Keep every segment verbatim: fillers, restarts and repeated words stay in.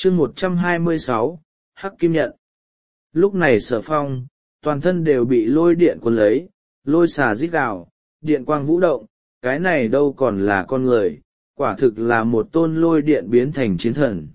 chương một trăm hai mươi sáu, hắc kim nhận. Lúc này Sở Phong toàn thân đều bị lôi điện cuốn lấy, lôi xà rít gào, điện quang vũ động, cái này đâu còn là con người, quả thực là một tôn lôi điện biến thành chiến thần.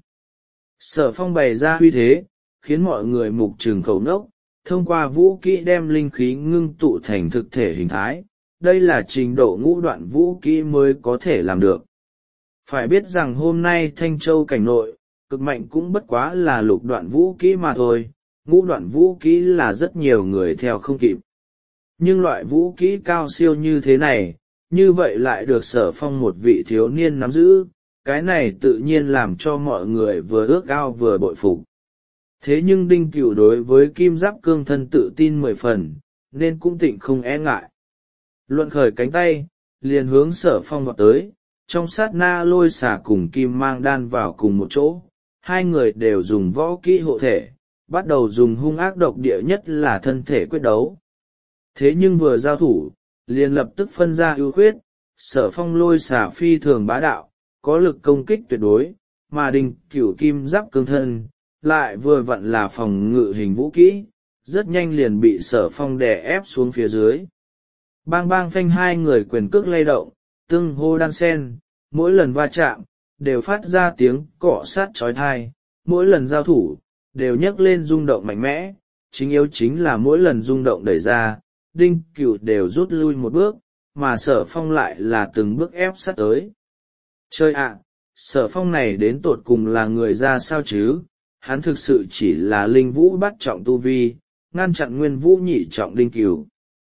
Sở Phong bày ra uy thế, khiến mọi người mục trừng khẩu nốc, thông qua vũ kỹ đem linh khí ngưng tụ thành thực thể hình thái, đây là trình độ ngũ đoạn vũ kỹ mới có thể làm được. Phải biết rằng hôm nay Thanh Châu cảnh nội, cực mạnh cũng bất quá là lục đoạn vũ kỹ mà thôi, ngũ đoạn vũ kỹ là rất nhiều người theo không kịp. Nhưng loại vũ kỹ cao siêu như thế này, như vậy lại được Sở Phong một vị thiếu niên nắm giữ, cái này tự nhiên làm cho mọi người vừa ước ao vừa bội phục. Thế nhưng Đinh Cửu đối với kim giáp cương thân tự tin mười phần, nên cũng tịnh không e ngại. Luận khởi cánh tay, liền hướng Sở Phong vọt tới, trong sát na lôi xả cùng kim mang đan vào cùng một chỗ, hai người đều dùng võ kỹ hộ thể, bắt đầu dùng hung ác độc địa nhất là thân thể quyết đấu. Thế nhưng vừa giao thủ, liền lập tức phân ra ưu khuyết, Sở Phong lôi xả phi thường bá đạo, có lực công kích tuyệt đối, mà Đinh Cửu kim giáp cương thân, lại vừa vặn là phòng ngự hình vũ kỹ, rất nhanh liền bị Sở Phong đè ép xuống phía dưới. Bang bang phanh, hai người quyền cước lay động, tương hô đan sen, mỗi lần va chạm, đều phát ra tiếng cọ sát chói tai, mỗi lần giao thủ, đều nhấc lên rung động mạnh mẽ, chính yếu chính là mỗi lần rung động đẩy ra, Đinh Cửu đều rút lui một bước, mà Sở Phong lại là từng bước ép sát tới. Chơi ạ, Sở Phong này đến tột cùng là người ra sao chứ, hắn thực sự chỉ là linh vũ bắt trọng tu vi, ngăn chặn nguyên vũ nhị trọng Đinh Cửu.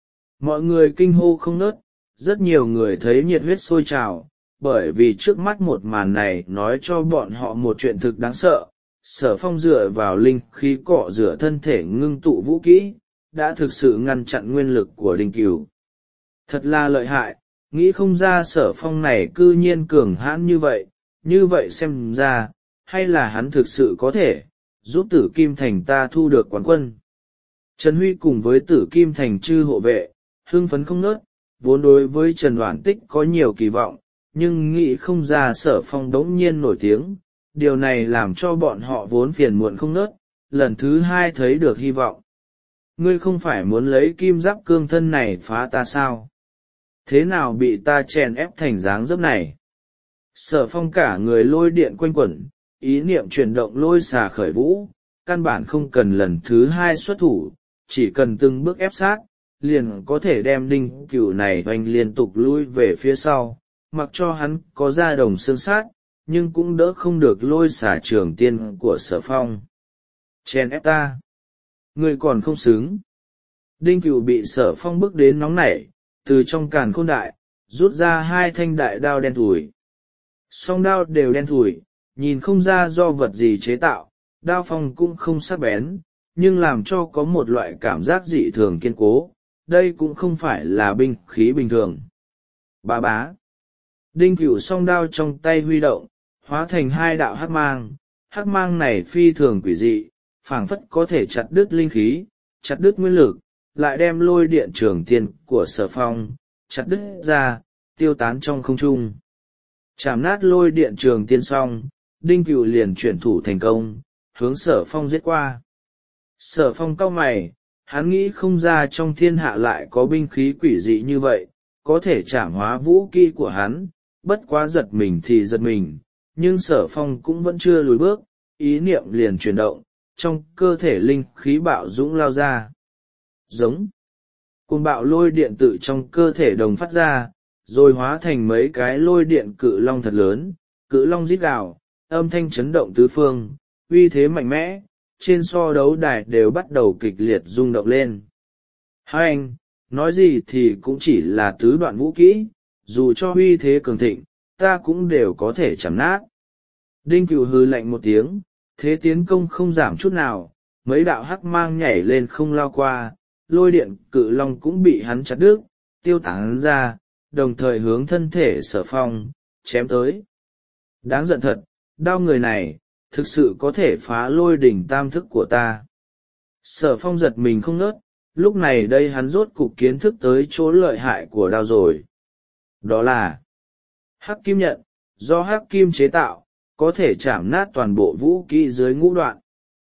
Mọi người kinh hô không ngớt, rất nhiều người thấy nhiệt huyết sôi trào, bởi vì trước mắt một màn này nói cho bọn họ một chuyện thực đáng sợ. Sở Phong dựa vào linh khí cọ rửa thân thể ngưng tụ vũ kỹ, đã thực sự ngăn chặn nguyên lực của Đinh Cửu. Thật là lợi hại, nghĩ không ra Sở Phong này cư nhiên cường hãn như vậy, như vậy xem ra, hay là hắn thực sự có thể giúp Tử Kim Thành ta thu được quán quân. Trần Huy cùng với Tử Kim Thành chư hộ vệ, hưng phấn không nớt, vốn đối với Trần Đoản Tích có nhiều kỳ vọng, nhưng nghĩ không ra Sở Phong đống nhiên nổi tiếng, điều này làm cho bọn họ vốn phiền muộn không nớt, lần thứ hai thấy được hy vọng. Ngươi không phải muốn lấy kim giáp cương thân này phá ta sao? Thế nào bị ta chèn ép thành dáng dấp này? Sở Phong cả người lôi điện quanh quẩn, ý niệm chuyển động lôi xà khởi vũ, căn bản không cần lần thứ hai xuất thủ, chỉ cần từng bước ép sát, liền có thể đem Đinh Cửu này oanh liên tục lui về phía sau, mặc cho hắn có ra đồng xương sát, nhưng cũng đỡ không được lôi xả trường tiên của Sở Phong. Chèn ép ta, ngươi còn không xứng. Đinh Cửu bị Sở Phong bước đến nóng nảy, từ trong càn khôn đại, rút ra hai thanh đại đao đen thủi. Song đao đều đen thủi, nhìn không ra do vật gì chế tạo, đao phong cũng không sắc bén, nhưng làm cho có một loại cảm giác dị thường kiên cố, đây cũng không phải là binh khí bình thường. Bá bá. Đinh Cửu song đao trong tay huy động, hóa thành hai đạo hắc mang, hắc mang này phi thường quỷ dị, phảng phất có thể chặt đứt linh khí, chặt đứt nguyên lực, lại đem lôi điện trường tiên của Sở Phong, chặt đứt ra, tiêu tán trong không trung. Chạm nát lôi điện trường tiên xong, Đinh Cửu liền chuyển thủ thành công, hướng Sở Phong giết qua. Sở Phong cau mày, hắn nghĩ không ra trong thiên hạ lại có binh khí quỷ dị như vậy, có thể chảm hóa vũ kỹ của hắn, bất quá giật mình thì giật mình, nhưng Sở Phong cũng vẫn chưa lùi bước, ý niệm liền chuyển động, trong cơ thể linh khí bạo dũng lao ra. Giống. Côn bạo lôi điện tự trong cơ thể đồng phát ra, rồi hóa thành mấy cái lôi điện cự long thật lớn, cự long rít gào, âm thanh chấn động tứ phương, uy thế mạnh mẽ, trên so đấu đài đều bắt đầu kịch liệt rung động lên. Hai anh, nói gì thì cũng chỉ là tứ đoạn vũ kỹ, dù cho uy thế cường thịnh, ta cũng đều có thể chảm nát. Đinh Cửu hừ lạnh một tiếng, thế tiến công không giảm chút nào, mấy đạo hắc mang nhảy lên không lao qua, lôi điện cự long cũng bị hắn chặt đứt, tiêu tán ra, đồng thời hướng thân thể Sở Phong, chém tới. Đáng giận thật, đao người này, thực sự có thể phá lôi đỉnh tam thức của ta. Sở Phong giật mình không ngớt, lúc này đây hắn rốt cục kiến thức tới chỗ lợi hại của đao rồi. Đó là hắc kim nhận, do hắc kim chế tạo, có thể chạm nát toàn bộ vũ kỹ dưới ngũ đoạn.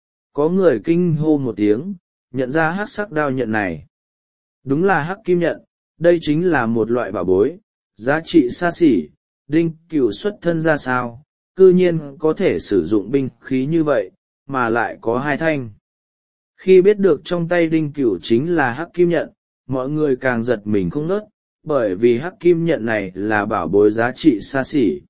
Có người kinh hô một tiếng, nhận ra hắc sắc đao nhận này. Đúng là hắc kim nhận, đây chính là một loại bảo bối, giá trị xa xỉ. Đinh Cửu xuất thân ra sao, cư nhiên có thể sử dụng binh khí như vậy, mà lại có hai thanh. Khi biết được trong tay Đinh Cửu chính là hắc kim nhận, mọi người càng giật mình không ngớt, bởi vì hắc kim nhận này là bảo bối giá trị xa xỉ.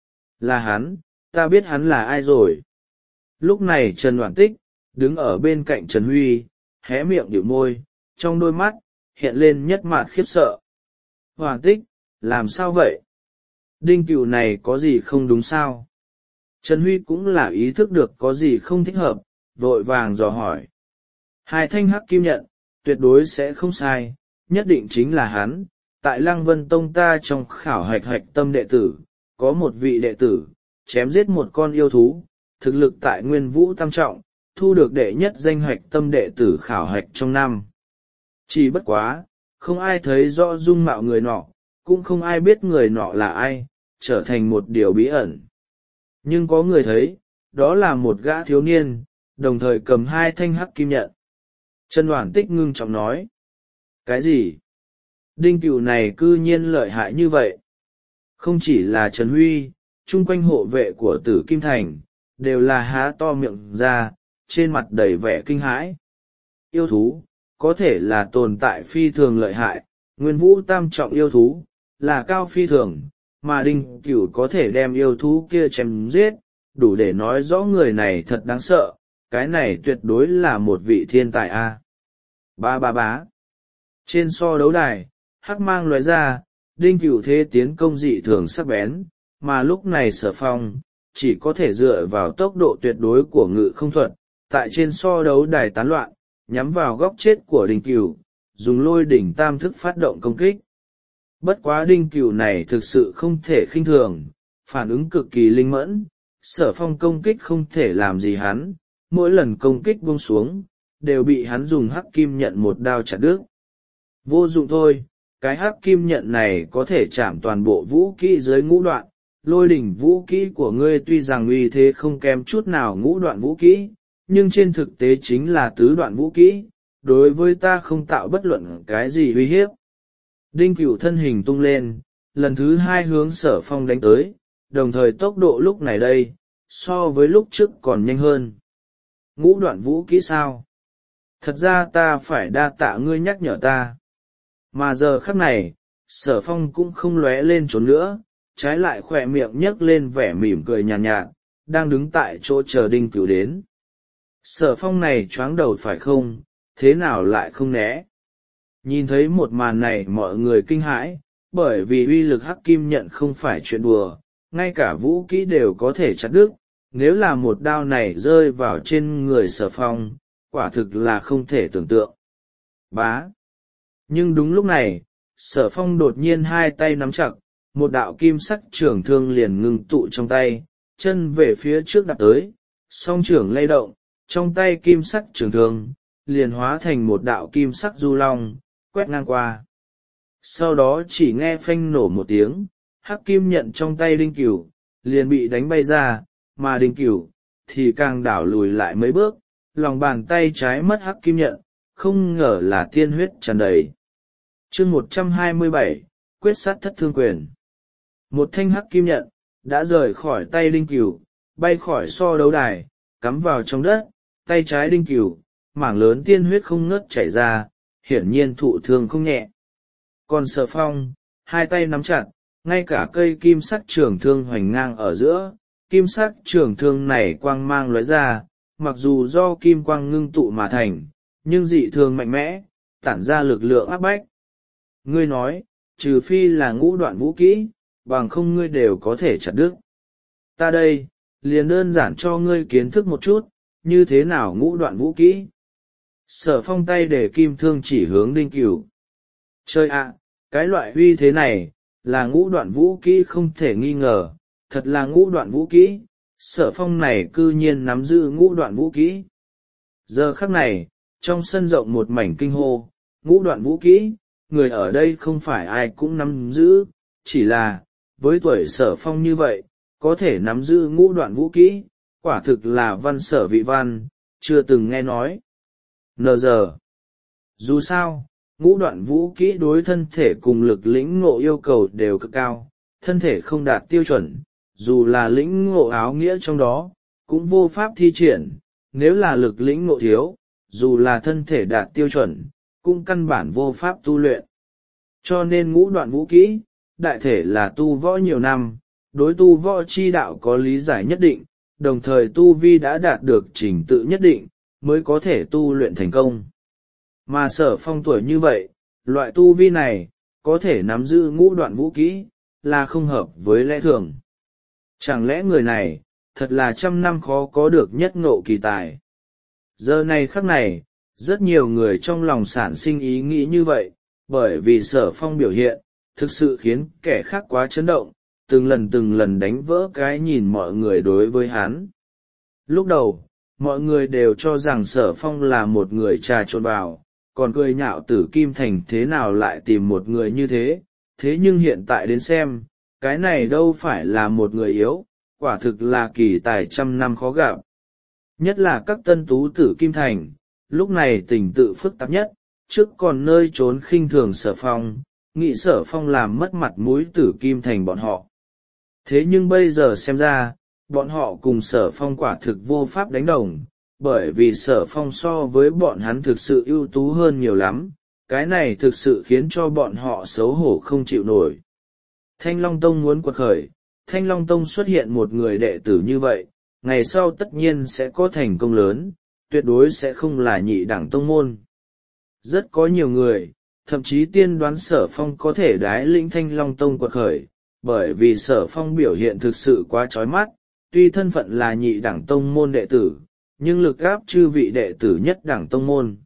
Là hắn, ta biết hắn là ai rồi. Lúc này Trần Đoản Tích, đứng ở bên cạnh Trần Huy, hé miệng nhíu môi, trong đôi mắt, hiện lên nhất mạt khiếp sợ. Đoản Tích, làm sao vậy? Đinh Cửu này có gì không đúng sao? Trần Huy cũng là ý thức được có gì không thích hợp, vội vàng dò hỏi. Hai thanh hắc kim nhận, tuyệt đối sẽ không sai, nhất định chính là hắn. Tại Lăng Vân Tông ta trong khảo hạch hạch tâm đệ tử, có một vị đệ tử, chém giết một con yêu thú, thực lực tại Nguyên Vũ tam trọng, thu được đệ nhất danh hạch tâm đệ tử khảo hạch trong năm. Chỉ bất quá, không ai thấy rõ dung mạo người nọ, cũng không ai biết người nọ là ai, trở thành một điều bí ẩn. Nhưng có người thấy, đó là một gã thiếu niên, đồng thời cầm hai thanh hắc kim nhận. Trần Đoản Tích ngưng trọng nói. Cái gì? Đinh Cửu này cư nhiên lợi hại như vậy. Không chỉ là Trần Huy, chung quanh hộ vệ của Tử Kim Thành, đều là há to miệng ra, trên mặt đầy vẻ kinh hãi. Yêu thú, có thể là tồn tại phi thường lợi hại, Nguyên Vũ tam trọng yêu thú, là cao phi thường, mà Đinh Cửu có thể đem yêu thú kia chém giết, đủ để nói rõ người này thật đáng sợ, cái này tuyệt đối là một vị thiên tài a. Ba ba bá. Trên so đấu đài, hắc mang lóe ra, Đinh Cửu thế tiến công dị thường sắc bén, mà lúc này Sở Phong, chỉ có thể dựa vào tốc độ tuyệt đối của ngự không thuật, tại trên so đấu đài tán loạn, nhắm vào góc chết của Đinh Cửu, dùng lôi đỉnh tam thức phát động công kích. Bất quá Đinh Cửu này thực sự không thể khinh thường, phản ứng cực kỳ linh mẫn, Sở Phong công kích không thể làm gì hắn, mỗi lần công kích buông xuống, đều bị hắn dùng hắc kim nhận một đao chặt đứt. Vô dụng thôi, cái hắc kim nhận này có thể chạm toàn bộ vũ kỹ dưới ngũ đoạn, lôi đỉnh vũ kỹ của ngươi tuy rằng uy thế không kém chút nào ngũ đoạn vũ kỹ, nhưng trên thực tế chính là tứ đoạn vũ kỹ, đối với ta không tạo bất luận cái gì uy hiếp. Đinh Cửu thân hình tung lên, lần thứ hai hướng Sở Phong đánh tới, đồng thời tốc độ lúc này đây, so với lúc trước còn nhanh hơn. Ngũ đoạn vũ kỹ sao? Thật ra ta phải đa tạ ngươi nhắc nhở ta. Mà giờ khắc này, Sở Phong cũng không lóe lên trốn nữa, trái lại khỏe miệng nhấc lên vẻ mỉm cười nhàn nhạt, nhạt, đang đứng tại chỗ chờ Đinh Cửu đến. Sở Phong này choáng đầu phải không, thế nào lại không né? Nhìn thấy một màn này mọi người kinh hãi, bởi vì uy lực hắc kim nhận không phải chuyện đùa, ngay cả vũ kỹ đều có thể chặt đứt, nếu là một đao này rơi vào trên người Sở Phong, quả thực là không thể tưởng tượng. Bá. Nhưng đúng lúc này, Sở Phong đột nhiên hai tay nắm chặt, một đạo kim sắc trường thương liền ngừng tụ trong tay, chân về phía trước đạp tới, song trưởng lay động, trong tay kim sắc trường thương, liền hóa thành một đạo kim sắc du long, quét ngang qua. Sau đó chỉ nghe phanh nổ một tiếng, hắc kim nhận trong tay Đinh Cửu, liền bị đánh bay ra, mà Đinh Cửu, thì càng đảo lùi lại mấy bước, lòng bàn tay trái mất hắc kim nhận, không ngờ là tiên huyết tràn đầy. Chương một trăm hai mươi bảy, quyết sát thất thương quyền. Một thanh hắc kim nhận, đã rời khỏi tay Đinh Cửu, bay khỏi so đấu đài, cắm vào trong đất, tay trái Đinh Cửu, mảng lớn tiên huyết không ngớt chảy ra, hiển nhiên thụ thương không nhẹ. Còn Sở Phong, hai tay nắm chặt, ngay cả cây kim sắc trường thương hoành ngang ở giữa, kim sắc trường thương này quang mang lóe ra, mặc dù do kim quang ngưng tụ mà thành, nhưng dị thường mạnh mẽ, tản ra lực lượng áp bách. Ngươi nói, trừ phi là ngũ đoạn vũ kỹ, bằng không ngươi đều có thể chặt đứt. Ta đây, liền đơn giản cho ngươi kiến thức một chút, như thế nào ngũ đoạn vũ kỹ. Sở Phong tay để kim thương chỉ hướng Đinh Cửu. Chơi ạ, cái loại huy thế này, là ngũ đoạn vũ kỹ không thể nghi ngờ, thật là ngũ đoạn vũ kỹ, Sở Phong này cư nhiên nắm giữ ngũ đoạn vũ kỹ. Giờ khắc này, trong sân rộng một mảnh kinh hô, ngũ đoạn vũ kỹ, người ở đây không phải ai cũng nắm giữ, chỉ là, với tuổi Sở Phong như vậy, có thể nắm giữ ngũ đoạn vũ kỹ, quả thực là văn sở vị văn, chưa từng nghe nói. Nờ giờ. Dù sao, ngũ đoạn vũ kỹ đối thân thể cùng lực lĩnh ngộ yêu cầu đều cực cao, thân thể không đạt tiêu chuẩn, dù là lĩnh ngộ áo nghĩa trong đó, cũng vô pháp thi triển, nếu là lực lĩnh ngộ thiếu, dù là thân thể đạt tiêu chuẩn, cũng căn bản vô pháp tu luyện. Cho nên ngũ đoạn vũ kỹ, đại thể là tu võ nhiều năm, đối tu võ chi đạo có lý giải nhất định, đồng thời tu vi đã đạt được trình tự nhất định, mới có thể tu luyện thành công. Mà Sở Phong tuổi như vậy, loại tu vi này, có thể nắm giữ ngũ đoạn vũ kỹ, là không hợp với lẽ thường. Chẳng lẽ người này, thật là trăm năm khó có được nhất ngộ kỳ tài. Giờ này khắc này, rất nhiều người trong lòng sản sinh ý nghĩ như vậy, bởi vì Sở Phong biểu hiện, thực sự khiến kẻ khác quá chấn động, từng lần từng lần đánh vỡ cái nhìn mọi người đối với hắn. Lúc đầu, mọi người đều cho rằng Sở Phong là một người trà trộn vào, còn cười nhạo Tử Kim Thành thế nào lại tìm một người như thế, thế nhưng hiện tại đến xem, cái này đâu phải là một người yếu, quả thực là kỳ tài trăm năm khó gặp. Nhất là các tân tú Tử Kim Thành, lúc này tình tự phức tạp nhất, trước còn nơi trốn khinh thường Sở Phong, nghĩ Sở Phong làm mất mặt mũi Tử Kim Thành bọn họ. Thế nhưng bây giờ xem ra, bọn họ cùng Sở Phong quả thực vô pháp đánh đồng, bởi vì Sở Phong so với bọn hắn thực sự ưu tú hơn nhiều lắm, cái này thực sự khiến cho bọn họ xấu hổ không chịu nổi. Thanh Long Tông muốn quật khởi, Thanh Long Tông xuất hiện một người đệ tử như vậy, ngày sau tất nhiên sẽ có thành công lớn, tuyệt đối sẽ không là nhị đẳng tông môn. Rất có nhiều người, thậm chí tiên đoán Sở Phong có thể đái lĩnh Thanh Long Tông quật khởi, bởi vì Sở Phong biểu hiện thực sự quá chói mắt, tuy thân phận là nhị đẳng tông môn đệ tử, nhưng lực áp chư vị đệ tử nhất đẳng tông môn.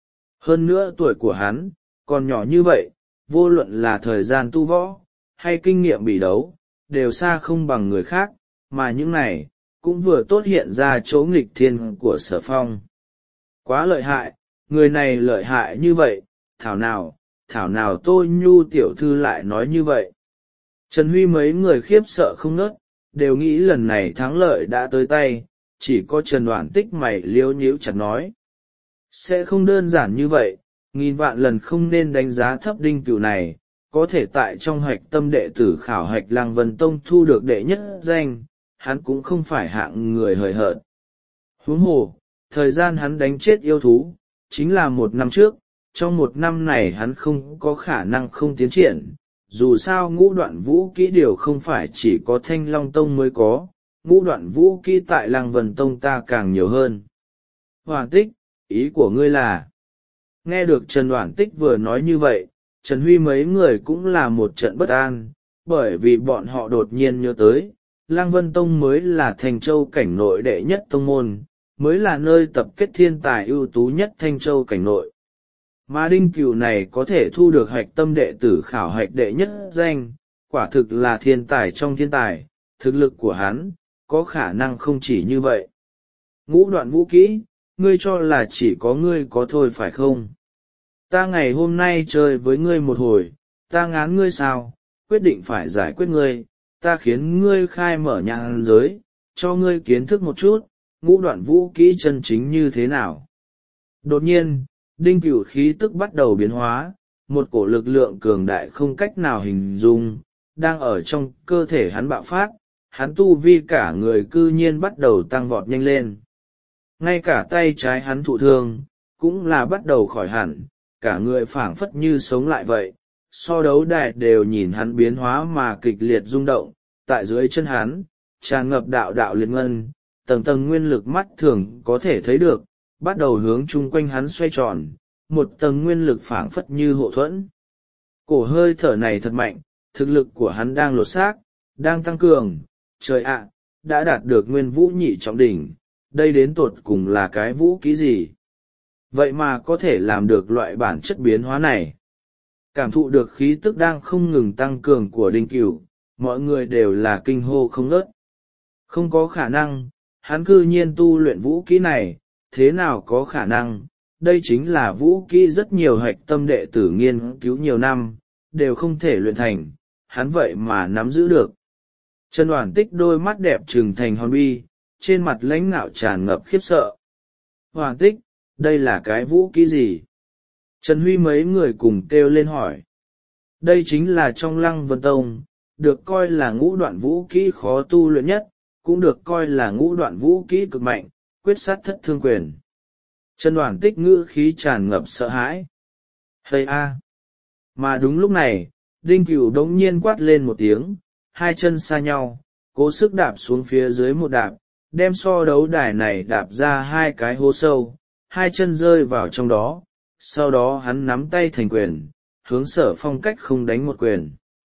Hơn nữa tuổi của hắn, còn nhỏ như vậy, vô luận là thời gian tu võ, hay kinh nghiệm bị đấu, đều xa không bằng người khác, mà những này, cũng vừa tốt hiện ra chỗ nghịch thiên của Sở Phong. Quá lợi hại, người này lợi hại như vậy, thảo nào, thảo nào tôi Nhu tiểu thư lại nói như vậy. Trần Huy mấy người khiếp sợ không ngớt, đều nghĩ lần này thắng lợi đã tới tay, chỉ có Trần Đoản Tích mày liếu nhíu chặt nói. Sẽ không đơn giản như vậy, nghìn vạn lần không nên đánh giá thấp Đinh Cửu này, có thể tại trong hạch tâm đệ tử khảo hạch Lăng Vân Tông thu được đệ nhất danh, hắn cũng không phải hạng người hời hợt. Huống hồ, thời gian hắn đánh chết yêu thú, chính là một năm trước, trong một năm này hắn không có khả năng không tiến triển, dù sao ngũ đoạn vũ kỹ điều không phải chỉ có Thanh Long Tông mới có, ngũ đoạn vũ kỹ tại Lăng Vân Tông ta càng nhiều hơn. Hoàn Tích, ý của ngươi là... Nghe được Trần Đoản Tích vừa nói như vậy, Trần Huy mấy người cũng là một trận bất an, bởi vì bọn họ đột nhiên nhớ tới, Lăng Vân Tông mới là Thanh Châu cảnh nội đệ nhất tông môn, mới là nơi tập kết thiên tài ưu tú nhất Thanh Châu cảnh nội. Mà Đinh Cửu này có thể thu được hạch tâm đệ tử khảo hạch đệ nhất danh, quả thực là thiên tài trong thiên tài, thực lực của hắn, có khả năng không chỉ như vậy. Ngũ đoạn vũ kỹ, ngươi cho là chỉ có ngươi có thôi phải không? Ta ngày hôm nay chơi với ngươi một hồi, ta ngán ngươi sao, quyết định phải giải quyết ngươi, ta khiến ngươi khai mở nhãn giới, cho ngươi kiến thức một chút, ngũ đoạn vũ kỹ chân chính như thế nào. Đột nhiên, Đinh Cửu khí tức bắt đầu biến hóa, một cổ lực lượng cường đại không cách nào hình dung, đang ở trong cơ thể hắn bạo phát, hắn tu vi cả người cư nhiên bắt đầu tăng vọt nhanh lên. Ngay cả tay trái hắn thụ thương, cũng là bắt đầu khỏi hẳn, cả người phảng phất như sống lại vậy, so đấu đài đều nhìn hắn biến hóa mà kịch liệt rung động, tại dưới chân hắn, tràn ngập đạo đạo liệt ngân, tầng tầng nguyên lực mắt thường có thể thấy được, bắt đầu hướng chung quanh hắn xoay tròn, một tầng nguyên lực phảng phất như hộ thuẫn. Cổ hơi thở này thật mạnh, thực lực của hắn đang lột xác, đang tăng cường, trời ạ, đã đạt được nguyên vũ nhị trọng đỉnh, đây đến tột cùng là cái vũ kỹ gì? Vậy mà có thể làm được loại bản chất biến hóa này. Cảm thụ được khí tức đang không ngừng tăng cường của Đinh Cửu, mọi người đều là kinh hô không ngớt. Không có khả năng, hắn cư nhiên tu luyện vũ kỹ này, thế nào có khả năng, đây chính là vũ kỹ rất nhiều hạch tâm đệ tử nghiên cứu nhiều năm, đều không thể luyện thành, hắn vậy mà nắm giữ được. Trần Oản Tích đôi mắt đẹp trừng thành hòn bi, trên mặt lãnh ngạo tràn ngập khiếp sợ. Oản Tích, đây là cái vũ khí gì? Trần Huy mấy người cùng kêu lên hỏi. Đây chính là trong Lăng Vân Tông, được coi là ngũ đoạn vũ kỹ khó tu luyện nhất, cũng được coi là ngũ đoạn vũ kỹ cực mạnh, quyết sát thất thương quyền. Trần Oản Tích ngữ khí tràn ngập sợ hãi. Hây a! Mà đúng lúc này, Đinh Cửu đống nhiên quát lên một tiếng, hai chân xa nhau, cố sức đạp xuống phía dưới một đạp, đem so đấu đài này đạp ra hai cái hố sâu, hai chân rơi vào trong đó, sau đó hắn nắm tay thành quyền, hướng Sở Phong cách không đánh một quyền.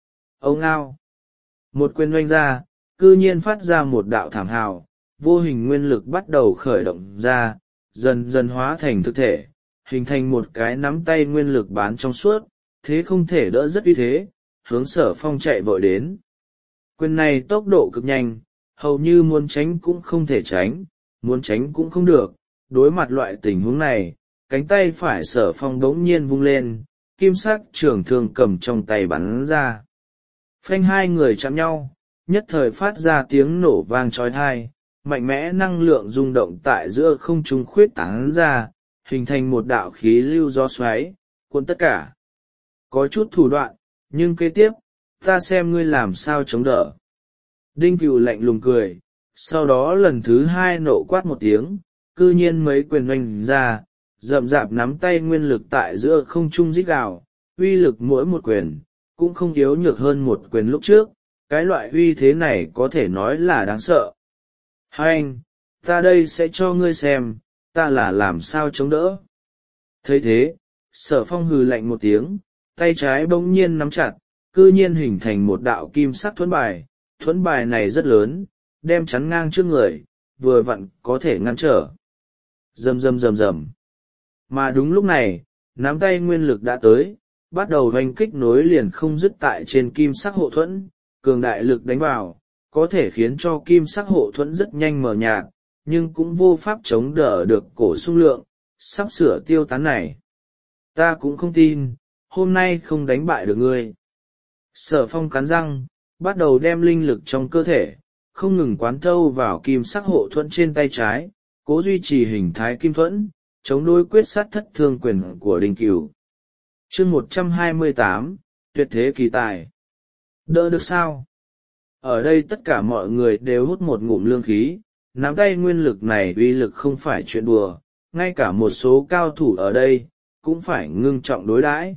Ông ngao! Một quyền oanh ra, cư nhiên phát ra một đạo thảm hào, vô hình nguyên lực bắt đầu khởi động ra, dần dần hóa thành thực thể, hình thành một cái nắm tay nguyên lực bán trong suốt, thế không thể đỡ rất uy thế, hướng Sở Phong chạy vội đến. Quyền này tốc độ cực nhanh, hầu như muốn tránh cũng không thể tránh, muốn tránh cũng không được. Đối mặt loại tình huống này, cánh tay phải Sở Phong đống nhiên vung lên, kim sắc trường thương cầm trong tay bắn ra. Phanh hai người chạm nhau, nhất thời phát ra tiếng nổ vang chói tai, mạnh mẽ năng lượng rung động tại giữa không trung khuyết tán ra, hình thành một đạo khí lưu gió xoáy, cuốn tất cả. Có chút thủ đoạn, nhưng kế tiếp, ta xem ngươi làm sao chống đỡ. Đinh Cửu lạnh lùng cười, sau đó lần thứ hai nộ quát một tiếng, cư nhiên mấy quyền oanh ra, rậm rạp nắm tay nguyên lực tại giữa không trung rít gào, uy lực mỗi một quyền, cũng không yếu nhược hơn một quyền lúc trước, cái loại uy thế này có thể nói là đáng sợ. Hai anh, ta đây sẽ cho ngươi xem, ta là làm sao chống đỡ. Thấy thế, Sở Phong hừ lạnh một tiếng, tay trái bỗng nhiên nắm chặt, cư nhiên hình thành một đạo kim sắc thuẫn bài, thuẫn bài này rất lớn, đem chắn ngang trước người, vừa vặn có thể ngăn trở. Rầm rầm rầm rầm. Mà đúng lúc này, nắm tay nguyên lực đã tới, bắt đầu hoành kích nối liền không dứt tại trên kim sắc hộ thuẫn, cường đại lực đánh vào, có thể khiến cho kim sắc hộ thuẫn rất nhanh mờ nhạt, nhưng cũng vô pháp chống đỡ được cổ xung lượng, sắp sửa tiêu tán này. Ta cũng không tin, hôm nay không đánh bại được ngươi. Sở Phong cắn răng, bắt đầu đem linh lực trong cơ thể, không ngừng quán thâu vào kim sắc hộ thuẫn trên tay trái, cố duy trì hình thái kim thuẫn, chống đối quyết sát thất thương quyền của Đinh Cửu. Chương một trăm hai mươi tám, tuyệt thế kỳ tài. Đỡ được sao? Ở đây tất cả mọi người đều hút một ngụm lương khí, nắm tay nguyên lực này uy lực không phải chuyện đùa, ngay cả một số cao thủ ở đây, cũng phải ngưng trọng đối đãi.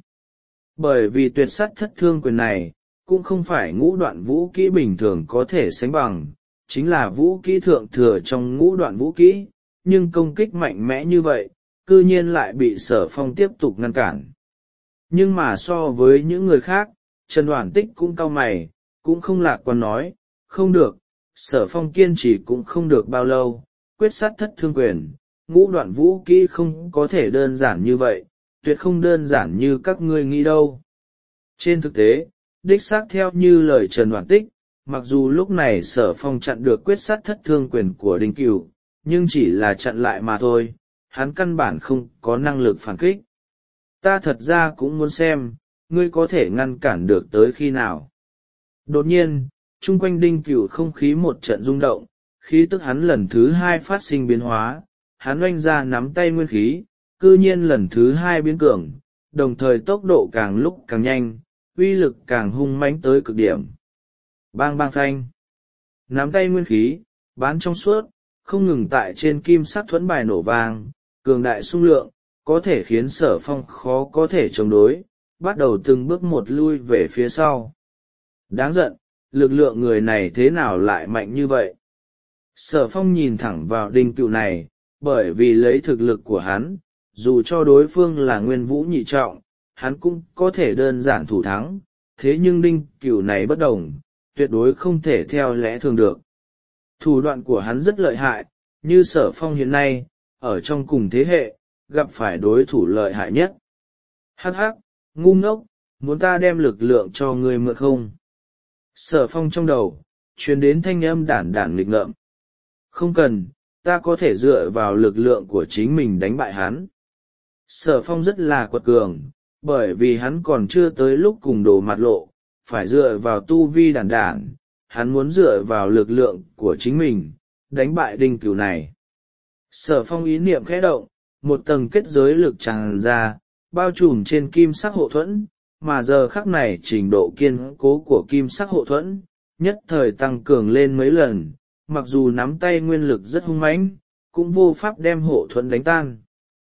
Bởi vì tuyệt sát thất thương quyền này, cũng không phải ngũ đoạn vũ kỹ bình thường có thể sánh bằng, chính là vũ kỹ thượng thừa trong ngũ đoạn vũ kỹ, nhưng công kích mạnh mẽ như vậy, cư nhiên lại bị Sở Phong tiếp tục ngăn cản. Nhưng mà so với những người khác, Trần Oản Tích cũng cau mày, cũng không lạc quan nói, không được, Sở Phong kiên trì cũng không được bao lâu, quyết sát thất thương quyền, ngũ đoạn vũ kỹ không có thể đơn giản như vậy, tuyệt không đơn giản như các ngươi nghĩ đâu. Trên thực tế, đích xác theo như lời Trần Oản Tích, mặc dù lúc này Sở Phong chặn được quyết sát thất thương quyền của Đinh Cửu, nhưng chỉ là chặn lại mà thôi, hắn căn bản không có năng lực phản kích. Ta thật ra cũng muốn xem, ngươi có thể ngăn cản được tới khi nào. Đột nhiên, chung quanh Đinh Cửu không khí một trận rung động, khí tức hắn lần thứ hai phát sinh biến hóa, hắn oanh ra nắm tay nguyên khí, cư nhiên lần thứ hai biến cường, đồng thời tốc độ càng lúc càng nhanh, uy lực càng hung mãnh tới cực điểm. Bang bang phanh. Nắm tay nguyên khí, bán trong suốt, không ngừng tại trên kim sắc thuẫn bài nổ vang, cường đại xung lượng, có thể khiến Sở Phong khó có thể chống đối, bắt đầu từng bước một lui về phía sau. Đáng giận, lực lượng người này thế nào lại mạnh như vậy? Sở Phong nhìn thẳng vào Đinh Cửu này, bởi vì lấy thực lực của hắn, dù cho đối phương là nguyên vũ nhị trọng, hắn cũng có thể đơn giản thủ thắng, thế nhưng Đinh Cửu này bất đồng, tuyệt đối không thể theo lẽ thường được. Thủ đoạn của hắn rất lợi hại, như Sở Phong hiện nay, ở trong cùng thế hệ, gặp phải đối thủ lợi hại nhất. Hắc hắc, ngu ngốc, muốn ta đem lực lượng cho ngươi mượn không? Sở Phong trong đầu, truyền đến thanh âm đản đản nghịch ngợm. Không cần, ta có thể dựa vào lực lượng của chính mình đánh bại hắn. Sở Phong rất là quật cường, bởi vì hắn còn chưa tới lúc cùng đồ mặt lộ, phải dựa vào tu vi đản đản, hắn muốn dựa vào lực lượng của chính mình đánh bại đinh cửu này. Sở Phong ý niệm khẽ động, một tầng kết giới lực tràn ra, bao trùm trên kim sắc hộ thuẫn, mà giờ khắc này trình độ kiên cố của kim sắc hộ thuẫn nhất thời tăng cường lên mấy lần, mặc dù nắm tay nguyên lực rất hung mãnh, cũng vô pháp đem hộ thuẫn đánh tan.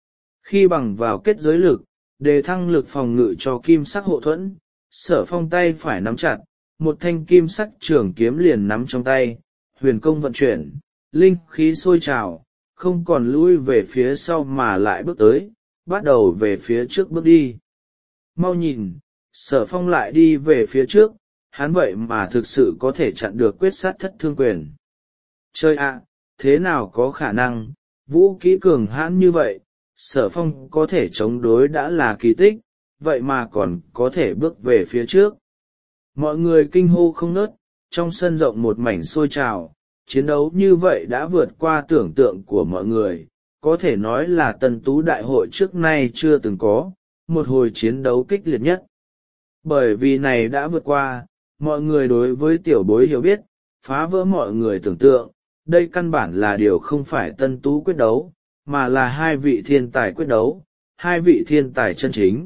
Khi bằng vào kết giới lực, đề thăng lực phòng ngự cho kim sắc hộ thuẫn, Sở Phong tay phải nắm chặt, một thanh kim sắc trường kiếm liền nắm trong tay, huyền công vận chuyển, linh khí sôi trào, không còn lui về phía sau mà lại bước tới, bắt đầu về phía trước bước đi. Mau nhìn, Sở Phong lại đi về phía trước, hắn vậy mà thực sự có thể chặn được quyết sát thất thương quyền. Chơi ạ, thế nào có khả năng, vũ kỹ cường hãn như vậy, Sở Phong có thể chống đối đã là kỳ tích, vậy mà còn có thể bước về phía trước. Mọi người kinh hô không ngớt, trong sân rộng một mảnh sôi trào, chiến đấu như vậy đã vượt qua tưởng tượng của mọi người, có thể nói là Tân Tú đại hội trước nay chưa từng có, một hồi chiến đấu kích liệt nhất. Bởi vì này đã vượt qua, mọi người đối với tiểu bối hiểu biết, phá vỡ mọi người tưởng tượng, đây căn bản là điều không phải Tân Tú quyết đấu, mà là hai vị thiên tài quyết đấu, hai vị thiên tài chân chính.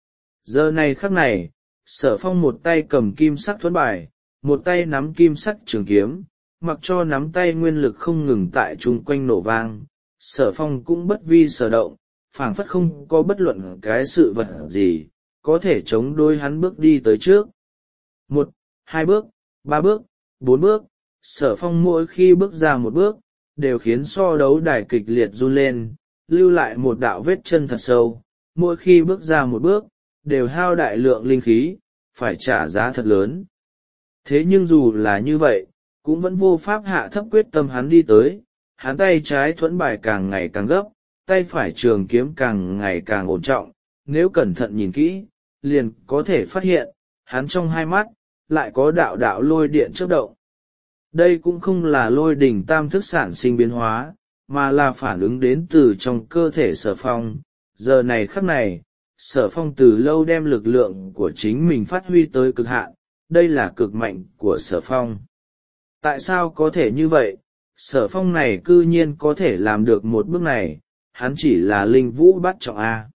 Giờ này khắc này, Sở Phong một tay cầm kim sắc thuẫn bài, một tay nắm kim sắc trường kiếm, mặc cho nắm tay nguyên lực không ngừng tại chung quanh nổ vang, Sở Phong cũng bất vi sở động, phảng phất không có bất luận cái sự vật gì, có thể chống đối hắn bước đi tới trước. Một, hai bước, ba bước, bốn bước, Sở Phong mỗi khi bước ra một bước, đều khiến so đấu đài kịch liệt run lên, lưu lại một đạo vết chân thật sâu, mỗi khi bước ra một bước, đều hao đại lượng linh khí, phải trả giá thật lớn. Thế nhưng dù là như vậy, cũng vẫn vô pháp hạ thấp quyết tâm hắn đi tới, hắn tay trái thuẫn bài càng ngày càng gấp, tay phải trường kiếm càng ngày càng ổn trọng, nếu cẩn thận nhìn kỹ, liền có thể phát hiện, hắn trong hai mắt, lại có đạo đạo lôi điện chớp động. Đây cũng không là lôi đỉnh tam thức sản sinh biến hóa, mà là phản ứng đến từ trong cơ thể Sở Phong. Giờ này khắc này, Sở Phong từ lâu đem lực lượng của chính mình phát huy tới cực hạn, đây là cực mạnh của Sở Phong. Tại sao có thể như vậy? Sở Phong này cư nhiên có thể làm được một bước này, hắn chỉ là linh vũ bát trọng A.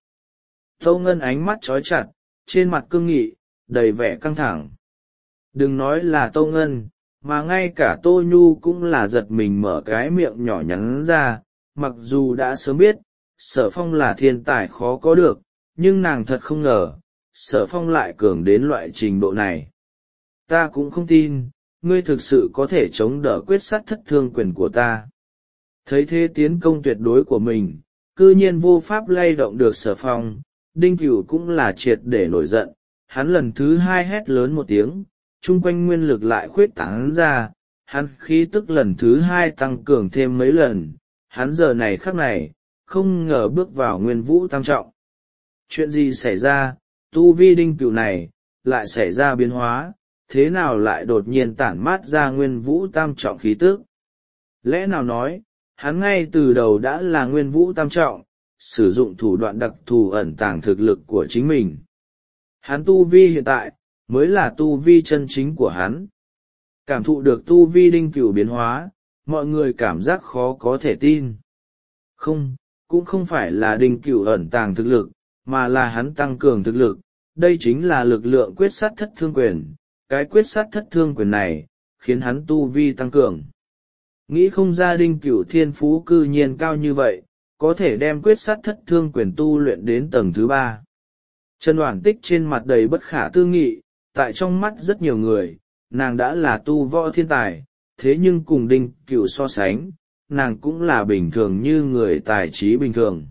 Tâu Ngân ánh mắt trói chặt, trên mặt cương nghị, đầy vẻ căng thẳng. Đừng nói là Tâu Ngân, mà ngay cả Tô Nhu cũng là giật mình mở cái miệng nhỏ nhắn ra, mặc dù đã sớm biết, Sở Phong là thiên tài khó có được, nhưng nàng thật không ngờ, Sở Phong lại cường đến loại trình độ này. Ta cũng không tin, ngươi thực sự có thể chống đỡ quyết sát thất thương quyền của ta. Thấy thế tiến công tuyệt đối của mình, cư nhiên vô pháp lay động được Sở Phong, Đinh Cửu cũng là triệt để nổi giận, hắn lần thứ hai hét lớn một tiếng, chung quanh nguyên lực lại khuyết tán ra, hắn khí tức lần thứ hai tăng cường thêm mấy lần, hắn giờ này khắc này, không ngờ bước vào nguyên vũ tam trọng. Chuyện gì xảy ra, tu vi Đinh Cửu này, lại xảy ra biến hóa, thế nào lại đột nhiên tản mát ra nguyên vũ tam trọng khí tức? Lẽ nào nói, hắn ngay từ đầu đã là nguyên vũ tam trọng, sử dụng thủ đoạn đặc thù ẩn tàng thực lực của chính mình. Hắn tu vi hiện tại, mới là tu vi chân chính của hắn. Cảm thụ được tu vi Đinh Cửu biến hóa, mọi người cảm giác khó có thể tin. Không, cũng không phải là Đinh Cửu ẩn tàng thực lực, mà là hắn tăng cường thực lực, đây chính là lực lượng quyết sát thất thương quyền, cái quyết sát thất thương quyền này, khiến hắn tu vi tăng cường. Nghĩ không ra Đinh Cửu thiên phú cư nhiên cao như vậy, có thể đem quyết sát thất thương quyền tu luyện đến tầng thứ ba. Trần Oản Tích trên mặt đầy bất khả tư nghị, tại trong mắt rất nhiều người, nàng đã là tu võ thiên tài, thế nhưng cùng Đinh Cửu so sánh, nàng cũng là bình thường như người tài trí bình thường.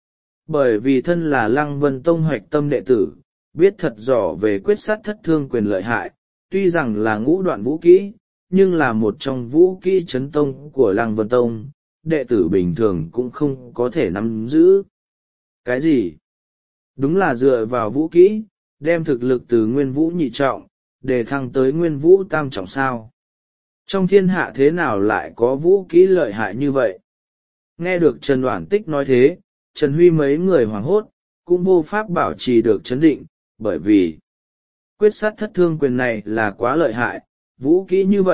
Bởi vì thân là Lăng Vân Tông hoạch tâm đệ tử, biết thật rõ về quyết sát thất thương quyền lợi hại, tuy rằng là ngũ đoạn vũ kỹ, nhưng là một trong vũ kỹ chấn tông của Lăng Vân Tông, đệ tử bình thường cũng không có thể nắm giữ. Cái gì? Đúng là dựa vào vũ kỹ, đem thực lực từ nguyên vũ nhị trọng, để thăng tới nguyên vũ tam trọng sao. Trong thiên hạ thế nào lại có vũ kỹ lợi hại như vậy? Nghe được Trần Oản Tích nói thế, Trần Huy mấy người hoảng hốt, cũng vô pháp bảo trì được chấn định, bởi vì quyết sát thất thương quyền này là quá lợi hại, vũ kỹ như vậy,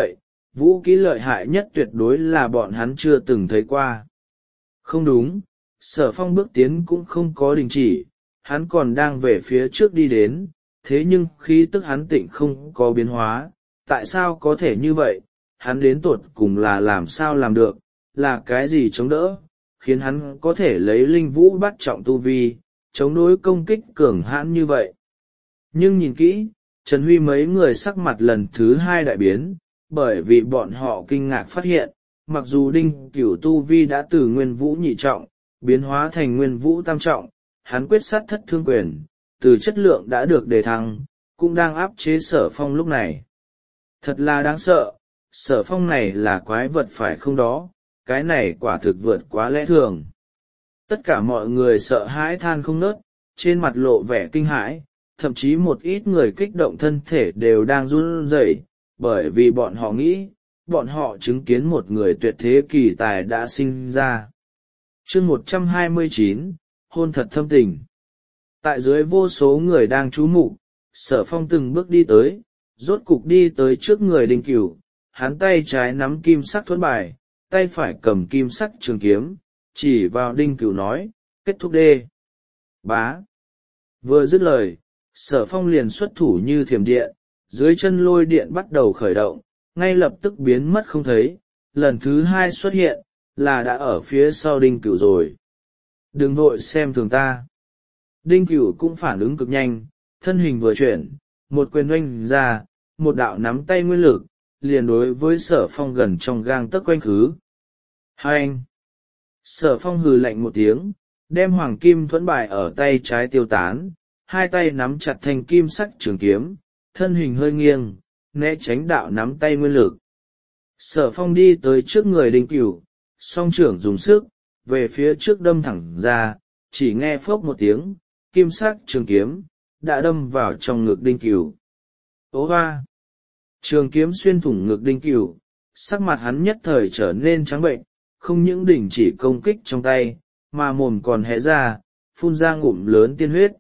vũ kỹ lợi hại nhất tuyệt đối là bọn hắn chưa từng thấy qua. Không đúng, Sở Phong bước tiến cũng không có đình chỉ, hắn còn đang về phía trước đi đến, thế nhưng khí tức hắn tịnh không có biến hóa. Tại sao có thể như vậy? Hắn đến tột cùng là làm sao làm được, là cái gì chống đỡ, khiến hắn có thể lấy linh vũ bắt trọng tu vi, chống đối công kích cường hãn như vậy. Nhưng nhìn kỹ, Trần Huy mấy người sắc mặt lần thứ hai đại biến, bởi vì bọn họ kinh ngạc phát hiện, mặc dù đinh cửu tu vi đã từ nguyên vũ nhị trọng, biến hóa thành nguyên vũ tam trọng, hắn quyết sát thất thương quyền, từ chất lượng đã được đề thăng, cũng đang áp chế Sở Phong lúc này. Thật là đáng sợ, Sở Phong này là quái vật phải không đó, cái này quả thực vượt quá lẽ thường. Tất cả mọi người sợ hãi than không nớt, trên mặt lộ vẻ kinh hãi, thậm chí một ít người kích động thân thể đều đang run rẩy, bởi vì bọn họ nghĩ, bọn họ chứng kiến một người tuyệt thế kỳ tài đã sinh ra. Chương một trăm hai mươi chín, hôn thật thâm tình. Tại dưới vô số người đang chú mục, Sở Phong từng bước đi tới, rốt cục đi tới trước người Đinh Cửu, hắn tay trái nắm kim sắc thuẫn bài, tay phải cầm kim sắc trường kiếm, chỉ vào Đinh Cửu nói, kết thúc đê. Bá. Vừa dứt lời, Sở Phong liền xuất thủ như thiểm điện, dưới chân lôi điện bắt đầu khởi động, ngay lập tức biến mất không thấy, lần thứ hai xuất hiện, là đã ở phía sau Đinh Cửu rồi. Đừng vội xem thường ta. Đinh Cửu cũng phản ứng cực nhanh, thân hình vừa chuyển, một quyền oanh ra, một đạo nắm tay nguyên lực, liền đối với Sở Phong gần trong gang tấc quanh khứ. Hai anh! Sở Phong hừ lạnh một tiếng, đem hoàng kim thuẫn bài ở tay trái tiêu tán, hai tay nắm chặt thanh kim sắc trường kiếm, thân hình hơi nghiêng, né tránh đạo nắm tay nguyên lực. Sở Phong đi tới trước người Đinh Cửu, song trưởng dùng sức, về phía trước đâm thẳng ra, chỉ nghe phốc một tiếng, kim sắc trường kiếm, đã đâm vào trong ngực Đinh Cửu. Ố hoa! Trường kiếm xuyên thủng ngực Đinh Cửu, sắc mặt hắn nhất thời trở nên trắng bệnh, không những đình chỉ công kích trong tay, mà mồm còn hé ra, phun ra ngụm lớn tiên huyết.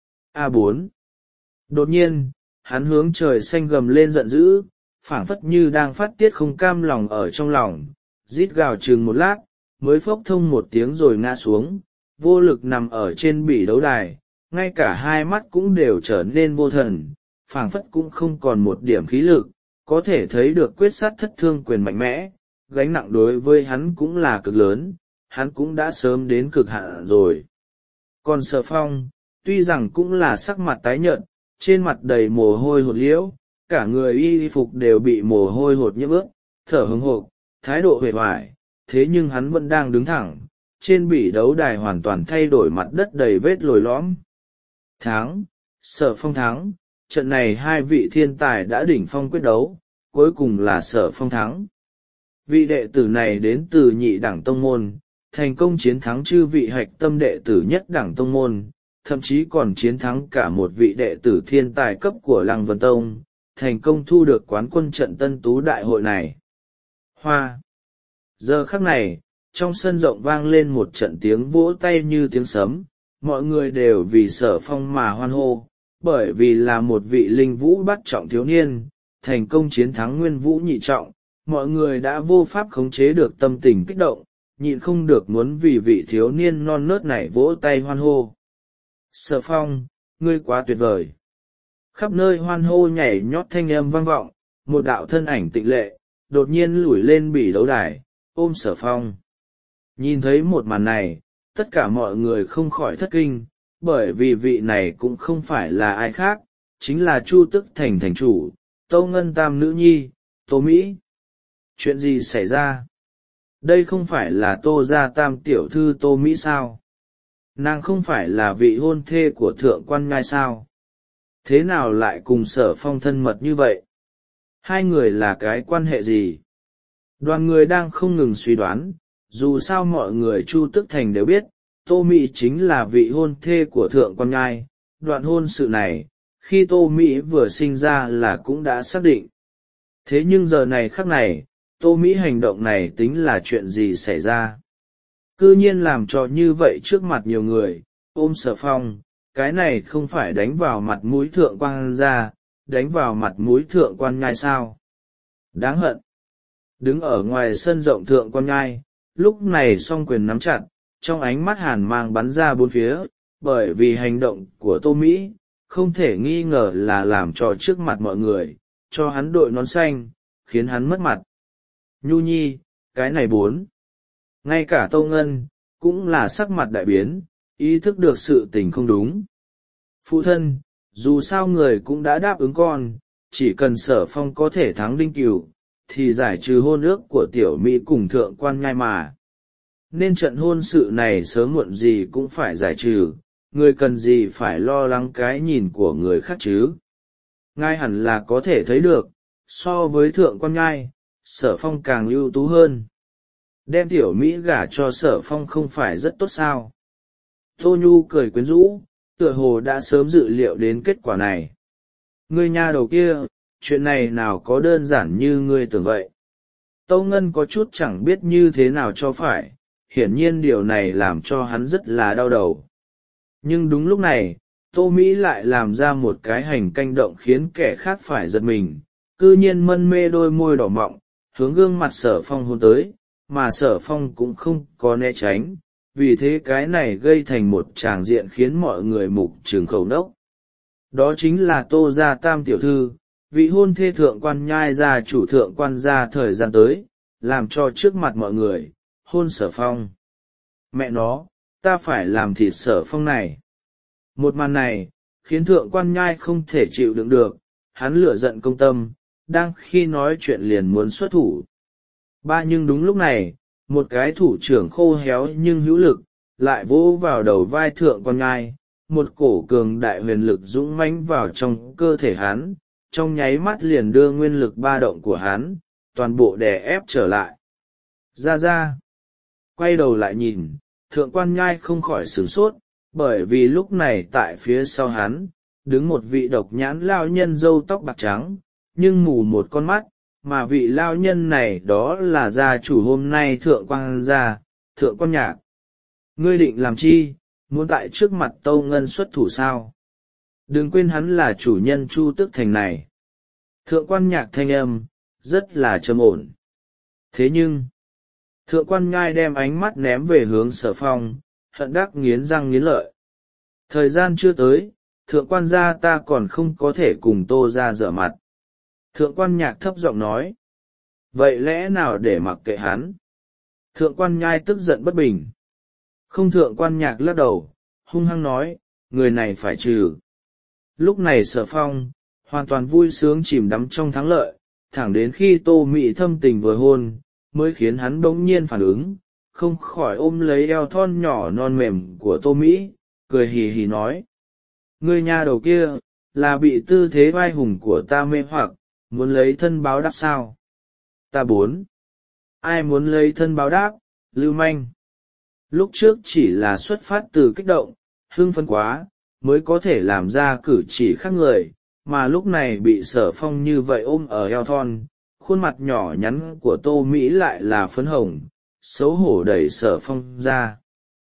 A bốn. Đột nhiên, hắn hướng trời xanh gầm lên giận dữ, phảng phất như đang phát tiết không cam lòng ở trong lòng, rít gào chừng một lát, mới phốc thông một tiếng rồi ngã xuống, vô lực nằm ở trên bỉ đấu đài, ngay cả hai mắt cũng đều trở nên vô thần, phảng phất cũng không còn một điểm khí lực, có thể thấy được quyết sát thất thương quyền mạnh mẽ, gánh nặng đối với hắn cũng là cực lớn, hắn cũng đã sớm đến cực hạn rồi. Còn Sở Phong, tuy rằng cũng là sắc mặt tái nhợt, trên mặt đầy mồ hôi hột liễu, cả người y phục đều bị mồ hôi hột nhiễm ướt, thở hững hộc, thái độ uể oải, thế nhưng hắn vẫn đang đứng thẳng, trên bỉ đấu đài hoàn toàn thay đổi mặt đất đầy vết lồi lõm. Thắng, Sở Phong thắng, trận này hai vị thiên tài đã đỉnh phong quyết đấu, cuối cùng là Sở Phong thắng. Vị đệ tử này đến từ nhị đẳng tông môn, thành công chiến thắng chư vị hạch tâm đệ tử nhất đẳng tông môn, thậm chí còn chiến thắng cả một vị đệ tử thiên tài cấp của Lăng Vân Tông, thành công thu được quán quân trận tân tú đại hội này. Hoa! Giờ khắc này, trong sân rộng vang lên một trận tiếng vỗ tay như tiếng sấm, mọi người đều vì Sở Phong mà hoan hô, bởi vì là một vị linh vũ bát trọng thiếu niên, thành công chiến thắng nguyên vũ nhị trọng, mọi người đã vô pháp khống chế được tâm tình kích động, nhịn không được muốn vì vị thiếu niên non nớt này vỗ tay hoan hô. Sở Phong, ngươi quá tuyệt vời! Khắp nơi hoan hô nhảy nhót thanh âm vang vọng, một đạo thân ảnh tịnh lệ, đột nhiên lủi lên bỉ đấu đài, ôm Sở Phong. Nhìn thấy một màn này, tất cả mọi người không khỏi thất kinh, bởi vì vị này cũng không phải là ai khác, chính là Chu Tức Thành thành chủ, Tâu Ngân Tam nữ nhi, Tô Mỹ. Chuyện gì xảy ra? Đây không phải là Tô gia Tam tiểu thư Tô Mỹ sao? Nàng không phải là vị hôn thê của thượng quan ngai sao? Thế nào lại cùng Sở Phong thân mật như vậy? Hai người là cái quan hệ gì? Đoàn người đang không ngừng suy đoán, dù sao mọi người Chu Tức Thành đều biết, Tô Mỹ chính là vị hôn thê của thượng quan ngai. Đoạn hôn sự này, khi Tô Mỹ vừa sinh ra là cũng đã xác định. Thế nhưng giờ này khắc này, Tô Mỹ hành động này tính là chuyện gì xảy ra? Cư nhiên làm cho như vậy trước mặt nhiều người, ôm Sở Phong, cái này không phải đánh vào mặt mũi thượng quan gia, đánh vào mặt mũi thượng quan ngai sao? Đáng hận! đứng ở ngoài sân rộng thượng quan nhai lúc này song quyền nắm chặt, trong ánh mắt hàn mang bắn ra bốn phía, bởi vì hành động của tô mỹ không thể nghi ngờ là làm trò trước mặt mọi người cho hắn đội nón xanh, khiến hắn mất mặt. Nhu nhi, cái này bốn. Ngay cả Tâu Ngân, cũng là sắc mặt đại biến, ý thức được sự tình không đúng. Phụ thân, dù sao người cũng đã đáp ứng con, chỉ cần Sở Phong có thể thắng Đinh Cửu, thì giải trừ hôn ước của tiểu Mỹ cùng thượng quan nhai mà. Nên trận hôn sự này sớm muộn gì cũng phải giải trừ, người cần gì phải lo lắng cái nhìn của người khác chứ. Ngài hẳn là có thể thấy được, so với thượng quan nhai, Sở Phong càng ưu tú hơn. Đem tiểu Mỹ gả cho Sở Phong không phải rất tốt sao? Tô Nhu cười quyến rũ, tựa hồ đã sớm dự liệu đến kết quả này. Ngươi nha đầu kia, chuyện này nào có đơn giản như ngươi tưởng vậy. Tâu Ngân có chút chẳng biết như thế nào cho phải, hiển nhiên điều này làm cho hắn rất là đau đầu. Nhưng đúng lúc này, Tô Mỹ lại làm ra một cái hành canh động khiến kẻ khác phải giật mình, cư nhiên mân mê đôi môi đỏ mọng, hướng gương mặt Sở Phong hôn tới, mà Sở Phong cũng không có né tránh, vì thế cái này gây thành một tràng diện khiến mọi người mục trường khẩu nốc. Đó chính là Tô Gia Tam tiểu thư, vị hôn thê thượng quan nhai gia chủ thượng quan gia thời gian tới, làm cho trước mặt mọi người, hôn Sở Phong. Mẹ nó, ta phải làm thịt Sở Phong này. Một màn này, khiến thượng quan nhai không thể chịu đựng được, hắn lửa giận công tâm, đang khi nói chuyện liền muốn xuất thủ. Ba nhưng đúng lúc này, một cái thủ trưởng khô héo nhưng hữu lực, lại vỗ vào đầu vai thượng quan nhai, một cổ cường đại huyền lực dũng mãnh vào trong cơ thể hắn, trong nháy mắt liền đưa nguyên lực ba động của hắn, toàn bộ đè ép trở lại. Ra ra, quay đầu lại nhìn, thượng quan nhai không khỏi sửng sốt, bởi vì lúc này tại phía sau hắn, đứng một vị độc nhãn lao nhân râu tóc bạc trắng, nhưng mù một con mắt, mà vị lao nhân này đó là gia chủ hôm nay thượng quan gia, thượng quan nhạc. Ngươi định làm chi, muốn tại trước mặt Tâu Ngân xuất thủ sao? Đừng quên hắn là chủ nhân Chu Tức Thành này. Thượng quan nhạc thanh âm, rất là trầm ổn. Thế nhưng, thượng quan nhai đem ánh mắt ném về hướng Sở Phong, hận đắc nghiến răng nghiến lợi. Thời gian chưa tới, thượng quan gia ta còn không có thể cùng Tô gia dở mặt. Thượng quan nhạc thấp giọng nói. Vậy lẽ nào để mặc kệ hắn? Thượng quan nhai tức giận bất bình. Không, thượng quan nhạc lắc đầu, hung hăng nói, người này phải trừ. Lúc này Sở Phong, hoàn toàn vui sướng chìm đắm trong thắng lợi, thẳng đến khi Tô Mị thâm tình vừa hôn, mới khiến hắn bỗng nhiên phản ứng, không khỏi ôm lấy eo thon nhỏ non mềm của Tô Mỹ, cười hì hì nói. Ngươi nha đầu kia, là bị tư thế vai hùng của ta mê hoặc, muốn lấy thân báo đáp sao? Ta bốn. Ai muốn lấy thân báo đáp, lưu manh. Lúc trước chỉ là xuất phát từ kích động, hưng phấn quá, mới có thể làm ra cử chỉ khác người, mà lúc này bị Sở Phong như vậy ôm ở eo thon, khuôn mặt nhỏ nhắn của Tô Mỹ lại là phấn hồng, xấu hổ đẩy Sở Phong ra.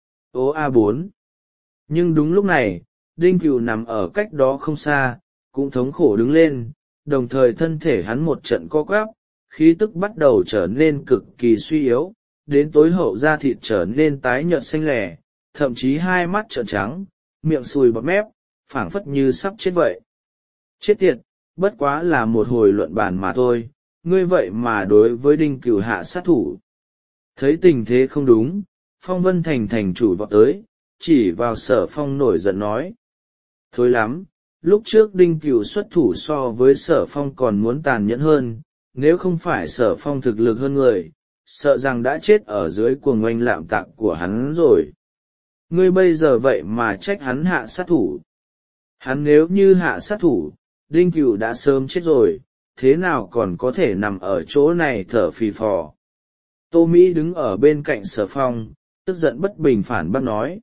Ô a bốn. Nhưng đúng lúc này, Đinh Cửu nằm ở cách đó không xa, cũng thống khổ đứng lên, đồng thời thân thể hắn một trận co quắp, khí tức bắt đầu trở nên cực kỳ suy yếu, đến tối hậu da thịt trở nên tái nhợt xanh lẻ, thậm chí hai mắt trợn trắng, miệng sùi bọt mép, phảng phất như sắp chết vậy. Chết tiệt, bất quá là một hồi luận bàn mà thôi, ngươi vậy mà đối với Đinh Cửu hạ sát thủ. Thấy tình thế không đúng, Phong Vân Thành thành chủ vọt tới, chỉ vào Sở Phong nổi giận nói. Thôi lắm, lúc trước Đinh Cửu xuất thủ so với Sở Phong còn muốn tàn nhẫn hơn, nếu không phải Sở Phong thực lực hơn người, sợ rằng đã chết ở dưới cuồng oanh lạm tạc của hắn rồi. Ngươi bây giờ vậy mà trách hắn hạ sát thủ. Hắn nếu như hạ sát thủ, Đinh Cửu đã sớm chết rồi, thế nào còn có thể nằm ở chỗ này thở phì phò. Tô Mỹ đứng ở bên cạnh Sở Phong, tức giận bất bình phản bác nói.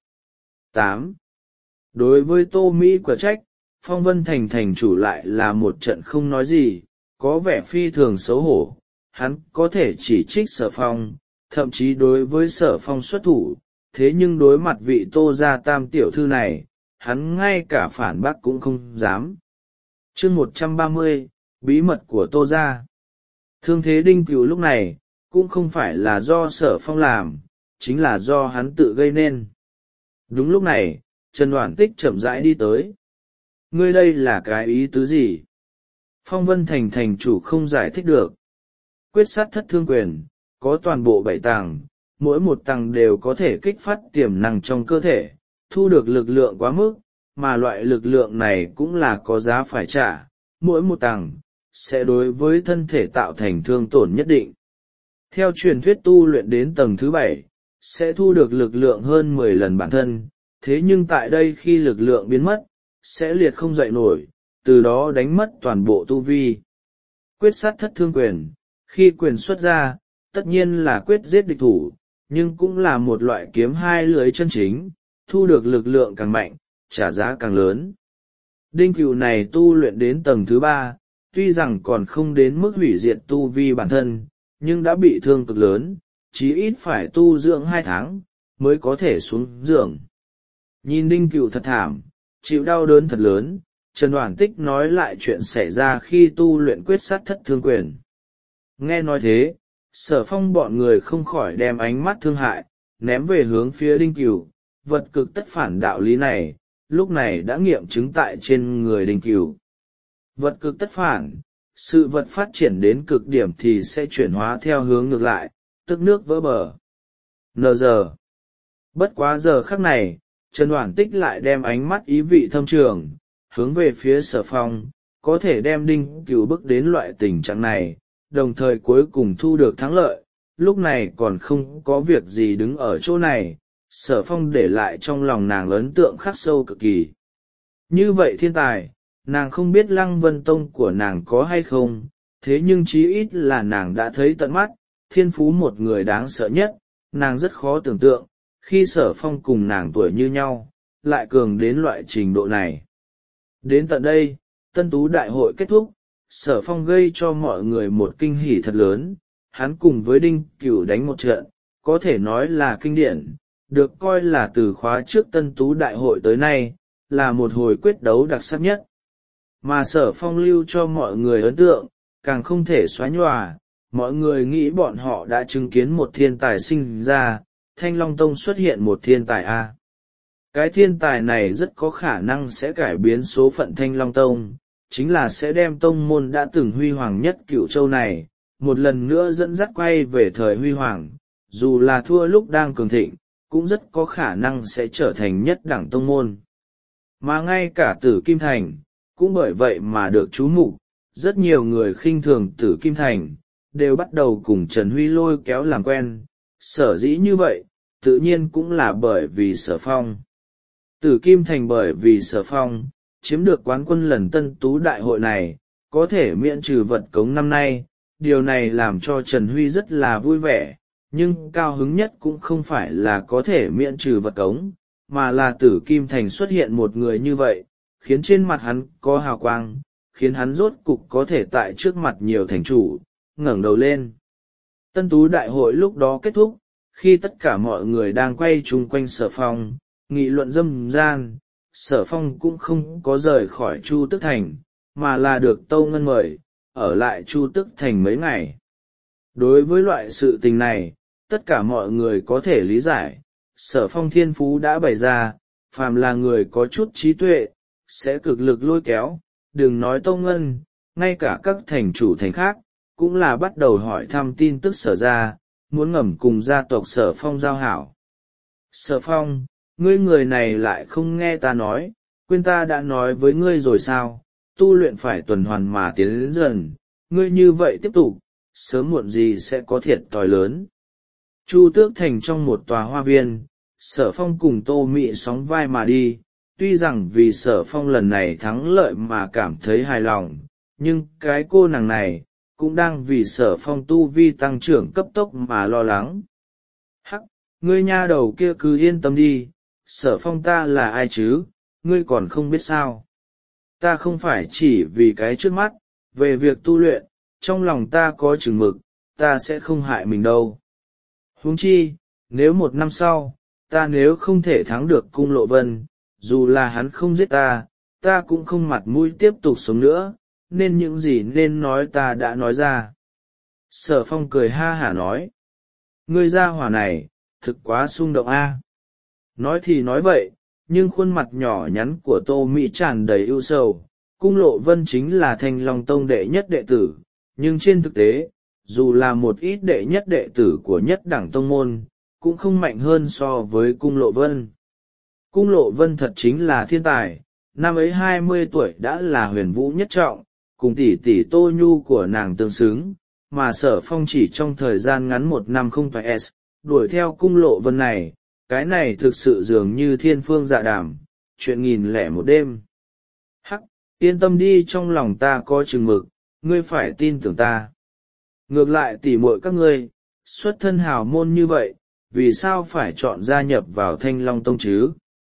tám. Đối với Tô Mỹ quả trách, Phong Vân Thành thành chủ lại là một trận không nói gì, có vẻ phi thường xấu hổ. Hắn có thể chỉ trích Sở Phong, thậm chí đối với Sở Phong xuất thủ, thế nhưng đối mặt vị Tô gia tam tiểu thư này, hắn ngay cả phản bác cũng không dám. Chương một trăm ba mươi, bí mật của Tô gia. Thương thế Đinh Cửu lúc này, cũng không phải là do Sở Phong làm, chính là do hắn tự gây nên. Đúng lúc này, Trần Đoản Tích chậm rãi đi tới. Ngươi đây là cái ý tứ gì? Phong Vân Thành thành chủ không giải thích được. Quyết sát thất thương quyền, có toàn bộ bảy tầng, mỗi một tầng đều có thể kích phát tiềm năng trong cơ thể, thu được lực lượng quá mức, mà loại lực lượng này cũng là có giá phải trả, mỗi một tầng sẽ đối với thân thể tạo thành thương tổn nhất định. Theo truyền thuyết tu luyện đến tầng thứ bảy, sẽ thu được lực lượng hơn mười lần bản thân, thế nhưng tại đây khi lực lượng biến mất, sẽ liệt không dậy nổi, từ đó đánh mất toàn bộ tu vi. Quyết sát thất thương quyền, khi quyền xuất ra, tất nhiên là quyết giết địch thủ, nhưng cũng là một loại kiếm hai lưới chân chính, thu được lực lượng càng mạnh, trả giá càng lớn. Đinh Cửu này tu luyện đến tầng thứ ba, tuy rằng còn không đến mức hủy diệt tu vi bản thân, nhưng đã bị thương cực lớn, chí ít phải tu dưỡng hai tháng, mới có thể xuống giường. Nhìn Đinh Cửu thật thảm, chịu đau đớn thật lớn, Trần Đoản Tích nói lại chuyện xảy ra khi tu luyện quyết sát thất thương quyền. Nghe nói thế, Sở Phong bọn người không khỏi đem ánh mắt thương hại, ném về hướng phía Đinh Cửu, vật cực tất phản đạo lý này, lúc này đã nghiệm chứng tại trên người Đinh Cửu. Vật cực tất phản, sự vật phát triển đến cực điểm thì sẽ chuyển hóa theo hướng ngược lại, tức nước vỡ bờ. Nờ giờ. Bất quá giờ khắc này, Trần Đoản Tích lại đem ánh mắt ý vị thâm trường, hướng về phía Sở Phong, có thể đem Đinh Cửu bước đến loại tình trạng này, đồng thời cuối cùng thu được thắng lợi, lúc này còn không có việc gì đứng ở chỗ này, Sở Phong để lại trong lòng nàng ấn tượng khắc sâu cực kỳ. Như vậy thiên tài, nàng không biết Lăng Vân Tông của nàng có hay không, thế nhưng chí ít là nàng đã thấy tận mắt, thiên phú một người đáng sợ nhất, nàng rất khó tưởng tượng, khi Sở Phong cùng nàng tuổi như nhau, lại cường đến loại trình độ này. Đến tận đây, Tân Tú Đại hội kết thúc, Sở Phong gây cho mọi người một kinh hỉ thật lớn, hắn cùng với Đinh Cửu đánh một trận, có thể nói là kinh điển, được coi là từ khóa trước Tân Tú Đại hội tới nay, là một hồi quyết đấu đặc sắc nhất. Mà Sở Phong lưu cho mọi người ấn tượng, càng không thể xóa nhòa, mọi người nghĩ bọn họ đã chứng kiến một thiên tài sinh ra, Thanh Long Tông xuất hiện một thiên tài A. Cái thiên tài này rất có khả năng sẽ cải biến số phận Thanh Long Tông, chính là sẽ đem tông môn đã từng huy hoàng nhất Cửu Châu này, một lần nữa dẫn dắt quay về thời huy hoàng, dù là thua lúc đang cường thịnh, cũng rất có khả năng sẽ trở thành nhất đẳng tông môn. Mà ngay cả Tử Kim Thành, cũng bởi vậy mà được chú mục, rất nhiều người khinh thường Tử Kim Thành, đều bắt đầu cùng Trần Huy lôi kéo làm quen, sở dĩ như vậy, tự nhiên cũng là bởi vì Sở Phong. Tử Kim Thành bởi vì Sở Phong, chiếm được quán quân lần Tân Tú Đại hội này, có thể miễn trừ vật cống năm nay, điều này làm cho Trần Huy rất là vui vẻ, nhưng cao hứng nhất cũng không phải là có thể miễn trừ vật cống, mà là Tử Kim Thành xuất hiện một người như vậy, khiến trên mặt hắn có hào quang, khiến hắn rốt cục có thể tại trước mặt nhiều thành chủ, ngẩng đầu lên. Tân Tú Đại hội lúc đó kết thúc, khi tất cả mọi người đang quay chung quanh Sở Phong, nghị luận râm ran, Sở Phong cũng không có rời khỏi Chu Tức Thành, mà là được Tâu Ngân mời, ở lại Chu Tức Thành mấy ngày. Đối với loại sự tình này, tất cả mọi người có thể lý giải, Sở Phong thiên phú đã bày ra, phàm là người có chút trí tuệ, sẽ cực lực lôi kéo, đừng nói Tâu Ngân, ngay cả các thành chủ thành khác, cũng là bắt đầu hỏi thăm tin tức Sở ra, muốn ngầm cùng gia tộc Sở Phong giao hảo. Sở Phong, ngươi người này lại không nghe ta nói, quên ta đã nói với ngươi rồi sao, tu luyện phải tuần hoàn mà tiến đến dần, ngươi như vậy tiếp tục, sớm muộn gì sẽ có thiệt thòi lớn. Chu Tước Thành trong một tòa hoa viên, Sở Phong cùng Tô Mị sóng vai mà đi, tuy rằng vì Sở Phong lần này thắng lợi mà cảm thấy hài lòng, nhưng cái cô nàng này, cũng đang vì Sở Phong tu vi tăng trưởng cấp tốc mà lo lắng. Hắc, ngươi nha đầu kia cứ yên tâm đi, Sở Phong ta là ai chứ, ngươi còn không biết sao. Ta không phải chỉ vì cái trước mắt, về việc tu luyện, trong lòng ta có chừng mực, ta sẽ không hại mình đâu. Huống chi, nếu một năm sau, ta nếu không thể thắng được Cung Lộ Vân, dù là hắn không giết ta, ta cũng không mặt mũi tiếp tục sống nữa, nên những gì nên nói ta đã nói ra. Sở Phong cười ha hả nói, ngươi gia hỏa này thực quá xung động a. Nói thì nói vậy, nhưng khuôn mặt nhỏ nhắn của Tô Mỹ tràn đầy ưu sầu. Cung Lộ Vân chính là Thanh Long Tông đệ nhất đệ tử, nhưng trên thực tế, dù là một ít đệ nhất đệ tử của nhất đẳng tông môn, cũng không mạnh hơn so với Cung Lộ Vân. Cung Lộ Vân thật chính là thiên tài, năm ấy hai mươi tuổi đã là huyền vũ nhất trọng, cùng tỷ tỷ Tô Nhu của nàng tương xứng, mà Sở Phong chỉ trong thời gian ngắn một năm không phải S, đuổi theo Cung Lộ Vân này, cái này thực sự dường như thiên phương dạ đàm, chuyện nghìn lẻ một đêm. Hắc, yên tâm đi, trong lòng ta có chừng mực, ngươi phải tin tưởng ta. Ngược lại tỉ muội các ngươi, xuất thân hào môn như vậy, vì sao phải chọn gia nhập vào Thanh Long Tông chứ?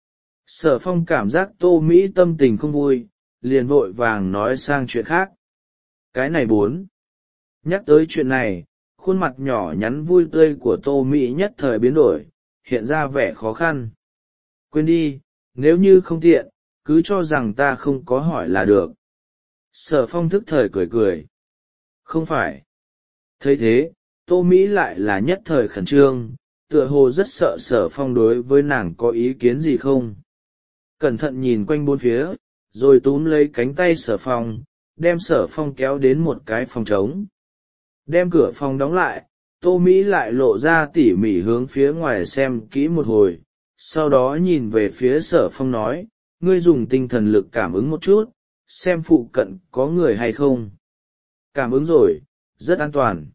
Sở Phong cảm giác Tô Mỹ tâm tình không vui, liền vội vàng nói sang chuyện khác. Cái này bốn. Nhắc tới chuyện này, khuôn mặt nhỏ nhắn vui tươi của Tô Mỹ nhất thời biến đổi, hiện ra vẻ khó khăn. Quên đi, nếu như không tiện, cứ cho rằng ta không có hỏi là được. Sở Phong thức thời cười cười. Không phải. Thấy thế, Tô Mỹ lại là nhất thời khẩn trương, tựa hồ rất sợ Sở Phong đối với nàng có ý kiến gì không. Cẩn thận nhìn quanh bốn phía, rồi túm lấy cánh tay Sở Phong, đem Sở Phong kéo đến một cái phòng trống. Đem cửa phòng đóng lại, Tô Mỹ lại lộ ra tỉ mỉ hướng phía ngoài xem kỹ một hồi, sau đó nhìn về phía Sở Phong nói, ngươi dùng tinh thần lực cảm ứng một chút, xem phụ cận có người hay không. Cảm ứng rồi, rất an toàn.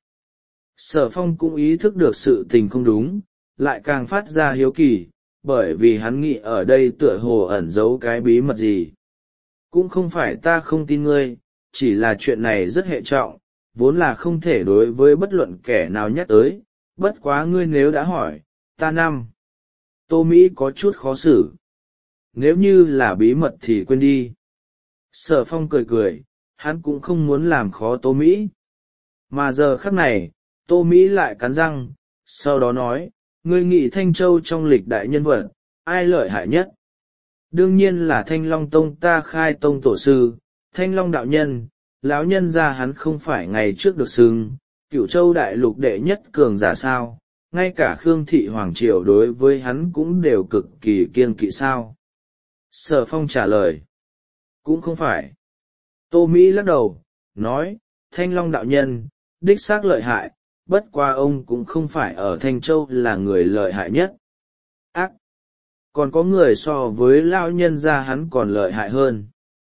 Sở Phong cũng ý thức được sự tình không đúng, lại càng phát ra hiếu kỳ, bởi vì hắn nghĩ ở đây tựa hồ ẩn giấu cái bí mật gì. Cũng không phải ta không tin ngươi, chỉ là chuyện này rất hệ trọng, vốn là không thể đối với bất luận kẻ nào nhắc tới, bất quá ngươi nếu đã hỏi, ta năm. Tô Mỹ có chút khó xử. Nếu như là bí mật thì quên đi. Sở Phong cười cười, hắn cũng không muốn làm khó Tô Mỹ. Mà giờ khắc này, Tô Mỹ lại cắn răng, sau đó nói, ngươi nghĩ Thanh Châu trong lịch đại nhân vật, ai lợi hại nhất? Đương nhiên là Thanh Long Tông ta khai tông tổ sư, Thanh Long đạo nhân, lão nhân ra hắn không phải ngày trước được xưng, Cửu Châu đại lục đệ nhất cường giả sao, ngay cả Khương Thị Hoàng Triều đối với hắn cũng đều cực kỳ kiêng kỵ sao. Sở Phong trả lời, cũng không phải. Tô Mỹ lắc đầu, nói, Thanh Long đạo nhân, đích xác lợi hại, bất qua ông cũng không phải ở Thanh Châu là người lợi hại nhất. Ác! Còn có người so với lão nhân gia hắn còn lợi hại hơn.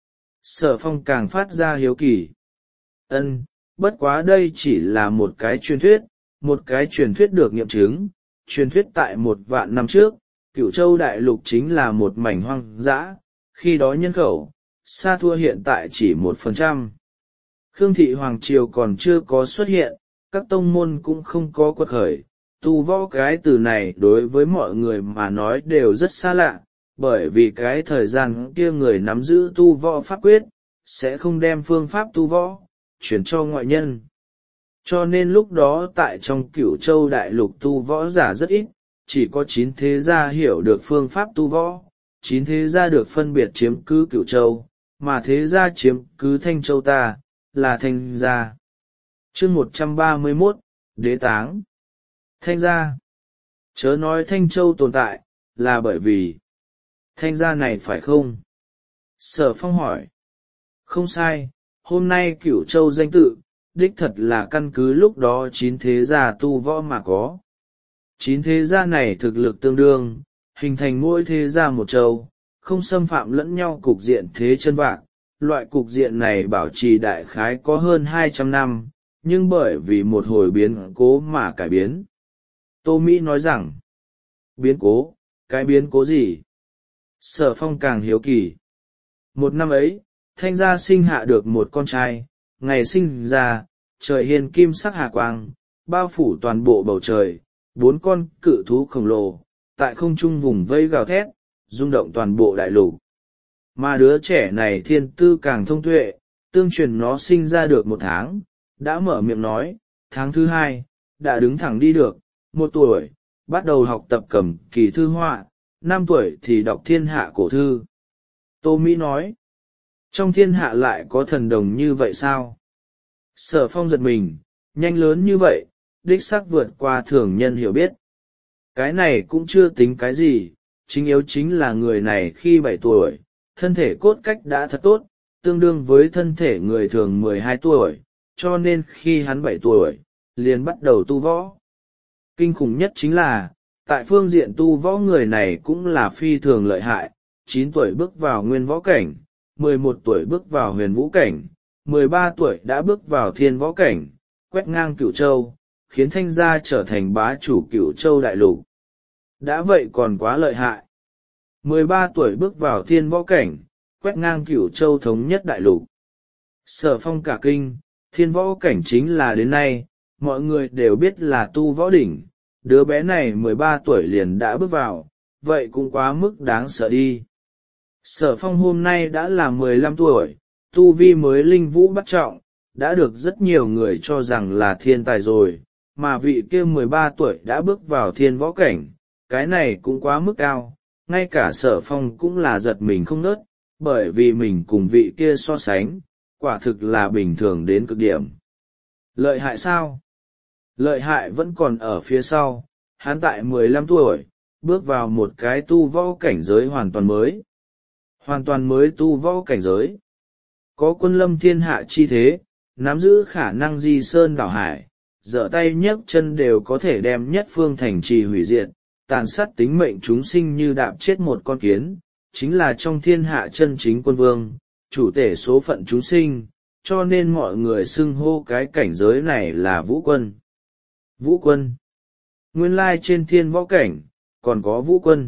Sở Phong càng phát ra hiếu kỳ. Ân, bất quá đây chỉ là một cái truyền thuyết, một cái truyền thuyết được nghiệm chứng. Truyền thuyết tại một vạn năm trước, Cửu Châu đại lục chính là một mảnh hoang dã, khi đó nhân khẩu, xa thua hiện tại chỉ một phần trăm. Khương Thị Hoàng Triều còn chưa có xuất hiện, các tông môn cũng không có quật khởi. Tu võ cái từ này đối với mọi người mà nói đều rất xa lạ, bởi vì cái thời gian kia người nắm giữ tu võ pháp quyết, sẽ không đem phương pháp tu võ, chuyển cho ngoại nhân. Cho nên lúc đó tại trong Cửu Châu đại lục tu võ giả rất ít, chỉ có chín thế gia hiểu được phương pháp tu võ, chín thế gia được phân biệt chiếm cứ Cửu Châu, mà thế gia chiếm cứ Thanh Châu ta, là Thanh gia. Chương một trăm ba mươi mốt, Đế táng. Thanh gia. Chớ nói Thanh Châu tồn tại, là bởi vì Thanh gia này phải không? Sở Phong hỏi. Không sai, hôm nay Cửu Châu danh tự, đích thật là căn cứ lúc đó chín thế gia tu võ mà có. Chín thế gia này thực lực tương đương, hình thành mỗi thế gia một châu, không xâm phạm lẫn nhau cục diện thế chân vạc. Loại cục diện này bảo trì đại khái có hơn hai trăm năm, nhưng bởi vì một hồi biến cố mà cải biến. Tô Mỹ nói rằng, biến cố, cái biến cố gì? Sở Phong càng hiếu kỳ. Một năm ấy, Thanh gia sinh hạ được một con trai, ngày sinh ra, trời hiền kim sắc hà quang, bao phủ toàn bộ bầu trời, bốn con cự thú khổng lồ, tại không trung vùng vây gào thét, rung động toàn bộ đại lục. Mà đứa trẻ này thiên tư càng thông tuệ, tương truyền nó sinh ra được một tháng, đã mở miệng nói, tháng thứ hai, đã đứng thẳng đi được, một tuổi, bắt đầu học tập cầm kỳ thư họa, năm tuổi thì đọc thiên hạ cổ thư. Tô Mỹ nói, trong thiên hạ lại có thần đồng như vậy sao? Sở Phong giật mình, nhanh lớn như vậy, đích xác vượt qua thường nhân hiểu biết. Cái này cũng chưa tính cái gì, chính yếu chính là người này khi bảy tuổi, thân thể cốt cách đã thật tốt, tương đương với thân thể người thường mười hai tuổi, cho nên khi hắn bảy tuổi, liền bắt đầu tu võ. Kinh khủng nhất chính là, tại phương diện tu võ người này cũng là phi thường lợi hại, chín tuổi bước vào nguyên võ cảnh, mười một tuổi bước vào huyền vũ cảnh, mười ba tuổi đã bước vào thiên võ cảnh, quét ngang Cửu Châu, khiến Thanh gia trở thành bá chủ Cửu Châu đại lục. Đã vậy còn quá lợi hại. mười ba tuổi bước vào thiên võ cảnh, quét ngang Cửu Châu thống nhất đại lục. Sở Phong cả kinh, thiên võ cảnh chính là đến nay, mọi người đều biết là tu võ đỉnh, đứa bé này mười ba tuổi liền đã bước vào, vậy cũng quá mức đáng sợ đi. Sở Phong hôm nay đã là mười lăm tuổi, tu vi mới linh vũ bắt trọng, đã được rất nhiều người cho rằng là thiên tài rồi, mà vị kia mười ba tuổi đã bước vào thiên võ cảnh, cái này cũng quá mức cao, ngay cả Sở Phong cũng là giật mình không nớt, bởi vì mình cùng vị kia so sánh, quả thực là bình thường đến cực điểm. Lợi hại sao? Lợi hại vẫn còn ở phía sau, hắn tại mười lăm tuổi, bước vào một cái tu võ cảnh giới hoàn toàn mới. Hoàn toàn mới tu võ cảnh giới. Có quân lâm thiên hạ chi thế, nắm giữ khả năng di sơn đảo hải, giở tay nhấc chân đều có thể đem nhất phương thành trì hủy diệt, tàn sát tính mệnh chúng sinh như đạp chết một con kiến, chính là trong thiên hạ chân chính quân vương, chủ tể số phận chúng sinh, cho nên mọi người xưng hô cái cảnh giới này là vũ quân. Vũ quân. Nguyên lai trên thiên võ cảnh, còn có vũ quân.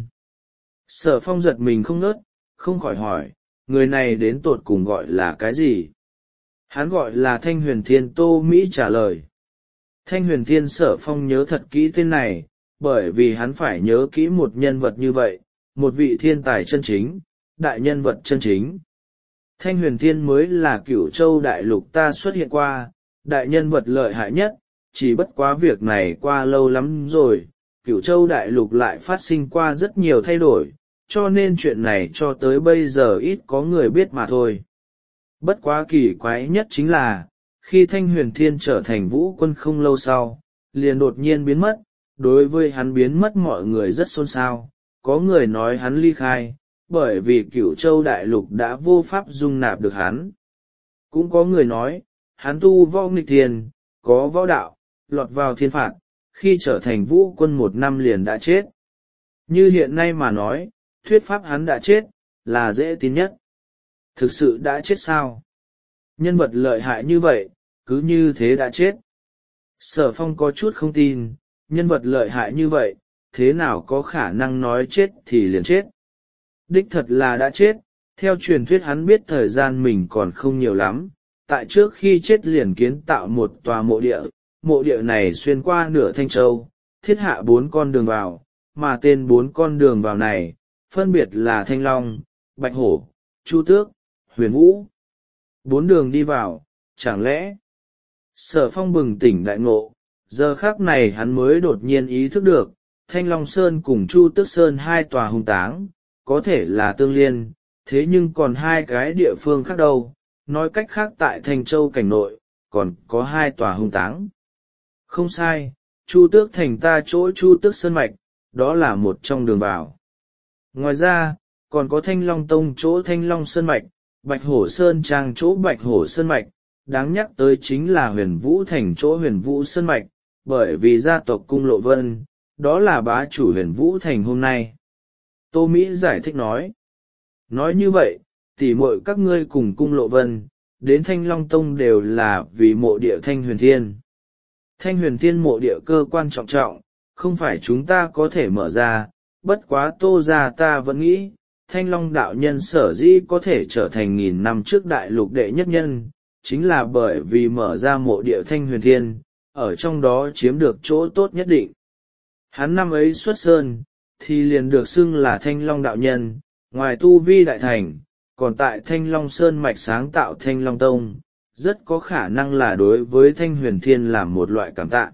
Sở Phong giật mình không ngớt, không khỏi hỏi, người này đến tột cùng gọi là cái gì? Hắn gọi là Thanh Huyền Thiên. Tô Mỹ trả lời. Thanh Huyền Thiên. Sở Phong nhớ thật kỹ tên này, bởi vì hắn phải nhớ kỹ một nhân vật như vậy, một vị thiên tài chân chính, đại nhân vật chân chính. Thanh Huyền Thiên mới là Cửu Châu đại lục ta xuất hiện qua, đại nhân vật lợi hại nhất, chỉ bất quá việc này qua lâu lắm rồi, Cửu Châu đại lục lại phát sinh qua rất nhiều thay đổi, cho nên chuyện này cho tới bây giờ ít có người biết mà thôi. Bất quá kỳ quái nhất chính là, khi Thanh Huyền Thiên trở thành vũ quân không lâu sau, liền đột nhiên biến mất, đối với hắn biến mất mọi người rất xôn xao, có người nói hắn ly khai, bởi vì Cửu Châu đại lục đã vô pháp dung nạp được hắn. Cũng có người nói, hắn tu võ nghịch thiên, có võ đạo, lọt vào thiên phạt, khi trở thành vũ quân một năm liền đã chết. Như hiện nay mà nói, thuyết pháp hắn đã chết, là dễ tin nhất. Thực sự đã chết sao? Nhân vật lợi hại như vậy, cứ như thế đã chết. Sở Phong có chút không tin, nhân vật lợi hại như vậy, thế nào có khả năng nói chết thì liền chết. Đích thật là đã chết, theo truyền thuyết hắn biết thời gian mình còn không nhiều lắm, tại trước khi chết liền kiến tạo một tòa mộ địa, mộ địa này xuyên qua nửa Thanh Châu, thiết hạ bốn con đường vào, mà tên bốn con đường vào này, phân biệt là Thanh Long, Bạch Hổ, Chu Tước, Huyền Vũ. Bốn đường đi vào, chẳng lẽ? Sở Phong bừng tỉnh đại ngộ, giờ khác này hắn mới đột nhiên ý thức được, Thanh Long Sơn cùng Chu Tước Sơn hai tòa hung táng, có thể là tương liên, thế nhưng còn hai cái địa phương khác đâu, nói cách khác tại Thanh Châu cảnh nội, còn có hai tòa hung táng. Không sai, Chu Tước thành ta chỗ Chu Tước Sơn Mạch, đó là một trong đường vào. Ngoài ra, còn có Thanh Long Tông chỗ Thanh Long Sơn Mạch, Bạch Hổ Sơn Trang chỗ Bạch Hổ Sơn Mạch, đáng nhắc tới chính là Huyền Vũ Thành chỗ Huyền Vũ Sơn Mạch, bởi vì gia tộc Cung Lộ Vân, đó là bá chủ Huyền Vũ Thành hôm nay. Tô Mỹ giải thích nói. Nói như vậy, tỉ muội các ngươi cùng Cung Lộ Vân, đến Thanh Long Tông đều là vì mộ địa Thanh Huyền Thiên. Thanh Huyền Thiên mộ địa cơ quan trọng trọng, không phải chúng ta có thể mở ra, bất quá Tô gia ta vẫn nghĩ, Thanh Long đạo nhân sở dĩ có thể trở thành nghìn năm trước đại lục đệ nhất nhân, chính là bởi vì mở ra mộ địa Thanh Huyền Thiên, ở trong đó chiếm được chỗ tốt nhất định. Hắn năm ấy xuất sơn, thì liền được xưng là Thanh Long đạo nhân, ngoài tu vi đại thành, còn tại Thanh Long Sơn mạch sáng tạo Thanh Long Tông, rất có khả năng là đối với Thanh Huyền Thiên làm một loại cảm tạ.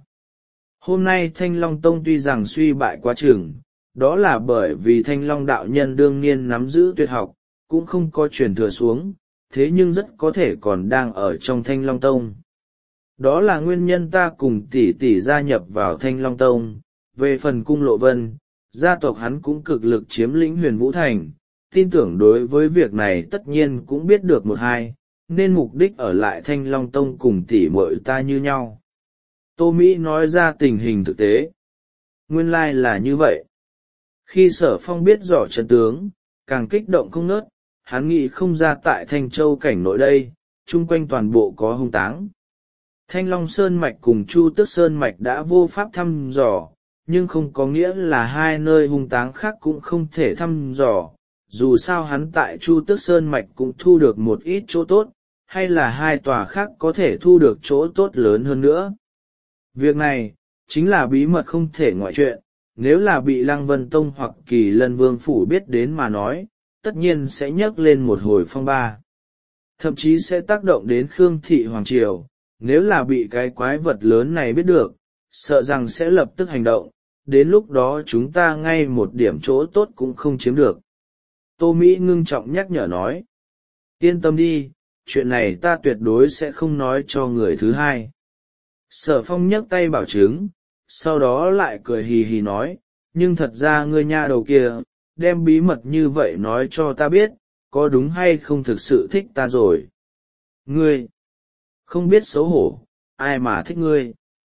Hôm nay Thanh Long Tông tuy rằng suy bại quá chừng, đó là bởi vì Thanh Long đạo nhân đương nhiên nắm giữ tuyệt học, cũng không có truyền thừa xuống, thế nhưng rất có thể còn đang ở trong Thanh Long Tông. đó là nguyên nhân ta cùng tỷ tỷ gia nhập vào Thanh Long Tông. Về phần Cung Lộ Vân, gia tộc hắn cũng cực lực chiếm lĩnh Huyền Vũ Thành, tin tưởng đối với việc này tất nhiên cũng biết được một hai, nên mục đích ở lại Thanh Long Tông cùng tỷ muội ta như nhau. Tô Mỹ nói ra tình hình thực tế. Nguyên lai là như vậy. Khi Sở Phong biết rõ trận tướng, càng kích động không ngớt, hắn nghĩ không ra tại Thanh Châu cảnh nội đây, chung quanh toàn bộ có hung táng. Thanh Long Sơn Mạch cùng Chu Tước Sơn Mạch đã vô pháp thăm dò, nhưng không có nghĩa là hai nơi hung táng khác cũng không thể thăm dò. Dù sao hắn tại Chu Tước Sơn Mạch cũng thu được một ít chỗ tốt, hay là hai tòa khác có thể thu được chỗ tốt lớn hơn nữa. Việc này, chính là bí mật không thể ngoại chuyện, nếu là bị Lăng Vân Tông hoặc Kỳ Lân Vương Phủ biết đến mà nói, tất nhiên sẽ nhấc lên một hồi phong ba. Thậm chí sẽ tác động đến Khương Thị Hoàng Triều, nếu là bị cái quái vật lớn này biết được, sợ rằng sẽ lập tức hành động, đến lúc đó chúng ta ngay một điểm chỗ tốt cũng không chiếm được. Tô Mỹ ngưng trọng nhắc nhở nói. Yên tâm đi, chuyện này ta tuyệt đối sẽ không nói cho người thứ hai. Sở Phong nhấc tay bảo chứng, sau đó lại cười hì hì nói, nhưng thật ra ngươi nha đầu kia, đem bí mật như vậy nói cho ta biết, có đúng hay không thực sự thích ta rồi. Ngươi, không biết xấu hổ, ai mà thích ngươi.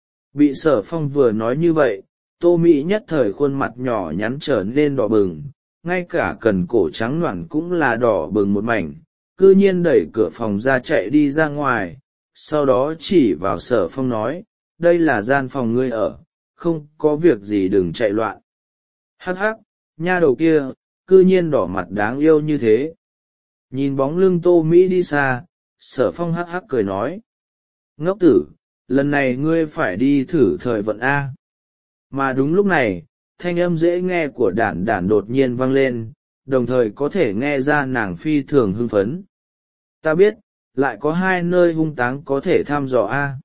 Bị Sở Phong vừa nói như vậy, Tô Mỹ nhất thời khuôn mặt nhỏ nhắn trở nên đỏ bừng, ngay cả cần cổ trắng noãn cũng là đỏ bừng một mảnh, cư nhiên đẩy cửa phòng ra chạy đi ra ngoài, sau đó chỉ vào Sở Phong nói, đây là gian phòng ngươi ở, không có việc gì đừng chạy loạn. Hắc hắc, nha đầu kia, cư nhiên đỏ mặt đáng yêu như thế. Nhìn bóng lưng Tô Mỹ đi xa, Sở Phong hắc hắc cười nói, ngốc tử, lần này ngươi phải đi thử thời vận A. Mà đúng lúc này, thanh âm dễ nghe của đản đản đột nhiên vang lên, đồng thời có thể nghe ra nàng phi thường hưng phấn. Ta biết, lại có hai nơi hung táng có thể thăm dò A.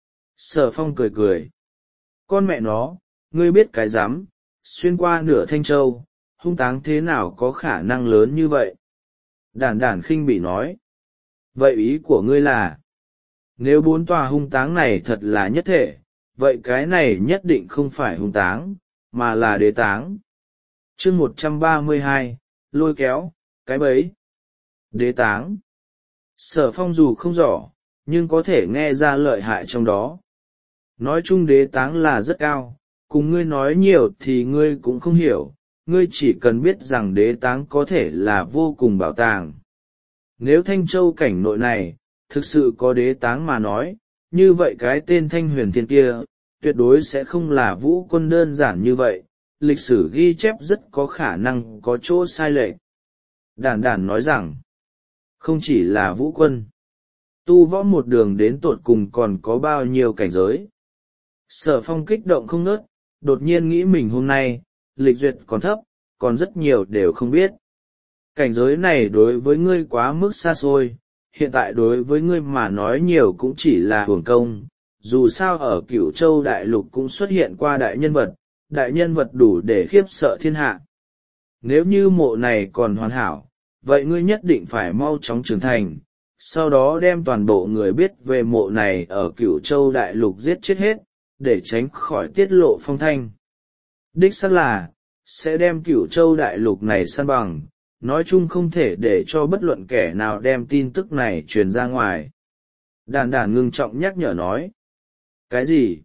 Sở Phong cười cười. Con mẹ nó, ngươi biết cái rắm, xuyên qua nửa Thanh Châu, hung táng thế nào có khả năng lớn như vậy? Đản đản khinh bỉ nói. Vậy ý của ngươi là, nếu bốn tòa hung táng này thật là nhất thể, vậy cái này nhất định không phải hung táng, mà là đế táng. Chương một trăm ba mươi hai, lôi kéo, cái bẫy. Đế táng. Sở Phong dù không rõ, nhưng có thể nghe ra lợi hại trong đó. Nói chung đế táng là rất cao, cùng ngươi nói nhiều thì ngươi cũng không hiểu, ngươi chỉ cần biết rằng đế táng có thể là vô cùng bảo tàng. Nếu Thanh Châu cảnh nội này, thực sự có đế táng mà nói, như vậy cái tên Thanh Huyền Thiên kia, tuyệt đối sẽ không là vũ quân đơn giản như vậy, lịch sử ghi chép rất có khả năng có chỗ sai lệch. Đản đản nói rằng, không chỉ là vũ quân, tu võ một đường đến tột cùng còn có bao nhiêu cảnh giới. Sở Phong kích động không ngớt, đột nhiên nghĩ mình hôm nay, lịch duyệt còn thấp, còn rất nhiều đều không biết. Cảnh giới này đối với ngươi quá mức xa xôi, hiện tại đối với ngươi mà nói nhiều cũng chỉ là hưởng công, dù sao ở Cửu Châu đại lục cũng xuất hiện qua đại nhân vật, đại nhân vật đủ để khiếp sợ thiên hạ. Nếu như mộ này còn hoàn hảo, vậy ngươi nhất định phải mau chóng trưởng thành, sau đó đem toàn bộ người biết về mộ này ở Cửu Châu đại lục giết chết hết, để tránh khỏi tiết lộ phong thanh. Đích xác là, sẽ đem Cửu Châu đại lục này san bằng, nói chung không thể để cho bất luận kẻ nào đem tin tức này truyền ra ngoài. Đản đản ngưng trọng nhắc nhở nói. Cái gì?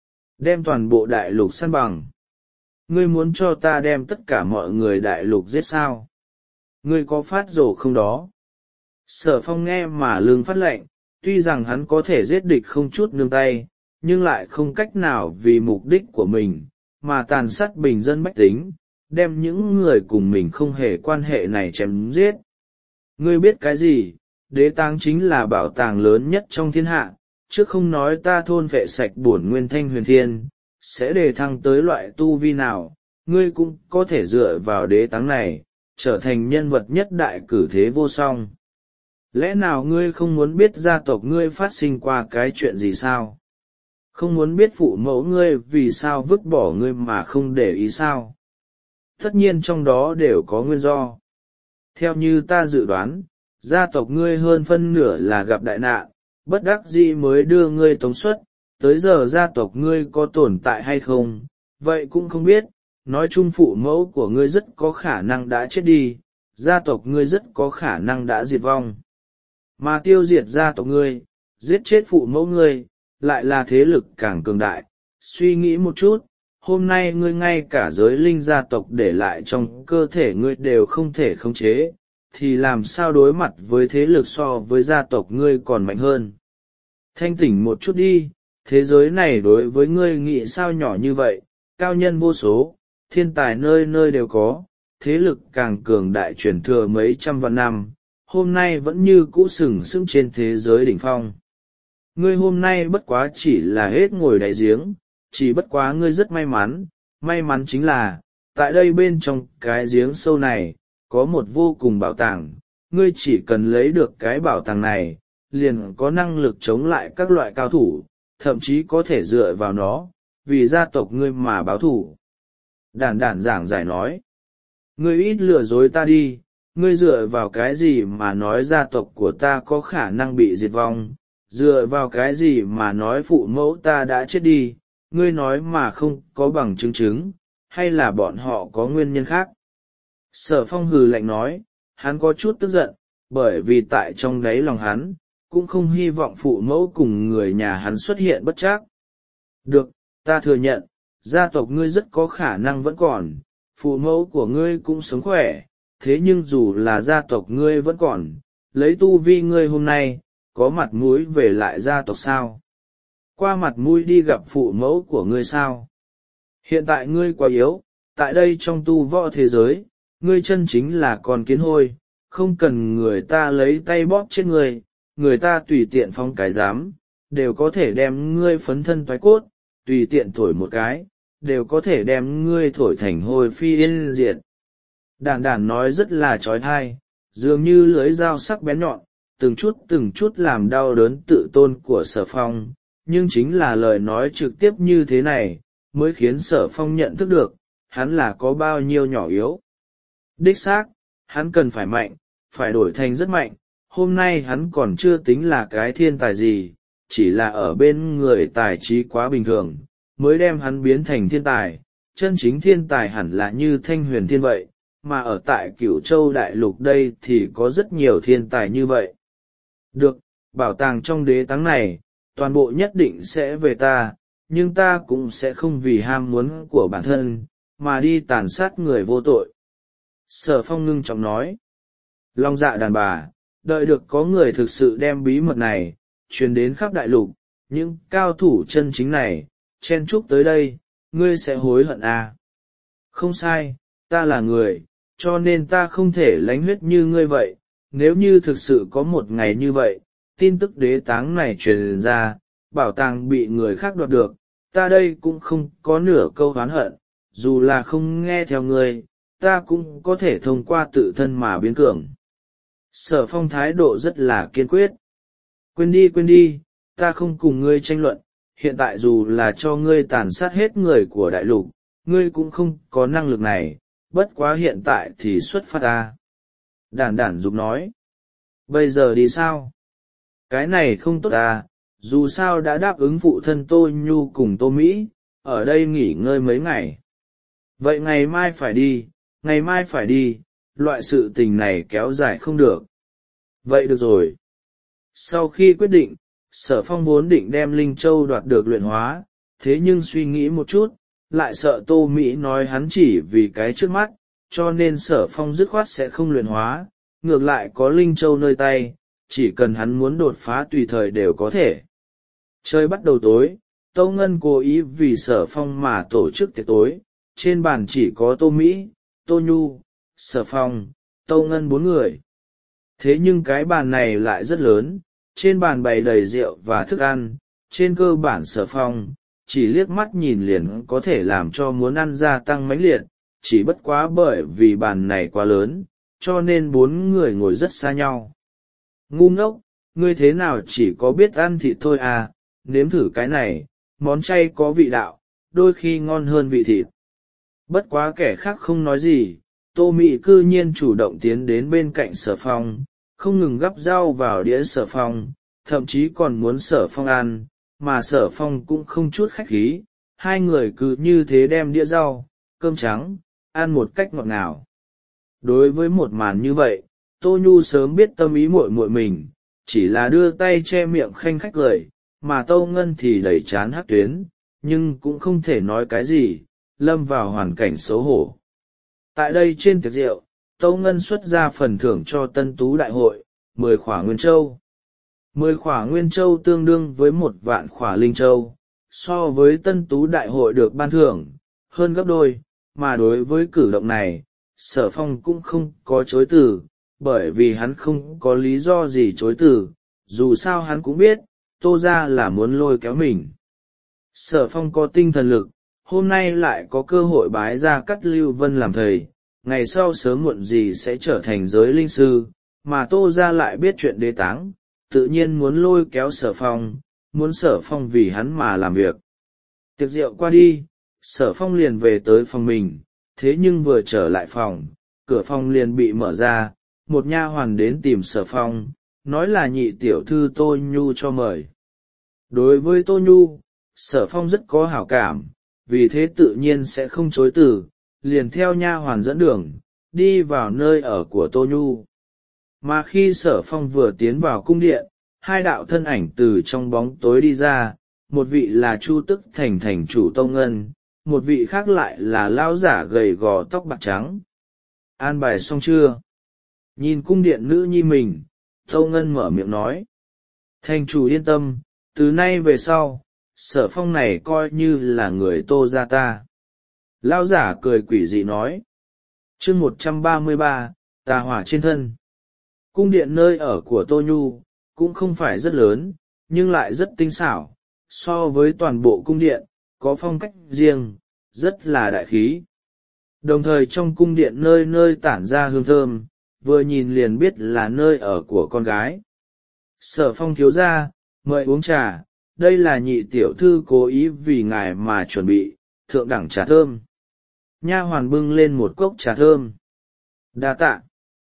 Đem toàn bộ đại lục săn bằng? Ngươi muốn cho ta đem tất cả mọi người đại lục giết sao? Ngươi có phát rồ không đó? Sở Phong nghe mà lưng phát lệnh, tuy rằng hắn có thể giết địch không chút nương tay, nhưng lại không cách nào vì mục đích của mình, mà tàn sát bình dân bách tính, đem những người cùng mình không hề quan hệ này chém giết. Ngươi biết cái gì? Đế táng chính là bảo tàng lớn nhất trong thiên hạ, chứ không nói ta thôn vệ sạch bổn nguyên Thanh Huyền Thiên, sẽ đề thăng tới loại tu vi nào, ngươi cũng có thể dựa vào đế táng này, trở thành nhân vật nhất đại cử thế vô song. Lẽ nào ngươi không muốn biết gia tộc ngươi phát sinh qua cái chuyện gì sao? Không muốn biết phụ mẫu ngươi vì sao vứt bỏ ngươi mà không để ý sao? Tất nhiên trong đó đều có nguyên do. Theo như ta dự đoán, gia tộc ngươi hơn phân nửa là gặp đại nạn, bất đắc dĩ mới đưa ngươi tống xuất, tới giờ gia tộc ngươi có tồn tại hay không, vậy cũng không biết. Nói chung phụ mẫu của ngươi rất có khả năng đã chết đi, gia tộc ngươi rất có khả năng đã diệt vong. Mà tiêu diệt gia tộc ngươi, giết chết phụ mẫu ngươi, lại là thế lực càng cường đại. Suy nghĩ một chút, hôm nay ngươi ngay cả giới linh gia tộc để lại trong cơ thể ngươi đều không thể khống chế, thì làm sao đối mặt với thế lực so với gia tộc ngươi còn mạnh hơn. Thanh tỉnh một chút đi, thế giới này đối với ngươi nghĩ sao nhỏ như vậy, cao nhân vô số, thiên tài nơi nơi đều có, thế lực càng cường đại truyền thừa mấy trăm vạn năm, hôm nay vẫn như cũ sừng sững trên thế giới đỉnh phong. Ngươi hôm nay bất quá chỉ là hết ngồi đáy giếng, chỉ bất quá ngươi rất may mắn, may mắn chính là, tại đây bên trong cái giếng sâu này, có một vô cùng bảo tàng, ngươi chỉ cần lấy được cái bảo tàng này, liền có năng lực chống lại các loại cao thủ, thậm chí có thể dựa vào nó, vì gia tộc ngươi mà báo thủ. Đản đản giảng giải nói, ngươi ít lừa dối ta đi, ngươi dựa vào cái gì mà nói gia tộc của ta có khả năng bị diệt vong, dựa vào cái gì mà nói phụ mẫu ta đã chết đi, ngươi nói mà không có bằng chứng chứng, hay là bọn họ có nguyên nhân khác. Sở Phong hừ lạnh nói, hắn có chút tức giận, bởi vì tại trong đáy lòng hắn, cũng không hy vọng phụ mẫu cùng người nhà hắn xuất hiện bất trắc. Được, ta thừa nhận, gia tộc ngươi rất có khả năng vẫn còn, phụ mẫu của ngươi cũng sống khỏe, thế nhưng dù là gia tộc ngươi vẫn còn, lấy tu vi ngươi hôm nay, có mặt mũi về lại gia tộc sao? Qua mặt mũi đi gặp phụ mẫu của ngươi sao? Hiện tại ngươi quá yếu, tại đây trong tu võ thế giới, ngươi chân chính là con kiến hôi, không cần người ta lấy tay bóp chết ngươi, người ta tùy tiện phong cái giám, đều có thể đem ngươi phấn thân toái cốt, tùy tiện thổi một cái, đều có thể đem ngươi thổi thành hôi phi yên diệt. Đản đản nói rất là trói thai, dường như lưỡi dao sắc bén nhọn, từng chút từng chút làm đau đớn tự tôn của Sở Phong, nhưng chính là lời nói trực tiếp như thế này, mới khiến Sở Phong nhận thức được, hắn là có bao nhiêu nhỏ yếu. Đích xác, hắn cần phải mạnh, phải đổi thành rất mạnh, hôm nay hắn còn chưa tính là cái thiên tài gì, chỉ là ở bên người tài trí quá bình thường, mới đem hắn biến thành thiên tài, chân chính thiên tài hẳn là như Thanh Huyền Thiên vậy, mà ở tại Cửu Châu Đại Lục đây thì có rất nhiều thiên tài như vậy. Được, bảo tàng trong đế táng này, toàn bộ nhất định sẽ về ta, nhưng ta cũng sẽ không vì ham muốn của bản thân, mà đi tàn sát người vô tội. Sở Phong ngưng trọng nói, long dạ đàn bà, đợi được có người thực sự đem bí mật này, truyền đến khắp đại lục, những cao thủ chân chính này, chen chúc tới đây, ngươi sẽ hối hận à. Không sai, ta là người, cho nên ta không thể lánh huyết như ngươi vậy, nếu như thực sự có một ngày như vậy, tin tức đế táng này truyền ra, bảo tàng bị người khác đoạt được, ta đây cũng không có nửa câu oán hận, dù là không nghe theo ngươi, ta cũng có thể thông qua tự thân mà biến cường. Sở Phong thái độ rất là kiên quyết. Quên đi quên đi, ta không cùng ngươi tranh luận, hiện tại dù là cho ngươi tàn sát hết người của đại lục, ngươi cũng không có năng lực này, bất quá hiện tại thì xuất phát ta. Đản đản dục nói, bây giờ đi sao? Cái này không tốt ta, dù sao đã đáp ứng phụ thân Tô Nhu cùng Tô Mỹ, ở đây nghỉ ngơi mấy ngày. Vậy ngày mai phải đi, ngày mai phải đi, loại sự tình này kéo dài không được. Vậy được rồi. Sau khi quyết định, Sở Phong vốn định đem Linh Châu đoạt được luyện hóa, thế nhưng suy nghĩ một chút, lại sợ Tô Mỹ nói hắn chỉ vì cái trước mắt, cho nên Sở Phong dứt khoát sẽ không luyện hóa, ngược lại có Linh Châu nơi tay, chỉ cần hắn muốn đột phá tùy thời đều có thể. Trời bắt đầu tối, Tâu Ngân cố ý vì Sở Phong mà tổ chức tiệc tối, trên bàn chỉ có Tô Mỹ, Tô Nhu, Sở Phong, Tâu Ngân bốn người. Thế nhưng cái bàn này lại rất lớn, trên bàn bày đầy rượu và thức ăn, trên cơ bản Sở Phong, chỉ liếc mắt nhìn liền có thể làm cho muốn ăn gia tăng mãnh liệt, chỉ bất quá bởi vì bàn này quá lớn, cho nên bốn người ngồi rất xa nhau. Ngu ngốc, ngươi thế nào chỉ có biết ăn thịt thôi à, nếm thử cái này, món chay có vị đạo, đôi khi ngon hơn vị thịt. Bất quá kẻ khác không nói gì, Tô Mị cư nhiên chủ động tiến đến bên cạnh Sở Phong, không ngừng gắp rau vào đĩa Sở Phong, thậm chí còn muốn Sở Phong ăn, mà Sở Phong cũng không chút khách khí, hai người cứ như thế đem đĩa rau, cơm trắng, ăn một cách ngọt ngào. Đối với một màn như vậy, Tô Nhu sớm biết tâm ý muội muội mình, chỉ là đưa tay che miệng khanh khách cười, mà Tâu Ngân thì đẩy chán hắc tuyến, nhưng cũng không thể nói cái gì, lâm vào hoàn cảnh xấu hổ. Tại đây trên tiệc rượu, Tâu Ngân xuất ra phần thưởng cho Tân Tú Đại hội, mười khỏa Nguyên Châu. Mười khỏa Nguyên Châu tương đương với một vạn khỏa Linh Châu, so với Tân Tú Đại hội được ban thưởng, hơn gấp đôi, mà đối với cử động này, Sở Phong cũng không có chối từ, bởi vì hắn không có lý do gì chối từ, dù sao hắn cũng biết, Tô ra là muốn lôi kéo mình. Sở Phong có tinh thần lực, hôm nay lại có cơ hội bái ra Cắt Lưu Vân làm thầy, ngày sau sớm muộn gì sẽ trở thành giới linh sư, mà Tô ra lại biết chuyện đế táng, tự nhiên muốn lôi kéo Sở Phong, muốn Sở Phong vì hắn mà làm việc. Tiệc rượu qua đi, Sở Phong liền về tới phòng mình, thế nhưng vừa trở lại phòng, cửa phòng liền bị mở ra, một nha hoàn đến tìm Sở Phong, nói là nhị tiểu thư Tô Nhu cho mời. Đối với Tô Nhu, Sở Phong rất có hảo cảm, vì thế tự nhiên sẽ không chối từ, liền theo nha hoàn dẫn đường, đi vào nơi ở của Tô Nhu. Mà khi Sở Phong vừa tiến vào cung điện, hai đạo thân ảnh từ trong bóng tối đi ra, một vị là Chu Tức Thành thành chủ Tâu Ngân, một vị khác lại là lão giả gầy gò tóc bạc trắng. An bài xong chưa? Nhìn cung điện nữ nhi mình, Tâu Ngân mở miệng nói. Thành chủ yên tâm, từ nay về sau, Sở Phong này coi như là người Tô gia ta. Lão giả cười quỷ dị nói. Chương một trăm ba mươi ba, tà hỏa trên thân. Cung điện nơi ở của Tô Nhu, cũng không phải rất lớn, nhưng lại rất tinh xảo, so với toàn bộ cung điện, có phong cách riêng, rất là đại khí. Đồng thời trong cung điện nơi nơi tản ra hương thơm, vừa nhìn liền biết là nơi ở của con gái. Sở Phong thiếu gia, mời uống trà, đây là nhị tiểu thư cố ý vì ngài mà chuẩn bị, thượng đẳng trà thơm. Nha hoàn bưng lên một cốc trà thơm. Đa tạ.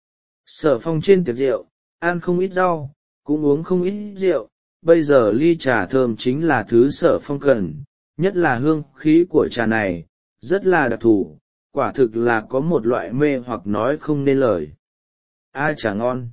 Sở Phong trên tiệc rượu, ăn không ít rau, cũng uống không ít rượu, bây giờ ly trà thơm chính là thứ Sở Phong cần, nhất là hương khí của trà này, rất là đặc thù, quả thực là có một loại mê hoặc nói không nên lời. Ai trà ngon.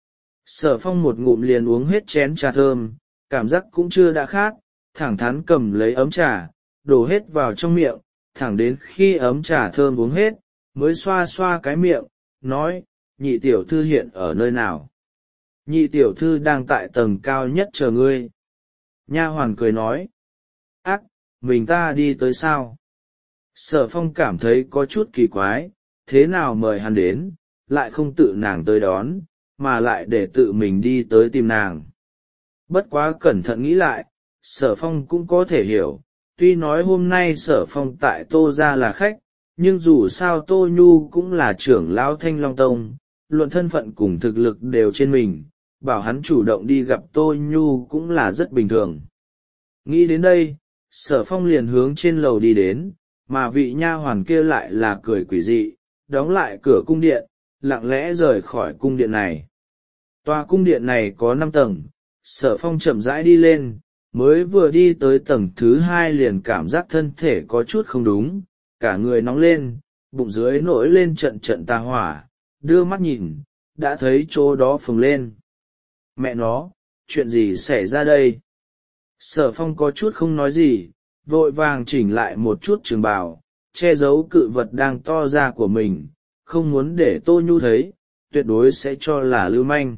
Sở Phong một ngụm liền uống hết chén trà thơm, cảm giác cũng chưa đã khát, thẳng thắn cầm lấy ấm trà, đổ hết vào trong miệng, thẳng đến khi ấm trà thơm uống hết, mới xoa xoa cái miệng, nói, nhị tiểu thư hiện ở nơi nào? Nhị tiểu thư đang tại tầng cao nhất chờ ngươi. Nha hoàn cười nói, ác, mình ta đi tới sao? Sở Phong cảm thấy có chút kỳ quái, thế nào mời hắn đến, lại không tự nàng tới đón, mà lại để tự mình đi tới tìm nàng. Bất quá cẩn thận nghĩ lại, Sở Phong cũng có thể hiểu, tuy nói hôm nay Sở Phong tại Tô gia là khách, nhưng dù sao Tô Nhu cũng là trưởng lão Thanh Long Tông, luận thân phận cùng thực lực đều trên mình, bảo hắn chủ động đi gặp Tô Nhu cũng là rất bình thường. Nghĩ đến đây, Sở Phong liền hướng trên lầu đi đến, mà vị nha hoàn kia lại là cười quỷ dị, đóng lại cửa cung điện, lặng lẽ rời khỏi cung điện này. Tòa cung điện này có năm tầng, Sở Phong chậm rãi đi lên, mới vừa đi tới tầng thứ hai liền cảm giác thân thể có chút không đúng, cả người nóng lên, bụng dưới nổi lên trận trận tà hỏa, đưa mắt nhìn, đã thấy chỗ đó phồng lên. Mẹ nó, chuyện gì xảy ra đây? Sở Phong có chút không nói gì, vội vàng chỉnh lại một chút trường bào, che giấu cự vật đang to ra của mình, không muốn để Tô Nhu thấy, tuyệt đối sẽ cho là lưu manh.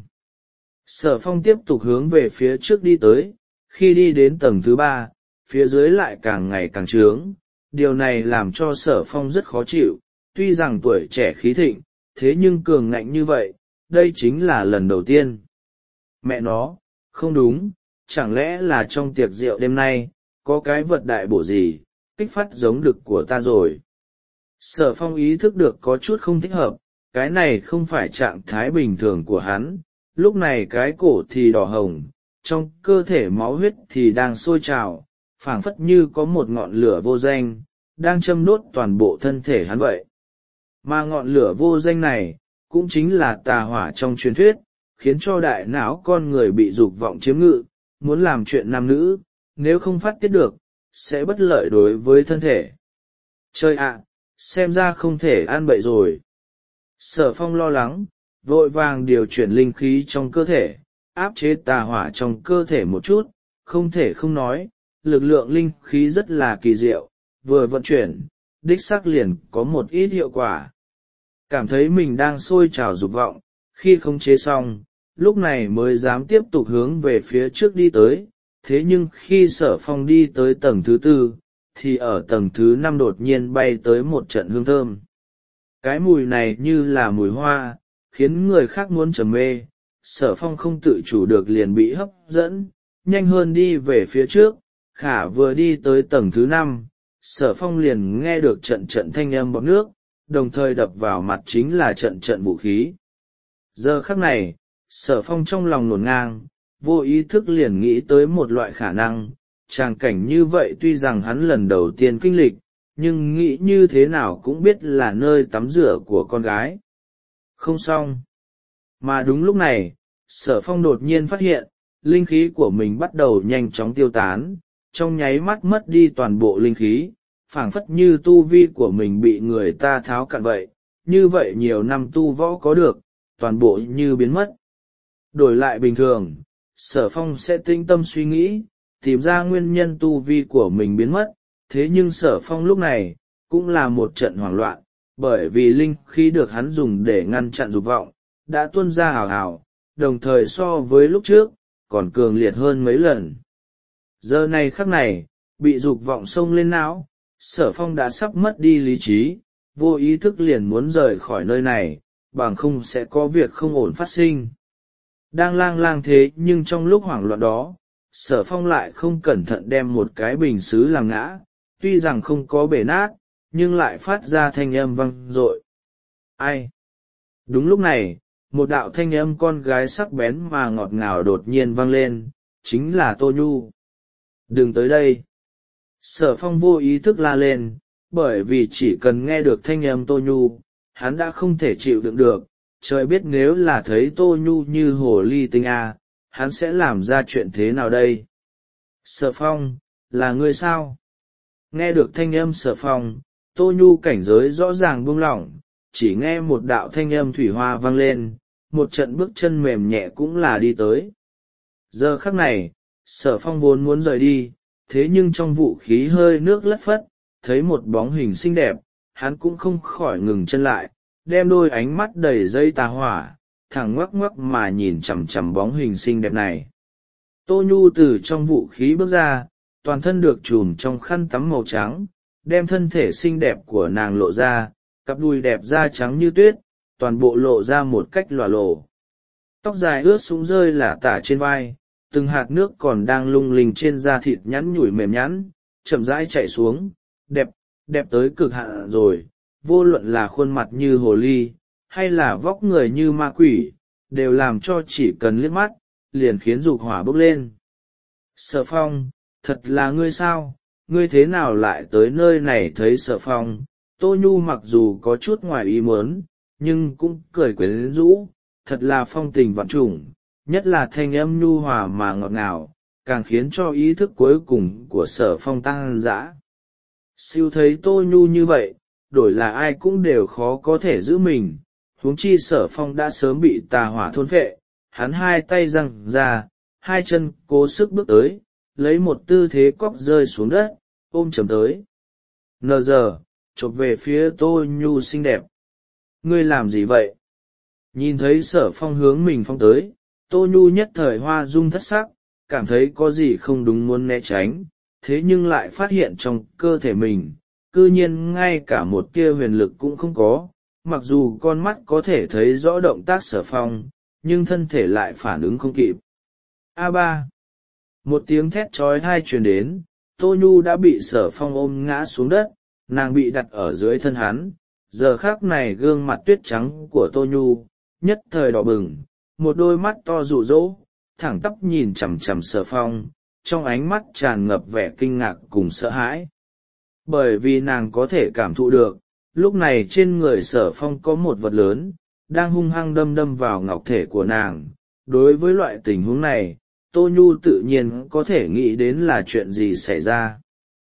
Sở Phong tiếp tục hướng về phía trước đi tới, khi đi đến tầng thứ ba, phía dưới lại càng ngày càng trướng, điều này làm cho Sở Phong rất khó chịu, tuy rằng tuổi trẻ khí thịnh, thế nhưng cường ngạnh như vậy, đây chính là lần đầu tiên. Mẹ nó, không đúng, chẳng lẽ là trong tiệc rượu đêm nay, có cái vật đại bổ gì, kích phát giống đực của ta rồi. Sở Phong ý thức được có chút không thích hợp, cái này không phải trạng thái bình thường của hắn, lúc này cái cổ thì đỏ hồng, trong cơ thể máu huyết thì đang sôi trào, phảng phất như có một ngọn lửa vô danh, đang châm đốt toàn bộ thân thể hắn vậy. Mà ngọn lửa vô danh này, cũng chính là tà hỏa trong truyền thuyết, khiến cho đại não con người bị dục vọng chiếm ngự, muốn làm chuyện nam nữ, nếu không phát tiết được, sẽ bất lợi đối với thân thể. Trời ạ, xem ra không thể ăn bậy rồi. Sở Phong lo lắng, vội vàng điều chuyển linh khí trong cơ thể, áp chế tà hỏa trong cơ thể một chút, không thể không nói, lực lượng linh khí rất là kỳ diệu, vừa vận chuyển, đích xác liền có một ít hiệu quả. Cảm thấy mình đang sôi trào dục vọng, khi khống chế xong, lúc này mới dám tiếp tục hướng về phía trước đi tới, thế nhưng khi Sở Phong đi tới tầng thứ tư, thì ở tầng thứ năm đột nhiên bay tới một trận hương thơm. Cái mùi này như là mùi hoa, khiến người khác muốn trầm mê. Sở Phong không tự chủ được liền bị hấp dẫn, nhanh hơn đi về phía trước. Khả vừa đi tới tầng thứ năm, Sở Phong liền nghe được trận trận thanh âm bọt nước, đồng thời đập vào mặt chính là trận trận vũ khí. Giờ khắc này, Sở Phong trong lòng nổn ngang, vô ý thức liền nghĩ tới một loại khả năng, tràng cảnh như vậy tuy rằng hắn lần đầu tiên kinh lịch, nhưng nghĩ như thế nào cũng biết là nơi tắm rửa của con gái. Không xong. Mà đúng lúc này, Sở Phong đột nhiên phát hiện, linh khí của mình bắt đầu nhanh chóng tiêu tán, trong nháy mắt mất đi toàn bộ linh khí, phảng phất như tu vi của mình bị người ta tháo cạn vậy, như vậy nhiều năm tu võ có được, toàn bộ như biến mất. Đổi lại bình thường, Sở Phong sẽ tinh tâm suy nghĩ, tìm ra nguyên nhân tu vi của mình biến mất, thế nhưng Sở Phong lúc này, cũng là một trận hoảng loạn, bởi vì linh khí được hắn dùng để ngăn chặn dục vọng, đã tuôn ra hào hào, đồng thời so với lúc trước, còn cường liệt hơn mấy lần. Giờ này khắc này, bị dục vọng xông lên não, Sở Phong đã sắp mất đi lý trí, vô ý thức liền muốn rời khỏi nơi này, bằng không sẽ có việc không ổn phát sinh. Đang lang lang thế nhưng trong lúc hoảng loạn đó, Sở Phong lại không cẩn thận đem một cái bình sứ làm ngã, tuy rằng không có bể nát, nhưng lại phát ra thanh âm vang dội. Ai? Đúng lúc này, một đạo thanh âm con gái sắc bén mà ngọt ngào đột nhiên vang lên, chính là Tô Nhu. Đừng tới đây. Sở Phong vô ý thức la lên, bởi vì chỉ cần nghe được thanh âm Tô Nhu, hắn đã không thể chịu đựng được, trời biết nếu là thấy Tô Nhu như hồ ly tinh a, hắn sẽ làm ra chuyện thế nào đây? Sở Phong, là ngươi sao? Nghe được thanh âm Sở Phong, Tô Nhu cảnh giới rõ ràng buông lỏng, chỉ nghe một đạo thanh âm thủy hoa vang lên, một trận bước chân mềm nhẹ cũng là đi tới. Giờ khắc này, Sở Phong vốn muốn rời đi, thế nhưng trong vũ khí hơi nước lất phất, thấy một bóng hình xinh đẹp, hắn cũng không khỏi ngừng chân lại, đem đôi ánh mắt đầy dây tà hỏa, thẳng ngoắc ngoắc mà nhìn chằm chằm bóng hình xinh đẹp này. Tô Nhu từ trong vũ khí bước ra, toàn thân được trùm trong khăn tắm màu trắng, đem thân thể xinh đẹp của nàng lộ ra, cặp đùi đẹp da trắng như tuyết, toàn bộ lộ ra một cách lòa lộ. Tóc dài ướt sũng rơi lả tả trên vai, từng hạt nước còn đang lung linh trên da thịt nhắn nhủi mềm nhẵn, chậm rãi chảy xuống, đẹp, đẹp tới cực hạn rồi, vô luận là khuôn mặt như hồ ly, hay là vóc người như ma quỷ, đều làm cho chỉ cần liếc mắt, liền khiến dục hỏa bốc lên. Sở Phong, thật là ngươi sao, ngươi thế nào lại tới nơi này? Thấy Sở Phong, Tô Nhu mặc dù có chút ngoài ý muốn, nhưng cũng cười quyến rũ, thật là phong tình vạn trùng, nhất là thanh âm nhu hòa mà ngọt ngào, càng khiến cho ý thức cuối cùng của Sở Phong tăng dã. Siêu thấy Tô Nhu như vậy, đổi là ai cũng đều khó có thể giữ mình, huống chi Sở Phong đã sớm bị tà hỏa thôn phệ, hắn hai tay giằng ra, hai chân cố sức bước tới, lấy một tư thế cóc rơi xuống đất, ôm chầm tới. Nờ giờ, chộp về phía Tô Nhu xinh đẹp. Ngươi làm gì vậy? Nhìn thấy Sở Phong hướng mình phong tới, Tô Nhu nhất thời hoa dung thất sắc, cảm thấy có gì không đúng muốn né tránh, thế nhưng lại phát hiện trong cơ thể mình, cư nhiên ngay cả một tia huyền lực cũng không có, mặc dù con mắt có thể thấy rõ động tác Sở Phong, nhưng thân thể lại phản ứng không kịp. A ba! Một tiếng thét trói tai truyền đến, Tô Nhu đã bị Sở Phong ôm ngã xuống đất, nàng bị đặt ở dưới thân hắn, giờ khác này gương mặt tuyết trắng của Tô Nhu, nhất thời đỏ bừng, một đôi mắt to rụ rỗ, thẳng tắp nhìn chằm chằm Sở Phong, trong ánh mắt tràn ngập vẻ kinh ngạc cùng sợ hãi. Bởi vì nàng có thể cảm thụ được, lúc này trên người Sở Phong có một vật lớn, đang hung hăng đâm đâm vào ngọc thể của nàng, đối với loại tình huống này Tô Nhu tự nhiên có thể nghĩ đến là chuyện gì xảy ra.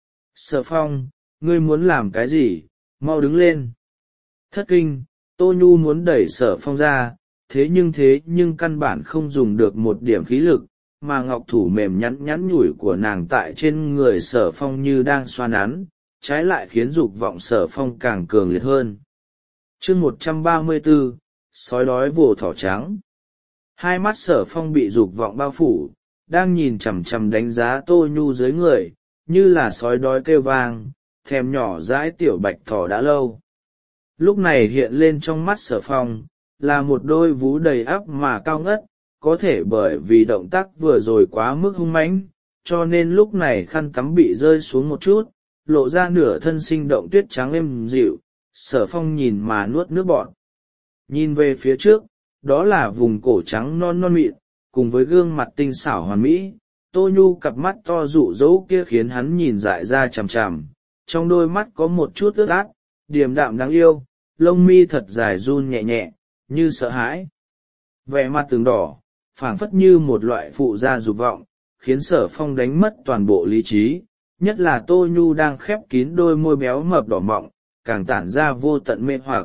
Sở Phong, ngươi muốn làm cái gì, mau đứng lên. Thất kinh, Tô Nhu muốn đẩy Sở Phong ra, thế nhưng thế nhưng căn bản không dùng được một điểm khí lực, mà ngọc thủ mềm nhắn nhắn nhủi của nàng tại trên người Sở Phong như đang xoa nắn, trái lại khiến dục vọng Sở Phong càng cường liệt hơn. Chương một trăm ba mươi bốn, sói đói vồ thỏ trắng. Hai mắt Sở Phong bị dục vọng bao phủ, đang nhìn chằm chằm đánh giá Tô Nhu dưới người, như là sói đói kêu vang, thèm nhỏ dãi tiểu bạch thỏ đã lâu. Lúc này hiện lên trong mắt Sở Phong, là một đôi vú đầy ắp mà cao ngất, có thể bởi vì động tác vừa rồi quá mức hung mãnh, cho nên lúc này khăn tắm bị rơi xuống một chút, lộ ra nửa thân sinh động tuyết trắng êm dịu. Sở Phong nhìn mà nuốt nước bọt. Nhìn về phía trước, đó là vùng cổ trắng non non mịn, cùng với gương mặt tinh xảo hoàn mỹ. Tô Nhu cặp mắt to rụ rỗ kia khiến hắn nhìn dại ra chằm chằm, trong đôi mắt có một chút ướt át, điềm đạm đáng yêu, lông mi thật dài run nhẹ nhẹ, như sợ hãi. Vẻ mặt từng đỏ, phảng phất như một loại phụ gia dục vọng, khiến Sở Phong đánh mất toàn bộ lý trí, nhất là Tô Nhu đang khép kín đôi môi béo mập đỏ mọng, càng tản ra vô tận mê hoặc.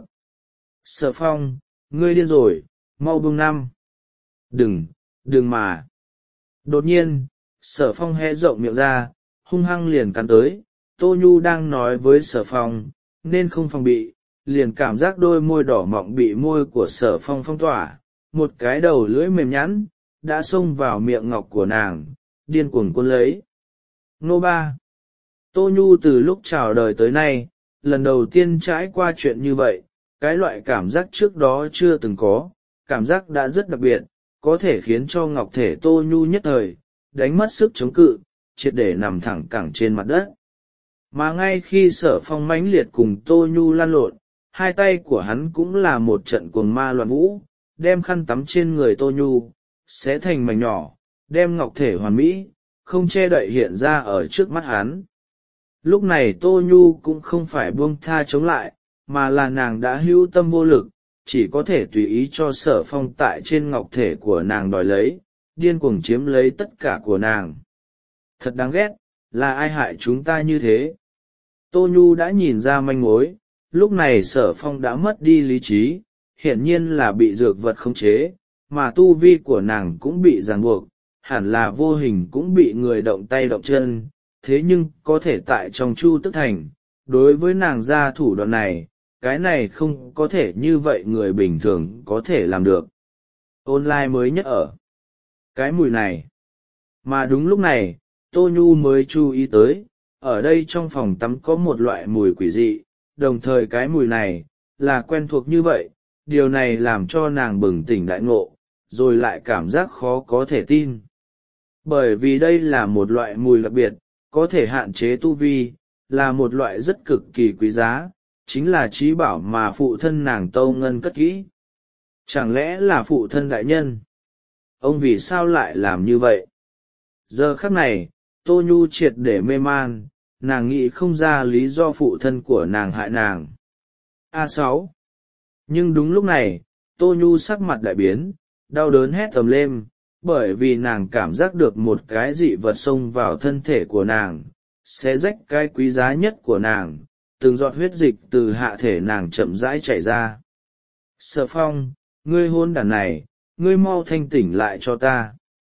Sở Phong, ngươi điên rồi, mau buông năm. Đừng, đừng mà. Đột nhiên, Sở Phong hé rộng miệng ra, hung hăng liền cắn tới. Tô Nhu đang nói với Sở Phong, nên không phòng bị, liền cảm giác đôi môi đỏ mọng bị môi của Sở Phong phong tỏa, một cái đầu lưỡi mềm nhẵn đã xông vào miệng ngọc của nàng, điên cuồng cuốn lấy. Nô ba. Tô Nhu từ lúc chào đời tới nay, lần đầu tiên trải qua chuyện như vậy, cái loại cảm giác trước đó chưa từng có, cảm giác đã rất đặc biệt, có thể khiến cho ngọc thể Tô Nhu nhất thời đánh mất sức chống cự, triệt để nằm thẳng cẳng trên mặt đất. Mà ngay khi Sở Phong mãnh liệt cùng Tô Nhu lăn lộn, hai tay của hắn cũng là một trận cuồng ma loạn vũ, đem khăn tắm trên người Tô Nhu xé thành mảnh nhỏ, đem ngọc thể hoàn mỹ không che đậy hiện ra ở trước mắt hắn. Lúc này Tô Nhu cũng không phải buông tha chống lại, mà là nàng đã hữu tâm vô lực, chỉ có thể tùy ý cho Sở Phong tại trên ngọc thể của nàng đòi lấy, điên cuồng chiếm lấy tất cả của nàng. Thật đáng ghét, là ai hại chúng ta như thế? Tô Nhu đã nhìn ra manh mối, lúc này Sở Phong đã mất đi lý trí, hiển nhiên là bị dược vật khống chế, mà tu vi của nàng cũng bị ràng buộc, hẳn là vô hình cũng bị người động tay động chân, thế nhưng có thể tại trong Chu Tức Thành, đối với nàng ra thủ đoạn này, cái này không có thể như vậy người bình thường có thể làm được. Online mới nhất ở cái mùi này. Mà đúng lúc này, Tô Nhu mới chú ý tới, ở đây trong phòng tắm có một loại mùi quỷ dị, đồng thời cái mùi này là quen thuộc như vậy, điều này làm cho nàng bừng tỉnh đại ngộ, rồi lại cảm giác khó có thể tin. Bởi vì đây là một loại mùi đặc biệt, có thể hạn chế tu vi, là một loại rất cực kỳ quý giá, chính là trí bảo mà phụ thân nàng Tâu Ngân cất kỹ. Chẳng lẽ là phụ thân đại nhân? Ông vì sao lại làm như vậy? Giờ khắc này, Tô Nhu triệt để mê man, nàng nghĩ không ra lý do phụ thân của nàng hại nàng. A sáu. Nhưng đúng lúc này, Tô Nhu sắc mặt đại biến, đau đớn hét tầm lên, bởi vì nàng cảm giác được một cái dị vật xông vào thân thể của nàng, xé rách cái quý giá nhất của nàng, từng giọt huyết dịch từ hạ thể nàng chậm rãi chảy ra. Sở Phong, ngươi hôn đàn này, ngươi mau thanh tỉnh lại cho ta.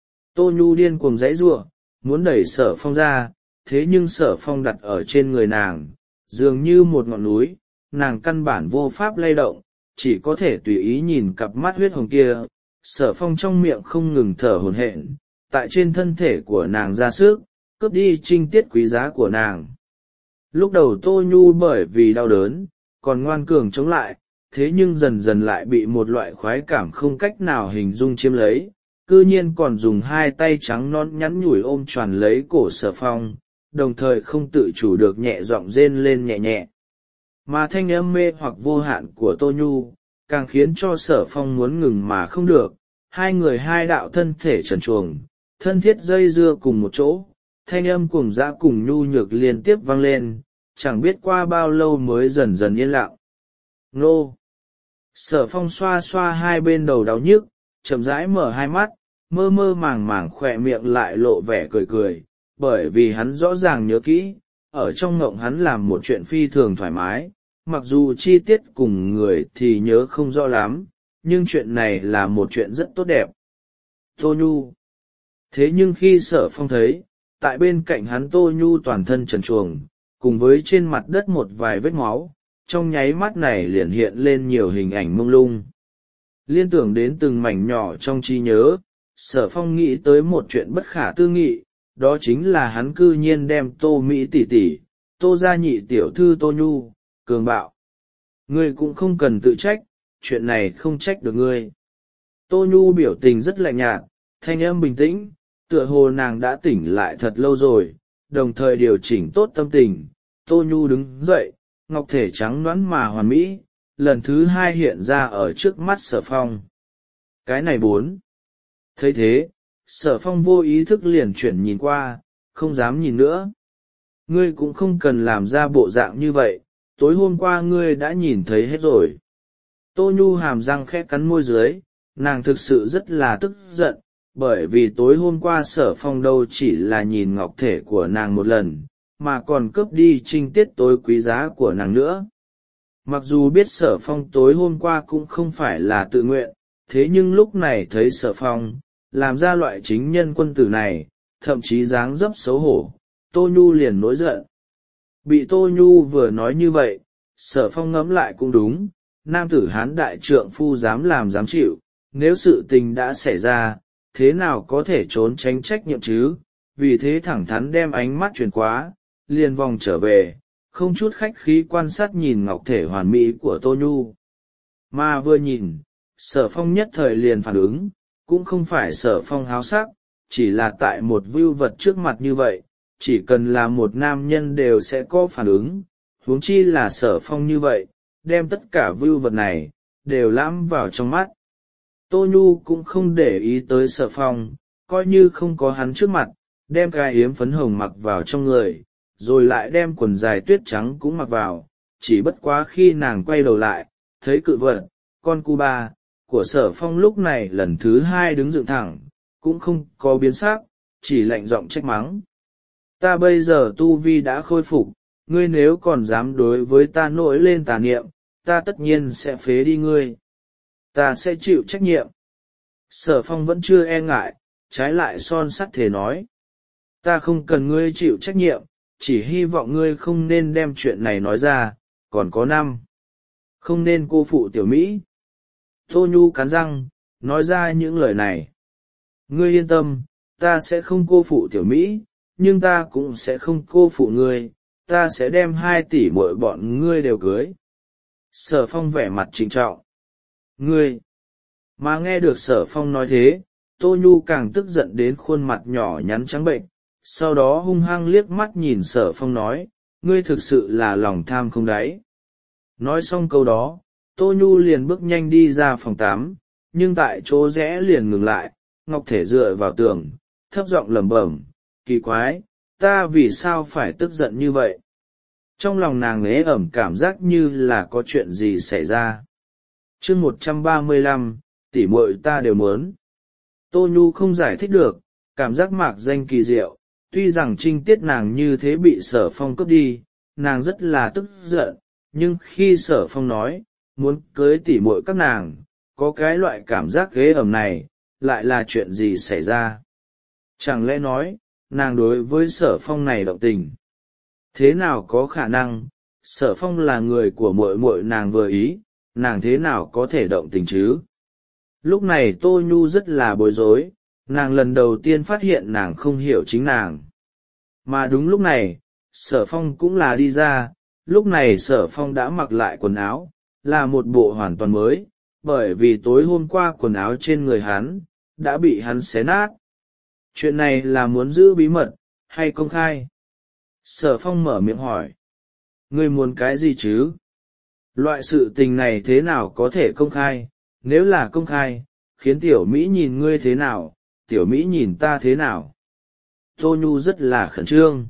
Tô Nhu điên cuồng giãy giụa, muốn đẩy Sở Phong ra, thế nhưng Sở Phong đặt ở trên người nàng, dường như một ngọn núi, nàng căn bản vô pháp lay động, chỉ có thể tùy ý nhìn cặp mắt huyết hồng kia. Sở Phong trong miệng không ngừng thở hổn hển, tại trên thân thể của nàng ra sức, cướp đi trinh tiết quý giá của nàng. Lúc đầu Tô Nhu bởi vì đau đớn, còn ngoan cường chống lại, thế nhưng dần dần lại bị một loại khoái cảm không cách nào hình dung chiếm lấy, cư nhiên còn dùng hai tay trắng non nhắn nhủi ôm choàng lấy cổ Sở Phong, đồng thời không tự chủ được nhẹ giọng rên lên nhẹ nhẹ. Mà thanh âm mê hoặc vô hạn của Tô Nhu, càng khiến cho Sở Phong muốn ngừng mà không được, hai người hai đạo thân thể trần truồng, thân thiết dây dưa cùng một chỗ, thanh âm cùng dã cùng nhu nhược liên tiếp vang lên, chẳng biết qua bao lâu mới dần dần yên lặng. Nô! Sở Phong xoa xoa hai bên đầu đau nhức, chậm rãi mở hai mắt, mơ mơ màng màng khỏe miệng lại lộ vẻ cười cười, bởi vì hắn rõ ràng nhớ kỹ, ở trong ngộng hắn làm một chuyện phi thường thoải mái, mặc dù chi tiết cùng người thì nhớ không rõ lắm, nhưng chuyện này là một chuyện rất tốt đẹp. Tô Nhu. Thế nhưng khi Sở Phong thấy, tại bên cạnh hắn Tô Nhu toàn thân trần truồng, cùng với trên mặt đất một vài vết máu, trong nháy mắt này liền hiện lên nhiều hình ảnh mông lung. Liên tưởng đến từng mảnh nhỏ trong trí nhớ, Sở Phong nghĩ tới một chuyện bất khả tư nghị, đó chính là hắn cư nhiên đem Tô Mỹ tỷ tỷ, Tô gia nhị tiểu thư Tô Nhu, cường bạo. Ngươi cũng không cần tự trách, chuyện này không trách được ngươi. Tô Nhu biểu tình rất lạnh nhạt, thanh âm bình tĩnh, tựa hồ nàng đã tỉnh lại thật lâu rồi, đồng thời điều chỉnh tốt tâm tình. Tô Nhu đứng dậy, ngọc thể trắng nõn mà hoàn mỹ, lần thứ hai hiện ra ở trước mắt Sở Phong. Cái này bốn. Thấy thế, Sở Phong vô ý thức liền chuyển nhìn qua, không dám nhìn nữa. Ngươi cũng không cần làm ra bộ dạng như vậy, tối hôm qua ngươi đã nhìn thấy hết rồi. Tô Nhu hàm răng khẽ cắn môi dưới, nàng thực sự rất là tức giận, bởi vì tối hôm qua Sở Phong đâu chỉ là nhìn ngọc thể của nàng một lần, mà còn cướp đi trinh tiết tối quý giá của nàng nữa. Mặc dù biết Sở Phong tối hôm qua cũng không phải là tự nguyện, thế nhưng lúc này thấy Sở Phong làm ra loại chính nhân quân tử này, thậm chí dáng dấp xấu hổ, Tô Nhu liền nổi giận. Bị Tô Nhu vừa nói như vậy, Sở Phong ngẫm lại cũng đúng, nam tử hán đại trượng phu dám làm dám chịu, nếu sự tình đã xảy ra, thế nào có thể trốn tránh trách nhiệm chứ, vì thế thẳng thắn đem ánh mắt chuyển quá, liền vòng trở về, không chút khách khí quan sát nhìn ngọc thể hoàn mỹ của Tô Nhu. Mà vừa nhìn, Sở Phong nhất thời liền phản ứng, cũng không phải Sở Phong háo sắc, chỉ là tại một view vật trước mặt như vậy, chỉ cần là một nam nhân đều sẽ có phản ứng, huống chi là Sở Phong như vậy, đem tất cả view vật này, đều lãm vào trong mắt. Tô Nhu cũng không để ý tới Sở Phong, coi như không có hắn trước mặt, đem cái yếm phấn hồng mặc vào trong người, rồi lại đem quần dài tuyết trắng cũng mặc vào, chỉ bất quá khi nàng quay đầu lại, thấy cự vật, con cu ba, của Sở Phong lúc này lần thứ hai đứng dựng thẳng, cũng không có biến sắc, chỉ lạnh giọng trách mắng. Ta bây giờ tu vi đã khôi phục, ngươi nếu còn dám đối với ta nổi lên tà niệm, ta tất nhiên sẽ phế đi ngươi. Ta sẽ chịu trách nhiệm. Sở Phong vẫn chưa e ngại, trái lại son sắt thể nói. Ta không cần ngươi chịu trách nhiệm, chỉ hy vọng ngươi không nên đem chuyện này nói ra, còn có năm. Không nên cô phụ tiểu Mỹ. Tô Nhu cắn răng, nói ra những lời này. Ngươi yên tâm, ta sẽ không cô phụ tiểu Mỹ, nhưng ta cũng sẽ không cô phụ ngươi, ta sẽ đem hai tỷ muội bọn ngươi đều cưới. Sở Phong vẻ mặt trịnh trọng. Ngươi! Mà nghe được Sở Phong nói thế, Tô Nhu càng tức giận đến khuôn mặt nhỏ nhắn trắng bệnh, sau đó hung hăng liếc mắt nhìn Sở Phong nói, ngươi thực sự là lòng tham không đáy. Nói xong câu đó, Tô Nhu liền bước nhanh đi ra phòng tắm, nhưng tại chỗ rẽ liền ngừng lại, ngọc thể dựa vào tường, thấp giọng lẩm bẩm, kỳ quái, ta vì sao phải tức giận như vậy? Trong lòng nàng ế ẩm cảm giác như là có chuyện gì xảy ra. Chương một trăm ba mươi lăm, tỉ muội ta đều muốn. Tô Nhu không giải thích được, cảm giác mạc danh kỳ diệu, tuy rằng trinh tiết nàng như thế bị Sở Phong cướp đi, nàng rất là tức giận, nhưng khi Sở Phong nói, muốn cưới tỉ muội các nàng, có cái loại cảm giác ghê ẩm này, lại là chuyện gì xảy ra? Chẳng lẽ nói, nàng đối với Sở Phong này động tình? Thế nào có khả năng, Sở Phong là người của muội muội nàng vừa ý, nàng thế nào có thể động tình chứ? Lúc này Tô Nhu rất là bối rối, nàng lần đầu tiên phát hiện nàng không hiểu chính nàng. Mà đúng lúc này, Sở Phong cũng là đi ra, lúc này Sở Phong đã mặc lại quần áo, là một bộ hoàn toàn mới, bởi vì tối hôm qua quần áo trên người hắn, đã bị hắn xé nát. Chuyện này là muốn giữ bí mật, hay công khai? Sở Phong mở miệng hỏi. Ngươi muốn cái gì chứ? Loại sự tình này thế nào có thể công khai? Nếu là công khai, khiến tiểu Mỹ nhìn ngươi thế nào, tiểu Mỹ nhìn ta thế nào? Tô Nhu rất là khẩn trương.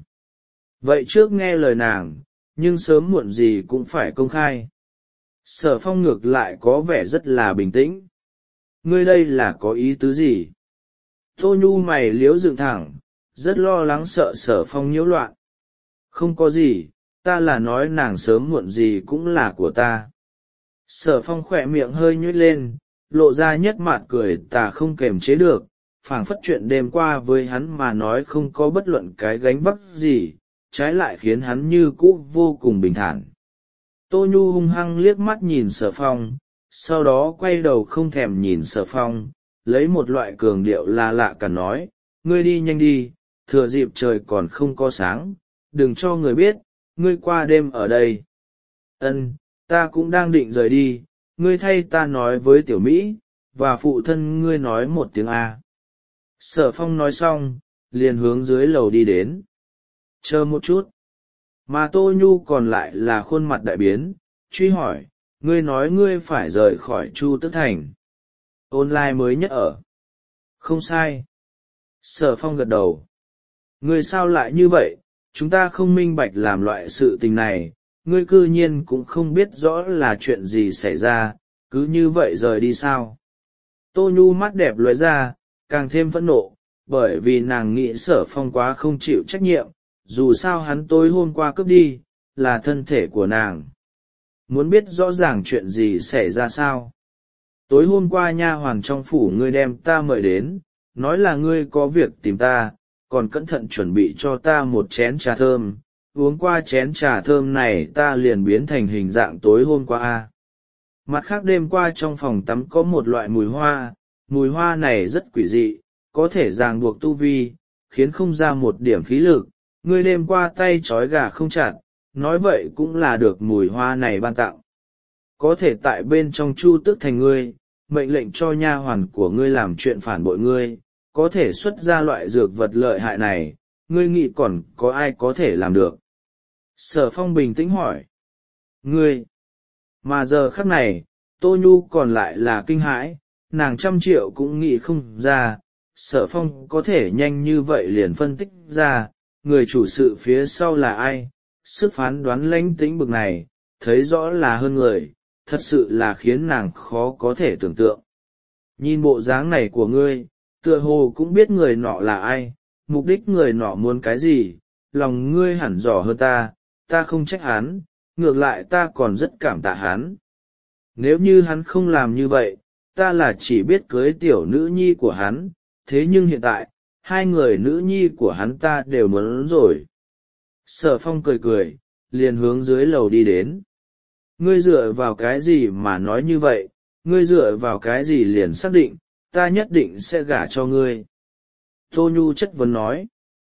Vậy trước nghe lời nàng, nhưng sớm muộn gì cũng phải công khai. Sở Phong ngược lại có vẻ rất là bình tĩnh. ngươi đây là có ý tứ gì? Tô Nhu mày liếu dựng thẳng, rất lo lắng sợ Sở Phong nhiễu loạn. Không có gì, ta là nói nàng sớm muộn gì cũng là của ta. Sở Phong khỏe miệng hơi nhếch lên, lộ ra nhất mạt cười tà không kềm chế được, phảng phất chuyện đêm qua với hắn mà nói không có bất luận cái gánh vác gì, trái lại khiến hắn như cũ vô cùng bình thản. Tô Nhu hung hăng liếc mắt nhìn Sở Phong, sau đó quay đầu không thèm nhìn Sở Phong, lấy một loại cường điệu là lạ cả nói, ngươi đi nhanh đi, thừa dịp trời còn không có sáng, đừng cho người biết, ngươi qua đêm ở đây. Ân, ta cũng đang định rời đi, ngươi thay ta nói với tiểu Mỹ, và phụ thân ngươi nói một tiếng A. Sở Phong nói xong, liền hướng dưới lầu đi đến. Chờ một chút. Mà Tô Nhu còn lại là khuôn mặt đại biến, truy hỏi, ngươi nói ngươi phải rời khỏi Chu Tức Thành. Online mới nhất ở. Không sai. Sở Phong gật đầu. Ngươi sao lại như vậy, chúng ta không minh bạch làm loại sự tình này, ngươi cư nhiên cũng không biết rõ là chuyện gì xảy ra, cứ như vậy rời đi sao. Tô Nhu mắt đẹp lóe ra, càng thêm phẫn nộ, bởi vì nàng nghĩ Sở Phong quá không chịu trách nhiệm, dù sao hắn tối hôm qua cướp đi, là thân thể của nàng. Muốn biết rõ ràng chuyện gì xảy ra sao? Tối hôm qua nha hoàn trong phủ ngươi đem ta mời đến, nói là ngươi có việc tìm ta, còn cẩn thận chuẩn bị cho ta một chén trà thơm, uống qua chén trà thơm này ta liền biến thành hình dạng tối hôm qua a. Mặt khác đêm qua trong phòng tắm có một loại mùi hoa, mùi hoa này rất quỷ dị, có thể ràng buộc tu vi, khiến không ra một điểm khí lực, ngươi đêm qua tay trói gà không chặt, nói vậy cũng là được mùi hoa này ban tặng. Có thể tại bên trong Chu Tức Thành ngươi, mệnh lệnh cho nha hoàn của ngươi làm chuyện phản bội ngươi, có thể xuất ra loại dược vật lợi hại này, ngươi nghĩ còn có ai có thể làm được? Sở Phong bình tĩnh hỏi. Ngươi! Mà giờ khắc này, Tô Nhu còn lại là kinh hãi, nàng trăm triệu cũng nghĩ không ra, Sở Phong có thể nhanh như vậy liền phân tích ra, người chủ sự phía sau là ai, sức phán đoán lãnh tĩnh bực này, thấy rõ là hơn người, thật sự là khiến nàng khó có thể tưởng tượng. Nhìn bộ dáng này của ngươi, tựa hồ cũng biết người nọ là ai, mục đích người nọ muốn cái gì, lòng ngươi hẳn rõ hơn ta, ta không trách hắn, ngược lại ta còn rất cảm tạ hắn. Nếu như hắn không làm như vậy, ta là chỉ biết cưới tiểu nữ nhi của hắn, thế nhưng hiện tại, hai người nữ nhi của hắn ta đều muốn rồi. Sở Phong cười cười, liền hướng dưới lầu đi đến. Ngươi dựa vào cái gì mà nói như vậy, ngươi dựa vào cái gì liền xác định, ta nhất định sẽ gả cho ngươi. Tô Nhu chất vấn nói,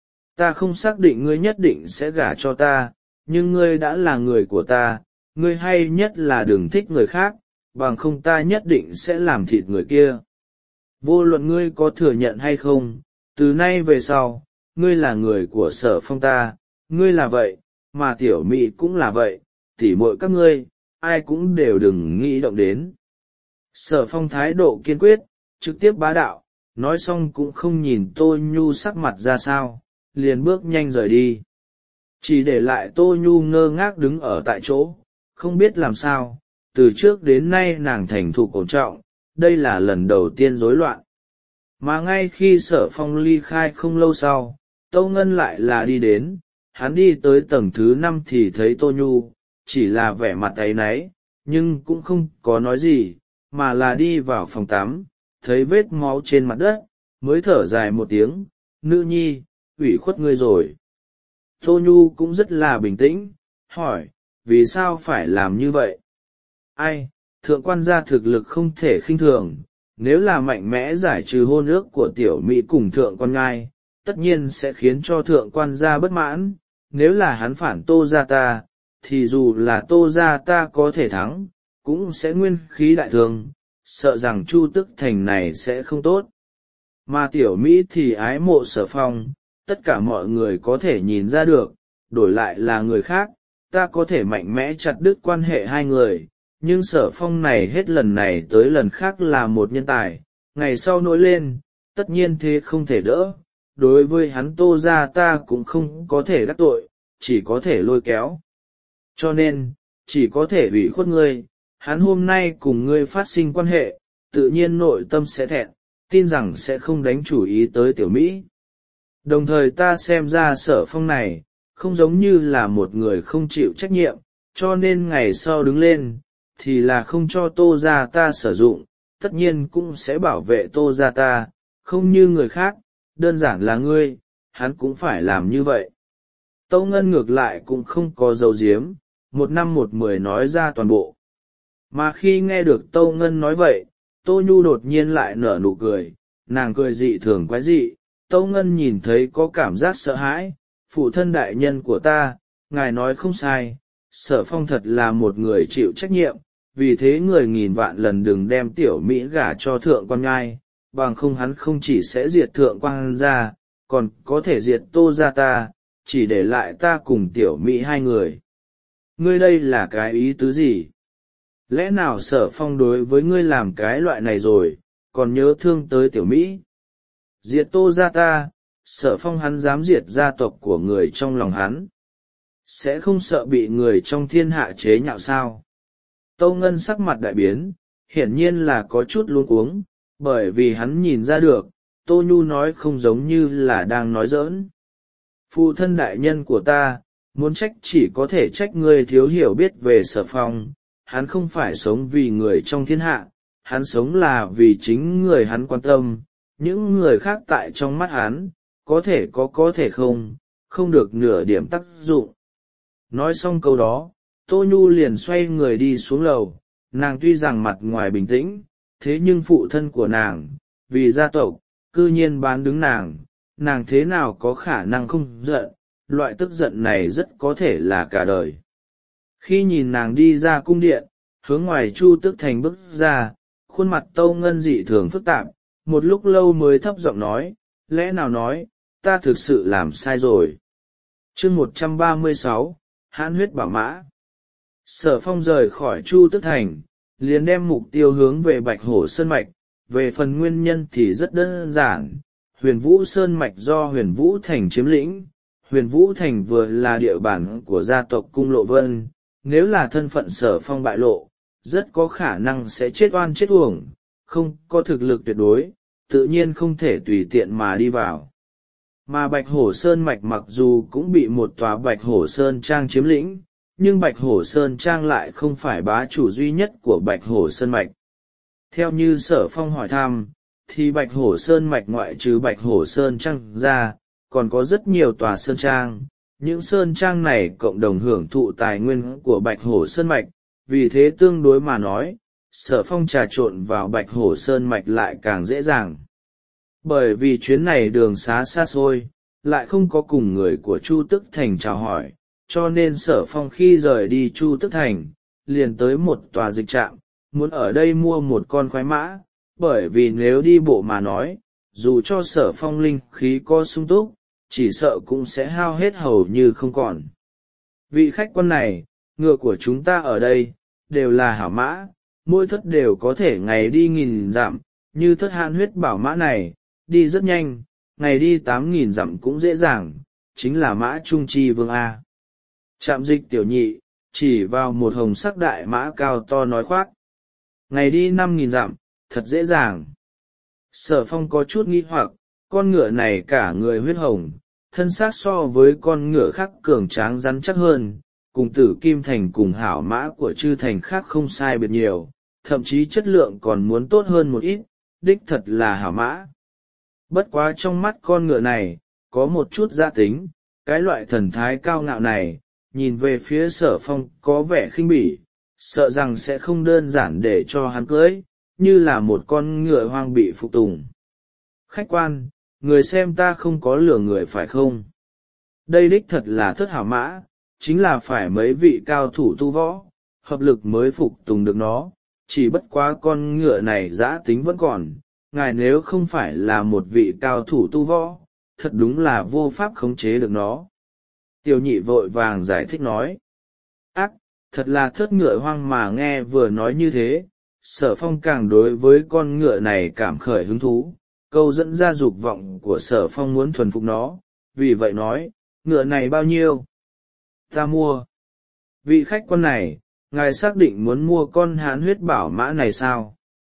ta không xác định ngươi nhất định sẽ gả cho ta, nhưng ngươi đã là người của ta, ngươi hay nhất là đừng thích người khác, bằng không ta nhất định sẽ làm thịt người kia. Vô luận ngươi có thừa nhận hay không, từ nay về sau, ngươi là người của Sở Phong ta, ngươi là vậy, mà tiểu Mỹ cũng là vậy, tỉ muội các ngươi, ai cũng đều đừng nghĩ động đến. Sở Phong thái độ kiên quyết, trực tiếp bá đạo, nói xong cũng không nhìn Tô Nhu sắc mặt ra sao, liền bước nhanh rời đi. Chỉ để lại Tô Nhu ngơ ngác đứng ở tại chỗ, không biết làm sao, từ trước đến nay nàng thành thục ổn trọng, đây là lần đầu tiên rối loạn. Mà ngay khi Sở Phong ly khai không lâu sau, Tâu Ngân lại là đi đến, hắn đi tới tầng thứ năm thì thấy Tô Nhu, chỉ là vẻ mặt áy náy, nhưng cũng không có nói gì, mà là đi vào phòng tắm, thấy vết máu trên mặt đất, mới thở dài một tiếng, nữ nhi, ủy khuất ngươi rồi. Tô Nhu cũng rất là bình tĩnh, hỏi, vì sao phải làm như vậy? Ai, thượng quan gia thực lực không thể khinh thường, nếu là mạnh mẽ giải trừ hôn ước của tiểu Mỹ cùng thượng quan ngai, tất nhiên sẽ khiến cho thượng quan gia bất mãn, nếu là hắn phản Tô gia ta, thì dù là Tô gia ta có thể thắng, cũng sẽ nguyên khí đại thương, sợ rằng Chu Tức Thành này sẽ không tốt. Mà tiểu Mỹ thì ái mộ Sở Phong, tất cả mọi người có thể nhìn ra được, đổi lại là người khác, ta có thể mạnh mẽ chặt đứt quan hệ hai người, nhưng Sở Phong này hết lần này tới lần khác là một nhân tài, ngày sau nổi lên, tất nhiên thế không thể đỡ, đối với hắn Tô gia ta cũng không có thể đắc tội, chỉ có thể lôi kéo. Cho nên, chỉ có thể ủy khuất ngươi, hắn hôm nay cùng ngươi phát sinh quan hệ, tự nhiên nội tâm sẽ thẹn, tin rằng sẽ không đánh chủ ý tới tiểu Mỹ. Đồng thời ta xem ra Sở Phong này, không giống như là một người không chịu trách nhiệm, cho nên ngày sau đứng lên, thì là không cho Tô gia ta sử dụng, tất nhiên cũng sẽ bảo vệ Tô gia ta, không như người khác, đơn giản là ngươi, hắn cũng phải làm như vậy. Tâu Ngân ngược lại cũng không có dấu diếm, một năm một mười nói ra toàn bộ. Mà khi nghe được Tâu Ngân nói vậy, Tô Nhu đột nhiên lại nở nụ cười, nàng cười dị thường quái dị. Tâu Ngân nhìn thấy có cảm giác sợ hãi, phụ thân đại nhân của ta, ngài nói không sai, Sở Phong thật là một người chịu trách nhiệm, vì thế người nghìn vạn lần đừng đem tiểu Mỹ gả cho thượng quan ngai, bằng không hắn không chỉ sẽ diệt thượng quan gia, còn có thể diệt Tô gia ta, chỉ để lại ta cùng tiểu Mỹ hai người. Ngươi đây là cái ý tứ gì? Lẽ nào Sở Phong đối với ngươi làm cái loại này rồi, còn nhớ thương tới tiểu Mỹ? Diệt Tô gia ta, Sở Phong hắn dám diệt gia tộc của người trong lòng hắn, sẽ không sợ bị người trong thiên hạ chế nhạo sao? Tâu Ngân sắc mặt đại biến, hiển nhiên là có chút luống cuống, bởi vì hắn nhìn ra được, Tô Nhu nói không giống như là đang nói giỡn. Phụ thân đại nhân của ta, muốn trách chỉ có thể trách ngươi thiếu hiểu biết về Sở Phong, hắn không phải sống vì người trong thiên hạ, hắn sống là vì chính người hắn quan tâm, những người khác tại trong mắt hắn, có thể có có thể không, không được nửa điểm tác dụng. Nói xong câu đó, Tô Nhu liền xoay người đi xuống lầu, nàng tuy rằng mặt ngoài bình tĩnh, thế nhưng phụ thân của nàng, vì gia tộc, cư nhiên bán đứng nàng, nàng thế nào có khả năng không giận, loại tức giận này rất có thể là cả đời. Khi nhìn nàng đi ra cung điện, hướng ngoài Chu Tức Thành bước ra, khuôn mặt Tâu Ngân dị thường phức tạp, một lúc lâu mới thấp giọng nói, lẽ nào nói, ta thực sự làm sai rồi. Chương một trăm ba mươi sáu, hãn huyết bảo mã. Sở Phong rời khỏi Chu Tức Thành, liền đem mục tiêu hướng về Bạch Hổ Sơn Mạch, về phần nguyên nhân thì rất đơn giản, Huyền Vũ Sơn Mạch do Huyền Vũ Thành chiếm lĩnh, Huyền Vũ Thành vừa là địa bàn của gia tộc Cung Lộ Vân, nếu là thân phận Sở Phong bại lộ, rất có khả năng sẽ chết oan chết uổng, không có thực lực tuyệt đối, tự nhiên không thể tùy tiện mà đi vào. Mà Bạch Hổ Sơn Mạch mặc dù cũng bị một tòa Bạch Hổ Sơn Trang chiếm lĩnh, nhưng Bạch Hổ Sơn Trang lại không phải bá chủ duy nhất của Bạch Hổ Sơn Mạch. Theo như Sở Phong hỏi thăm, thì Bạch Hổ Sơn Mạch ngoại trừ Bạch Hổ Sơn Trang ra, còn có rất nhiều tòa Sơn Trang. Những Sơn Trang này cộng đồng hưởng thụ tài nguyên của Bạch Hổ Sơn Mạch, vì thế tương đối mà nói, Sở Phong trà trộn vào Bạch Hổ Sơn Mạch lại càng dễ dàng. Bởi vì chuyến này đường xá xa xôi, lại không có cùng người của Chu Tức Thành chào hỏi, cho nên Sở Phong khi rời đi Chu Tức Thành, liền tới một tòa dịch trạm, muốn ở đây mua một con khoái mã, bởi vì nếu đi bộ mà nói, dù cho Sở Phong linh khí có sung túc, chỉ sợ cũng sẽ hao hết hầu như không còn. Vị khách quan này, ngựa của chúng ta ở đây, đều là hảo mã, mỗi thất đều có thể ngày đi nghìn dặm, như thất hãn huyết bảo mã này, đi rất nhanh, ngày đi tám nghìn dặm cũng dễ dàng, chính là mã trung chi vương A. Trạm dịch tiểu nhị, chỉ vào một hồng sắc đại mã cao to nói khoác. Ngày đi năm nghìn dặm, thật dễ dàng. Sở Phong có chút nghi hoặc, con ngựa này cả người huyết hồng, thân xác so với con ngựa khác cường tráng rắn chắc hơn, cùng Tử Kim Thành cùng hảo mã của Chư Thành khác không sai biệt nhiều, thậm chí chất lượng còn muốn tốt hơn một ít, đích thật là hảo mã. Bất quá trong mắt con ngựa này, có một chút gia tính, cái loại thần thái cao ngạo này, nhìn về phía Sở Phong có vẻ khinh bỉ, sợ rằng sẽ không đơn giản để cho hắn cưới, như là một con ngựa hoang bị phục tùng. Khách quan, người xem ta không có lừa người phải không? Đây đích thật là thất hảo mã, chính là phải mấy vị cao thủ tu võ, hợp lực mới phục tùng được nó, chỉ bất quá con ngựa này dã tính vẫn còn, ngài nếu không phải là một vị cao thủ tu võ, thật đúng là vô pháp khống chế được nó. Tiểu nhị vội vàng giải thích nói. Ác, thật là thất ngựa hoang mà nghe vừa nói như thế, Sở Phong càng đối với con ngựa này cảm khởi hứng thú, câu dẫn ra dục vọng của Sở Phong muốn thuần phục nó, vì vậy nói, ngựa này bao nhiêu? Ta mua. Vị khách quan này, ngài xác định muốn mua con hán huyết bảo mã này sao?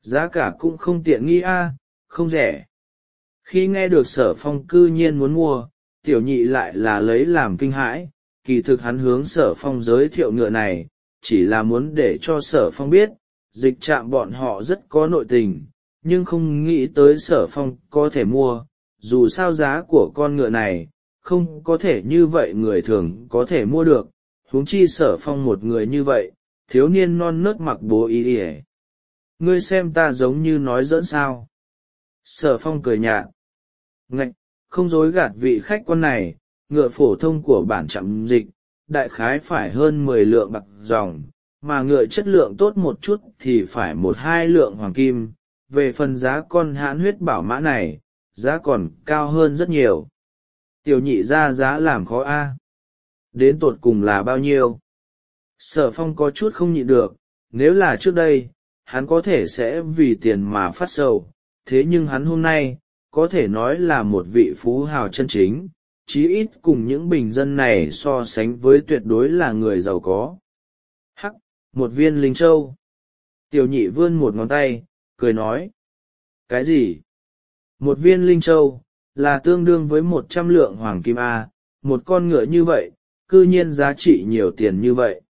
Giá cả cũng không tiện nghi a, không rẻ. Khi nghe được Sở Phong cư nhiên muốn mua, tiểu nhị lại là lấy làm kinh hãi. Kỳ thực hắn hướng Sở Phong giới thiệu ngựa này, chỉ là muốn để cho Sở Phong biết, dịch trạm bọn họ rất có nội tình, nhưng không nghĩ tới Sở Phong có thể mua, dù sao giá của con ngựa này, không có thể như vậy người thường có thể mua được, huống chi Sở Phong một người như vậy, thiếu niên non nớt mặc bố y ỉa. Ngươi xem ta giống như nói giỡn sao? Sở Phong cười nhạt. Ngạch, không dối gạt vị khách quan này, ngựa phổ thông của bản trạm dịch, đại khái phải hơn mười lượng bạc dòng, mà ngựa chất lượng tốt một chút thì phải một hai lượng hoàng kim. Về phần giá con hãn huyết bảo mã này, giá còn cao hơn rất nhiều. Tiểu nhị ra giá làm khó a. Đến tột cùng là bao nhiêu? Sở Phong có chút không nhịn được, nếu là trước đây, hắn có thể sẽ vì tiền mà phát sầu, thế nhưng hắn hôm nay, có thể nói là một vị phú hào chân chính, chí ít cùng những bình dân này so sánh với tuyệt đối là người giàu có. Hắc, một viên linh châu. Tiểu nhị vươn một ngón tay, cười nói. Cái gì? Một viên linh châu, là tương đương với một trăm lượng hoàng kim A, một con ngựa như vậy, cư nhiên giá trị nhiều tiền như vậy.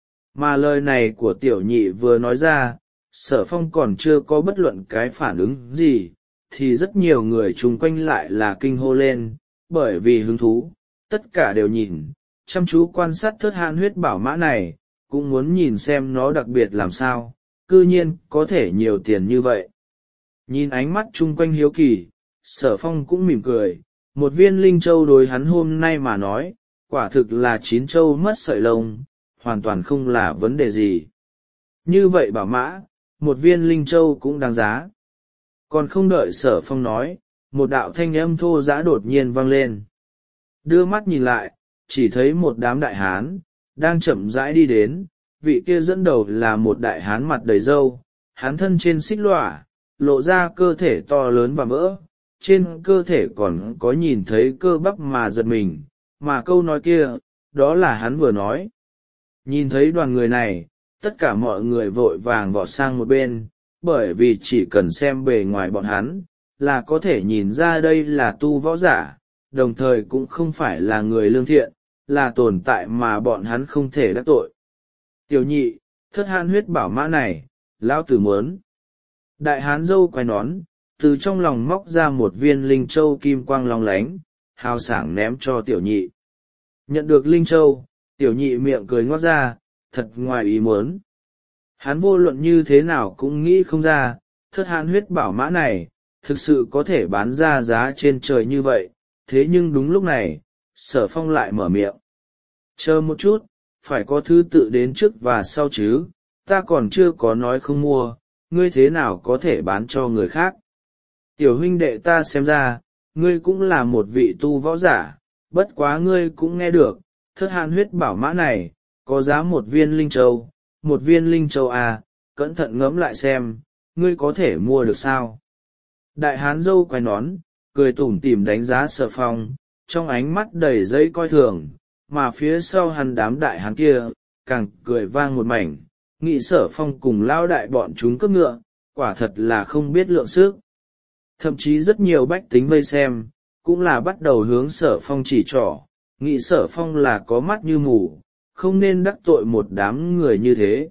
Mà lời này của tiểu nhị vừa nói ra, Sở Phong còn chưa có bất luận cái phản ứng gì, thì rất nhiều người chung quanh lại là kinh hô lên, bởi vì hứng thú, tất cả đều nhìn, chăm chú quan sát thất hãn huyết bảo mã này, cũng muốn nhìn xem nó đặc biệt làm sao, cư nhiên có thể nhiều tiền như vậy. Nhìn ánh mắt chung quanh hiếu kỳ, Sở Phong cũng mỉm cười, một viên linh châu đối hắn hôm nay mà nói, quả thực là chín châu mất sợi lông, hoàn toàn không là vấn đề gì. Như vậy bảo mã, một viên linh châu cũng đáng giá. Còn không đợi Sở Phong nói, một đạo thanh âm thô dã đột nhiên vang lên. Đưa mắt nhìn lại, chỉ thấy một đám đại hán, đang chậm rãi đi đến, vị kia dẫn đầu là một đại hán mặt đầy râu, hán thân trên xích lỏa, lộ ra cơ thể to lớn và vỡ, trên cơ thể còn có nhìn thấy cơ bắp mà giật mình, mà câu nói kia, đó là hắn vừa nói. Nhìn thấy đoàn người này, tất cả mọi người vội vàng vọt sang một bên, bởi vì chỉ cần xem bề ngoài bọn hắn, là có thể nhìn ra đây là tu võ giả, đồng thời cũng không phải là người lương thiện, là tồn tại mà bọn hắn không thể đắc tội. Tiểu nhị, thất hãn huyết bảo mã này, lão tử muốn. Đại hán dâu quay nón, từ trong lòng móc ra một viên linh châu kim quang long lánh, hào sảng ném cho tiểu nhị. Nhận được linh châu, tiểu nhị miệng cười ngoác ra, thật ngoài ý muốn. Hắn vô luận như thế nào cũng nghĩ không ra, thất hãn huyết bảo mã này, thực sự có thể bán ra giá trên trời như vậy, thế nhưng đúng lúc này, Sở Phong lại mở miệng. Chờ một chút, phải có thứ tự đến trước và sau chứ, ta còn chưa có nói không mua, ngươi thế nào có thể bán cho người khác. Tiểu huynh đệ ta xem ra, ngươi cũng là một vị tu võ giả, bất quá ngươi cũng nghe được, thất hãn huyết bảo mã này, có giá một viên linh châu, một viên linh châu à, cẩn thận ngẫm lại xem, ngươi có thể mua được sao. Đại hán dâu quay nón, cười tủm tỉm đánh giá Sở Phong, trong ánh mắt đầy dây coi thường, mà phía sau hắn đám đại hán kia, càng cười vang một mảnh, nghĩ Sở Phong cùng lao đại bọn chúng cướp ngựa, quả thật là không biết lượng sức. Thậm chí rất nhiều bách tính vây xem, cũng là bắt đầu hướng Sở Phong chỉ trỏ, nghĩ Sở Phong là có mắt như mù, không nên đắc tội một đám người như thế.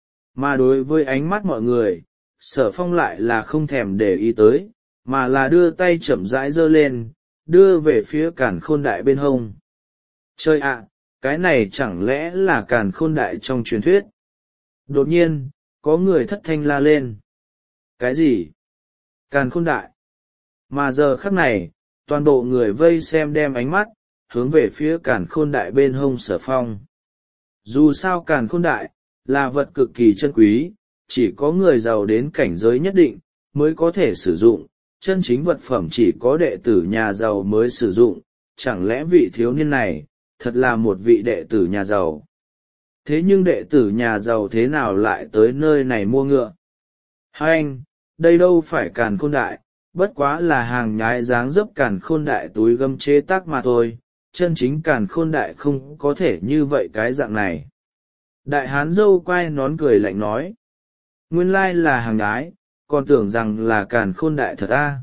Mà đối với ánh mắt mọi người, Sở Phong lại là không thèm để ý tới, mà là đưa tay chậm rãi giơ lên, đưa về phía càn khôn đại bên hông. Trời ạ, cái này chẳng lẽ là càn khôn đại trong truyền thuyết? Đột nhiên, có người thất thanh la lên. Cái gì? Càn khôn đại? Mà giờ khắc này, toàn bộ người vây xem đem ánh mắt, hướng về phía càn khôn đại bên hông Sở Phong. Dù sao càn khôn đại, là vật cực kỳ chân quý, chỉ có người giàu đến cảnh giới nhất định, mới có thể sử dụng, chân chính vật phẩm chỉ có đệ tử nhà giàu mới sử dụng, chẳng lẽ vị thiếu niên này, thật là một vị đệ tử nhà giàu. Thế nhưng đệ tử nhà giàu thế nào lại tới nơi này mua ngựa? Hai anh, đây đâu phải càn khôn đại, bất quá là hàng nhái dáng dấp càn khôn đại túi gấm chế tác mà thôi, chân chính càn khôn đại không có thể như vậy cái dạng này. Đại hán dâu quay nón cười lạnh nói, nguyên lai là hàng nhái, còn tưởng rằng là càn khôn đại thật a.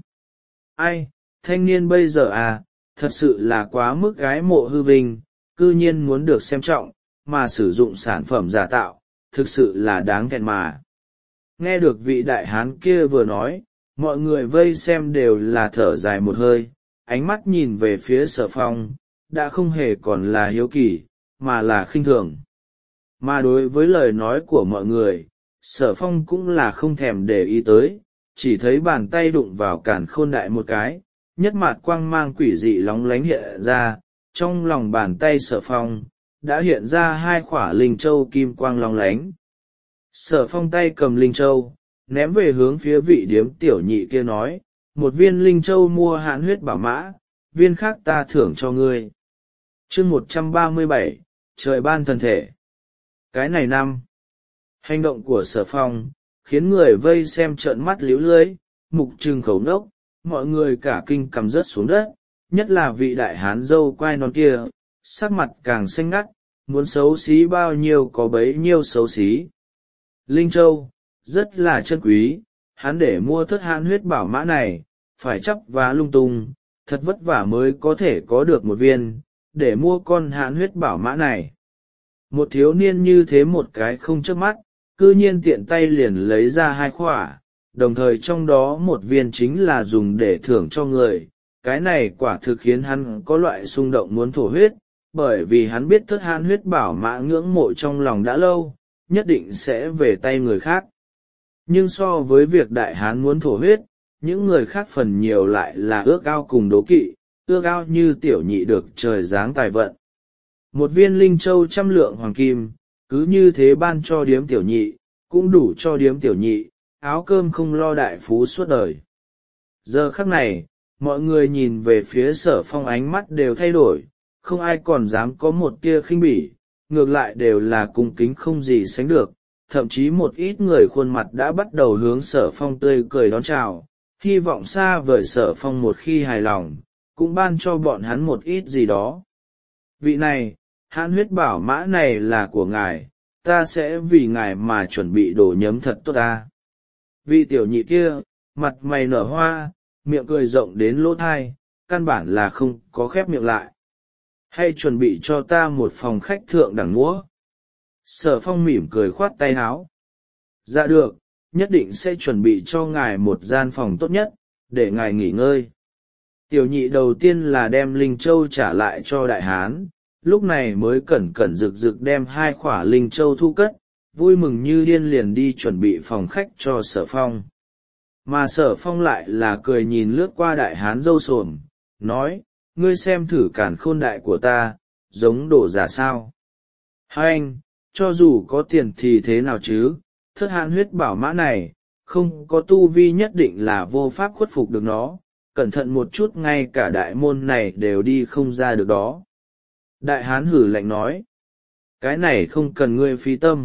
Ai, thanh niên bây giờ à, thật sự là quá mức gái mộ hư vinh, cư nhiên muốn được xem trọng, mà sử dụng sản phẩm giả tạo, thực sự là đáng thẹn mà. Nghe được vị đại hán kia vừa nói, mọi người vây xem đều là thở dài một hơi, ánh mắt nhìn về phía Sở Phong, đã không hề còn là hiếu kỳ, mà là khinh thường. Mà đối với lời nói của mọi người, Sở Phong cũng là không thèm để ý tới, chỉ thấy bàn tay đụng vào càn khôn đại một cái, nhất mạt quang mang quỷ dị lóng lánh hiện ra, trong lòng bàn tay Sở Phong, đã hiện ra hai khỏa linh châu kim quang lóng lánh. Sở Phong tay cầm linh châu, ném về hướng phía vị điếm tiểu nhị kia nói, một viên linh châu mua hãn huyết bảo mã, viên khác ta thưởng cho ngươi. chương một trăm ba mươi bảy, trời ban thần thể. Cái này năm, hành động của Sở Phong, khiến người vây xem trợn mắt líu lưới, mục trừng khẩu nốc, mọi người cả kinh cầm rớt xuống đất, nhất là vị đại hán dâu quai nón kia, sắc mặt càng xanh ngắt, muốn xấu xí bao nhiêu có bấy nhiêu xấu xí. Linh Châu, rất là chân quý, hắn để mua thất hãn huyết bảo mã này, phải chắp vá lung tung, thật vất vả mới có thể có được một viên, để mua con hãn huyết bảo mã này. Một thiếu niên như thế một cái không chớp mắt, cư nhiên tiện tay liền lấy ra hai khỏa, đồng thời trong đó một viên chính là dùng để thưởng cho người. Cái này quả thực khiến hắn có loại xung động muốn thổ huyết, bởi vì hắn biết thất hãn huyết bảo mã ngưỡng mộ trong lòng đã lâu, nhất định sẽ về tay người khác. Nhưng so với việc đại hán muốn thổ huyết, những người khác phần nhiều lại là ước ao cùng đố kỵ, ước ao như tiểu nhị được trời giáng tài vận. Một viên linh châu trăm lượng hoàng kim, cứ như thế ban cho điếm tiểu nhị, cũng đủ cho điếm tiểu nhị, áo cơm không lo đại phú suốt đời. Giờ khắc này, mọi người nhìn về phía Sở Phong ánh mắt đều thay đổi, không ai còn dám có một tia khinh bỉ, ngược lại đều là cung kính không gì sánh được, thậm chí một ít người khuôn mặt đã bắt đầu hướng Sở Phong tươi cười đón chào, hy vọng xa vời Sở Phong một khi hài lòng, cũng ban cho bọn hắn một ít gì đó. Vị này, hãn huyết bảo mã này là của ngài, ta sẽ vì ngài mà chuẩn bị đồ nhấm thật tốt ta. Vị tiểu nhị kia, mặt mày nở hoa, miệng cười rộng đến lỗ thai, căn bản là không có khép miệng lại. Hay chuẩn bị cho ta một phòng khách thượng đẳng múa. Sở Phong mỉm cười khoát tay áo. Dạ được, nhất định sẽ chuẩn bị cho ngài một gian phòng tốt nhất, để ngài nghỉ ngơi. Tiểu nhị đầu tiên là đem linh châu trả lại cho đại hán, lúc này mới cẩn cẩn rực rực đem hai khỏa linh châu thu cất, vui mừng như điên liền đi chuẩn bị phòng khách cho Sở Phong. Mà Sở Phong lại là cười nhìn lướt qua đại hán râu sồm, nói, ngươi xem thử càn khôn đại của ta, giống đồ giả sao. Hai anh, cho dù có tiền thì thế nào chứ, thất hãn huyết bảo mã này, không có tu vi nhất định là vô pháp khuất phục được nó, cẩn thận một chút ngay cả đại môn này đều đi không ra được đó. Đại hán hử lạnh nói, cái này không cần ngươi phí tâm.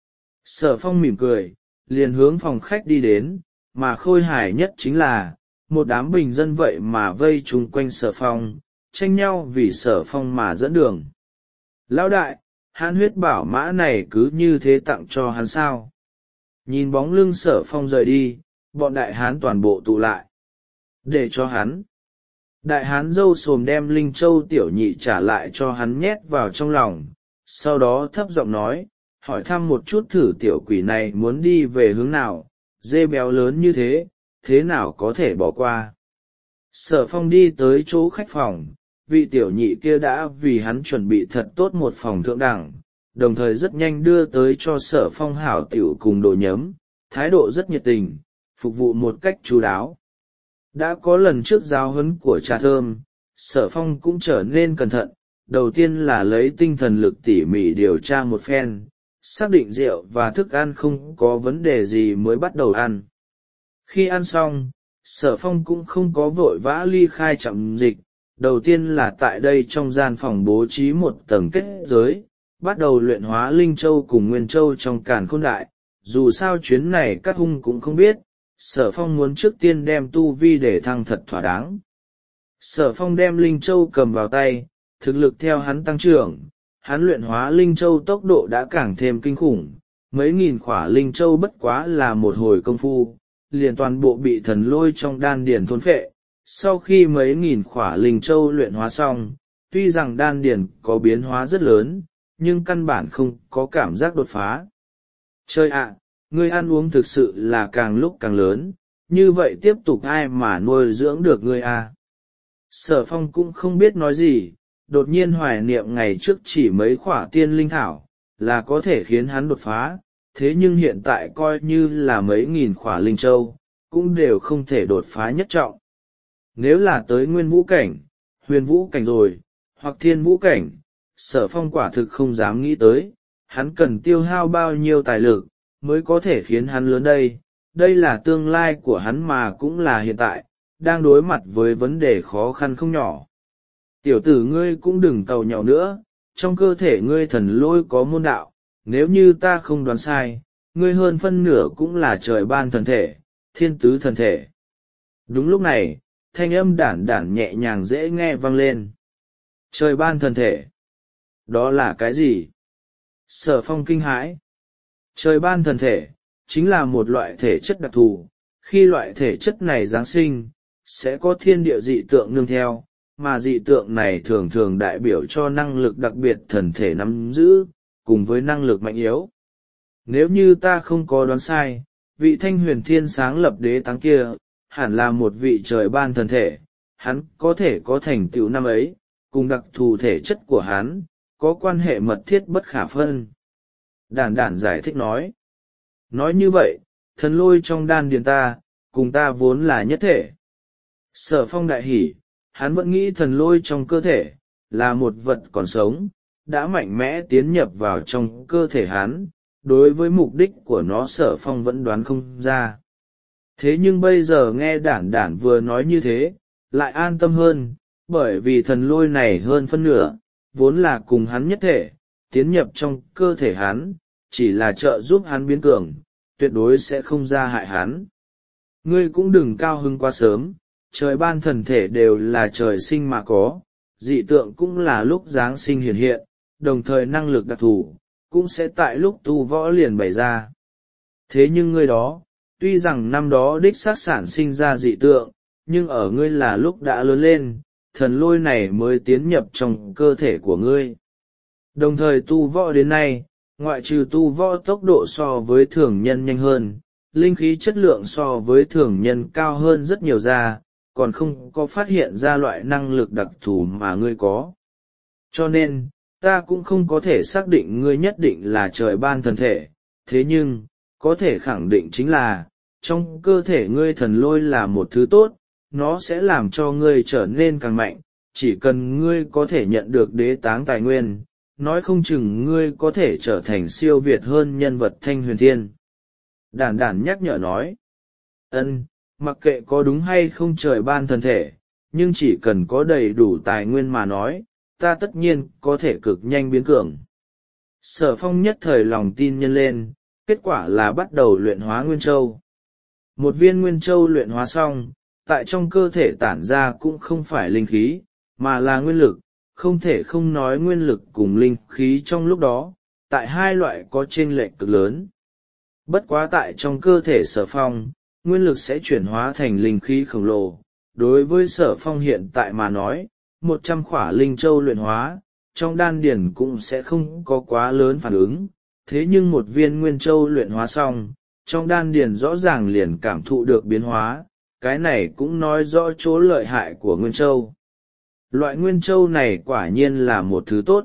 Sở Phong mỉm cười, liền hướng phòng khách đi đến, mà khôi hài nhất chính là, một đám bình dân vậy mà vây chung quanh Sở Phong, tranh nhau vì Sở Phong mà dẫn đường. Lão đại, hãn huyết bảo mã này cứ như thế tặng cho hắn sao? Nhìn bóng lưng Sở Phong rời đi, bọn đại hán toàn bộ tụ lại. Để cho hắn. Đại hán râu sồm đem linh châu tiểu nhị trả lại cho hắn nhét vào trong lòng, sau đó thấp giọng nói, hỏi thăm một chút thử tiểu quỷ này muốn đi về hướng nào, dê béo lớn như thế, thế nào có thể bỏ qua. Sở Phong đi tới chỗ khách phòng, vị tiểu nhị kia đã vì hắn chuẩn bị thật tốt một phòng thượng đẳng, đồng thời rất nhanh đưa tới cho Sở Phong hảo tiểu cùng đồ nhấm, thái độ rất nhiệt tình, phục vụ một cách chú đáo. Đã có lần trước giáo huấn của trà thơm, Sở Phong cũng trở nên cẩn thận, đầu tiên là lấy tinh thần lực tỉ mỉ điều tra một phen, xác định rượu và thức ăn không có vấn đề gì mới bắt đầu ăn. Khi ăn xong, Sở Phong cũng không có vội vã ly khai chậm dịch, đầu tiên là tại đây trong gian phòng bố trí một tầng kết giới, bắt đầu luyện hóa linh châu cùng nguyên châu trong càn khôn đại, dù sao chuyến này các hung cũng không biết. Sở Phong muốn trước tiên đem tu vi để thăng thật thỏa đáng. Sở Phong đem Linh Châu cầm vào tay, thực lực theo hắn tăng trưởng, hắn luyện hóa Linh Châu tốc độ đã càng thêm kinh khủng, mấy nghìn khỏa Linh Châu bất quá là một hồi công phu, liền toàn bộ bị thần lôi trong đan điền thôn phệ. Sau khi mấy nghìn khỏa linh châu luyện hóa xong, tuy rằng đan điền có biến hóa rất lớn, nhưng căn bản không có cảm giác đột phá. Trời ạ, ngươi ăn uống thực sự là càng lúc càng lớn, như vậy tiếp tục ai mà nuôi dưỡng được ngươi à? Sở Phong cũng không biết nói gì, đột nhiên hoài niệm ngày trước chỉ mấy khỏa tiên linh thảo, là có thể khiến hắn đột phá, thế nhưng hiện tại coi như là mấy nghìn khỏa linh châu, cũng đều không thể đột phá nhất trọng. Nếu là tới nguyên vũ cảnh, huyền vũ cảnh rồi, hoặc thiên vũ cảnh, Sở Phong quả thực không dám nghĩ tới, hắn cần tiêu hao bao nhiêu tài lực, mới có thể khiến hắn lớn đây. Đây là tương lai của hắn mà cũng là hiện tại, đang đối mặt với vấn đề khó khăn không nhỏ. Tiểu tử ngươi cũng đừng tàu nhậu nữa, trong cơ thể ngươi thần lôi có môn đạo, nếu như ta không đoán sai, ngươi hơn phân nửa cũng là trời ban thần thể, thiên tứ thần thể. Đúng lúc này, thanh âm đản đản nhẹ nhàng dễ nghe vang lên. Trời ban thần thể. Đó là cái gì? Sở Phong kinh hãi. Trời ban thần thể, chính là một loại thể chất đặc thù, khi loại thể chất này giáng sinh, sẽ có thiên địa dị tượng nương theo, mà dị tượng này thường thường đại biểu cho năng lực đặc biệt thần thể nắm giữ, cùng với năng lực mạnh yếu. Nếu như ta không có đoán sai, vị thanh huyền thiên sáng lập đế táng kia, hẳn là một vị trời ban thần thể, hắn có thể có thành tựu năm ấy, cùng đặc thù thể chất của hắn, có quan hệ mật thiết bất khả phân. Đản đản giải thích nói. Nói như vậy, thần lôi trong đan điền ta, cùng ta vốn là nhất thể. Sở Phong đại hỉ, hắn vẫn nghĩ thần lôi trong cơ thể, là một vật còn sống, đã mạnh mẽ tiến nhập vào trong cơ thể hắn, đối với mục đích của nó Sở Phong vẫn đoán không ra. Thế nhưng bây giờ nghe đản đản vừa nói như thế, lại an tâm hơn, bởi vì thần lôi này hơn phân nửa, vốn là cùng hắn nhất thể, tiến nhập trong cơ thể hắn, chỉ là trợ giúp hắn biến cường, tuyệt đối sẽ không ra hại hắn. Ngươi cũng đừng cao hứng quá sớm, trời ban thần thể đều là trời sinh mà có, dị tượng cũng là lúc Giáng sinh hiện hiện, đồng thời năng lực đặc thù, cũng sẽ tại lúc tu võ liền bày ra. Thế nhưng ngươi đó, tuy rằng năm đó đích xác sản sinh ra dị tượng, nhưng ở ngươi là lúc đã lớn lên, thần lôi này mới tiến nhập trong cơ thể của ngươi. Đồng thời tu võ đến nay, ngoại trừ tu võ tốc độ so với thường nhân nhanh hơn, linh khí chất lượng so với thường nhân cao hơn rất nhiều ra, còn không có phát hiện ra loại năng lực đặc thù mà ngươi có. Cho nên, ta cũng không có thể xác định ngươi nhất định là trời ban thần thể, thế nhưng, có thể khẳng định chính là, trong cơ thể ngươi thần lôi là một thứ tốt, nó sẽ làm cho ngươi trở nên càng mạnh, chỉ cần ngươi có thể nhận được đế táng tài nguyên, nói không chừng ngươi có thể trở thành siêu việt hơn nhân vật thanh huyền thiên. Đản đản nhắc nhở nói, ân, mặc kệ có đúng hay không trời ban thần thể, nhưng chỉ cần có đầy đủ tài nguyên mà nói, ta tất nhiên có thể cực nhanh biến cường. Sở Phong nhất thời lòng tin nhân lên, kết quả là bắt đầu luyện hóa Nguyên Châu. Một viên Nguyên Châu luyện hóa xong, tại trong cơ thể tản ra cũng không phải linh khí, mà là nguyên lực, không thể không nói nguyên lực cùng linh khí trong lúc đó, tại hai loại có chênh lệch cực lớn. Bất quá tại trong cơ thể Sở Phong, nguyên lực sẽ chuyển hóa thành linh khí khổng lồ. Đối với Sở Phong hiện tại mà nói, một trăm khỏa linh châu luyện hóa, trong đan điển cũng sẽ không có quá lớn phản ứng. Thế nhưng một viên nguyên châu luyện hóa xong, trong đan điển rõ ràng liền cảm thụ được biến hóa, cái này cũng nói rõ chỗ lợi hại của nguyên châu. Loại nguyên châu này quả nhiên là một thứ tốt.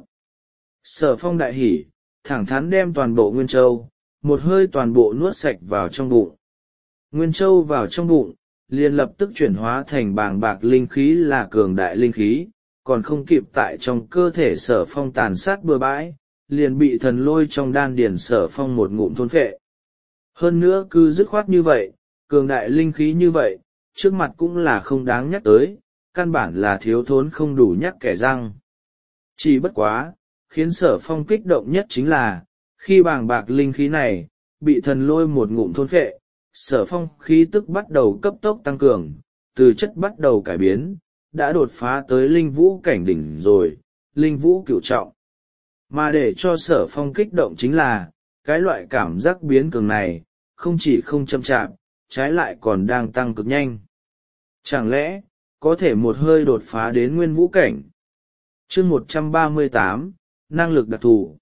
Sở Phong đại hỉ, thẳng thắn đem toàn bộ nguyên châu, một hơi toàn bộ nuốt sạch vào trong bụng. Nguyên châu vào trong bụng, liền lập tức chuyển hóa thành bàng bạc linh khí là cường đại linh khí, còn không kịp tại trong cơ thể Sở Phong tàn sát bừa bãi, liền bị thần lôi trong đan điển Sở Phong một ngụm thôn phệ. Hơn nữa cứ dứt khoát như vậy, cường đại linh khí như vậy, trước mặt cũng là không đáng nhắc tới, căn bản là thiếu thốn không đủ nhắc kẻ răng. Chỉ bất quá, khiến Sở Phong kích động nhất chính là, khi bàng bạc linh khí này, bị thần lôi một ngụm thôn phệ, Sở Phong khí tức bắt đầu cấp tốc tăng cường, từ chất bắt đầu cải biến, đã đột phá tới linh vũ cảnh đỉnh rồi, linh vũ cửu trọng. Mà để cho Sở Phong kích động chính là, cái loại cảm giác biến cường này, không chỉ không chậm chạp, trái lại còn đang tăng cực nhanh. Chẳng lẽ có thể một hơi đột phá đến nguyên vũ cảnh? Chương một trăm ba mươi tám, năng lực đặc thù.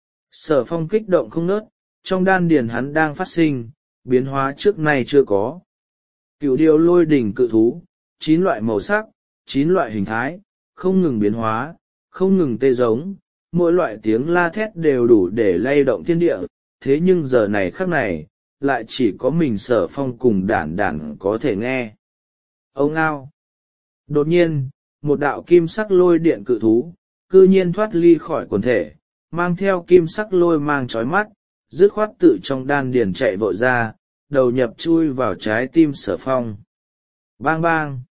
Sở Phong kích động không ngớt, trong đan điền hắn đang phát sinh biến hóa trước nay chưa có. Cửu điều lôi đỉnh cự thú, chín loại màu sắc, chín loại hình thái, không ngừng biến hóa, không ngừng tê giống, mỗi loại tiếng la thét đều đủ để lay động thiên địa, thế nhưng giờ này khắc này, lại chỉ có mình Sở Phong cùng đản đản có thể nghe. Ông ao! Đột nhiên, một đạo kim sắc lôi điện cự thú, cư nhiên thoát ly khỏi quần thể, mang theo kim sắc lôi mang chói mắt, dứt khoát tự trong đan điền chạy vội ra, đầu nhập chui vào trái tim Sở Phong. Bang bang!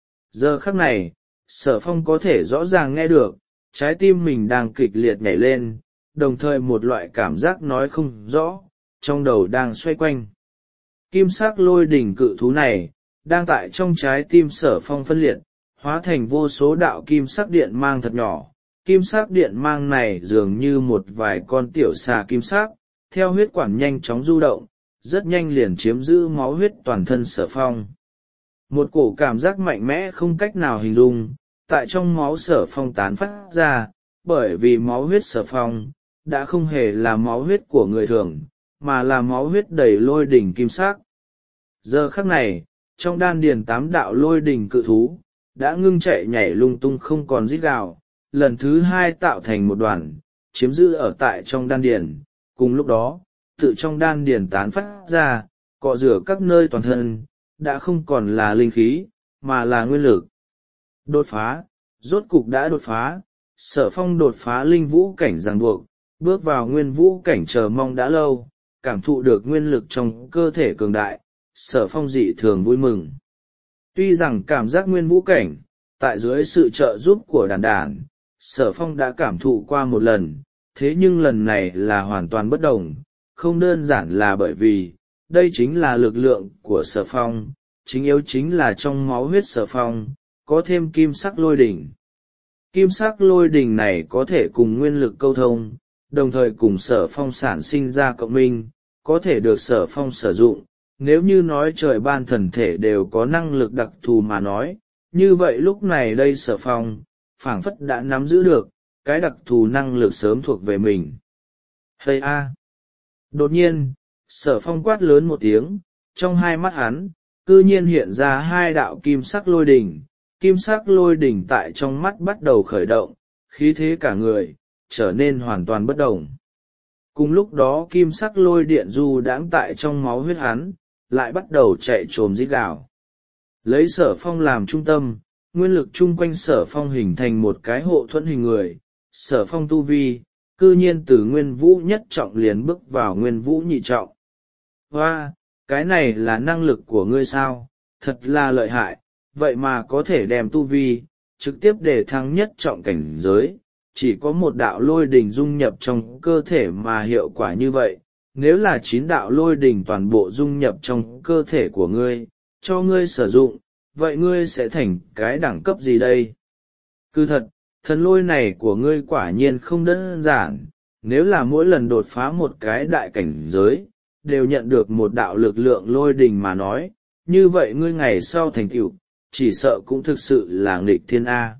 Giờ khắc này, Sở Phong có thể rõ ràng nghe được, trái tim mình đang kịch liệt nhảy lên, đồng thời một loại cảm giác nói không rõ, trong đầu đang xoay quanh. Kim sắc lôi đỉnh cự thú này, đang tại trong trái tim Sở Phong phân liệt, hóa thành vô số đạo kim sắc điện mang thật nhỏ. Kim sắc điện mang này dường như một vài con tiểu xà kim sắc, theo huyết quản nhanh chóng du động, rất nhanh liền chiếm giữ máu huyết toàn thân Sở Phong. Một cổ cảm giác mạnh mẽ không cách nào hình dung, tại trong máu Sở Phong tán phát ra, bởi vì máu huyết Sở Phong, đã không hề là máu huyết của người thường, mà là máu huyết đầy lôi đỉnh kim sắc. Giờ khắc này, trong đan điền tám đạo lôi đỉnh cự thú, đã ngưng chạy nhảy lung tung không còn rít gào, lần thứ hai tạo thành một đoàn, chiếm giữ ở tại trong đan điền. Cùng lúc đó, tự trong đan điền tán phát ra, cọ rửa các nơi toàn thân, đã không còn là linh khí, mà là nguyên lực. Đột phá, rốt cục đã đột phá, Sở Phong đột phá linh vũ cảnh ràng buộc, bước vào nguyên vũ cảnh chờ mong đã lâu, cảm thụ được nguyên lực trong cơ thể cường đại, Sở Phong dị thường vui mừng. Tuy rằng cảm giác nguyên vũ cảnh, tại dưới sự trợ giúp của đàn đàn, Sở Phong đã cảm thụ qua một lần, thế nhưng lần này là hoàn toàn bất đồng, không đơn giản là bởi vì, đây chính là lực lượng của Sở Phong, chính yếu chính là trong máu huyết Sở Phong, có thêm kim sắc lôi đỉnh. Kim sắc lôi đỉnh này có thể cùng nguyên lực câu thông, đồng thời cùng Sở Phong sản sinh ra cộng minh, có thể được Sở Phong sử dụng. Nếu như nói trời ban thần thể đều có năng lực đặc thù mà nói, như vậy lúc này đây Sở Phong, phảng phất đã nắm giữ được, cái đặc thù năng lực sớm thuộc về mình. Hây a! Đột nhiên, Sở Phong quát lớn một tiếng, trong hai mắt hắn, cư nhiên hiện ra hai đạo kim sắc lôi đỉnh, kim sắc lôi đỉnh tại trong mắt bắt đầu khởi động, khí thế cả người, trở nên hoàn toàn bất động. Cùng lúc đó kim sắc lôi điện du đãng tại trong máu huyết hắn, lại bắt đầu chạy trồm rít gào. Lấy Sở Phong làm trung tâm, nguyên lực chung quanh Sở Phong hình thành một cái hộ thuẫn hình người, Sở Phong tu vi, cư nhiên từ nguyên vũ nhất trọng liền bước vào nguyên vũ nhị trọng. Hoa, cái này là năng lực của ngươi sao, thật là lợi hại, vậy mà có thể đem tu vi, trực tiếp để thăng nhất trọng cảnh giới, chỉ có một đạo lôi đỉnh dung nhập trong cơ thể mà hiệu quả như vậy. Nếu là chín đạo lôi đỉnh toàn bộ dung nhập trong cơ thể của ngươi, cho ngươi sử dụng, vậy ngươi sẽ thành cái đẳng cấp gì đây? Cứ thật, thần lôi này của ngươi quả nhiên không đơn giản, nếu là mỗi lần đột phá một cái đại cảnh giới, đều nhận được một đạo lực lượng lôi đỉnh mà nói, như vậy ngươi ngày sau thành tựu, chỉ sợ cũng thực sự là nghịch thiên A.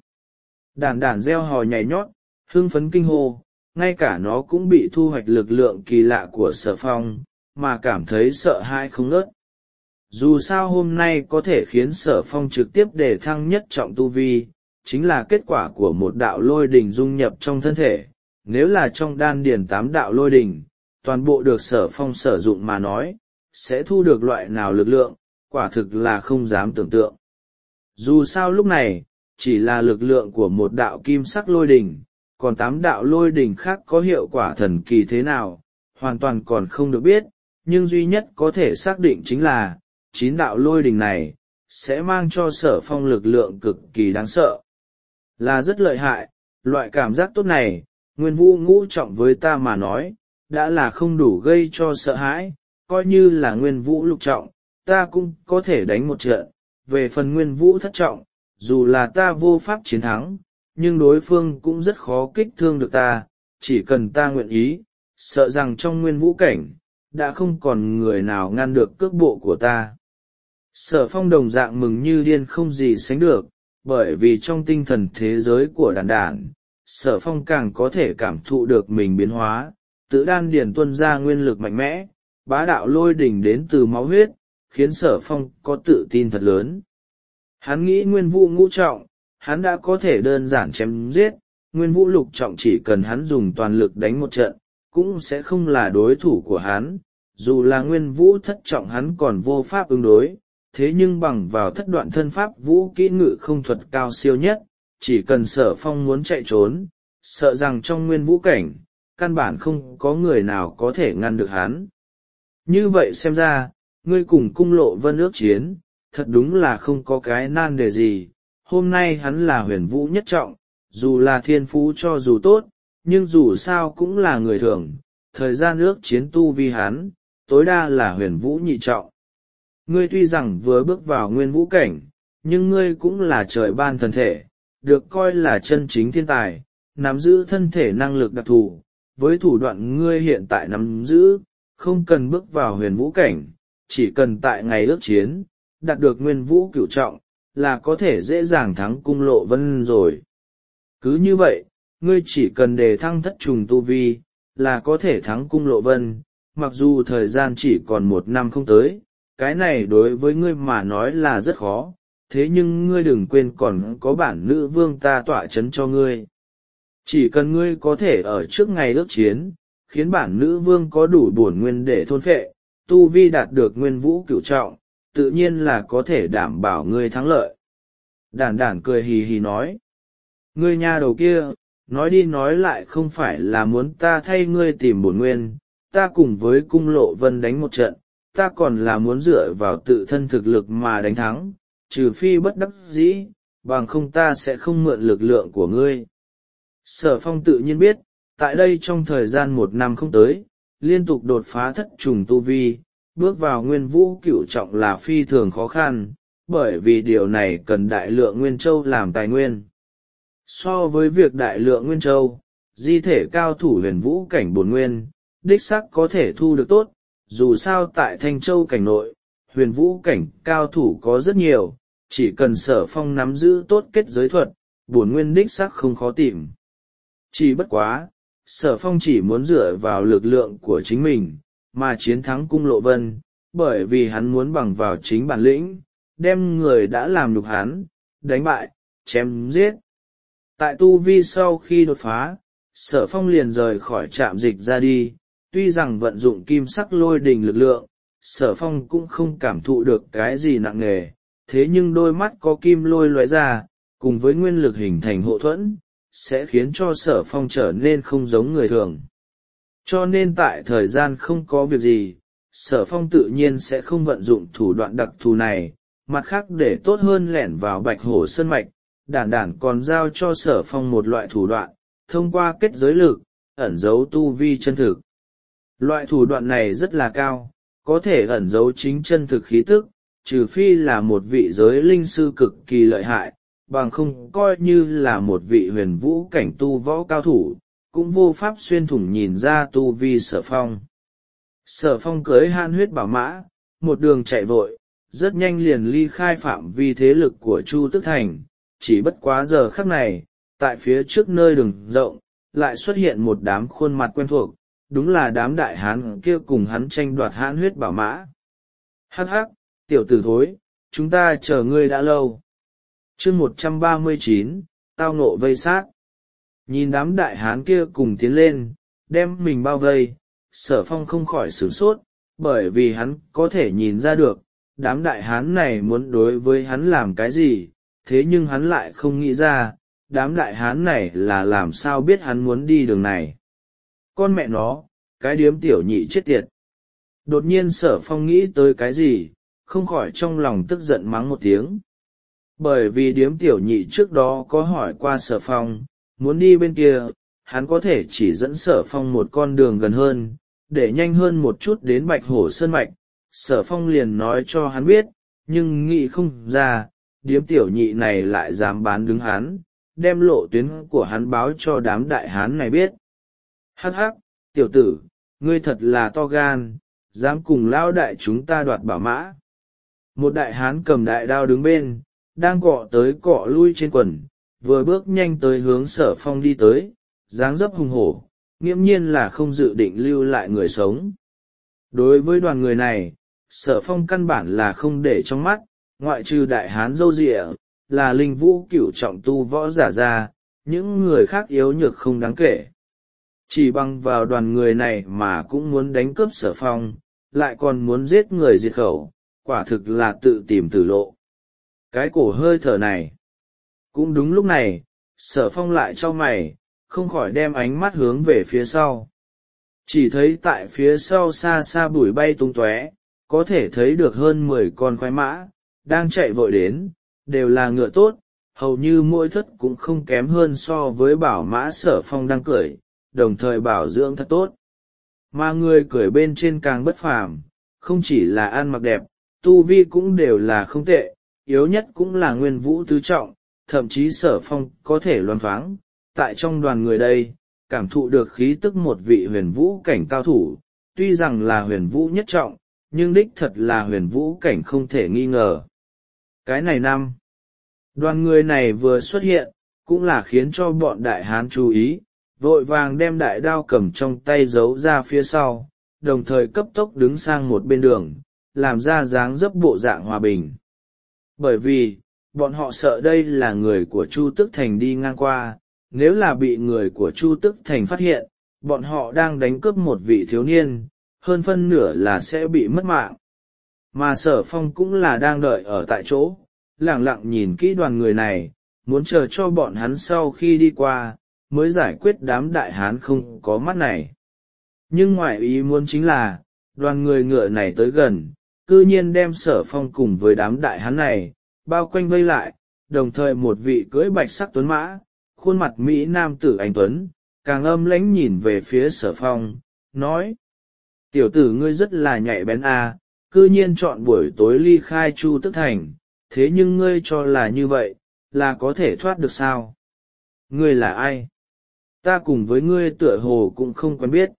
Đàn đàn reo hò nhảy nhót, hưng phấn kinh hô. Ngay cả nó cũng bị thu hoạch lực lượng kỳ lạ của Sở Phong, mà cảm thấy sợ hãi không ngớt. Dù sao hôm nay có thể khiến Sở Phong trực tiếp đề thăng nhất trọng tu vi, chính là kết quả của một đạo lôi đỉnh dung nhập trong thân thể. Nếu là trong đan điền tám đạo lôi đỉnh, toàn bộ được Sở Phong sử dụng mà nói, sẽ thu được loại nào lực lượng, quả thực là không dám tưởng tượng. Dù sao lúc này, chỉ là lực lượng của một đạo kim sắc lôi đỉnh, còn tám đạo lôi đỉnh khác có hiệu quả thần kỳ thế nào, hoàn toàn còn không được biết, nhưng duy nhất có thể xác định chính là, chín đạo lôi đỉnh này, sẽ mang cho Sở Phong lực lượng cực kỳ đáng sợ. Là rất lợi hại, loại cảm giác tốt này, nguyên vũ ngũ trọng với ta mà nói, đã là không đủ gây cho sợ hãi, coi như là nguyên vũ lục trọng, ta cũng có thể đánh một trận. Về phần nguyên vũ thất trọng, dù là ta vô pháp chiến thắng, nhưng đối phương cũng rất khó kích thương được ta, chỉ cần ta nguyện ý, sợ rằng trong nguyên vũ cảnh, đã không còn người nào ngăn được cước bộ của ta. Sở Phong đồng dạng mừng như điên không gì sánh được, bởi vì trong tinh thần thế giới của đản đản, Sở Phong càng có thể cảm thụ được mình biến hóa, tự đan điền tuân ra nguyên lực mạnh mẽ, bá đạo lôi đỉnh đến từ máu huyết, khiến Sở Phong có tự tin thật lớn. Hắn nghĩ nguyên vũ ngũ trọng, hắn đã có thể đơn giản chém giết, nguyên vũ lục trọng chỉ cần hắn dùng toàn lực đánh một trận, cũng sẽ không là đối thủ của hắn, dù là nguyên vũ thất trọng hắn còn vô pháp ứng đối, thế nhưng bằng vào thất đoạn thân pháp vũ kỹ ngự không thuật cao siêu nhất, chỉ cần Sở Phong muốn chạy trốn, sợ rằng trong nguyên vũ cảnh, căn bản không có người nào có thể ngăn được hắn. Như vậy xem ra, ngươi cùng cung lộ vân ước chiến, thật đúng là không có cái nan đề gì, hôm nay hắn là huyền vũ nhất trọng, dù là thiên phú cho dù tốt, nhưng dù sao cũng là người thường, thời gian ước chiến tu vi hắn, tối đa là huyền vũ nhị trọng. Ngươi tuy rằng vừa bước vào nguyên vũ cảnh, nhưng ngươi cũng là trời ban thần thể, được coi là chân chính thiên tài, nắm giữ thân thể năng lực đặc thù, với thủ đoạn ngươi hiện tại nắm giữ, không cần bước vào huyền vũ cảnh, chỉ cần tại ngày ước chiến, đạt được nguyên vũ cửu trọng, là có thể dễ dàng thắng cung lộ vân rồi. Cứ như vậy, ngươi chỉ cần đề thăng thất trùng tu vi, là có thể thắng cung lộ vân, mặc dù thời gian chỉ còn một năm không tới, cái này đối với ngươi mà nói là rất khó, thế nhưng ngươi đừng quên còn có bản nữ vương ta tọa chấn cho ngươi. Chỉ cần ngươi có thể ở trước ngày ước chiến, khiến bản nữ vương có đủ bổn nguyên để thôn phệ, tu vi đạt được nguyên vũ cửu trọng, tự nhiên là có thể đảm bảo ngươi thắng lợi. Đản đản cười hì hì nói, ngươi nha đầu kia, nói đi nói lại không phải là muốn ta thay ngươi tìm bổn nguyên, ta cùng với cung lộ vân đánh một trận, ta còn là muốn dựa vào tự thân thực lực mà đánh thắng, trừ phi bất đắc dĩ, bằng không ta sẽ không mượn lực lượng của ngươi. Sở Phong tự nhiên biết, tại đây trong thời gian một năm không tới, liên tục đột phá thất trùng tu vi, bước vào nguyên vũ cửu trọng là phi thường khó khăn, bởi vì điều này cần đại lượng nguyên châu làm tài nguyên. So với việc đại lượng nguyên châu, di thể cao thủ huyền vũ cảnh bổn nguyên, đích xác có thể thu được tốt, dù sao tại Thanh Châu cảnh nội, huyền vũ cảnh cao thủ có rất nhiều, chỉ cần Sở Phong nắm giữ tốt kết giới thuật, bổn nguyên đích xác không khó tìm. Chỉ bất quá, Sở Phong chỉ muốn dựa vào lực lượng của chính mình, mà chiến thắng cung lộ vân, bởi vì hắn muốn bằng vào chính bản lĩnh, đem người đã làm nhục hắn, đánh bại, chém giết. Tại tu vi sau khi đột phá, Sở Phong liền rời khỏi trạm dịch ra đi, tuy rằng vận dụng kim sắc lôi đình lực lượng, Sở Phong cũng không cảm thụ được cái gì nặng nề, thế nhưng đôi mắt có kim lôi loại ra, cùng với nguyên lực hình thành hộ thuẫn, sẽ khiến cho Sở Phong trở nên không giống người thường. Cho nên tại thời gian không có việc gì, Sở Phong tự nhiên sẽ không vận dụng thủ đoạn đặc thù này, mặt khác để tốt hơn lẻn vào Bạch Hổ Sơn Mạch, đản đản còn giao cho Sở Phong một loại thủ đoạn, thông qua kết giới lực, ẩn giấu tu vi chân thực. Loại thủ đoạn này rất là cao, có thể ẩn giấu chính chân thực khí tức, trừ phi là một vị giới linh sư cực kỳ lợi hại, bằng không coi như là một vị huyền vũ cảnh tu võ cao thủ, cũng vô pháp xuyên thủng nhìn ra tu vi Sở Phong. Sở Phong cưới han huyết bảo mã, một đường chạy vội, rất nhanh liền ly khai phạm vi thế lực của Chu Tức Thành, chỉ bất quá giờ khắc này, tại phía trước nơi đường rộng, lại xuất hiện một đám khuôn mặt quen thuộc, đúng là đám đại hán kia cùng hắn tranh đoạt hãn huyết bảo mã. Hắc hắc, tiểu tử thối, chúng ta chờ ngươi đã lâu. Chương một trăm ba mươi chín, tao ngộ vây sát. Nhìn đám đại hán kia cùng tiến lên, đem mình bao vây, Sở Phong không khỏi sửng sốt, bởi vì hắn có thể nhìn ra được, đám đại hán này muốn đối với hắn làm cái gì, thế nhưng hắn lại không nghĩ ra, đám đại hán này là làm sao biết hắn muốn đi đường này. Con mẹ nó, cái điếm tiểu nhị chết tiệt. Đột nhiên Sở Phong nghĩ tới cái gì, không khỏi trong lòng tức giận mắng một tiếng. Bởi vì điếm tiểu nhị trước đó có hỏi qua Sở Phong, muốn đi bên kia, hắn có thể chỉ dẫn Sở Phong một con đường gần hơn, để nhanh hơn một chút đến Bạch Hổ Sơn Mạch. Sở Phong liền nói cho hắn biết, nhưng nghĩ không ra, điếm tiểu nhị này lại dám bán đứng hắn, đem lộ tuyến của hắn báo cho đám đại hán này biết. Hắc hắc, tiểu tử, ngươi thật là to gan, dám cùng lão đại chúng ta đoạt bảo mã. một đại hán cầm đại đao đứng bên, đang cọ tới cọ lui trên quần, vừa bước nhanh tới hướng Sở Phong đi tới, dáng dấp hùng hổ, nghiễm nhiên là không dự định lưu lại người sống. Đối với đoàn người này, Sở Phong căn bản là không để trong mắt, ngoại trừ đại hán râu rịa, là linh vũ cửu trọng tu võ giả ra, những người khác yếu nhược không đáng kể. Chỉ bằng vào đoàn người này mà cũng muốn đánh cướp Sở Phong, lại còn muốn giết người diệt khẩu, quả thực là tự tìm tử lộ. Cái cổ hơi thở này. Cũng đúng lúc này, Sở Phong lại cho mày, không khỏi đem ánh mắt hướng về phía sau. Chỉ thấy tại phía sau xa xa bụi bay tung tóe, có thể thấy được hơn mười con khoái mã, đang chạy vội đến, đều là ngựa tốt, hầu như mỗi thất cũng không kém hơn so với bảo mã Sở Phong đang cưỡi, đồng thời bảo dưỡng thật tốt. Mà người cưỡi bên trên càng bất phàm, không chỉ là ăn mặc đẹp, tu vi cũng đều là không tệ, yếu nhất cũng là nguyên vũ tứ trọng, thậm chí Sở Phong có thể loan thoáng, tại trong đoàn người đây, cảm thụ được khí tức một vị huyền vũ cảnh cao thủ, tuy rằng là huyền vũ nhất trọng, nhưng đích thật là huyền vũ cảnh không thể nghi ngờ. Cái này năm, đoàn người này vừa xuất hiện, cũng là khiến cho bọn đại hán chú ý, vội vàng đem đại đao cầm trong tay giấu ra phía sau, đồng thời cấp tốc đứng sang một bên đường, làm ra dáng dấp bộ dạng hòa bình. Bởi vì, bọn họ sợ đây là người của Chu Tức Thành đi ngang qua, nếu là bị người của Chu Tức Thành phát hiện, bọn họ đang đánh cướp một vị thiếu niên, hơn phân nửa là sẽ bị mất mạng. Mà Sở Phong cũng là đang đợi ở tại chỗ, lẳng lặng nhìn kỹ đoàn người này, muốn chờ cho bọn hắn sau khi đi qua, mới giải quyết đám đại hán không có mắt này. Nhưng ngoại ý muốn chính là, đoàn người ngựa này tới gần, cư nhiên đem Sở Phong cùng với đám đại hán này, bao quanh vây lại, đồng thời một vị cưỡi bạch sắc tuấn mã, khuôn mặt Mỹ nam tử anh tuấn, càng âm lãnh nhìn về phía Sở Phong, nói: Tiểu tử ngươi rất là nhạy bén à, cư nhiên chọn buổi tối ly khai Chu Tức Thành, thế nhưng ngươi cho là như vậy, là có thể thoát được sao? Ngươi là ai? Ta cùng với ngươi tựa hồ cũng không quen biết.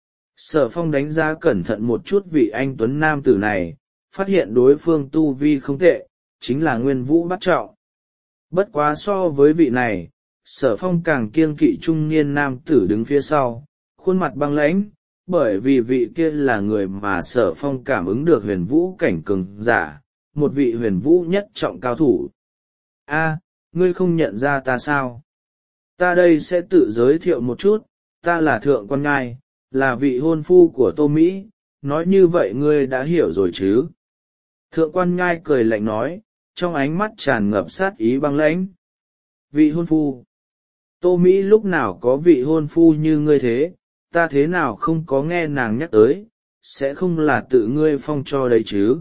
Sở Phong đánh giá cẩn thận một chút vị anh tuấn nam tử này, phát hiện đối phương tu vi không tệ, chính là nguyên vũ bát trọng. Bất quá so với vị này, Sở Phong càng kiêng kỵ trung niên nam tử đứng phía sau, khuôn mặt băng lãnh, bởi vì vị kia là người mà Sở Phong cảm ứng được huyền vũ cảnh cường giả, một vị huyền vũ nhất trọng cao thủ. A, ngươi không nhận ra ta sao? Ta đây sẽ tự giới thiệu một chút, ta là Thượng Quan Ngai, là vị hôn phu của Tô Mỹ, nói như vậy ngươi đã hiểu rồi chứ? Thượng Quan Ngai cười lạnh nói, trong ánh mắt tràn ngập sát ý băng lãnh. Vị hôn phu? Tô Mỹ lúc nào có vị hôn phu như ngươi thế, ta thế nào không có nghe nàng nhắc tới, sẽ không là tự ngươi phong cho đấy chứ?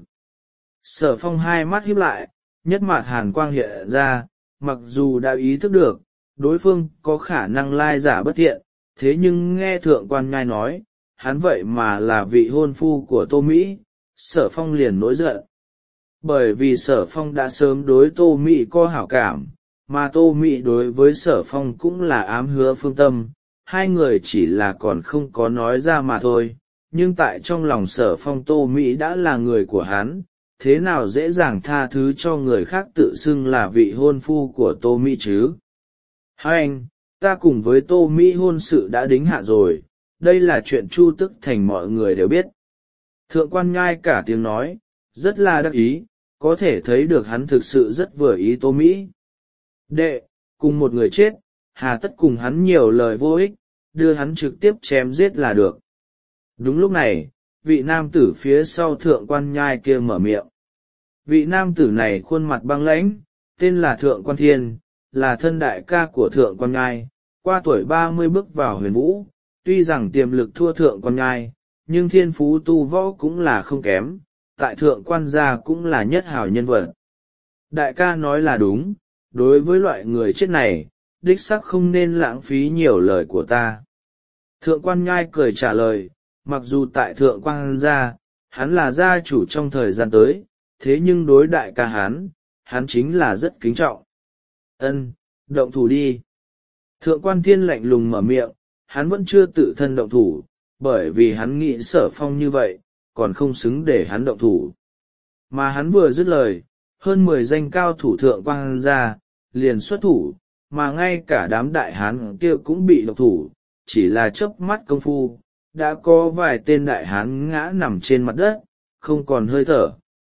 Sở Phong hai mắt híp lại, nhất mặt hàn quang hiện ra, mặc dù đã ý thức được, đối phương có khả năng lai giả bất thiện, thế nhưng nghe Thượng Quan Ngai nói, hắn vậy mà là vị hôn phu của Tô Mỹ, Sở Phong liền nổi giận. Bởi vì Sở Phong đã sớm đối Tô Mỹ có hảo cảm, mà Tô Mỹ đối với Sở Phong cũng là ám hứa phương tâm, hai người chỉ là còn không có nói ra mà thôi, nhưng tại trong lòng Sở Phong Tô Mỹ đã là người của hắn, thế nào dễ dàng tha thứ cho người khác tự xưng là vị hôn phu của Tô Mỹ chứ? Hai anh, ta cùng với Tô Mỹ hôn sự đã đính hạ rồi, đây là chuyện Chu Tức Thành mọi người đều biết. Thượng Quan Ngai cả tiếng nói, rất là đắc ý, có thể thấy được hắn thực sự rất vừa ý Tô Mỹ. Đệ, cùng một người chết, hà tất cùng hắn nhiều lời vô ích, đưa hắn trực tiếp chém giết là được. Đúng lúc này, vị nam tử phía sau Thượng Quan Nhai kia mở miệng. Vị nam tử này khuôn mặt băng lãnh, tên là Thượng Quan Thiên, là thân đại ca của Thượng Quan Nhai, qua tuổi ba mươi bước vào huyền vũ, tuy rằng tiềm lực thua Thượng Quan Nhai, nhưng thiên phú tu võ cũng là không kém, tại Thượng Quan gia cũng là nhất hảo nhân vật. Đại ca nói là đúng, đối với loại người chết này, đích xác không nên lãng phí nhiều lời của ta. Thượng Quan Nhai cười trả lời, mặc dù tại Thượng Quan gia, hắn là gia chủ trong thời gian tới, thế nhưng đối đại ca hắn, hắn chính là rất kính trọng. Ân, động thủ đi. Thượng Quan Thiên lạnh lùng mở miệng, hắn vẫn chưa tự thân động thủ, bởi vì hắn nghĩ Sở Phong như vậy, còn không xứng để hắn động thủ. Mà hắn vừa dứt lời, hơn mười danh cao thủ thượng quan gia liền xuất thủ, mà ngay cả đám đại hán kia cũng bị độc thủ, chỉ là chớp mắt công phu, đã có vài tên đại hán ngã nằm trên mặt đất, không còn hơi thở.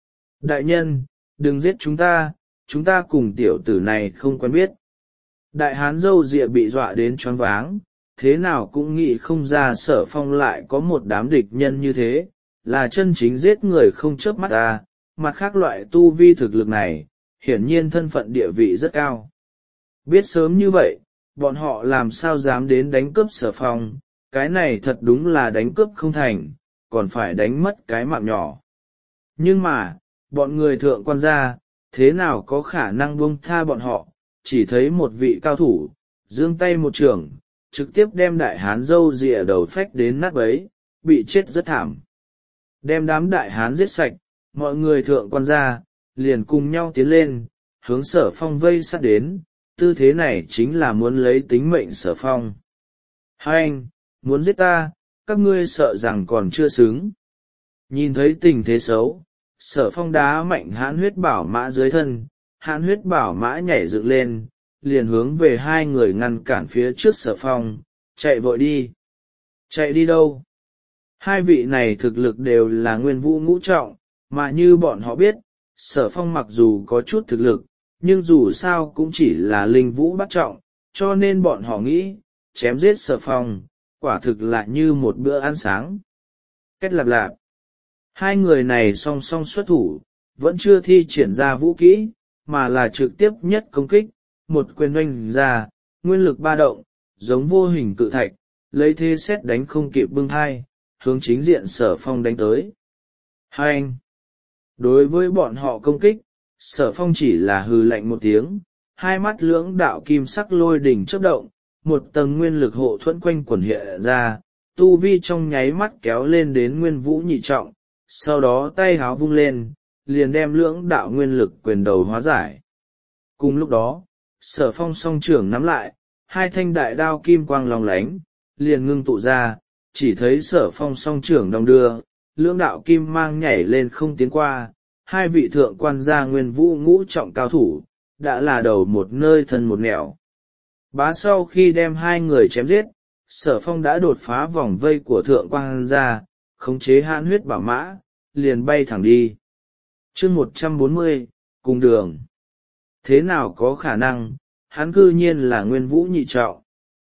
Đại nhân, đừng giết chúng ta, chúng ta cùng tiểu tử này không quen biết. Đại hán râu ria bị dọa đến choáng váng, thế nào cũng nghĩ không ra Sở Phong lại có một đám địch nhân như thế, là chân chính giết người không chớp mắt ta. Mặt khác loại tu vi thực lực này, hiển nhiên thân phận địa vị rất cao. Biết sớm như vậy, bọn họ làm sao dám đến đánh cướp Sở Phong, cái này thật đúng là đánh cướp không thành, còn phải đánh mất cái mạng nhỏ. Nhưng mà, bọn người thượng quan gia, thế nào có khả năng buông tha bọn họ, chỉ thấy một vị cao thủ, giương tay một trường, trực tiếp đem đại hán râu rịa đầu phách đến nát bấy, bị chết rất thảm. Đem đám đại hán giết sạch, mọi người thượng quan gia, liền cùng nhau tiến lên, hướng Sở Phong vây sát đến, tư thế này chính là muốn lấy tính mệnh Sở Phong. Hai anh, muốn giết ta, các ngươi sợ rằng còn chưa xứng. Nhìn thấy tình thế xấu, Sở Phong đá mạnh hãn huyết bảo mã dưới thân, hãn huyết bảo mã nhảy dựng lên, liền hướng về hai người ngăn cản phía trước Sở Phong, chạy vội đi. Chạy đi đâu? Hai vị này thực lực đều là nguyên vũ ngũ trọng, mà như bọn họ biết, Sở Phong mặc dù có chút thực lực, nhưng dù sao cũng chỉ là linh vũ bát trọng, cho nên bọn họ nghĩ, chém giết Sở Phong, quả thực là như một bữa ăn sáng. Kết lạp lạp. Hai người này song song xuất thủ, vẫn chưa thi triển ra vũ kỹ, mà là trực tiếp nhất công kích, một quyền oanh ra, nguyên lực ba động, giống vô hình cự thạch, lấy thế xét đánh không kịp bưng thai, hướng chính diện Sở Phong đánh tới. Hai anh. Đối với bọn họ công kích, Sở Phong chỉ là hừ lạnh một tiếng, hai mắt lưỡng đạo kim sắc lôi đỉnh chớp động, một tầng nguyên lực hộ thuẫn quanh quần hiện ra, tu vi trong nháy mắt kéo lên đến nguyên vũ nhị trọng, sau đó tay háo vung lên, liền đem lưỡng đạo nguyên lực quyền đầu hóa giải. Cùng lúc đó, Sở Phong song trưởng nắm lại, hai thanh đại đao kim quang long lánh, liền ngưng tụ ra, chỉ thấy Sở Phong song trưởng đong đưa, lưỡng đạo kim mang nhảy lên không tiến qua, hai vị thượng quan gia nguyên vũ ngũ trọng cao thủ, đã là đầu một nơi thân một nẻo. Bá sau khi đem hai người chém giết, Sở Phong đã đột phá vòng vây của thượng quan gia, khống chế hãn huyết bảo mã, liền bay thẳng đi. Chương một trăm bốn mươi, cùng đường. Thế nào có khả năng, hắn cư nhiên là nguyên vũ nhị trọng.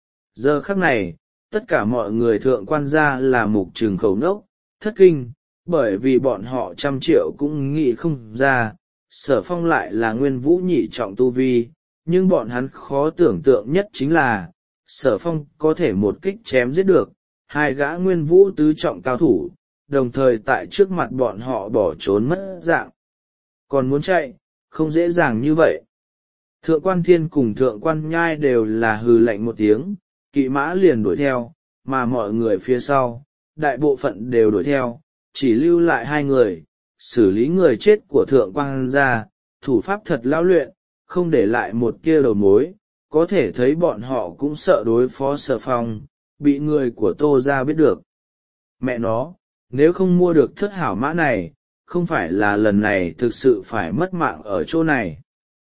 Giờ khắc này, tất cả mọi người thượng quan gia là mục trừng khẩu nốc, thất kinh, bởi vì bọn họ trăm triệu cũng nghĩ không ra, Sở Phong lại là nguyên vũ nhị trọng tu vi, nhưng bọn hắn khó tưởng tượng nhất chính là, Sở Phong có thể một kích chém giết được, hai gã nguyên vũ tứ trọng cao thủ, đồng thời tại trước mặt bọn họ bỏ trốn mất dạng. Còn muốn chạy, không dễ dàng như vậy. Thượng quan Thiên cùng thượng quan Nhai đều là hừ lạnh một tiếng, kỵ mã liền đuổi theo, mà mọi người phía sau, đại bộ phận đều đuổi theo, chỉ lưu lại hai người, xử lý người chết của thượng quan gia, thủ pháp thật lão luyện, không để lại một tia đầu mối, có thể thấy bọn họ cũng sợ đối phó Sở Phong, bị người của Tô gia biết được. Mẹ nó, nếu không mua được thất hảo mã này, không phải là lần này thực sự phải mất mạng ở chỗ này.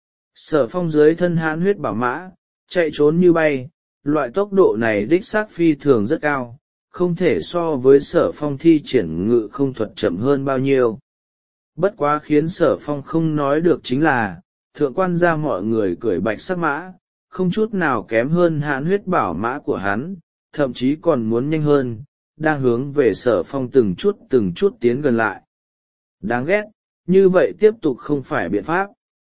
Sở Phong dưới thân hãn huyết bảo mã, chạy trốn như bay, loại tốc độ này đích xác phi thường rất cao, không thể so với Sở Phong thi triển ngự không thuật chậm hơn bao nhiêu. Bất quá khiến Sở Phong không nói được chính là, thượng quan gia mọi người cười bạch sắc mã, không chút nào kém hơn hãn huyết bảo mã của hắn, thậm chí còn muốn nhanh hơn, đang hướng về Sở Phong từng chút từng chút tiến gần lại. Đáng ghét, như vậy tiếp tục không phải biện pháp.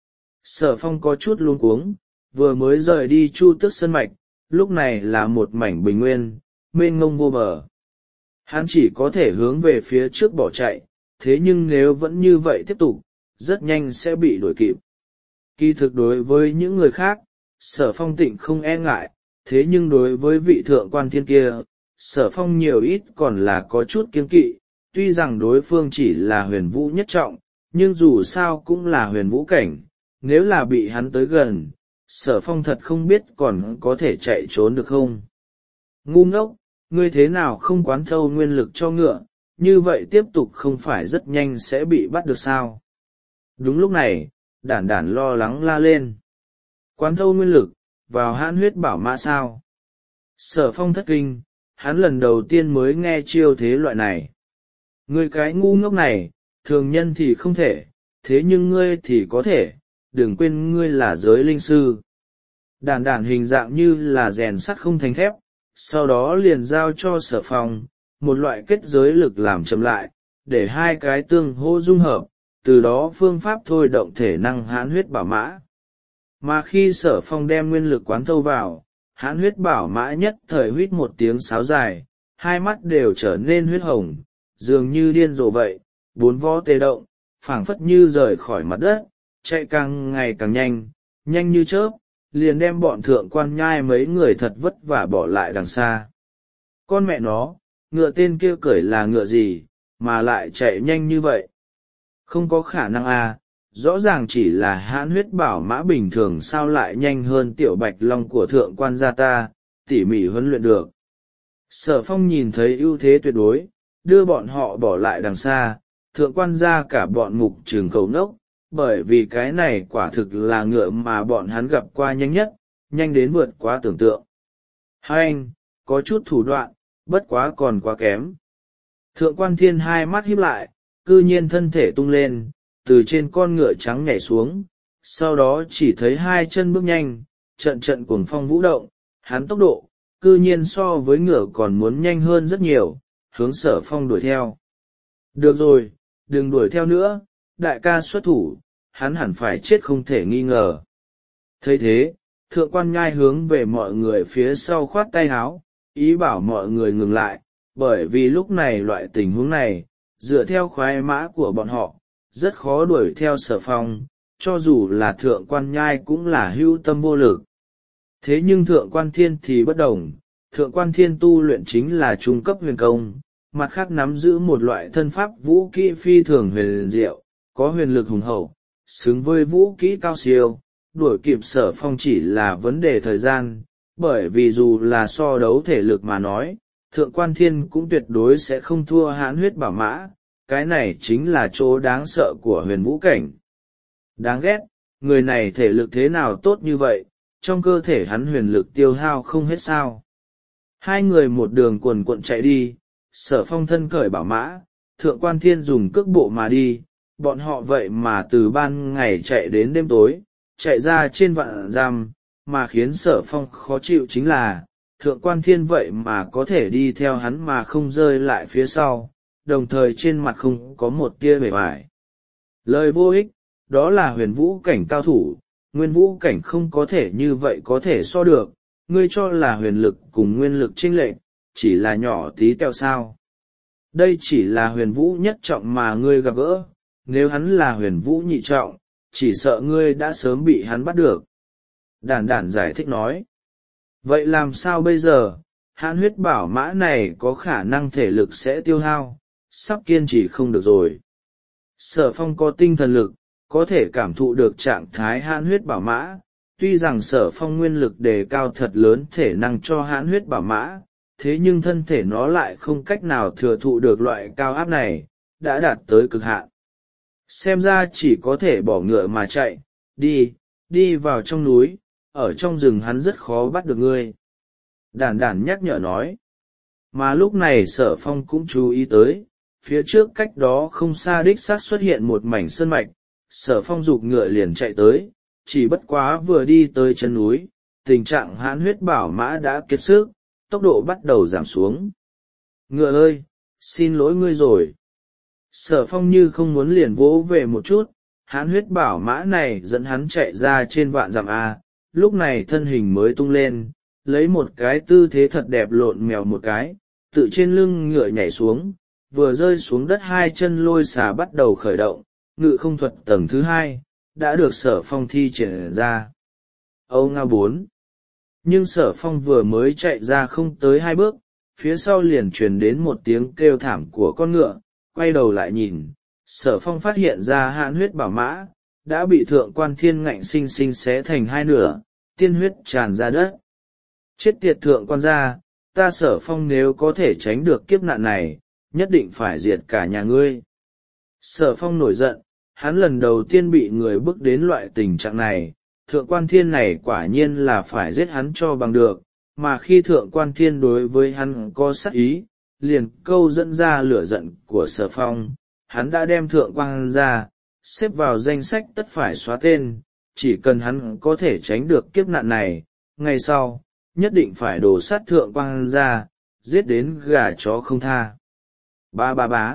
Sở Phong có chút luống cuống, vừa mới rời đi Chu Tước Sơn Mạch, lúc này là một mảnh bình nguyên, mênh mông vô bờ. Hắn chỉ có thể hướng về phía trước bỏ chạy, thế nhưng nếu vẫn như vậy tiếp tục, rất nhanh sẽ bị đuổi kịp. Kỳ thực đối với những người khác, Sở Phong tịnh không e ngại, thế nhưng đối với vị thượng quan Thiên kia, Sở Phong nhiều ít còn là có chút kiêng kỵ, tuy rằng đối phương chỉ là huyền vũ nhất trọng, nhưng dù sao cũng là huyền vũ cảnh, nếu là bị hắn tới gần, Sở Phong thật không biết còn có thể chạy trốn được không. Ngu ngốc, ngươi thế nào không quán thâu nguyên lực cho ngựa, như vậy tiếp tục không phải rất nhanh sẽ bị bắt được sao? Đúng lúc này, đản đản lo lắng la lên. Quán thâu nguyên lực, vào hãn huyết bảo mã sao? Sở Phong thất kinh, hắn lần đầu tiên mới nghe chiêu thế loại này. Ngươi cái ngu ngốc này, thường nhân thì không thể, thế nhưng ngươi thì có thể, đừng quên ngươi là giới linh sư. Đản đản hình dạng như là rèn sắt không thành thép, sau đó liền giao cho Sở Phong, một loại kết giới lực làm chậm lại, để hai cái tương hô dung hợp, từ đó phương pháp thôi động thể năng hãn huyết bảo mã. Mà khi Sở Phong đem nguyên lực quán thâu vào, hãn huyết bảo mã nhất thời huýt một tiếng sáo dài, hai mắt đều trở nên huyết hồng, dường như điên rồ vậy, bốn vó tê động, phảng phất như rời khỏi mặt đất, chạy càng ngày càng nhanh, nhanh như chớp, liền đem bọn thượng quan nhai mấy người thật vất vả bỏ lại đằng xa. Con mẹ nó, ngựa tên kia cởi là ngựa gì, mà lại chạy nhanh như vậy? Không có khả năng à, rõ ràng chỉ là hãn huyết bảo mã bình thường sao lại nhanh hơn tiểu bạch long của thượng quan gia ta, tỉ mỉ huấn luyện được. Sở Phong nhìn thấy ưu thế tuyệt đối, đưa bọn họ bỏ lại đằng xa, thượng quan gia cả bọn mục trường cầu nốc, bởi vì cái này quả thực là ngựa mà bọn hắn gặp qua nhanh nhất, nhanh đến vượt quá tưởng tượng. Hai anh, có chút thủ đoạn, bất quá còn quá kém. Thượng quan thiên hai mắt híp lại, cư nhiên thân thể tung lên, từ trên con ngựa trắng nhảy xuống, sau đó chỉ thấy hai chân bước nhanh, trận trận cuồng phong vũ động, hắn tốc độ, cư nhiên so với ngựa còn muốn nhanh hơn rất nhiều, hướng Sở Phong đuổi theo. Được rồi, đừng đuổi theo nữa, đại ca xuất thủ, hắn hẳn phải chết không thể nghi ngờ. Thấy thế, thượng quan nhai hướng về mọi người phía sau khoát tay háo, ý bảo mọi người ngừng lại, bởi vì lúc này loại tình huống này, dựa theo khoái mã của bọn họ, rất khó đuổi theo Sở Phong, cho dù là thượng quan nhai cũng là hữu tâm vô lực. Thế nhưng thượng quan thiên thì bất đồng, thượng quan thiên tu luyện chính là trung cấp huyền công, mặt khác nắm giữ một loại thân pháp vũ kỹ phi thường huyền diệu, có huyền lực hùng hậu, xứng với vũ kỹ cao siêu, đuổi kịp Sở Phong chỉ là vấn đề thời gian, bởi vì dù là so đấu thể lực mà nói, thượng quan thiên cũng tuyệt đối sẽ không thua hãn huyết bảo mã, cái này chính là chỗ đáng sợ của huyền vũ cảnh. Đáng ghét, người này thể lực thế nào tốt như vậy, trong cơ thể hắn huyền lực tiêu hao không hết sao. Hai người một đường quần quận chạy đi, Sở Phong thân cởi bảo mã, thượng quan thiên dùng cước bộ mà đi, bọn họ vậy mà từ ban ngày chạy đến đêm tối, chạy ra trên vạn dặm, mà khiến Sở Phong khó chịu chính là, thượng quan thiên vậy mà có thể đi theo hắn mà không rơi lại phía sau, đồng thời trên mặt không có một tia bề bại. Lời vô ích, đó là huyền vũ cảnh cao thủ, nguyên vũ cảnh không có thể như vậy có thể so được, ngươi cho là huyền lực cùng nguyên lực chênh lệch, chỉ là nhỏ tí teo sao. Đây chỉ là huyền vũ nhất trọng mà ngươi gặp gỡ, nếu hắn là huyền vũ nhị trọng, chỉ sợ ngươi đã sớm bị hắn bắt được. Đản đản giải thích nói. Vậy làm sao bây giờ, hãn huyết bảo mã này có khả năng thể lực sẽ tiêu hao, sắp kiên trì không được rồi. Sở Phong có tinh thần lực, có thể cảm thụ được trạng thái hãn huyết bảo mã, tuy rằng Sở Phong nguyên lực đề cao thật lớn thể năng cho hãn huyết bảo mã, thế nhưng thân thể nó lại không cách nào thừa thụ được loại cao áp này, đã đạt tới cực hạn. Xem ra chỉ có thể bỏ ngựa mà chạy, đi, đi vào trong núi, ở trong rừng hắn rất khó bắt được ngươi. Đản đản nhắc nhở nói. Mà lúc này Sở Phong cũng chú ý tới, phía trước cách đó không xa đích xác xuất hiện một mảnh sơn mạch, Sở Phong giục ngựa liền chạy tới, chỉ bất quá vừa đi tới chân núi, tình trạng hãn huyết bảo mã đã kiệt sức, tốc độ bắt đầu giảm xuống. Ngựa ơi, xin lỗi ngươi rồi. Sở Phong như không muốn liền vỗ về một chút, hãn huyết bảo mã này dẫn hắn chạy ra trên vạn dặm A, lúc này thân hình mới tung lên, lấy một cái tư thế thật đẹp lộn mèo một cái, tự trên lưng ngựa nhảy xuống, vừa rơi xuống đất hai chân lôi xà bắt đầu khởi động, ngự không thuật tầng thứ hai, đã được Sở Phong thi triển ra. Âu Nga bốn. Nhưng Sở Phong vừa mới chạy ra không tới hai bước, phía sau liền truyền đến một tiếng kêu thảm của con ngựa, quay đầu lại nhìn, Sở Phong phát hiện ra hãn huyết bảo mã, đã bị thượng quan thiên ngạnh sinh sinh xé thành hai nửa, tiên huyết tràn ra đất. Chết tiệt thượng quan gia, ta Sở Phong nếu có thể tránh được kiếp nạn này, nhất định phải diệt cả nhà ngươi. Sở Phong nổi giận, hắn lần đầu tiên bị người bước đến loại tình trạng này. Thượng quan thiên này quả nhiên là phải giết hắn cho bằng được, mà khi thượng quan thiên đối với hắn có sát ý, liền câu dẫn ra lửa giận của Sở Phong, hắn đã đem thượng quan ra, xếp vào danh sách tất phải xóa tên, chỉ cần hắn có thể tránh được kiếp nạn này, ngày sau, nhất định phải đổ sát thượng quan ra, giết đến gà chó không tha. Ba ba bá.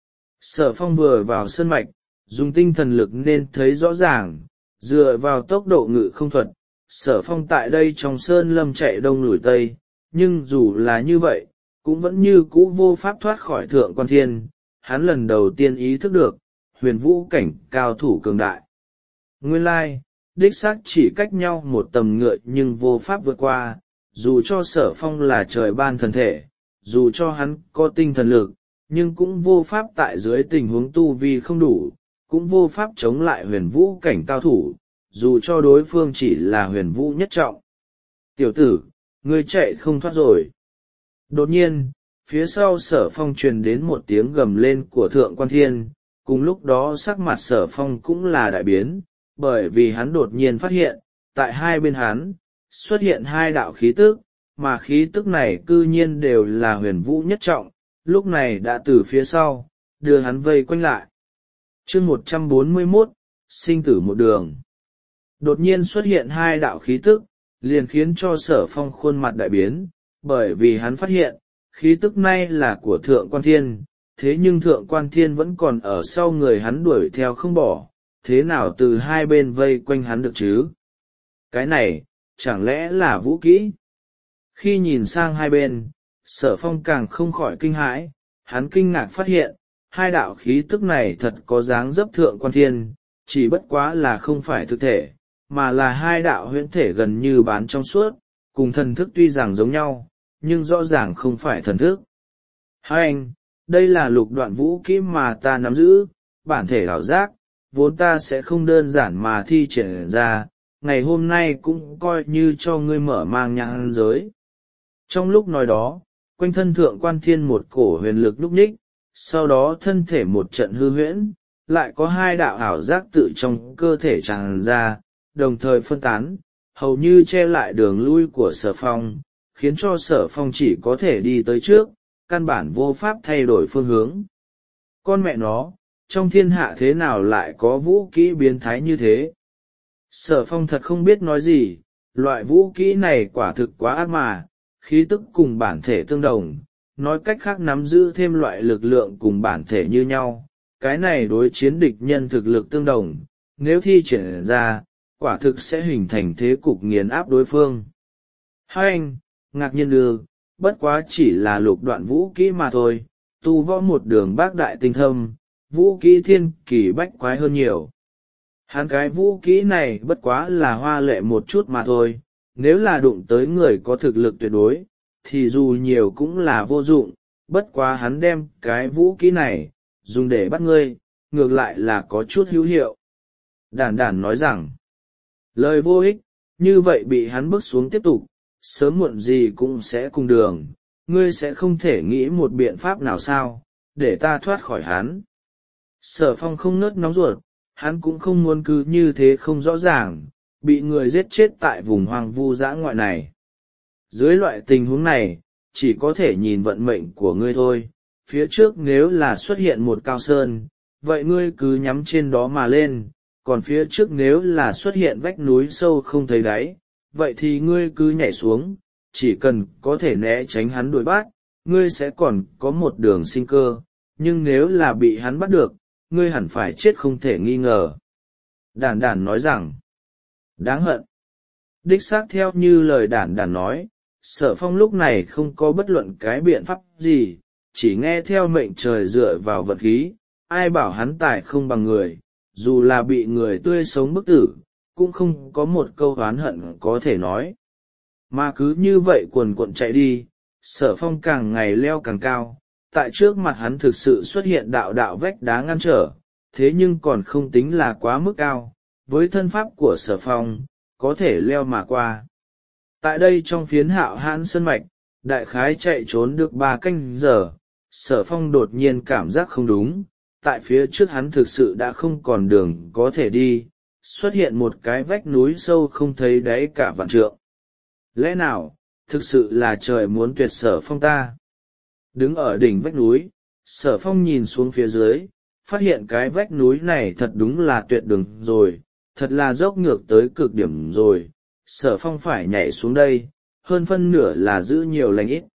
Sở Phong vừa vào sân mạch, dùng tinh thần lực nên thấy rõ ràng, dựa vào tốc độ ngự không thuật, Sở Phong tại đây trong sơn lâm chạy đông lùi tây, nhưng dù là như vậy, cũng vẫn như cũ vô pháp thoát khỏi thượng quan thiên. Hắn lần đầu tiên ý thức được, huyền vũ cảnh cao thủ cường đại. Nguyên lai, đích xác chỉ cách nhau một tầm ngựa nhưng vô pháp vượt qua, dù cho Sở Phong là trời ban thần thể, dù cho hắn có tinh thần lực, nhưng cũng vô pháp tại dưới tình huống tu vi không đủ, cũng vô pháp chống lại huyền vũ cảnh cao thủ, dù cho đối phương chỉ là huyền vũ nhất trọng. Tiểu tử, ngươi chạy không thoát rồi. Đột nhiên, phía sau Sở Phong truyền đến một tiếng gầm lên của thượng quan thiên, cùng lúc đó sắc mặt Sở Phong cũng là đại biến, bởi vì hắn đột nhiên phát hiện, tại hai bên hắn, xuất hiện hai đạo khí tức, mà khí tức này cư nhiên đều là huyền vũ nhất trọng, lúc này đã từ phía sau, đưa hắn vây quanh lại. Chương một trăm bốn mươi mốt, sinh tử một đường. Đột nhiên xuất hiện hai đạo khí tức, liền khiến cho Sở Phong khuôn mặt đại biến, bởi vì hắn phát hiện, khí tức này là của thượng quan thiên, thế nhưng thượng quan thiên vẫn còn ở sau người hắn đuổi theo không bỏ, thế nào từ hai bên vây quanh hắn được chứ? Cái này, chẳng lẽ là vũ kỹ? Khi nhìn sang hai bên, Sở Phong càng không khỏi kinh hãi, hắn kinh ngạc phát hiện, hai đạo khí tức này thật có dáng dấp thượng quan thiên, chỉ bất quá là không phải thực thể, mà là hai đạo huyễn thể gần như bán trong suốt, cùng thần thức tuy rằng giống nhau, nhưng rõ ràng không phải thần thức. Hai anh, đây là lục đoạn vũ kỹ mà ta nắm giữ, bản thể ảo giác, vốn ta sẽ không đơn giản mà thi triển ra, ngày hôm nay cũng coi như cho ngươi mở mang nhãn giới. Trong lúc nói đó, quanh thân thượng quan thiên một cổ huyền lực lúc nhích, sau đó thân thể một trận hư huyễn, lại có hai đạo ảo giác tự trong cơ thể tràn ra, đồng thời phân tán, hầu như che lại đường lui của Sở Phong, khiến cho Sở Phong chỉ có thể đi tới trước, căn bản vô pháp thay đổi phương hướng. Con mẹ nó, trong thiên hạ thế nào lại có vũ kỹ biến thái như thế? Sở Phong thật không biết nói gì, loại vũ kỹ này quả thực quá ác mà, khí tức cùng bản thể tương đồng, nói cách khác nắm giữ thêm loại lực lượng cùng bản thể như nhau, cái này đối chiến địch nhân thực lực tương đồng, nếu thi triển ra, quả thực sẽ hình thành thế cục nghiền áp đối phương. Hai anh, ngạc nhiên được, bất quá chỉ là lục đoạn vũ kỹ mà thôi, tu võ một đường bác đại tinh thâm, vũ kỹ thiên kỳ bách quái hơn nhiều. Hắn cái vũ kỹ này bất quá là hoa lệ một chút mà thôi, nếu là đụng tới người có thực lực tuyệt đối, thì dù nhiều cũng là vô dụng, bất quá hắn đem cái vũ kỹ này, dùng để bắt ngươi, ngược lại là có chút hữu hiệu. Đản đản nói rằng, lời vô ích, như vậy bị hắn bước xuống tiếp tục, sớm muộn gì cũng sẽ cùng đường, ngươi sẽ không thể nghĩ một biện pháp nào sao, để ta thoát khỏi hắn. Sở Phong không nớt nóng ruột, hắn cũng không muốn cứ như thế không rõ ràng, bị người giết chết tại vùng hoang vu dã ngoại này. Dưới loại tình huống này, chỉ có thể nhìn vận mệnh của ngươi thôi, phía trước nếu là xuất hiện một cao sơn, vậy ngươi cứ nhắm trên đó mà lên, còn phía trước nếu là xuất hiện vách núi sâu không thấy đáy, vậy thì ngươi cứ nhảy xuống, chỉ cần có thể né tránh hắn đuổi bắt, ngươi sẽ còn có một đường sinh cơ, nhưng nếu là bị hắn bắt được, ngươi hẳn phải chết không thể nghi ngờ. Đản đản nói rằng, đáng hận. Đích xác theo như lời đản đản nói, Sở Phong lúc này không có bất luận cái biện pháp gì, chỉ nghe theo mệnh trời dựa vào vật khí, ai bảo hắn tài không bằng người, dù là bị người tươi sống bức tử, cũng không có một câu oán hận có thể nói. Mà cứ như vậy cuồn cuộn chạy đi, Sở Phong càng ngày leo càng cao, tại trước mặt hắn thực sự xuất hiện đạo đạo vách đá ngăn trở, thế nhưng còn không tính là quá mức cao, với thân pháp của Sở Phong, có thể leo mà qua. Tại đây trong phiến hạo hãn sơn mạch, đại khái chạy trốn được ba canh giờ, Sở Phong đột nhiên cảm giác không đúng, tại phía trước hắn thực sự đã không còn đường có thể đi, xuất hiện một cái vách núi sâu không thấy đáy cả vạn trượng. Lẽ nào thực sự là trời muốn tuyệt Sở Phong ta? Đứng ở đỉnh vách núi, Sở Phong nhìn xuống phía dưới, phát hiện cái vách núi này thật đúng là tuyệt đường rồi, thật là dốc ngược tới cực điểm rồi. Sở Phong phải nhảy xuống đây, hơn phân nửa là giữ nhiều lành ít.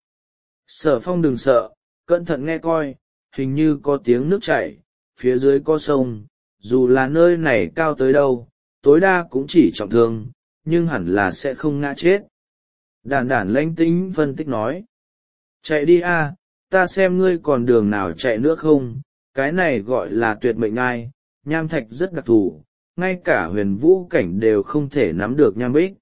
Sở Phong đừng sợ, cẩn thận nghe coi, hình như có tiếng nước chảy, phía dưới có sông, dù là nơi này cao tới đâu, tối đa cũng chỉ trọng thương, nhưng hẳn là sẽ không ngã chết. Đản đản lãnh tĩnh phân tích nói. Chạy đi a, ta xem ngươi còn đường nào chạy nữa không, cái này gọi là tuyệt mệnh ngai, nham thạch rất đặc thù, ngay cả huyền vũ cảnh đều không thể nắm được nham bích.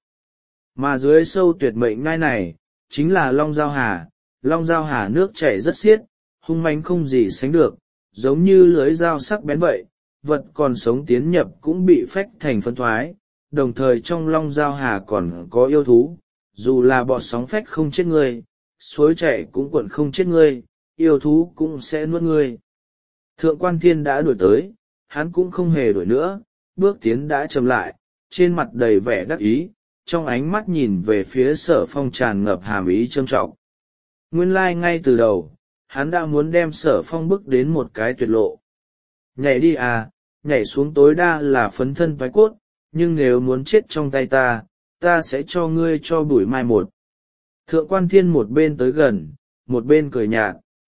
Mà dưới sâu tuyệt mệnh ngai này, chính là Long Giao Hà, Long Giao Hà nước chảy rất xiết, hung mãnh không gì sánh được, giống như lưới dao sắc bén vậy, vật còn sống tiến nhập cũng bị phách thành phân thoái, đồng thời trong Long Giao Hà còn có yêu thú, dù là bọt sóng phách không chết ngươi, suối chảy cũng cuộn không chết ngươi, yêu thú cũng sẽ nuốt ngươi. Thượng Quan Thiên đã đuổi tới, hắn cũng không hề đuổi nữa, bước tiến đã chậm lại, trên mặt đầy vẻ đắc ý, trong ánh mắt nhìn về phía Sở Phong tràn ngập hàm ý trâm trọng. Nguyên lai like ngay từ đầu, hắn đã muốn đem Sở Phong bước đến một cái tuyệt lộ. Nhảy đi à, nhảy xuống tối đa là phấn thân toái cốt, nhưng nếu muốn chết trong tay ta, ta sẽ cho ngươi cho bụi mai một. Thượng Quan Thiên một bên tới gần, một bên cười nhạt.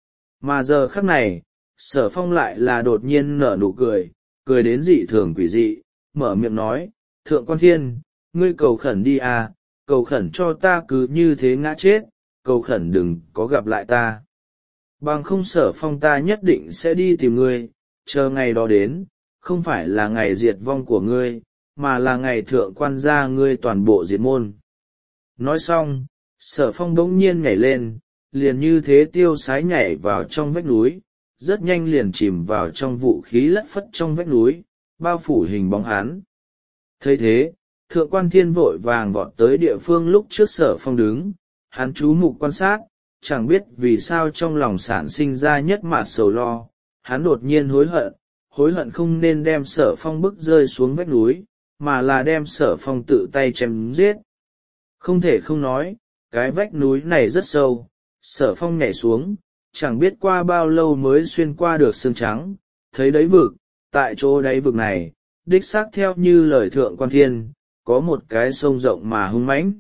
Mà giờ khắc này, Sở Phong lại là đột nhiên nở nụ cười, cười đến dị thường quỷ dị, mở miệng nói, Thượng Quan Thiên, ngươi cầu khẩn đi à, cầu khẩn cho ta cứ như thế ngã chết, cầu khẩn đừng có gặp lại ta. Bằng không Sở Phong ta nhất định sẽ đi tìm ngươi, chờ ngày đó đến, không phải là ngày diệt vong của ngươi, mà là ngày thượng quan gia ngươi toàn bộ diệt môn. Nói xong, Sở Phong bỗng nhiên nhảy lên, liền như thế tiêu sái nhảy vào trong vách núi, rất nhanh liền chìm vào trong vũ khí lất phất trong vách núi, bao phủ hình bóng hắn. Thấy thế, Thượng Quan Thiên vội vàng vọt tới địa phương lúc trước Sở Phong đứng, hắn chú mục quan sát, chẳng biết vì sao trong lòng sản sinh ra nhất mạt sầu lo, hắn đột nhiên hối hận, hối hận không nên đem Sở Phong bức rơi xuống vách núi, mà là đem Sở Phong tự tay chém giết. Không thể không nói, cái vách núi này rất sâu, Sở Phong nhảy xuống, chẳng biết qua bao lâu mới xuyên qua được xương trắng, thấy đáy vực, tại chỗ đáy vực này, đích xác theo như lời Thượng Quan Thiên, có một cái sông rộng mà hung mãnh.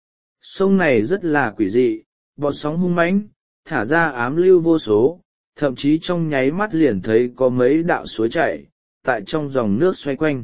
Sông này rất là quỷ dị, bọt sóng hung mãnh, thả ra ám lưu vô số, thậm chí trong nháy mắt liền thấy có mấy đạo suối chảy, tại trong dòng nước xoay quanh.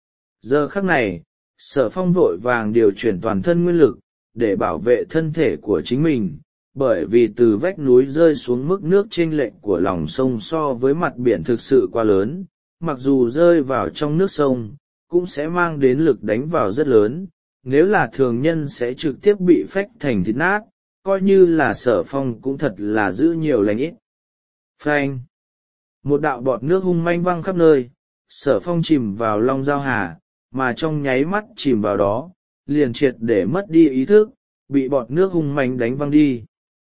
Giờ khắc này, Sở Phong vội vàng điều chuyển toàn thân nguyên lực, để bảo vệ thân thể của chính mình, bởi vì từ vách núi rơi xuống mức nước chênh lệch của lòng sông so với mặt biển thực sự quá lớn, mặc dù rơi vào trong nước sông, cũng sẽ mang đến lực đánh vào rất lớn, nếu là thường nhân sẽ trực tiếp bị phách thành thịt nát, coi như là Sở Phong cũng thật là giữ nhiều lành ít. Phanh! Một đạo bọt nước hung manh văng khắp nơi, Sở Phong chìm vào Long Giao Hà, mà trong nháy mắt chìm vào đó, liền triệt để mất đi ý thức, bị bọt nước hung manh đánh văng đi.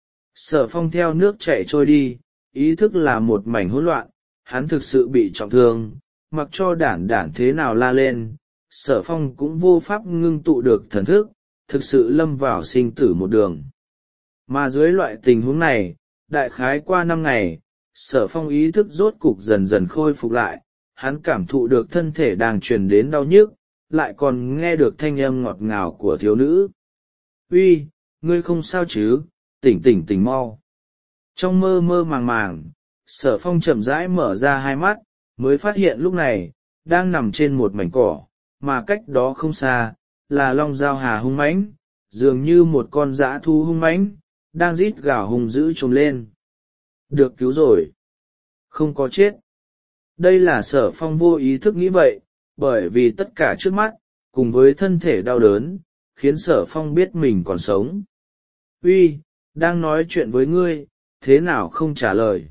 Sở Phong theo nước chảy trôi đi, ý thức là một mảnh hỗn loạn, hắn thực sự bị trọng thương, mặc cho đản đản thế nào la lên, Sở Phong cũng vô pháp ngưng tụ được thần thức, thực sự lâm vào sinh tử một đường. Mà dưới loại tình huống này, đại khái qua năm ngày, Sở Phong ý thức rốt cục dần dần khôi phục lại, hắn cảm thụ được thân thể đang truyền đến đau nhức, lại còn nghe được thanh âm ngọt ngào của thiếu nữ. Uy, ngươi không sao chứ, tỉnh tỉnh tỉnh mau. Trong mơ mơ màng màng, Sở Phong chậm rãi mở ra hai mắt, mới phát hiện lúc này, đang nằm trên một mảnh cỏ, mà cách đó không xa, là Long Giao Hà hung mãnh, dường như một con dã thú hung mãnh, đang rít gào hung dữ trồm lên. Được cứu rồi. Không có chết. Đây là Sở Phong vô ý thức nghĩ vậy, bởi vì tất cả trước mắt, cùng với thân thể đau đớn, khiến Sở Phong biết mình còn sống. Uy, đang nói chuyện với ngươi, thế nào không trả lời.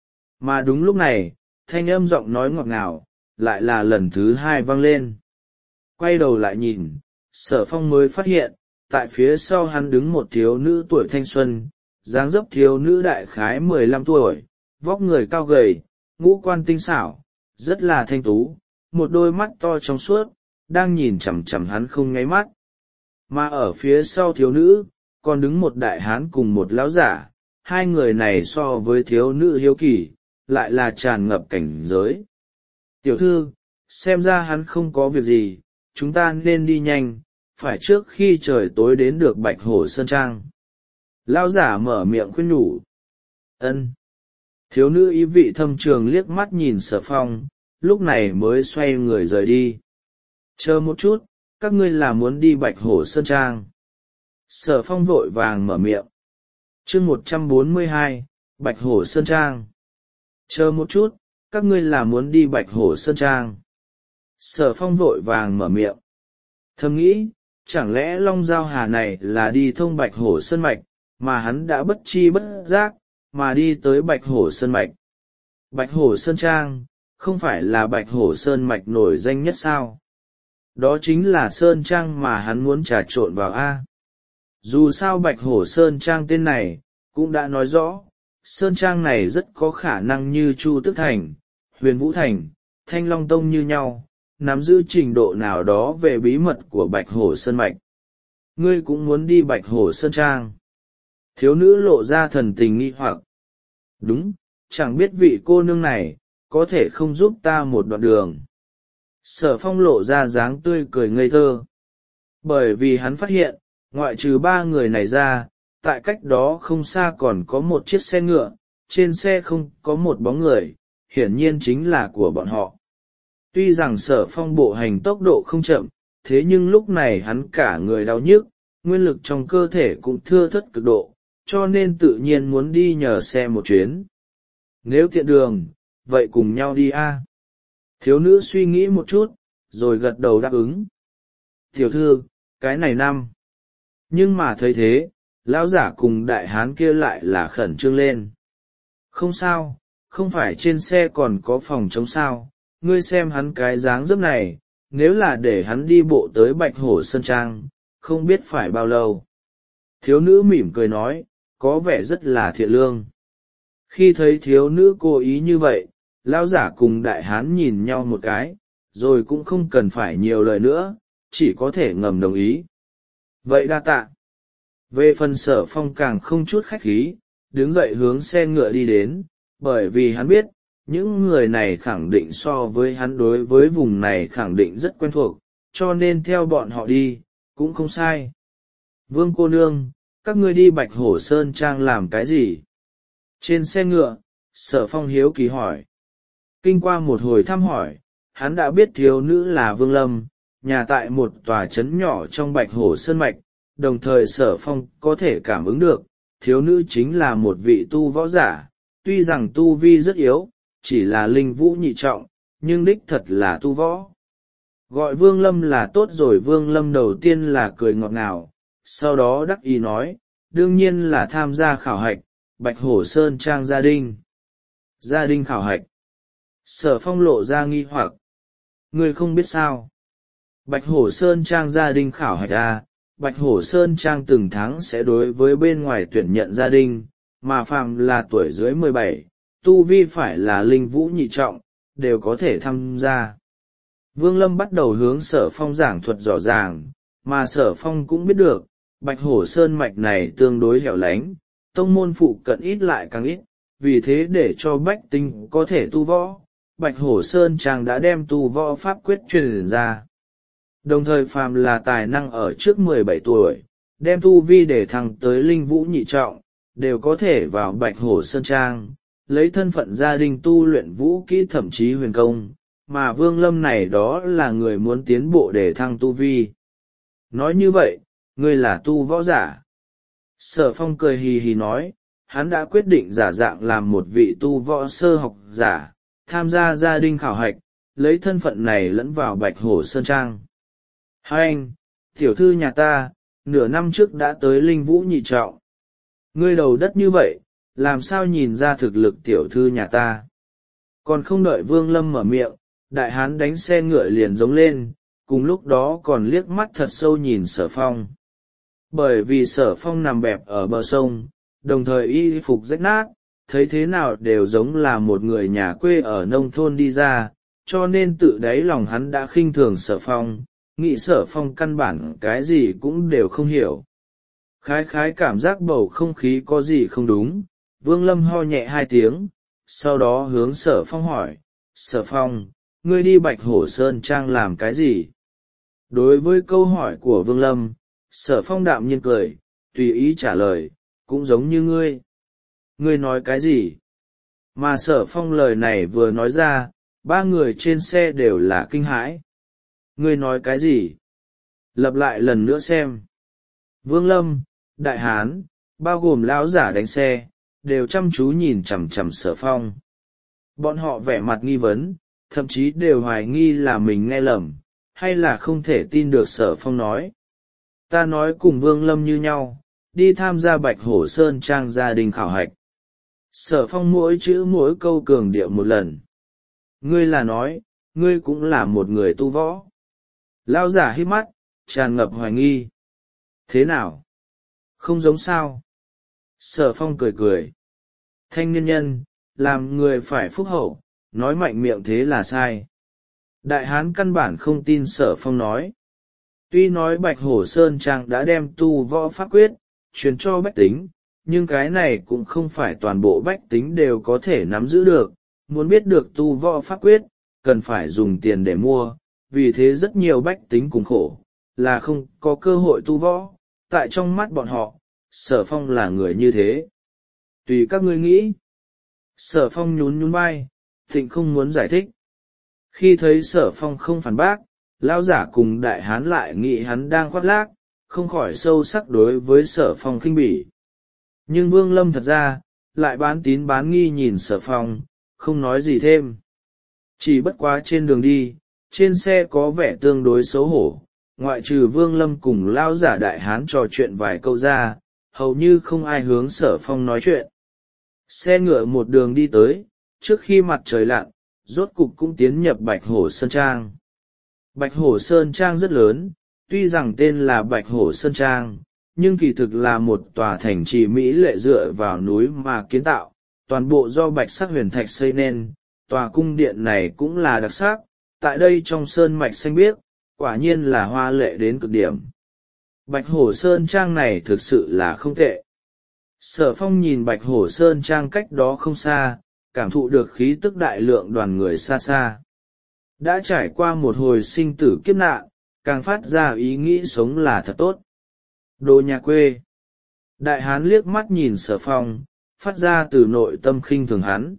Mà đúng lúc này, thanh âm giọng nói ngọt ngào, lại là lần thứ hai vang lên. Quay đầu lại nhìn, Sở Phong mới phát hiện, tại phía sau hắn đứng một thiếu nữ tuổi thanh xuân, dáng dấp thiếu nữ đại khái mười lăm tuổi, vóc người cao gầy, ngũ quan tinh xảo, rất là thanh tú, một đôi mắt to trong suốt, đang nhìn chằm chằm hắn không nháy mắt. Mà ở phía sau thiếu nữ, còn đứng một đại hán cùng một lão giả, hai người này so với thiếu nữ hiếu kỳ, lại là tràn ngập cảnh giới. Tiểu thư, xem ra hắn không có việc gì, chúng ta nên đi nhanh, phải trước khi trời tối đến được Bạch Hổ Sơn Trang. Lão giả mở miệng khuyên nhủ. Ân. Thiếu nữ ý vị thâm trường liếc mắt nhìn Sở Phong, lúc này mới xoay người rời đi. Chờ một chút, các ngươi là muốn đi Bạch Hổ Sơn Trang. Sở Phong vội vàng mở miệng. Chương một trăm bốn mươi hai, Bạch Hổ Sơn Trang. Chờ một chút, các ngươi là muốn đi Bạch Hổ Sơn Trang. Sở Phong vội vàng mở miệng. Thầm nghĩ, chẳng lẽ Long Giao Hà này là đi thông Bạch Hổ Sơn Mạch, mà hắn đã bất chi bất giác, mà đi tới Bạch Hổ Sơn Mạch. Bạch Hổ Sơn Trang, không phải là Bạch Hổ Sơn Mạch nổi danh nhất sao? Đó chính là Sơn Trang mà hắn muốn trà trộn vào A. Dù sao Bạch Hổ Sơn Trang tên này, cũng đã nói rõ, Sơn Trang này rất có khả năng như Chu Tức Thành, Huyền Vũ Thành, Thanh Long Tông như nhau, nắm giữ trình độ nào đó về bí mật của Bạch Hổ Sơn Mạch. Ngươi cũng muốn đi Bạch Hổ Sơn Trang. Thiếu nữ lộ ra thần tình nghi hoặc. Đúng, chẳng biết vị cô nương này, có thể không giúp ta một đoạn đường. Sở Phong lộ ra dáng tươi cười ngây thơ. Bởi vì hắn phát hiện, ngoại trừ ba người này ra, tại cách đó không xa còn có một chiếc xe ngựa, trên xe không có một bóng người, hiển nhiên chính là của bọn họ. Tuy rằng Sở Phong bộ hành tốc độ không chậm, thế nhưng lúc này hắn cả người đau nhức, nguyên lực trong cơ thể cũng thưa thất cực độ, cho nên tự nhiên muốn đi nhờ xe một chuyến. Nếu tiện đường, vậy cùng nhau đi a. Thiếu nữ suy nghĩ một chút, rồi gật đầu đáp ứng. Tiểu thư, cái này năm. Nhưng mà thấy thế, lão giả cùng đại hán kia lại là khẩn trương lên. Không sao, không phải trên xe còn có phòng chống sao, ngươi xem hắn cái dáng dấp này, nếu là để hắn đi bộ tới Bạch Hổ Sơn Trang, không biết phải bao lâu. Thiếu nữ mỉm cười nói, có vẻ rất là thiện lương. Khi thấy thiếu nữ cố ý như vậy, lão giả cùng đại hán nhìn nhau một cái, rồi cũng không cần phải nhiều lời nữa, chỉ có thể ngầm đồng ý. Vậy đa tạ. Về phần Sở Phong càng không chút khách khí, đứng dậy hướng xe ngựa đi đến, bởi vì hắn biết, những người này khẳng định so với hắn đối với vùng này khẳng định rất quen thuộc, cho nên theo bọn họ đi, cũng không sai. Vương cô nương, các ngươi đi Bạch Hổ Sơn Trang làm cái gì? Trên xe ngựa, Sở Phong hiếu kỳ hỏi. Kinh qua một hồi thăm hỏi, hắn đã biết thiếu nữ là Vương Lâm, nhà tại một tòa trấn nhỏ trong Bạch Hổ Sơn Mạch, đồng thời Sở Phong có thể cảm ứng được, thiếu nữ chính là một vị tu võ giả, tuy rằng tu vi rất yếu, chỉ là linh vũ nhị trọng, nhưng đích thật là tu võ. Gọi Vương Lâm là tốt rồi. Vương Lâm đầu tiên là cười ngọt ngào, sau đó đắc ý nói, đương nhiên là tham gia khảo hạch, Bạch Hổ Sơn Trang gia đình. Gia đình khảo hạch. Sở Phong lộ ra nghi hoặc. Ngươi không biết sao? Bạch Hổ Sơn Trang gia đình khảo hạch à, Bạch Hổ Sơn Trang từng tháng sẽ đối với bên ngoài tuyển nhận gia đình, mà phàm là tuổi dưới mười bảy, tu vi phải là linh vũ nhị trọng, đều có thể tham gia. Vương Lâm bắt đầu hướng Sở Phong giảng thuật rõ ràng, mà Sở Phong cũng biết được, Bạch Hổ Sơn mạch này tương đối hẻo lánh, tông môn phụ cận ít lại càng ít, vì thế để cho bách tính có thể tu võ, Bạch Hổ Sơn Trang đã đem tu võ pháp quyết truyền ra. Đồng thời phàm là tài năng ở trước mười bảy tuổi, đem tu vi để thăng tới linh vũ nhị trọng, đều có thể vào Bạch Hổ Sơn Trang, lấy thân phận gia đình tu luyện vũ kỹ thậm chí huyền công, mà Vương Lâm này đó là người muốn tiến bộ để thăng tu vi. Nói như vậy, ngươi là tu võ giả. Sở Phong cười hì hì nói, hắn đã quyết định giả dạng làm một vị tu võ sơ học giả, tham gia gia đình khảo hạch, lấy thân phận này lẫn vào Bạch Hổ Sơn Trang. Hai anh, tiểu thư nhà ta, nửa năm trước đã tới linh vũ nhị trọng. Ngươi đầu đất như vậy, làm sao nhìn ra thực lực tiểu thư nhà ta? Còn không đợi Vương Lâm mở miệng, đại hán đánh xe ngựa liền giống lên, cùng lúc đó còn liếc mắt thật sâu nhìn Sở Phong. Bởi vì Sở Phong nằm bẹp ở bờ sông, đồng thời y phục rách nát, thấy thế nào đều giống là một người nhà quê ở nông thôn đi ra, cho nên tự đáy lòng hắn đã khinh thường Sở Phong, nghĩ Sở Phong căn bản cái gì cũng đều không hiểu. Khái khái cảm giác bầu không khí có gì không đúng, Vương Lâm ho nhẹ hai tiếng, sau đó hướng Sở Phong hỏi, Sở Phong, ngươi đi Bạch Hổ Sơn Trang làm cái gì? Đối với câu hỏi của Vương Lâm, Sở Phong đạm nhiên cười, tùy ý trả lời, cũng giống như ngươi. Ngươi nói cái gì? Mà Sở Phong lời này vừa nói ra, ba người trên xe đều là kinh hãi. Ngươi nói cái gì? Lặp lại lần nữa xem. Vương Lâm, Đại Hán, bao gồm lão giả đánh xe, đều chăm chú nhìn chằm chằm Sở Phong. Bọn họ vẻ mặt nghi vấn, thậm chí đều hoài nghi là mình nghe lầm, hay là không thể tin được Sở Phong nói. Ta nói cùng Vương Lâm như nhau, đi tham gia Bạch Hổ Sơn Trang gia đình khảo hạch. Sở Phong mỗi chữ mỗi câu cường điệu một lần. Ngươi là nói, ngươi cũng là một người tu võ. Lão giả hít mắt, tràn ngập hoài nghi. Thế nào? Không giống sao? Sở Phong cười cười. Thanh niên nhân, làm người phải phúc hậu, nói mạnh miệng thế là sai. Đại hán căn bản không tin Sở Phong nói. Tuy nói Bạch Hổ Sơn Trang đã đem tu võ pháp quyết, truyền cho bách tính, nhưng cái này cũng không phải toàn bộ bách tính đều có thể nắm giữ được. Muốn biết được tu võ pháp quyết, cần phải dùng tiền để mua, vì thế rất nhiều bách tính cùng khổ, là không có cơ hội tu võ. Tại trong mắt bọn họ, Sở Phong là người như thế. Tùy các ngươi nghĩ. Sở Phong nhún nhún vai, thịnh không muốn giải thích. Khi thấy Sở Phong không phản bác, lão giả cùng đại hán lại nghĩ hắn đang khoác lác, không khỏi sâu sắc đối với Sở Phong khinh bỉ. Nhưng Vương Lâm thật ra, lại bán tín bán nghi nhìn Sở Phong, không nói gì thêm. Chỉ bất quá trên đường đi, trên xe có vẻ tương đối xấu hổ, ngoại trừ Vương Lâm cùng lão giả đại hán trò chuyện vài câu ra, hầu như không ai hướng Sở Phong nói chuyện. Xe ngựa một đường đi tới, trước khi mặt trời lặn, rốt cục cũng tiến nhập Bạch Hổ Sơn Trang. Bạch Hổ Sơn Trang rất lớn, tuy rằng tên là Bạch Hổ Sơn Trang, nhưng kỳ thực là một tòa thành trì mỹ lệ dựa vào núi mà kiến tạo, toàn bộ do bạch sắc huyền thạch xây nên. Tòa cung điện này cũng là đặc sắc, tại đây trong sơn mạch xanh biếc, quả nhiên là hoa lệ đến cực điểm. Bạch Hổ Sơn Trang này thực sự là không tệ. Sở Phong nhìn Bạch Hổ Sơn Trang cách đó không xa, cảm thụ được khí tức đại lượng đoàn người xa xa. Đã trải qua một hồi sinh tử kiếp nạn, càng phát ra ý nghĩ sống là thật tốt. Đồ nhà quê. Đại hán liếc mắt nhìn Sở Phong, phát ra từ nội tâm khinh thường hắn.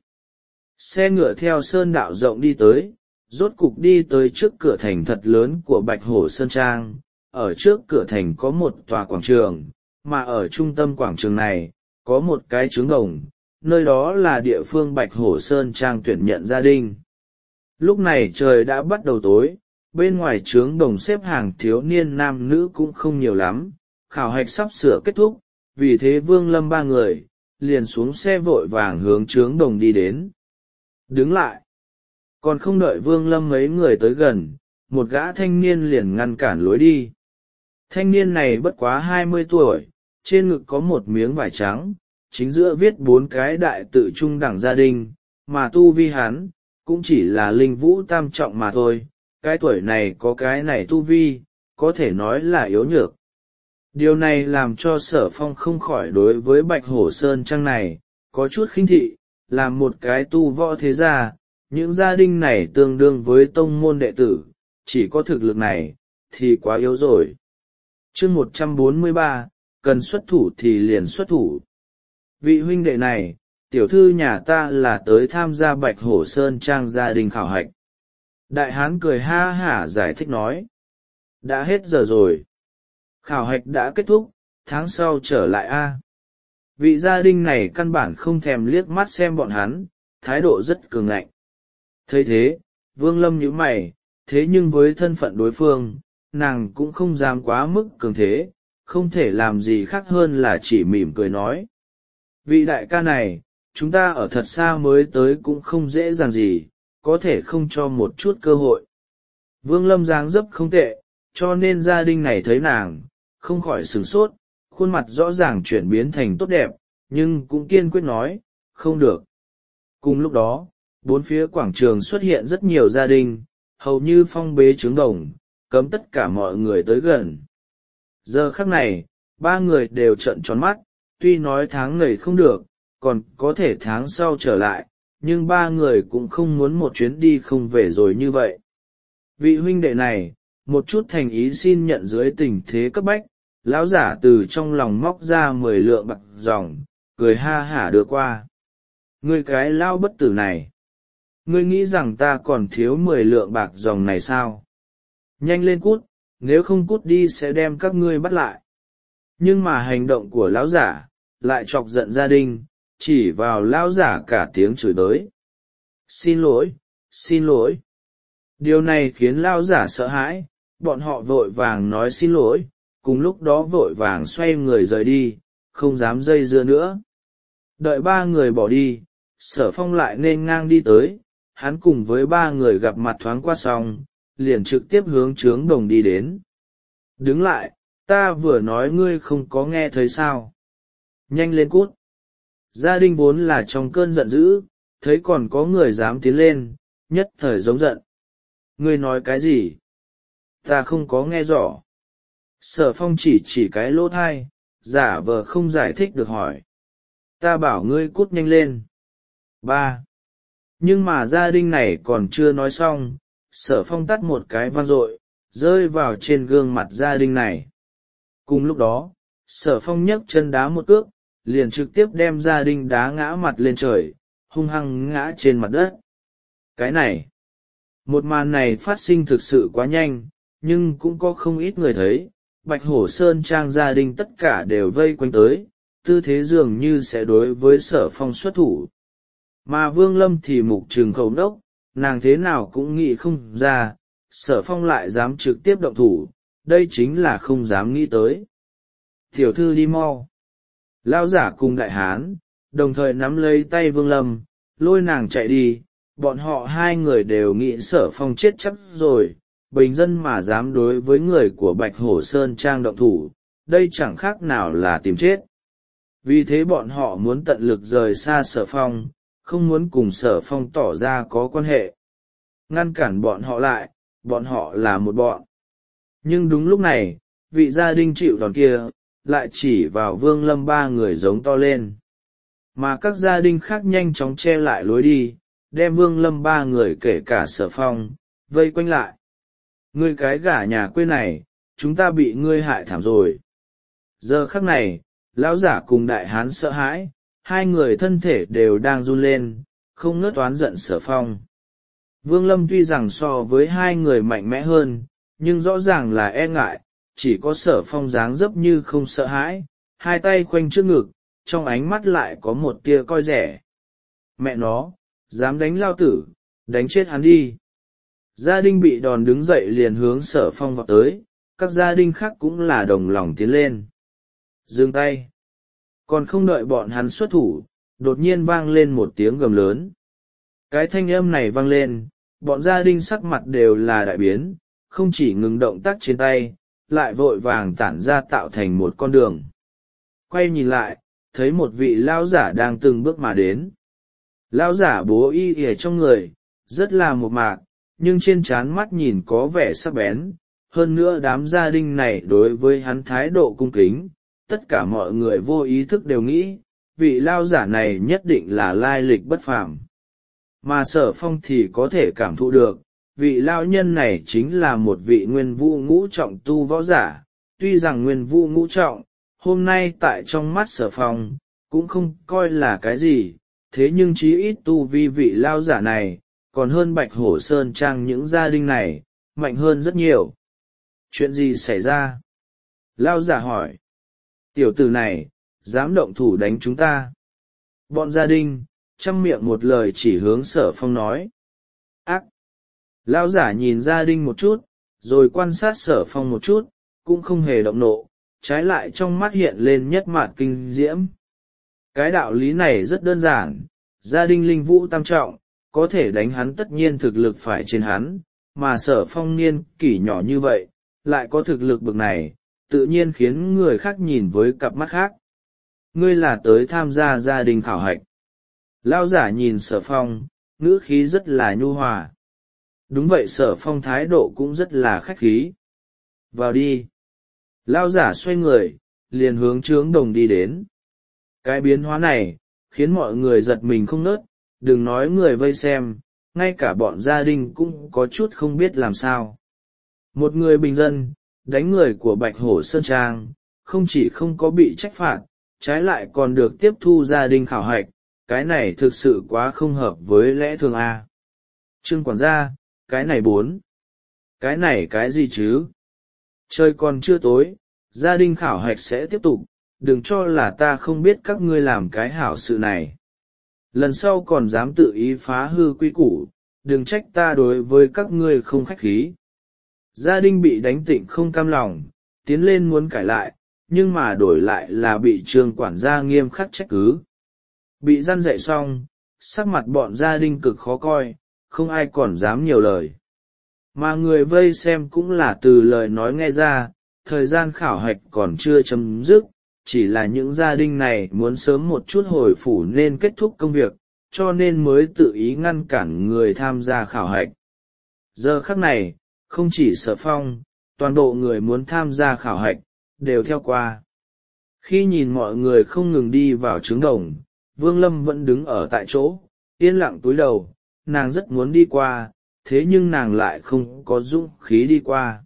Xe ngựa theo sơn đạo rộng đi tới, rốt cục đi tới trước cửa thành thật lớn của Bạch Hổ Sơn Trang. Ở trước cửa thành có một tòa quảng trường, mà ở trung tâm quảng trường này, có một cái trướng đồng, nơi đó là địa phương Bạch Hổ Sơn Trang tuyển nhận gia đình. Lúc này trời đã bắt đầu tối, bên ngoài trướng đồng xếp hàng thiếu niên nam nữ cũng không nhiều lắm, khảo hạch sắp sửa kết thúc, vì thế Vương Lâm ba người, liền xuống xe vội vàng hướng trướng đồng đi đến. Đứng lại! Còn không đợi Vương Lâm mấy người tới gần, một gã thanh niên liền ngăn cản lối đi. Thanh niên này bất quá hai mươi tuổi, trên ngực có một miếng vải trắng, chính giữa viết bốn cái đại tự trung đẳng gia đình, mà tu vi hắn, cũng chỉ là linh vũ tam trọng mà thôi, cái tuổi này có cái này tu vi, có thể nói là yếu nhược. Điều này làm cho Sở Phong không khỏi đối với Bạch Hổ Sơn Trang này, có chút khinh thị, làm một cái tu võ thế gia, những gia đình này tương đương với tông môn đệ tử, chỉ có thực lực này, thì quá yếu rồi. Chương một trăm bốn mươi ba, cần xuất thủ thì liền xuất thủ. Vị huynh đệ này, tiểu thư nhà ta là tới tham gia Bạch Hổ Sơn Trang gia đình khảo hạch. Đại hán cười ha hả giải thích nói. Đã hết giờ rồi. Khảo hạch đã kết thúc, tháng sau trở lại a. Vị gia đình này căn bản không thèm liếc mắt xem bọn hắn, thái độ rất cường ngạnh. Thấy thế, Vương Lâm nhíu mày, thế nhưng với thân phận đối phương, nàng cũng không dám quá mức cường thế, không thể làm gì khác hơn là chỉ mỉm cười nói. Vị đại ca này, chúng ta ở thật xa mới tới cũng không dễ dàng gì, có thể không cho một chút cơ hội. Vương Lâm dáng dấp không tệ, cho nên gia đình này thấy nàng, không khỏi sửng sốt, khuôn mặt rõ ràng chuyển biến thành tốt đẹp, nhưng cũng kiên quyết nói, không được. Cùng lúc đó, bốn phía quảng trường xuất hiện rất nhiều gia đình, hầu như phong bế trướng đồng, cấm tất cả mọi người tới gần. Giờ khắc này, ba người đều trợn tròn mắt, tuy nói tháng này không được, còn có thể tháng sau trở lại, nhưng ba người cũng không muốn một chuyến đi không về rồi như vậy. Vị huynh đệ này, một chút thành ý xin nhận dưới tình thế cấp bách, lão giả từ trong lòng móc ra mười lượng bạc dòng, cười ha hả đưa qua. Ngươi cái lao bất tử này, ngươi nghĩ rằng ta còn thiếu mười lượng bạc dòng này sao? Nhanh lên cút, nếu không cút đi sẽ đem các ngươi bắt lại. Nhưng mà hành động của lão giả lại chọc giận gia đình, chỉ vào lão giả cả tiếng chửi bới. Xin lỗi, xin lỗi. Điều này khiến lão giả sợ hãi, bọn họ vội vàng nói xin lỗi, cùng lúc đó vội vàng xoay người rời đi, không dám dây dưa nữa. Đợi ba người bỏ đi, Sở Phong lại nên ngang đi tới, hắn cùng với ba người gặp mặt thoáng qua xong, liền trực tiếp hướng trướng đồng đi đến. Đứng lại, ta vừa nói ngươi không có nghe thấy sao? Nhanh lên cút. Gia đình vốn là trong cơn giận dữ, thấy còn có người dám tiến lên, nhất thời giống giận. Ngươi nói cái gì? Ta không có nghe rõ. Sở Phong chỉ chỉ cái lỗ thai, giả vờ không giải thích được hỏi. Ta bảo ngươi cút nhanh lên. Ba. Nhưng mà gia đình này còn chưa nói xong, Sở Phong tắt một cái vang dội, rơi vào trên gương mặt gia đình này. Cùng lúc đó, Sở Phong nhấc chân đá một cước, liền trực tiếp đem gia đình đá ngã mặt lên trời, hung hăng ngã trên mặt đất. Cái này, một màn này phát sinh thực sự quá nhanh, nhưng cũng có không ít người thấy, Bạch Hổ Sơn Trang gia đình tất cả đều vây quanh tới, tư thế dường như sẽ đối với Sở Phong xuất thủ. Mà Vương Lâm thì mục trừng khẩu đốc, nàng thế nào cũng nghĩ không ra, Sở Phong lại dám trực tiếp động thủ, đây chính là không dám nghĩ tới. Tiểu thư đi mau. Lão giả cùng đại hán, đồng thời nắm lấy tay Vương Lâm, lôi nàng chạy đi, bọn họ hai người đều nghĩ Sở Phong chết chắc rồi, bình dân mà dám đối với người của Bạch Hổ Sơn Trang động thủ, đây chẳng khác nào là tìm chết. Vì thế bọn họ muốn tận lực rời xa Sở Phong, không muốn cùng Sở Phong tỏ ra có quan hệ. Ngăn cản bọn họ lại, bọn họ là một bọn. Nhưng đúng lúc này, vị gia đình chịu đòn kia, lại chỉ vào Vương Lâm ba người giống to lên. Mà các gia đình khác nhanh chóng che lại lối đi, đem Vương Lâm ba người kể cả Sở Phong, vây quanh lại. Ngươi cái gả nhà quê này, chúng ta bị ngươi hại thảm rồi. Giờ khắc này, lão giả cùng đại hán sợ hãi, hai người thân thể đều đang run lên, không ngớt oán giận Sở Phong. Vương Lâm tuy rằng so với hai người mạnh mẽ hơn, nhưng rõ ràng là e ngại, chỉ có Sở Phong dáng dấp như không sợ hãi, hai tay khoanh trước ngực, trong ánh mắt lại có một tia coi rẻ. Mẹ nó, dám đánh lao tử, đánh chết hắn đi. Gia đình bị đòn đứng dậy liền hướng Sở Phong vọt tới, các gia đình khác cũng là đồng lòng tiến lên. Dừng tay. Còn không đợi bọn hắn xuất thủ, đột nhiên vang lên một tiếng gầm lớn. Cái thanh âm này vang lên, bọn gia đình sắc mặt đều là đại biến, không chỉ ngừng động tác trên tay, lại vội vàng tản ra tạo thành một con đường. Quay nhìn lại, thấy một vị lão giả đang từng bước mà đến. Lão giả bố y ỉa trong người, rất là một mạc, nhưng trên trán mắt nhìn có vẻ sắc bén, hơn nữa đám gia đình này đối với hắn thái độ cung kính, tất cả mọi người vô ý thức đều nghĩ, vị lão giả này nhất định là lai lịch bất phàm. Mà Sở Phong thì có thể cảm thụ được, vị lão nhân này chính là một vị nguyên vũ ngũ trọng tu võ giả, tuy rằng nguyên vũ ngũ trọng, hôm nay tại trong mắt Sở Phong, cũng không coi là cái gì, thế nhưng chí ít tu vi vị lão giả này, còn hơn Bạch Hổ Sơn Trang những gia đình này, mạnh hơn rất nhiều. Chuyện gì xảy ra? Lão giả hỏi. Tiểu tử này, dám động thủ đánh chúng ta. Bọn gia đình, chăm miệng một lời chỉ hướng Sở Phong nói. Ác! Lão giả nhìn gia đình một chút, rồi quan sát Sở Phong một chút, cũng không hề động nộ, trái lại trong mắt hiện lên nhất mạt kinh diễm. Cái đạo lý này rất đơn giản, gia đình linh vũ tam trọng, có thể đánh hắn tất nhiên thực lực phải trên hắn, mà Sở Phong niên kỷ nhỏ như vậy, lại có thực lực bậc này, tự nhiên khiến người khác nhìn với cặp mắt khác. Ngươi là tới tham gia gia đình khảo hạch. Lao giả nhìn Sở Phong, ngữ khí rất là nhu hòa. Đúng vậy, Sở Phong thái độ cũng rất là khách khí. Vào đi. Lao giả xoay người, liền hướng trướng đồng đi đến. Cái biến hóa này, khiến mọi người giật mình không nớt, đừng nói người vây xem, ngay cả bọn gia đình cũng có chút không biết làm sao. Một người bình dân, đánh người của Bạch Hổ Sơn Trang, không chỉ không có bị trách phạt, trái lại còn được tiếp thu gia đình khảo hạch, cái này thực sự quá không hợp với lẽ thường a. Trương quản gia, cái này bốn. Cái này cái gì chứ? Trời còn chưa tối, gia đình khảo hạch sẽ tiếp tục, đừng cho là ta không biết các ngươi làm cái hảo sự này. Lần sau còn dám tự ý phá hư quy củ, đừng trách ta đối với các ngươi không khách khí. Gia đình bị đánh tịnh không cam lòng, tiến lên muốn cải lại, nhưng mà đổi lại là bị Trương quản gia nghiêm khắc trách cứ. Bị răn dạy xong, sắc mặt bọn gia đình cực khó coi, không ai còn dám nhiều lời. Mà người vây xem cũng là từ lời nói nghe ra, thời gian khảo hạch còn chưa chấm dứt, chỉ là những gia đình này muốn sớm một chút hồi phủ nên kết thúc công việc, cho nên mới tự ý ngăn cản người tham gia khảo hạch. Giờ khắc này, không chỉ Sở Phong, toàn bộ người muốn tham gia khảo hạch, đều theo qua. Khi nhìn mọi người không ngừng đi vào trướng đồng, Vương Lâm vẫn đứng ở tại chỗ, yên lặng túi đầu, nàng rất muốn đi qua, thế nhưng nàng lại không có dũng khí đi qua.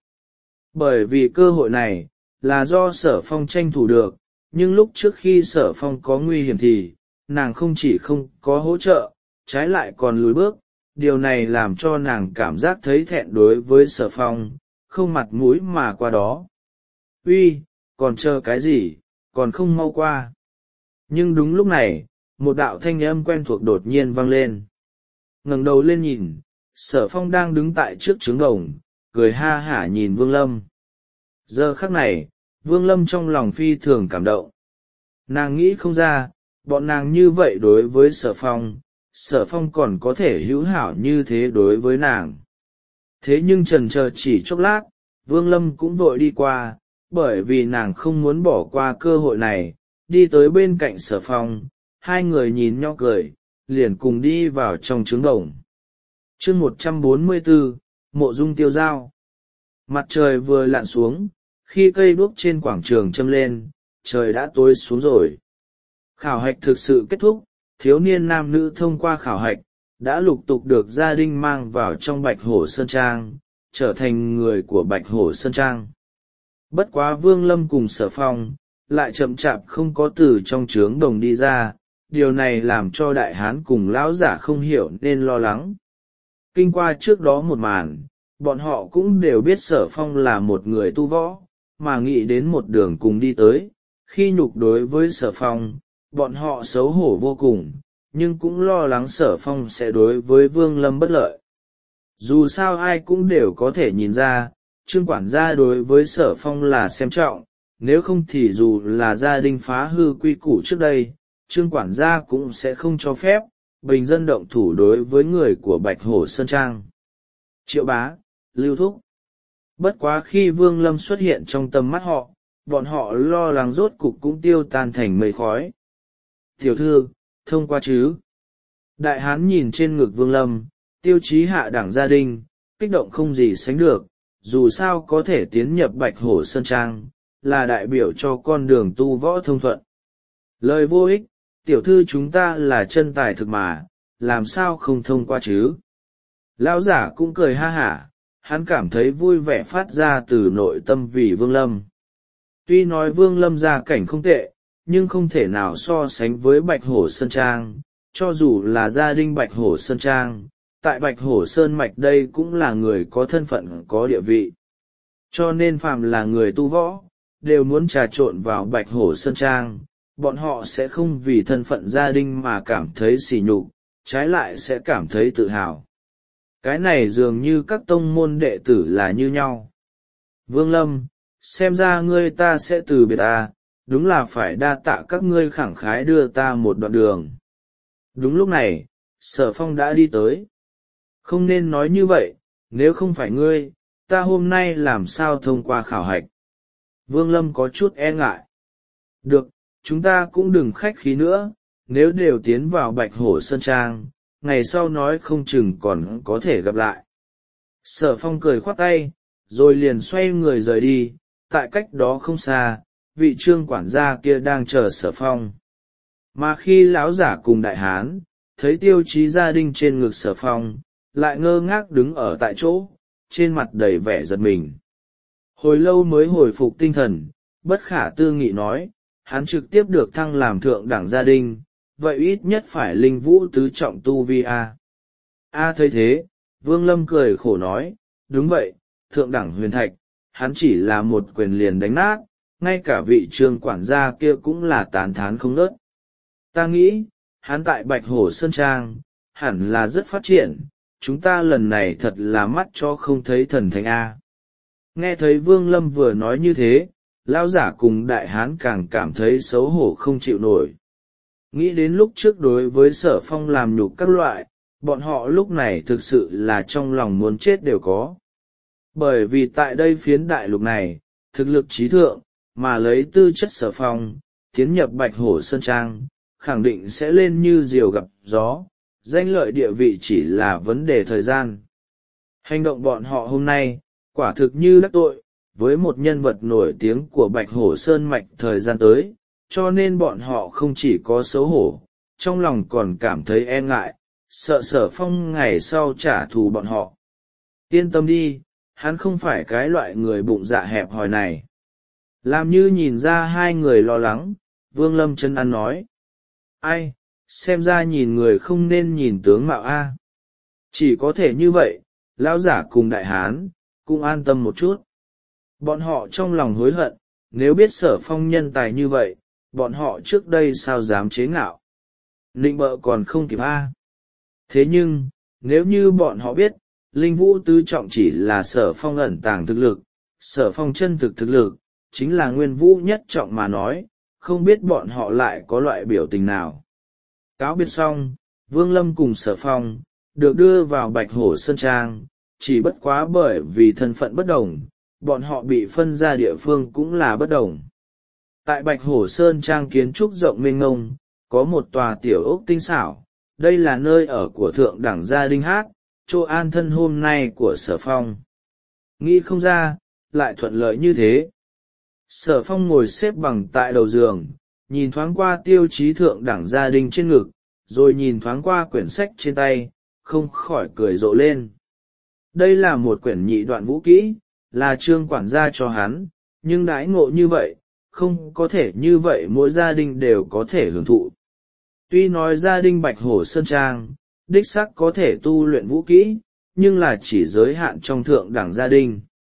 Bởi vì cơ hội này, là do Sở Phong tranh thủ được, nhưng lúc trước khi Sở Phong có nguy hiểm thì, nàng không chỉ không có hỗ trợ, trái lại còn lùi bước, điều này làm cho nàng cảm giác thấy thẹn đối với Sở Phong, không mặt mũi mà qua đó. Uy, còn chờ cái gì, còn không mau qua. Nhưng đúng lúc này, một đạo thanh âm quen thuộc đột nhiên vang lên. Ngẩng đầu lên nhìn, Sở Phong đang đứng tại trước trướng đồng, cười ha hả nhìn Vương Lâm. Giờ khắc này, Vương Lâm trong lòng phi thường cảm động. Nàng nghĩ không ra, bọn nàng như vậy đối với Sở Phong, Sở Phong còn có thể hữu hảo như thế đối với nàng. Thế nhưng chần chờ chỉ chốc lát, Vương Lâm cũng vội đi qua, bởi vì nàng không muốn bỏ qua cơ hội này, đi tới bên cạnh Sở Phong, hai người nhìn nhau cười, liền cùng đi vào trong trướng đồng. Chương một trăm bốn mươi bốn, Mộ Dung Tiêu Giao. Mặt trời vừa lặn xuống, khi cây đuốc trên quảng trường châm lên, trời đã tối xuống rồi. Khảo hạch thực sự kết thúc, thiếu niên nam nữ thông qua khảo hạch, đã lục tục được gia đình mang vào trong Bạch Hổ Sơn Trang, trở thành người của Bạch Hổ Sơn Trang. Bất quá Vương Lâm cùng Sở Phong, lại chậm chạp không có từ trong trướng đồng đi ra, điều này làm cho đại hán cùng lão giả không hiểu nên lo lắng. Kinh qua trước đó một màn, bọn họ cũng đều biết Sở Phong là một người tu võ, mà nghĩ đến một đường cùng đi tới, khi nhục đối với Sở Phong, bọn họ xấu hổ vô cùng, nhưng cũng lo lắng Sở Phong sẽ đối với Vương Lâm bất lợi. Dù sao ai cũng đều có thể nhìn ra, Trương quản gia đối với Sở Phong là xem trọng, nếu không thì dù là gia đình phá hư quy củ trước đây, Trương quản gia cũng sẽ không cho phép bình dân động thủ đối với người của Bạch Hổ Sơn Trang. Triệu Bá, Lưu Thúc. Bất quá khi Vương Lâm xuất hiện trong tầm mắt họ, bọn họ lo lắng rốt cục cũng tiêu tan thành mây khói. Tiểu thư, thông qua chứ. Đại hán nhìn trên ngực Vương Lâm, tiêu chí hạ đẳng gia đình, kích động không gì sánh được, dù sao có thể tiến nhập Bạch Hổ Sơn Trang, là đại biểu cho con đường tu võ thông thuận. Lời vô ích, tiểu thư chúng ta là chân tài thực mà, làm sao không thông qua chứ? Lão giả cũng cười ha hả, hắn cảm thấy vui vẻ phát ra từ nội tâm vì Vương Lâm. Tuy nói Vương Lâm gia cảnh không tệ, nhưng không thể nào so sánh với Bạch Hổ Sơn Trang, cho dù là gia đình Bạch Hổ Sơn Trang, tại Bạch Hổ Sơn Mạch đây cũng là người có thân phận có địa vị. Cho nên phàm là người tu võ, đều muốn trà trộn vào Bạch Hổ Sơn Trang, bọn họ sẽ không vì thân phận gia đình mà cảm thấy sỉ nhục, trái lại sẽ cảm thấy tự hào. Cái này dường như các tông môn đệ tử là như nhau. Vương Lâm, xem ra ngươi ta sẽ từ biệt ta, đúng là phải đa tạ các ngươi khẳng khái đưa ta một đoạn đường. Đúng lúc này, Sở Phong đã đi tới. Không nên nói như vậy, nếu không phải ngươi, ta hôm nay làm sao thông qua khảo hạch. Vương Lâm có chút e ngại. Được, chúng ta cũng đừng khách khí nữa, nếu đều tiến vào Bạch Hổ Sơn Trang, ngày sau nói không chừng còn có thể gặp lại. Sở Phong cười khoát tay, rồi liền xoay người rời đi. Tại cách đó không xa, vị Trương quản gia kia đang chờ Sở Phong. Mà khi lão giả cùng đại hán thấy Tiêu Chí Gia đinh trên ngực Sở Phong, lại ngơ ngác đứng ở tại chỗ, trên mặt đầy vẻ giật mình. Hồi lâu mới hồi phục tinh thần, bất khả tư nghị nói, hắn trực tiếp được thăng làm thượng đẳng gia đình, vậy ít nhất phải linh vũ tứ trọng tu vi a. A thấy thế, Vương Lâm cười khổ nói, đúng vậy, thượng đẳng huyền thạch, hắn chỉ là một quyền liền đánh nát, ngay cả vị Trương quản gia kia cũng là tán thán không ngớt. Ta nghĩ, hắn tại Bạch Hổ Sơn Trang, hẳn là rất phát triển, chúng ta lần này thật là mắt cho không thấy thần thánh a. Nghe thấy Vương Lâm vừa nói như thế, lão giả cùng đại hán càng cảm thấy xấu hổ không chịu nổi. Nghĩ đến lúc trước đối với Sở Phong làm nhục các loại, bọn họ lúc này thực sự là trong lòng muốn chết đều có. Bởi vì tại đây phiến đại lục này, thực lực trí thượng, mà lấy tư chất Sở Phong, tiến nhập Bạch Hổ Sơn Trang, khẳng định sẽ lên như diều gặp gió, danh lợi địa vị chỉ là vấn đề thời gian. Hành động bọn họ hôm nay, quả thực như đắc tội với một nhân vật nổi tiếng của Bạch Hổ Sơn mạch thời gian tới, cho nên bọn họ không chỉ có xấu hổ, trong lòng còn cảm thấy e ngại, sợ Sở Phong ngày sau trả thù bọn họ. Yên tâm đi, hắn không phải cái loại người bụng dạ hẹp hòi này. Làm như nhìn ra hai người lo lắng, Vương Lâm chân ăn nói. Ai, xem ra nhìn người không nên nhìn tướng mạo a. Chỉ có thể như vậy, lão giả cùng đại hán cũng an tâm một chút. Bọn họ trong lòng hối hận, nếu biết Sở Phong nhân tài như vậy, bọn họ trước đây sao dám chế ngạo. Nịnh bợ còn không kịp a. Thế nhưng, nếu như bọn họ biết, linh vũ tứ trọng chỉ là Sở Phong ẩn tàng thực lực, Sở Phong chân thực thực lực, chính là nguyên vũ nhất trọng mà nói, không biết bọn họ lại có loại biểu tình nào. Cáo biệt xong, Vương Lâm cùng Sở Phong, được đưa vào Bạch Hổ Sơn Trang, chỉ bất quá bởi vì thân phận bất đồng, bọn họ bị phân ra địa phương cũng là bất đồng. Tại Bạch Hổ Sơn Trang kiến trúc rộng mênh mông, có một tòa tiểu ốc tinh xảo, đây là nơi ở của thượng đẳng gia đinh hát, chỗ an thân hôm nay của Sở Phong. Nghĩ không ra, lại thuận lợi như thế. Sở Phong ngồi xếp bằng tại đầu giường, nhìn thoáng qua Tiêu Chí thượng đẳng gia đình trên ngực, rồi nhìn thoáng qua quyển sách trên tay, không khỏi cười rộ lên. Đây là một quyển nhị đoạn vũ kỹ, là Trương quản gia cho hắn, nhưng đãi ngộ như vậy, không có thể như vậy mỗi gia đình đều có thể hưởng thụ. Tuy nói gia đình Bạch Hổ Sơn Trang, đích xác có thể tu luyện vũ kỹ, nhưng là chỉ giới hạn trong thượng đẳng gia đình.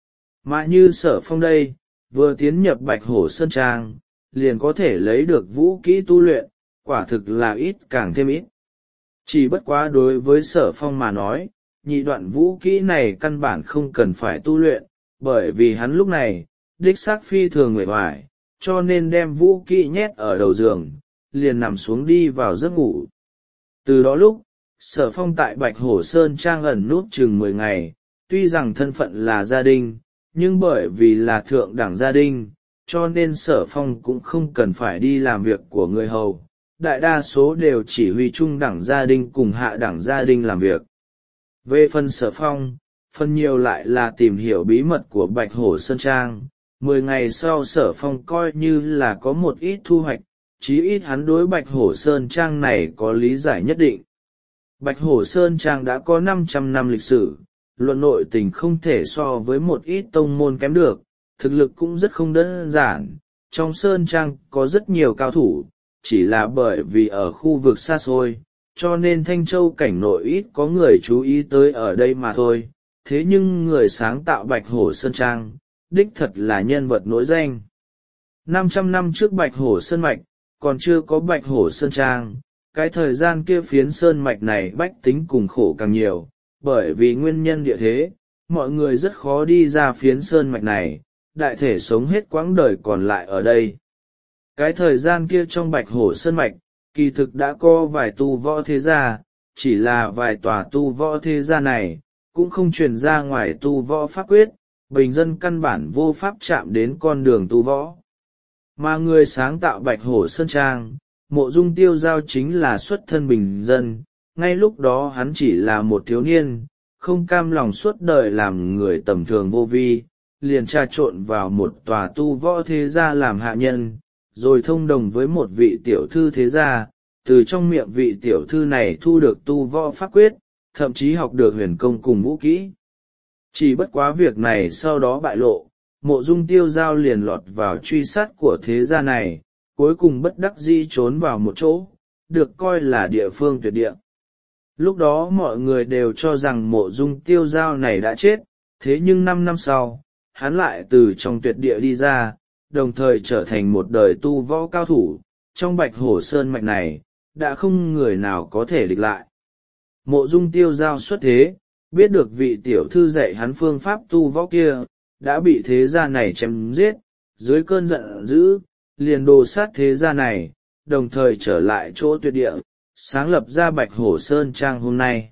Mà như Sở Phong đây, vừa tiến nhập Bạch Hổ Sơn Trang, liền có thể lấy được vũ kỹ tu luyện, quả thực là ít càng thêm ít. Chỉ bất quá đối với Sở Phong mà nói, nhị đoạn vũ kỹ này căn bản không cần phải tu luyện, bởi vì hắn lúc này, đích xác phi thường uể oải, cho nên đem vũ kỹ nhét ở đầu giường, liền nằm xuống đi vào giấc ngủ. Từ đó lúc, Sở Phong tại Bạch Hổ Sơn Trang ẩn nút chừng mười ngày, tuy rằng thân phận là gia đình, nhưng bởi vì là thượng đẳng gia đình, cho nên Sở Phong cũng không cần phải đi làm việc của người hầu, đại đa số đều chỉ huy trung đẳng gia đình cùng hạ đẳng gia đình làm việc. Về phần Sở Phong, phần nhiều lại là tìm hiểu bí mật của Bạch Hổ Sơn Trang. Mười ngày sau Sở Phong coi như là có một ít thu hoạch, chí ít hắn đối Bạch Hổ Sơn Trang này có lý giải nhất định. Bạch Hổ Sơn Trang đã có năm trăm năm lịch sử, luận nội tình không thể so với một ít tông môn kém được, thực lực cũng rất không đơn giản. Trong Sơn Trang có rất nhiều cao thủ, chỉ là bởi vì ở khu vực xa xôi, cho nên Thanh Châu cảnh nội ít có người chú ý tới ở đây mà thôi. Thế nhưng người sáng tạo Bạch Hổ Sơn Trang, đích thật là nhân vật nổi danh. năm trăm năm trước Bạch Hổ Sơn Mạch, còn chưa có Bạch Hổ Sơn Trang, cái thời gian kia phiến Sơn Mạch này bách tính cùng khổ càng nhiều, bởi vì nguyên nhân địa thế, mọi người rất khó đi ra phiến Sơn Mạch này, đại thể sống hết quãng đời còn lại ở đây. Cái thời gian kia trong Bạch Hổ Sơn Mạch, kỳ thực đã có vài tu võ thế gia, chỉ là vài tòa tu võ thế gia này, cũng không truyền ra ngoài tu võ pháp quyết, bình dân căn bản vô pháp chạm đến con đường tu võ. Mà người sáng tạo Bạch Hổ Sơn Trang, Mộ Dung Tiêu Giao chính là xuất thân bình dân, ngay lúc đó hắn chỉ là một thiếu niên, không cam lòng suốt đời làm người tầm thường vô vi, liền trà trộn vào một tòa tu võ thế gia làm hạ nhân, rồi thông đồng với một vị tiểu thư thế gia, từ trong miệng vị tiểu thư này thu được tu võ pháp quyết, thậm chí học được huyền công cùng vũ kỹ. Chỉ bất quá việc này sau đó bại lộ, Mộ Dung Tiêu Giao liền lọt vào truy sát của thế gia này, cuối cùng bất đắc dĩ trốn vào một chỗ, được coi là địa phương tuyệt địa. Lúc đó mọi người đều cho rằng Mộ Dung Tiêu Giao này đã chết, thế nhưng năm năm sau, hắn lại từ trong tuyệt địa đi ra, đồng thời trở thành một đời tu võ cao thủ, trong Bạch Hổ Sơn mạch này, đã không người nào có thể địch lại. Mộ Dung Tiêu Giao xuất thế, biết được vị tiểu thư dạy hắn phương pháp tu võ kia, đã bị thế gia này chém giết, dưới cơn giận dữ, liền đồ sát thế gia này, đồng thời trở lại chỗ tuyệt địa, sáng lập ra Bạch Hổ Sơn Trang hôm nay.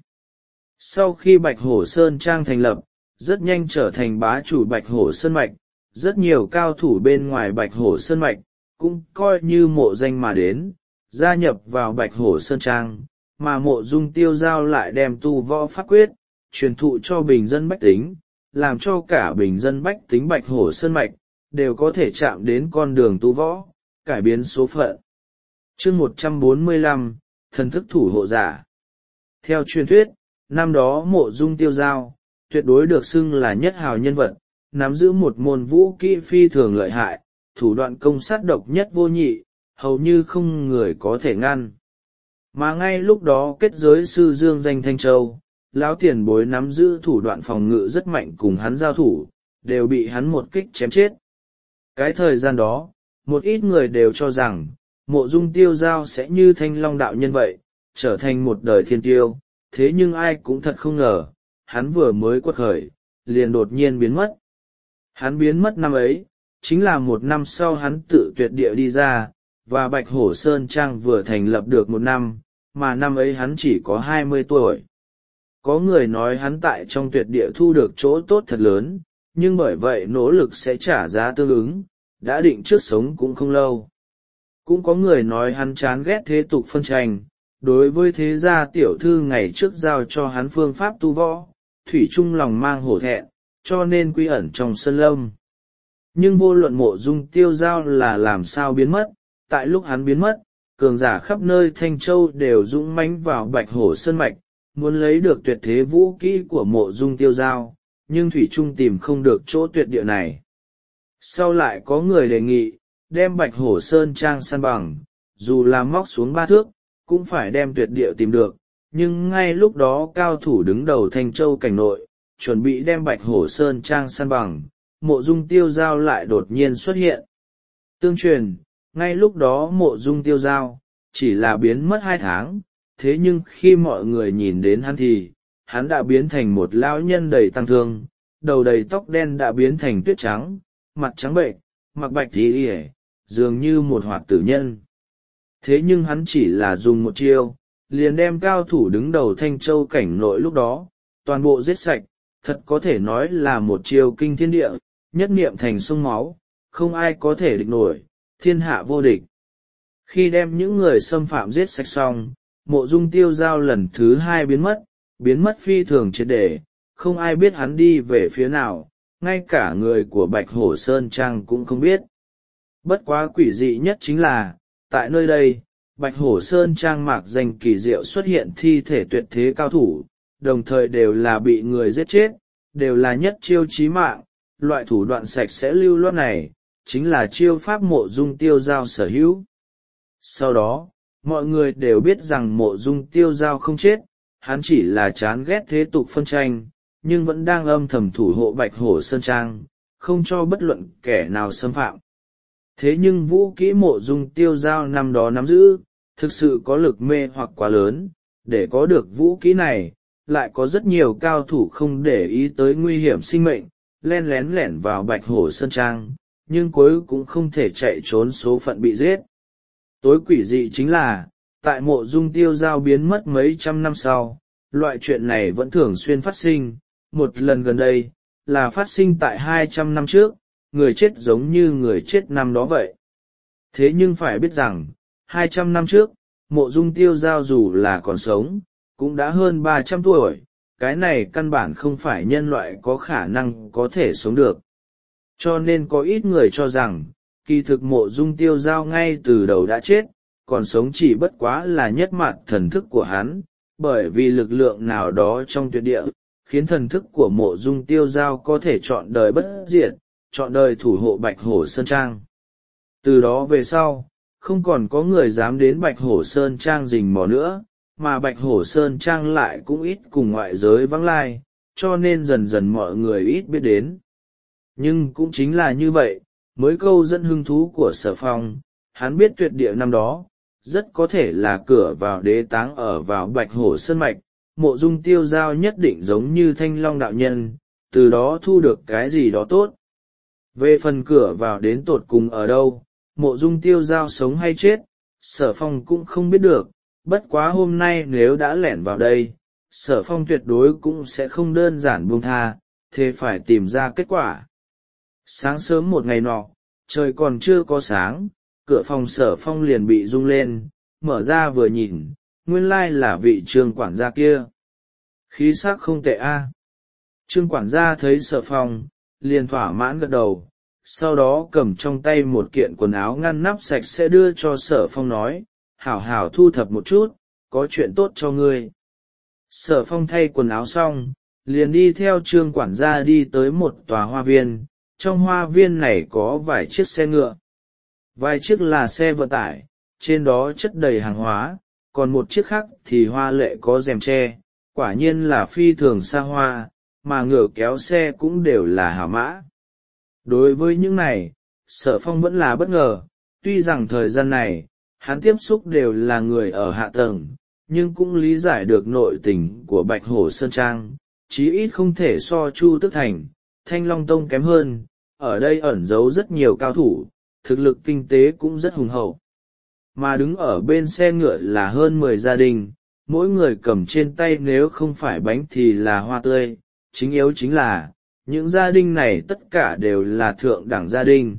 Sau khi Bạch Hổ Sơn Trang thành lập, rất nhanh trở thành bá chủ Bạch Hổ Sơn Mạch, rất nhiều cao thủ bên ngoài Bạch Hổ Sơn Mạch, cũng coi như mộ danh mà đến, gia nhập vào Bạch Hổ Sơn Trang, mà Mộ Dung Tiêu Giao lại đem tu võ pháp quyết, truyền thụ cho bình dân bách tính, làm cho cả bình dân bách tính Bạch Hổ Sơn Mạch, đều có thể chạm đến con đường tu võ, cải biến số phận. Chương một trăm bốn mươi lăm, Thần thức thủ hộ giả. Theo truyền thuyết, năm đó Mộ Dung Tiêu Giao, tuyệt đối được xưng là nhất hào nhân vật, nắm giữ một môn vũ kỹ phi thường lợi hại, thủ đoạn công sát độc nhất vô nhị, hầu như không người có thể ngăn. Mà ngay lúc đó kết giới sư Dương danh Thanh Châu, lão tiền bối nắm giữ thủ đoạn phòng ngự rất mạnh cùng hắn giao thủ, đều bị hắn một kích chém chết. Cái thời gian đó, một ít người đều cho rằng, Mộ Dung Tiêu Giao sẽ như Thanh Long đạo nhân vậy, trở thành một đời thiên tiêu, thế nhưng ai cũng thật không ngờ, hắn vừa mới quật khởi, liền đột nhiên biến mất. Hắn biến mất năm ấy, chính là một năm sau hắn tự tuyệt địa đi ra, và Bạch Hổ Sơn Trang vừa thành lập được một năm, mà năm ấy hắn chỉ có hai mươi tuổi. Có người nói hắn tại trong tuyệt địa thu được chỗ tốt thật lớn, nhưng bởi vậy nỗ lực sẽ trả giá tương ứng, đã định trước sống cũng không lâu. Cũng có người nói hắn chán ghét thế tục phân tranh, đối với thế gia tiểu thư ngày trước giao cho hắn phương pháp tu võ, thủy chung lòng mang hổ thẹn, cho nên quy ẩn trong sơn lâm. Nhưng vô luận Mộ Dung Tiêu Giao là làm sao biến mất, tại lúc hắn biến mất, cường giả khắp nơi Thanh Châu đều dũng mãnh vào Bạch Hổ Sơn Mạch, muốn lấy được tuyệt thế vũ kỹ của Mộ Dung Tiêu Giao, nhưng thủy chung tìm không được chỗ tuyệt địa này. Sau lại có người đề nghị, đem Bạch Hổ Sơn Trang san bằng, dù là móc xuống ba thước, cũng phải đem tuyệt địa tìm được, nhưng ngay lúc đó cao thủ đứng đầu Thanh Châu cảnh nội, chuẩn bị đem Bạch Hổ Sơn Trang san bằng, Mộ Dung Tiêu Giao lại đột nhiên xuất hiện. Tương truyền, ngay lúc đó Mộ Dung Tiêu Giao, chỉ là biến mất hai tháng, thế nhưng khi mọi người nhìn đến hắn thì, hắn đã biến thành một lão nhân đầy tăng thương, đầu đầy tóc đen đã biến thành tuyết trắng, mặt trắng bệnh, mặc bạch tí ỉa, dường như một hoạt tử nhân. Thế nhưng hắn chỉ là dùng một chiêu, liền đem cao thủ đứng đầu Thanh Châu cảnh nội lúc đó, toàn bộ giết sạch, thật có thể nói là một chiêu kinh thiên địa, nhất niệm thành sông máu, không ai có thể địch nổi, thiên hạ vô địch. Khi đem những người xâm phạm giết sạch xong, Mộ Dung Tiêu Giao lần thứ hai biến mất, biến mất phi thường triệt để, không ai biết hắn đi về phía nào, ngay cả người của Bạch Hổ Sơn Trang cũng không biết. Bất quá quỷ dị nhất chính là, tại nơi đây, Bạch Hổ Sơn Trang mạc danh kỳ diệu xuất hiện thi thể tuyệt thế cao thủ, đồng thời đều là bị người giết chết, đều là nhất chiêu chí mạng, loại thủ đoạn sạch sẽ lưu loát này, chính là chiêu pháp Mộ Dung Tiêu Giao sở hữu. Sau đó, mọi người đều biết rằng Mộ Dung Tiêu Giao không chết, hắn chỉ là chán ghét thế tục phân tranh, nhưng vẫn đang âm thầm thủ hộ Bạch Hổ Sơn Trang, không cho bất luận kẻ nào xâm phạm. Thế nhưng vũ kỹ Mộ Dung Tiêu Giao năm đó nắm giữ, thực sự có lực mê hoặc quá lớn, để có được vũ kỹ này, lại có rất nhiều cao thủ không để ý tới nguy hiểm sinh mệnh, len lén lẻn vào Bạch Hổ Sơn Trang, nhưng cuối cũng không thể chạy trốn số phận bị giết. Tối quỷ dị chính là, tại Mộ Dung Tiêu Giao biến mất mấy trăm năm sau, loại chuyện này vẫn thường xuyên phát sinh, một lần gần đây, là phát sinh tại hai trăm năm trước, người chết giống như người chết năm đó vậy. Thế nhưng phải biết rằng, hai trăm năm trước, Mộ Dung Tiêu Giao dù là còn sống, cũng đã hơn ba trăm tuổi, cái này căn bản không phải nhân loại có khả năng có thể sống được. Cho nên có ít người cho rằng, kỳ thực Mộ Dung Tiêu Giao ngay từ đầu đã chết, còn sống chỉ bất quá là nhất mạt thần thức của hắn, bởi vì lực lượng nào đó trong tuyệt địa, khiến thần thức của Mộ Dung Tiêu Giao có thể chọn đời bất diệt, chọn đời thủ hộ Bạch Hổ Sơn Trang. Từ đó về sau, không còn có người dám đến Bạch Hổ Sơn Trang rình mò nữa, mà Bạch Hổ Sơn Trang lại cũng ít cùng ngoại giới vắng lai, cho nên dần dần mọi người ít biết đến. Nhưng cũng chính là như vậy, mới câu dẫn hứng thú của Sở Phong, hắn biết tuyệt địa năm đó, rất có thể là cửa vào đế táng ở vào Bạch Hổ Sơn Mạch, Mộ Dung Tiêu Giao nhất định giống như Thanh Long đạo nhân, từ đó thu được cái gì đó tốt. Về phần cửa vào đến tột cùng ở đâu, Mộ Dung Tiêu Giao sống hay chết, Sở Phong cũng không biết được, bất quá hôm nay nếu đã lẻn vào đây, Sở Phong tuyệt đối cũng sẽ không đơn giản buông tha, thế phải tìm ra kết quả. Sáng sớm một ngày nọ, trời còn chưa có sáng, cửa phòng Sở Phong liền bị rung lên, mở ra vừa nhìn, nguyên lai là vị Trương quản gia kia. Khí sắc không tệ a. Trương quản gia thấy Sở Phong, liền thỏa mãn gật đầu, sau đó cầm trong tay một kiện quần áo ngăn nắp sạch sẽ đưa cho Sở Phong nói, hảo hảo thu thập một chút, có chuyện tốt cho ngươi. Sở Phong thay quần áo xong, liền đi theo Trương quản gia đi tới một tòa hoa viên, trong hoa viên này có vài chiếc xe ngựa. Vài chiếc là xe vận tải, trên đó chất đầy hàng hóa, còn một chiếc khác thì hoa lệ có rèm tre, quả nhiên là phi thường xa hoa, mà ngựa kéo xe cũng đều là hảo mã. Đối với những này, Sở Phong vẫn là bất ngờ, tuy rằng thời gian này, hắn tiếp xúc đều là người ở hạ tầng, nhưng cũng lý giải được nội tình của Bạch Hổ Sơn Trang, chí ít không thể so Chu Tức Thành, Thanh Long Tông kém hơn, ở đây ẩn giấu rất nhiều cao thủ, thực lực kinh tế cũng rất hùng hậu. Mà đứng ở bên xe ngựa là hơn mười gia đình, mỗi người cầm trên tay nếu không phải bánh thì là hoa tươi, chính yếu chính là, những gia đình này tất cả đều là thượng đẳng gia đình.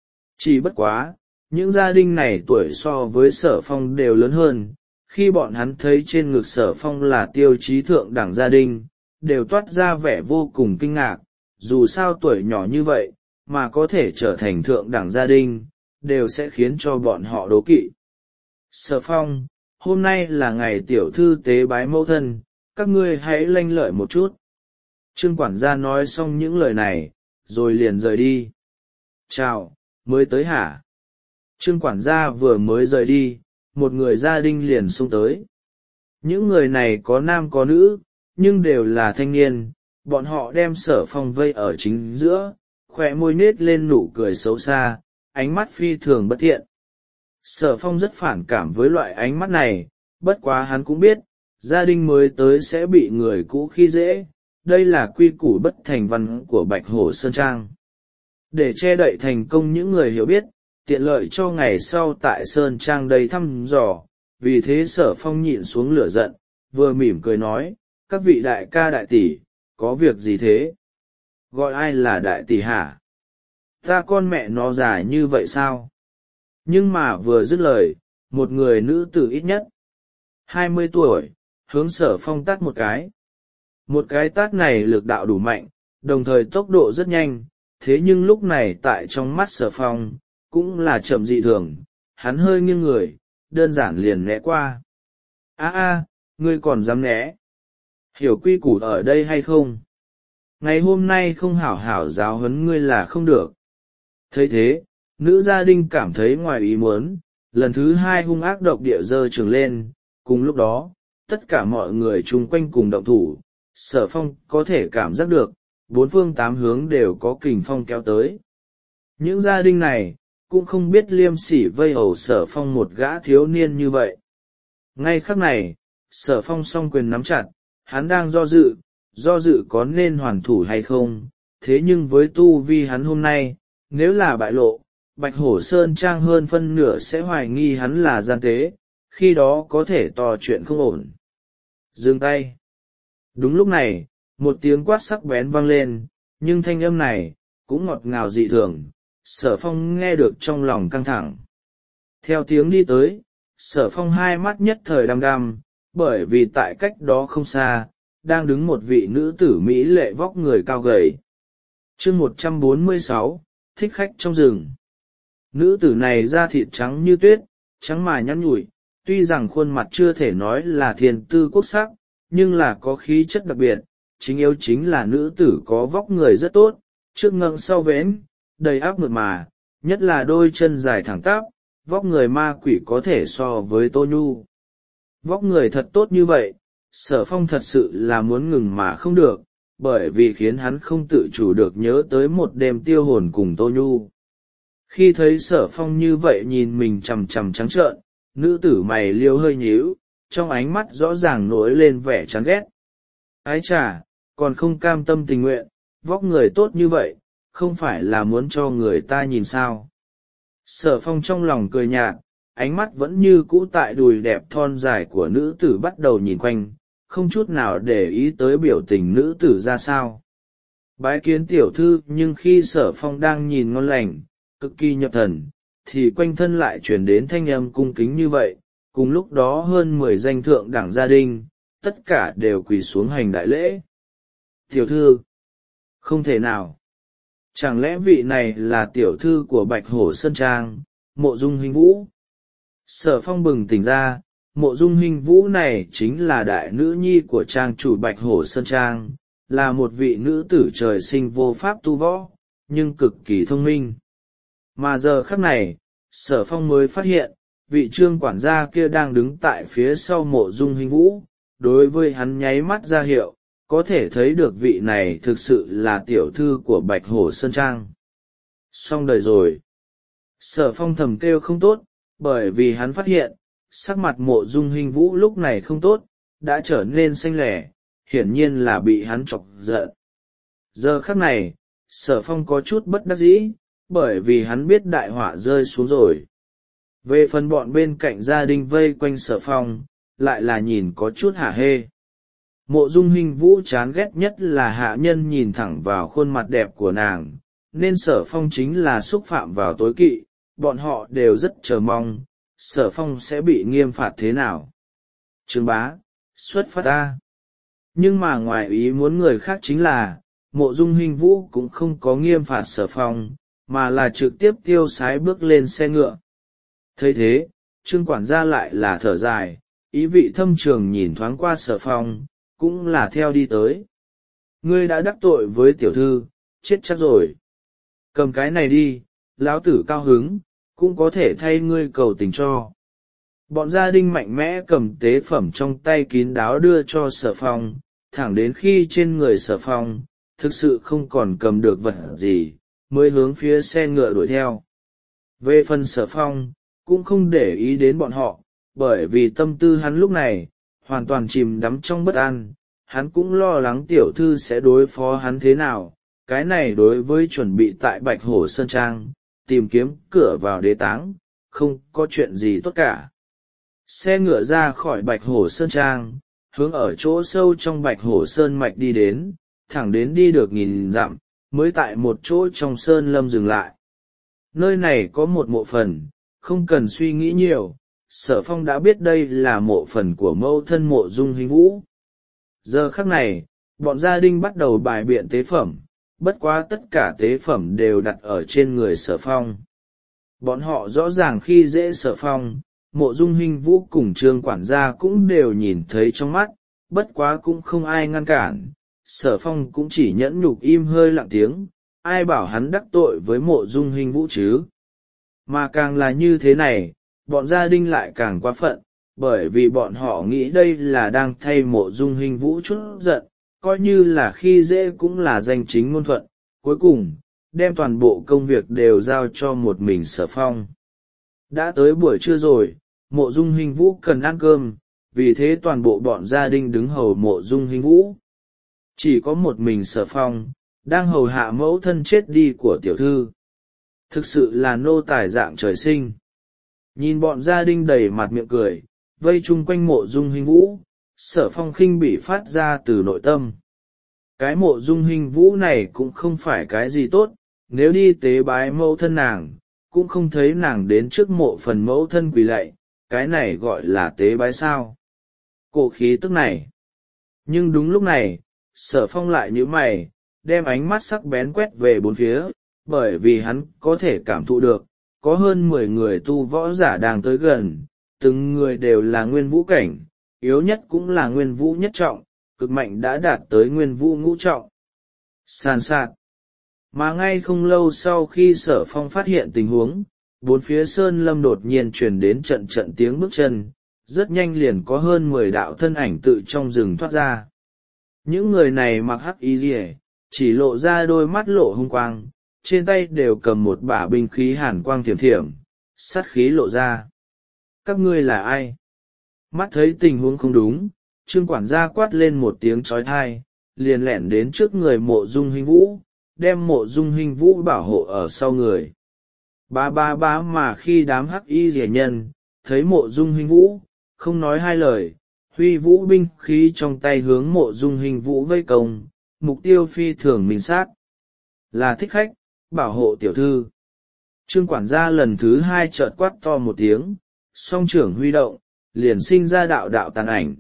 Chỉ bất quá, những gia đình này tuổi so với Sở Phong đều lớn hơn, khi bọn hắn thấy trên ngực Sở Phong là tiêu chí thượng đẳng gia đình, đều toát ra vẻ vô cùng kinh ngạc, dù sao tuổi nhỏ như vậy, mà có thể trở thành thượng đẳng gia đình, đều sẽ khiến cho bọn họ đố kỵ. Sở Phong, hôm nay là ngày tiểu thư tế bái mẫu thân, các ngươi hãy lanh lợi một chút. Trương quản gia nói xong những lời này, rồi liền rời đi. Chào, mới tới hả? Trương quản gia vừa mới rời đi, một người gia đình liền xông tới. Những người này có nam có nữ, nhưng đều là thanh niên, bọn họ đem Sở Phong vây ở chính giữa, khỏe môi nết lên nụ cười xấu xa, ánh mắt phi thường bất thiện. Sở Phong rất phản cảm với loại ánh mắt này, bất quá hắn cũng biết, gia đình mới tới sẽ bị người cũ khi dễ, đây là quy củ bất thành văn của Bạch Hổ Sơn Trang. Để che đậy thành công những người hiểu biết, tiện lợi cho ngày sau tại Sơn Trang đầy thăm dò, vì thế Sở Phong nhịn xuống lửa giận, vừa mỉm cười nói, các vị đại ca đại tỷ, có việc gì thế? Gọi ai là đại tỷ hả? Ta con mẹ nó già như vậy sao? Nhưng mà vừa dứt lời, một người nữ tử ít nhất hai mươi tuổi, hướng Sở Phong tát một cái. Một cái tát này lực đạo đủ mạnh, đồng thời tốc độ rất nhanh, thế nhưng lúc này tại trong mắt Sở Phong, cũng là chậm dị thường, hắn hơi nghiêng người, đơn giản liền né qua. A a, ngươi còn dám né? Hiểu quy củ ở đây hay không? Ngày hôm nay không hảo hảo giáo huấn ngươi là không được. Thấy thế, nữ gia đình cảm thấy ngoài ý muốn, lần thứ hai hung ác độc địa giơ trường lên, cùng lúc đó, tất cả mọi người chung quanh cùng động thủ, Sở Phong có thể cảm giác được, bốn phương tám hướng đều có kình phong kéo tới. Những gia đình này, cũng không biết liêm sỉ vây ẩu Sở Phong một gã thiếu niên như vậy. Ngay khắc này, Sở Phong song quyền nắm chặt, hắn đang do dự, do dự có nên hoàn thủ hay không, thế nhưng với tu vi hắn hôm nay, nếu là bại lộ, Bạch Hổ Sơn Trang hơn phân nửa sẽ hoài nghi hắn là gian tế, khi đó có thể to chuyện không ổn. Dừng tay. Đúng lúc này, một tiếng quát sắc bén vang lên, nhưng thanh âm này, cũng ngọt ngào dị thường, Sở Phong nghe được trong lòng căng thẳng. Theo tiếng đi tới, Sở Phong hai mắt nhất thời đăm đăm, bởi vì tại cách đó không xa đang đứng một vị nữ tử mỹ lệ vóc người cao gầy. Chương một trăm bốn mươi sáu, thích khách trong rừng. Nữ tử này da thịt trắng như tuyết, trắng mà nhăn nhủi, tuy rằng khuôn mặt chưa thể nói là thiên tư quốc sắc, nhưng là có khí chất đặc biệt, chính yếu chính là nữ tử có vóc người rất tốt, trước ngẩng sau vẽn, đầy áp mượt mà, nhất là đôi chân dài thẳng tắp, vóc người ma quỷ có thể so với Tô Nhu. Vóc người thật tốt như vậy, Sở Phong thật sự là muốn ngừng mà không được, bởi vì khiến hắn không tự chủ được nhớ tới một đêm tiêu hồn cùng Tô Nhu. Khi thấy Sở Phong như vậy nhìn mình chằm chằm trắng trợn, nữ tử mày liêu hơi nhíu, trong ánh mắt rõ ràng nổi lên vẻ chán ghét. Ái chà, còn không cam tâm tình nguyện, vóc người tốt như vậy, không phải là muốn cho người ta nhìn sao. Sở Phong trong lòng cười nhạt, ánh mắt vẫn như cũ tại đùi đẹp thon dài của nữ tử bắt đầu nhìn quanh, không chút nào để ý tới biểu tình nữ tử ra sao. Bái kiến tiểu thư, nhưng khi Sở Phong đang nhìn ngon lành, cực kỳ nhập thần, thì quanh thân lại chuyển đến thanh âm cung kính như vậy, cùng lúc đó hơn mười danh thượng đẳng gia đình, tất cả đều quỳ xuống hành đại lễ. Tiểu thư, không thể nào. Chẳng lẽ vị này là tiểu thư của Bạch Hổ Sơn Trang, Mộ Dung Hinh Vũ? Sở Phong bừng tỉnh ra, Mộ Dung Hinh Vũ này chính là đại nữ nhi của trang chủ Bạch Hổ Sơn Trang, là một vị nữ tử trời sinh vô pháp tu võ, nhưng cực kỳ thông minh. Mà giờ khắc này, Sở Phong mới phát hiện, vị trương quản gia kia đang đứng tại phía sau Mộ Dung Hinh Vũ, đối với hắn nháy mắt ra hiệu, có thể thấy được vị này thực sự là tiểu thư của Bạch Hổ Sơn Trang. Xong đời rồi. Sở Phong thầm kêu không tốt, bởi vì hắn phát hiện, sắc mặt Mộ Dung Hinh Vũ lúc này không tốt, đã trở nên xanh lẻ, hiển nhiên là bị hắn chọc giận. Giờ khắc này, Sở Phong có chút bất đắc dĩ, bởi vì hắn biết đại họa rơi xuống rồi. Về phần bọn bên cạnh gia đình vây quanh Sở Phong, lại là nhìn có chút hả hê. Mộ Dung Hinh Vũ chán ghét nhất là hạ nhân nhìn thẳng vào khuôn mặt đẹp của nàng, nên Sở Phong chính là xúc phạm vào tối kỵ, bọn họ đều rất chờ mong, Sở Phong sẽ bị nghiêm phạt thế nào. Trương bá, xuất phát ta. Nhưng mà ngoài ý muốn người khác chính là, Mộ Dung Hinh Vũ cũng không có nghiêm phạt Sở Phong, mà là trực tiếp tiêu sái bước lên xe ngựa. Thấy thế, Trương quản gia lại là thở dài, ý vị thâm trường nhìn thoáng qua Sở Phong, cũng là theo đi tới. Ngươi đã đắc tội với tiểu thư, chết chắc rồi. Cầm cái này đi, lão tử cao hứng, cũng có thể thay ngươi cầu tình cho. Bọn gia đình mạnh mẽ cầm tế phẩm trong tay kín đáo đưa cho Sở Phong, thẳng đến khi trên người Sở Phong, thực sự không còn cầm được vật gì, mới hướng phía xe ngựa đuổi theo. Về phần Sở Phong, cũng không để ý đến bọn họ, bởi vì tâm tư hắn lúc này, hoàn toàn chìm đắm trong bất an, hắn cũng lo lắng tiểu thư sẽ đối phó hắn thế nào, cái này đối với chuẩn bị tại Bạch Hổ Sơn Trang, tìm kiếm cửa vào đế táng, không có chuyện gì tốt cả. Xe ngựa ra khỏi Bạch Hổ Sơn Trang, hướng ở chỗ sâu trong Bạch Hổ Sơn Mạch đi đến, thẳng đến đi được nghìn dặm, mới tại một chỗ trong Sơn Lâm dừng lại. Nơi này có một mộ phần, không cần suy nghĩ nhiều, Sở Phong đã biết đây là mộ phần của mẫu thân Mộ Dung Hinh Vũ. Giờ khắc này, bọn gia đình bắt đầu bài biện tế phẩm, bất quá tất cả tế phẩm đều đặt ở trên người Sở Phong. Bọn họ rõ ràng khi dễ Sở Phong, Mộ Dung Hinh Vũ cùng Trương quản gia cũng đều nhìn thấy trong mắt, bất quá cũng không ai ngăn cản, Sở Phong cũng chỉ nhẫn nhục im hơi lặng tiếng, ai bảo hắn đắc tội với Mộ Dung Hinh Vũ chứ. Mà càng là như thế này, bọn gia đình lại càng quá phận, bởi vì bọn họ nghĩ đây là đang thay Mộ Dung Hinh Vũ chút giận, coi như là khi dễ cũng là danh chính ngôn thuận, cuối cùng, đem toàn bộ công việc đều giao cho một mình Sở Phong. Đã tới buổi trưa rồi, Mộ Dung Hinh Vũ cần ăn cơm, vì thế toàn bộ bọn gia đình đứng hầu Mộ Dung Hinh Vũ. Chỉ có một mình Sở Phong, đang hầu hạ mẫu thân chết đi của tiểu thư. Thực sự là nô tài dạng trời sinh. Nhìn bọn gia đình đầy mặt miệng cười, vây chung quanh Mộ Dung Hinh Vũ, Sở Phong khinh bị phát ra từ nội tâm. Cái Mộ Dung Hinh Vũ này cũng không phải cái gì tốt, nếu đi tế bái mẫu thân nàng, cũng không thấy nàng đến trước mộ phần mẫu thân quỳ lạy, cái này gọi là tế bái sao? Cổ khí tức này. Nhưng đúng lúc này, Sở Phong lại nhíu mày, đem ánh mắt sắc bén quét về bốn phía, bởi vì hắn có thể cảm thụ được, có hơn mười người tu võ giả đang tới gần, từng người đều là nguyên vũ cảnh, yếu nhất cũng là nguyên vũ nhất trọng, cực mạnh đã đạt tới nguyên vũ ngũ trọng. Sàn sạt. Mà ngay không lâu sau khi Sở Phong phát hiện tình huống, bốn phía sơn lâm đột nhiên truyền đến trận trận tiếng bước chân, rất nhanh liền có hơn mười đạo thân ảnh tự trong rừng thoát ra. Những người này mặc hắc y rìa, chỉ lộ ra đôi mắt lộ hung quang, trên tay đều cầm một bả binh khí hàn quang thiểm thiểm, sát khí lộ ra. Các ngươi là ai? Mắt thấy tình huống không đúng, Trương quản gia quát lên một tiếng trói thai, liền lẻn đến trước người Mộ Dung Hinh Vũ, đem Mộ Dung Hinh Vũ bảo hộ ở sau người. Ba ba ba mà khi đám hắc y rẻ nhân, thấy Mộ Dung Hinh Vũ, không nói hai lời, huy vũ binh khí trong tay hướng Mộ Dung Hinh Vũ vây công, mục tiêu phi thường minh xác. Là thích khách, bảo hộ tiểu thư. Trương quản gia lần thứ hai chợt quát to một tiếng, song trưởng huy động, liền sinh ra đạo đạo tàn ảnh.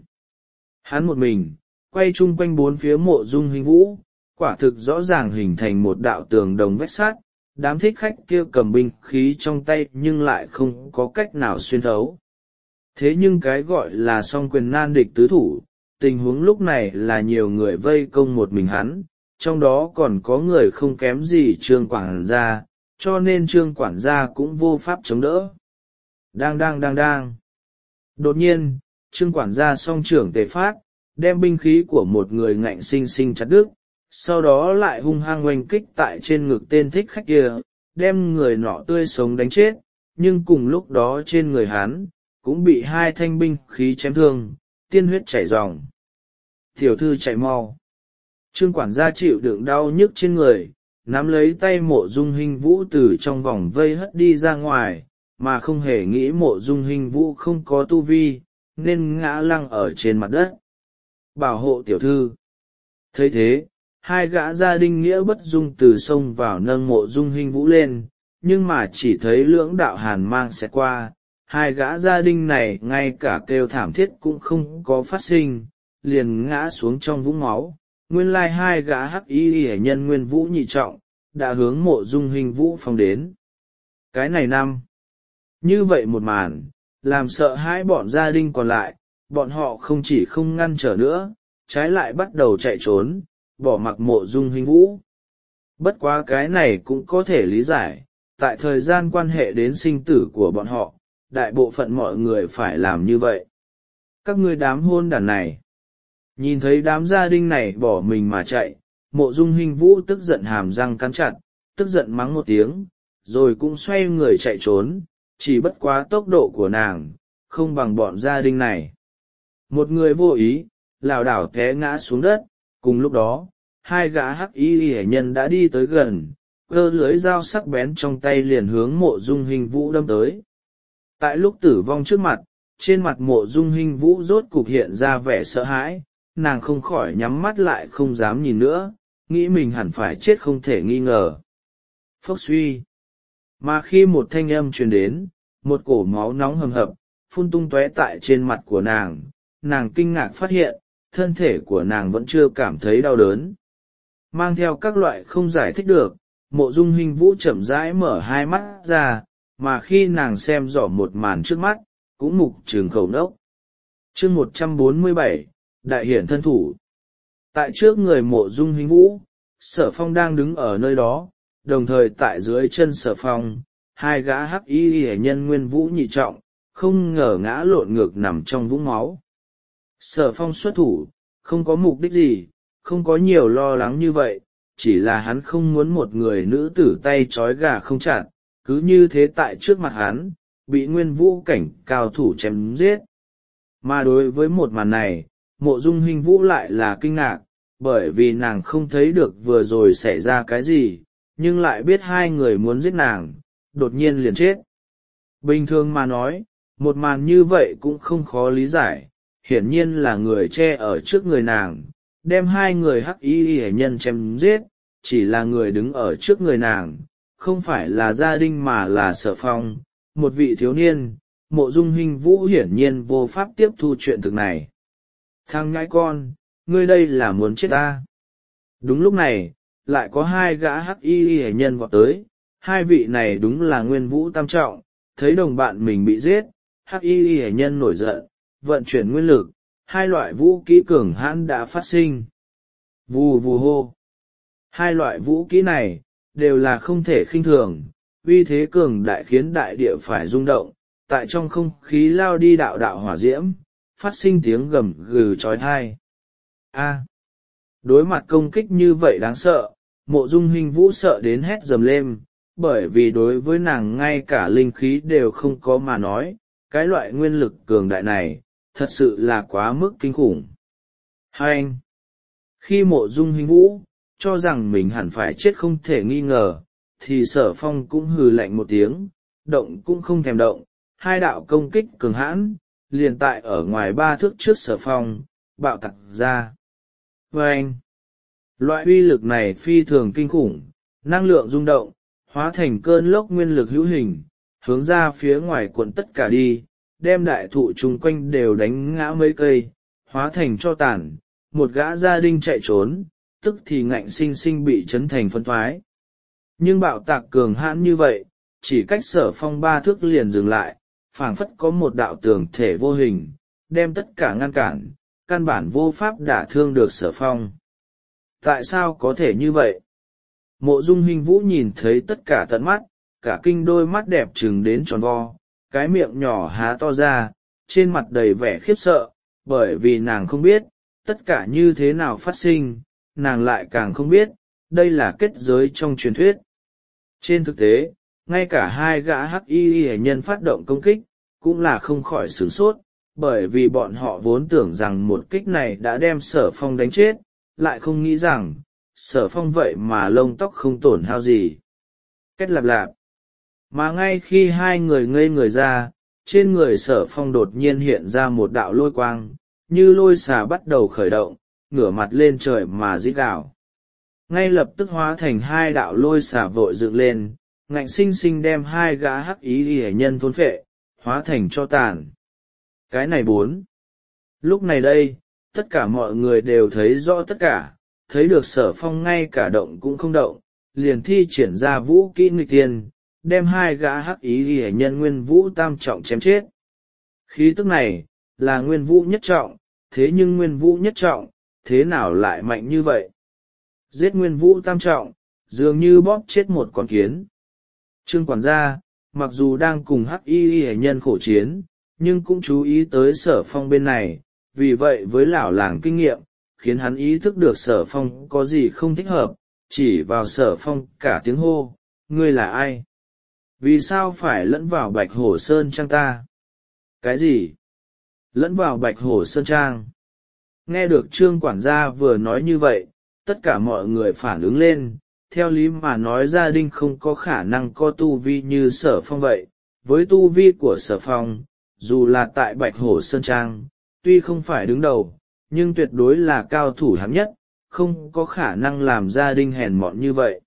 Hắn một mình, quay chung quanh bốn phía Mộ Dung Hinh Vũ, quả thực rõ ràng hình thành một đạo tường đồng vách sắt. Đám thích khách kia cầm binh khí trong tay nhưng lại không có cách nào xuyên thấu. Thế nhưng cái gọi là song quyền nan địch tứ thủ, tình huống lúc này là nhiều người vây công một mình hắn, trong đó còn có người không kém gì Trương quản gia, cho nên Trương quản gia cũng vô pháp chống đỡ. Đang đang đang đang. Đột nhiên, Trương quản gia song trưởng tề phát, đem binh khí của một người ngạnh sinh sinh chặt đứt, sau đó lại hung hăng oanh kích tại trên ngực tên thích khách kia, đem người nọ tươi sống đánh chết, nhưng cùng lúc đó trên người hắn cũng bị hai thanh binh khí chém thương, tiên huyết chảy ròng. Tiểu thư chạy mau. Trương quản gia chịu đựng đau nhức trên người, nắm lấy tay Mộ Dung Hinh Vũ từ trong vòng vây hất đi ra ngoài, mà không hề nghĩ Mộ Dung Hinh Vũ không có tu vi, nên ngã lăn ở trên mặt đất. Bảo hộ tiểu thư. Thấy thế, hai gã gia đình nghĩa bất dung từ sông vào nâng Mộ Dung Hinh Vũ lên, nhưng mà chỉ thấy lưỡng đạo hàn mang sẽ qua, hai gã gia đình này ngay cả kêu thảm thiết cũng không có phát sinh, liền ngã xuống trong vũng máu. Nguyên lai hai gã hắc y hệ nhân nguyên vũ nhị trọng, đã hướng Mộ Dung Hinh Vũ phong đến. Cái này năm. Như vậy một màn, làm sợ hãi bọn gia đình còn lại, bọn họ không chỉ không ngăn trở nữa, trái lại bắt đầu chạy trốn, bỏ mặc Mộ Dung Hinh Vũ. Bất quá cái này cũng có thể lý giải, tại thời gian quan hệ đến sinh tử của bọn họ, đại bộ phận mọi người phải làm như vậy. Các ngươi đám hôn đản này. Nhìn thấy đám gia đình này bỏ mình mà chạy, Mộ Dung Hinh Vũ tức giận hàm răng cắn chặt, tức giận mắng một tiếng, rồi cũng xoay người chạy trốn, chỉ bất quá tốc độ của nàng, không bằng bọn gia đình này. Một người vô ý, lảo đảo té ngã xuống đất, cùng lúc đó, hai gã hắc y hệ nhân đã đi tới gần, cơ lưới dao sắc bén trong tay liền hướng Mộ Dung Hinh Vũ đâm tới. Tại lúc tử vong trước mặt, trên mặt Mộ Dung Hinh Vũ rốt cục hiện ra vẻ sợ hãi, nàng không khỏi nhắm mắt lại không dám nhìn nữa, nghĩ mình hẳn phải chết không thể nghi ngờ. Phốc suy. Mà khi một thanh âm truyền đến, một cổ máu nóng hầm hập, phun tung tóe tại trên mặt của nàng, nàng kinh ngạc phát hiện, thân thể của nàng vẫn chưa cảm thấy đau đớn. Mang theo các loại không giải thích được, Mộ Dung Hinh Vũ chậm rãi mở hai mắt ra, mà khi nàng xem rõ một màn trước mắt, cũng mục trừng khẩu nốc. Chương một trăm bốn mươi bảy, Đại hiển thân thủ. Tại trước người Mộ Dung Hinh Vũ, Sở Phong đang đứng ở nơi đó, đồng thời tại dưới chân Sở Phong, hai gã hắc y hệ nhân nguyên vũ nhị trọng, không ngờ ngã lộn ngược nằm trong vũng máu. Sở Phong xuất thủ, không có mục đích gì, không có nhiều lo lắng như vậy, chỉ là hắn không muốn một người nữ tử tay trói gà không chặt, cứ như thế tại trước mặt hắn, bị nguyên vũ cảnh cao thủ chém giết. Mà đối với một màn này, Mộ Dung Hinh Vũ lại là kinh ngạc, bởi vì nàng không thấy được vừa rồi xảy ra cái gì, nhưng lại biết hai người muốn giết nàng, đột nhiên liền chết. Bình thường mà nói, một màn như vậy cũng không khó lý giải, hiển nhiên là người che ở trước người nàng, đem hai người hắc y hệ nhân chém giết, chỉ là người đứng ở trước người nàng, không phải là gia đình mà là Sở Phong, một vị thiếu niên, Mộ Dung Hinh Vũ hiển nhiên vô pháp tiếp thu chuyện thực này. Thằng nhãi con, ngươi đây là muốn chết ta. Đúng lúc này, lại có hai gã hắc y hệ nhân vọt tới, hai vị này đúng là Nguyên Vũ tam trọng, thấy đồng bạn mình bị giết, hắc y hệ nhân nổi giận, vận chuyển nguyên lực, hai loại vũ kỹ cường hãn đã phát sinh. Vù vù hô. Hai loại vũ kỹ này, đều là không thể khinh thường, uy thế cường đại khiến đại địa phải rung động, tại trong không khí lao đi đạo đạo hỏa diễm, phát sinh tiếng gầm gừ trói thai. A. Đối mặt công kích như vậy đáng sợ, Mộ Dung Hinh Vũ sợ đến hét dầm lên, bởi vì đối với nàng ngay cả linh khí đều không có mà nói, cái loại nguyên lực cường đại này, thật sự là quá mức kinh khủng. Hai anh. Khi Mộ Dung Hinh Vũ cho rằng mình hẳn phải chết không thể nghi ngờ, thì Sở Phong cũng hừ lạnh một tiếng, động cũng không thèm động, hai đạo công kích cường hãn, liền tại ở ngoài ba thước trước Sở Phong, bạo tặc ra. Và anh, loại uy lực này phi thường kinh khủng, năng lượng rung động, hóa thành cơn lốc nguyên lực hữu hình, hướng ra phía ngoài cuộn tất cả đi, đem đại thụ chung quanh đều đánh ngã mấy cây, hóa thành cho tàn, một gã gia đình chạy trốn, tức thì ngạnh sinh sinh bị chấn thành phân thoái. Nhưng bạo tạc cường hãn như vậy, chỉ cách Sở Phong ba thước liền dừng lại, phảng phất có một đạo tường thể vô hình, đem tất cả ngăn cản, căn bản vô pháp đả thương được Sở Phong. Tại sao có thể như vậy? Mộ Dung Hinh Vũ nhìn thấy tất cả tận mắt, cả kinh đôi mắt đẹp trừng đến tròn vo, cái miệng nhỏ há to ra, trên mặt đầy vẻ khiếp sợ, bởi vì nàng không biết, tất cả như thế nào phát sinh, nàng lại càng không biết, đây là kết giới trong truyền thuyết. Trên thực tế, ngay cả hai gã hắc y hệ nhân phát động công kích, cũng là không khỏi sửng sốt, bởi vì bọn họ vốn tưởng rằng một kích này đã đem Sở Phong đánh chết, lại không nghĩ rằng, Sở Phong vậy mà lông tóc không tổn hao gì. Kết lạp lạp. Mà ngay khi hai người ngây người ra, trên người Sở Phong đột nhiên hiện ra một đạo lôi quang, như lôi xà bắt đầu khởi động, ngửa mặt lên trời mà rít gào. Ngay lập tức hóa thành hai đạo lôi xà vội dựng lên, ngạnh sinh sinh đem hai gã hắc ý hệ nhân thôn phệ, hóa thành cho tàn. Cái này bốn. Lúc này đây, tất cả mọi người đều thấy rõ tất cả, thấy được Sở Phong ngay cả động cũng không động, liền thi triển ra vũ kỹ nghịch tiên, đem hai gã hắc ý hệ nhân Nguyên Vũ tam trọng chém chết. Khí tức này, là Nguyên Vũ nhất trọng, thế nhưng Nguyên Vũ nhất trọng, thế nào lại mạnh như vậy? Giết Nguyên Vũ tam trọng, dường như bóp chết một con kiến. Trương quản gia, mặc dù đang cùng hắc y hệ nhân khổ chiến, nhưng cũng chú ý tới Sở Phong bên này, vì vậy với lão làng kinh nghiệm, khiến hắn ý thức được Sở Phong có gì không thích hợp, chỉ vào Sở Phong cả tiếng hô, ngươi là ai? Vì sao phải lẫn vào Bạch Hổ Sơn Trang ta? Cái gì? Lẫn vào Bạch Hổ Sơn Trang? Nghe được Trương quản gia vừa nói như vậy, tất cả mọi người phản ứng lên, theo lý mà nói gia đình không có khả năng có tu vi như Sở Phong vậy. Với tu vi của Sở Phong, dù là tại Bạch Hổ Sơn Trang, tuy không phải đứng đầu, nhưng tuyệt đối là cao thủ hạng nhất, không có khả năng làm gia đình hèn mọn như vậy.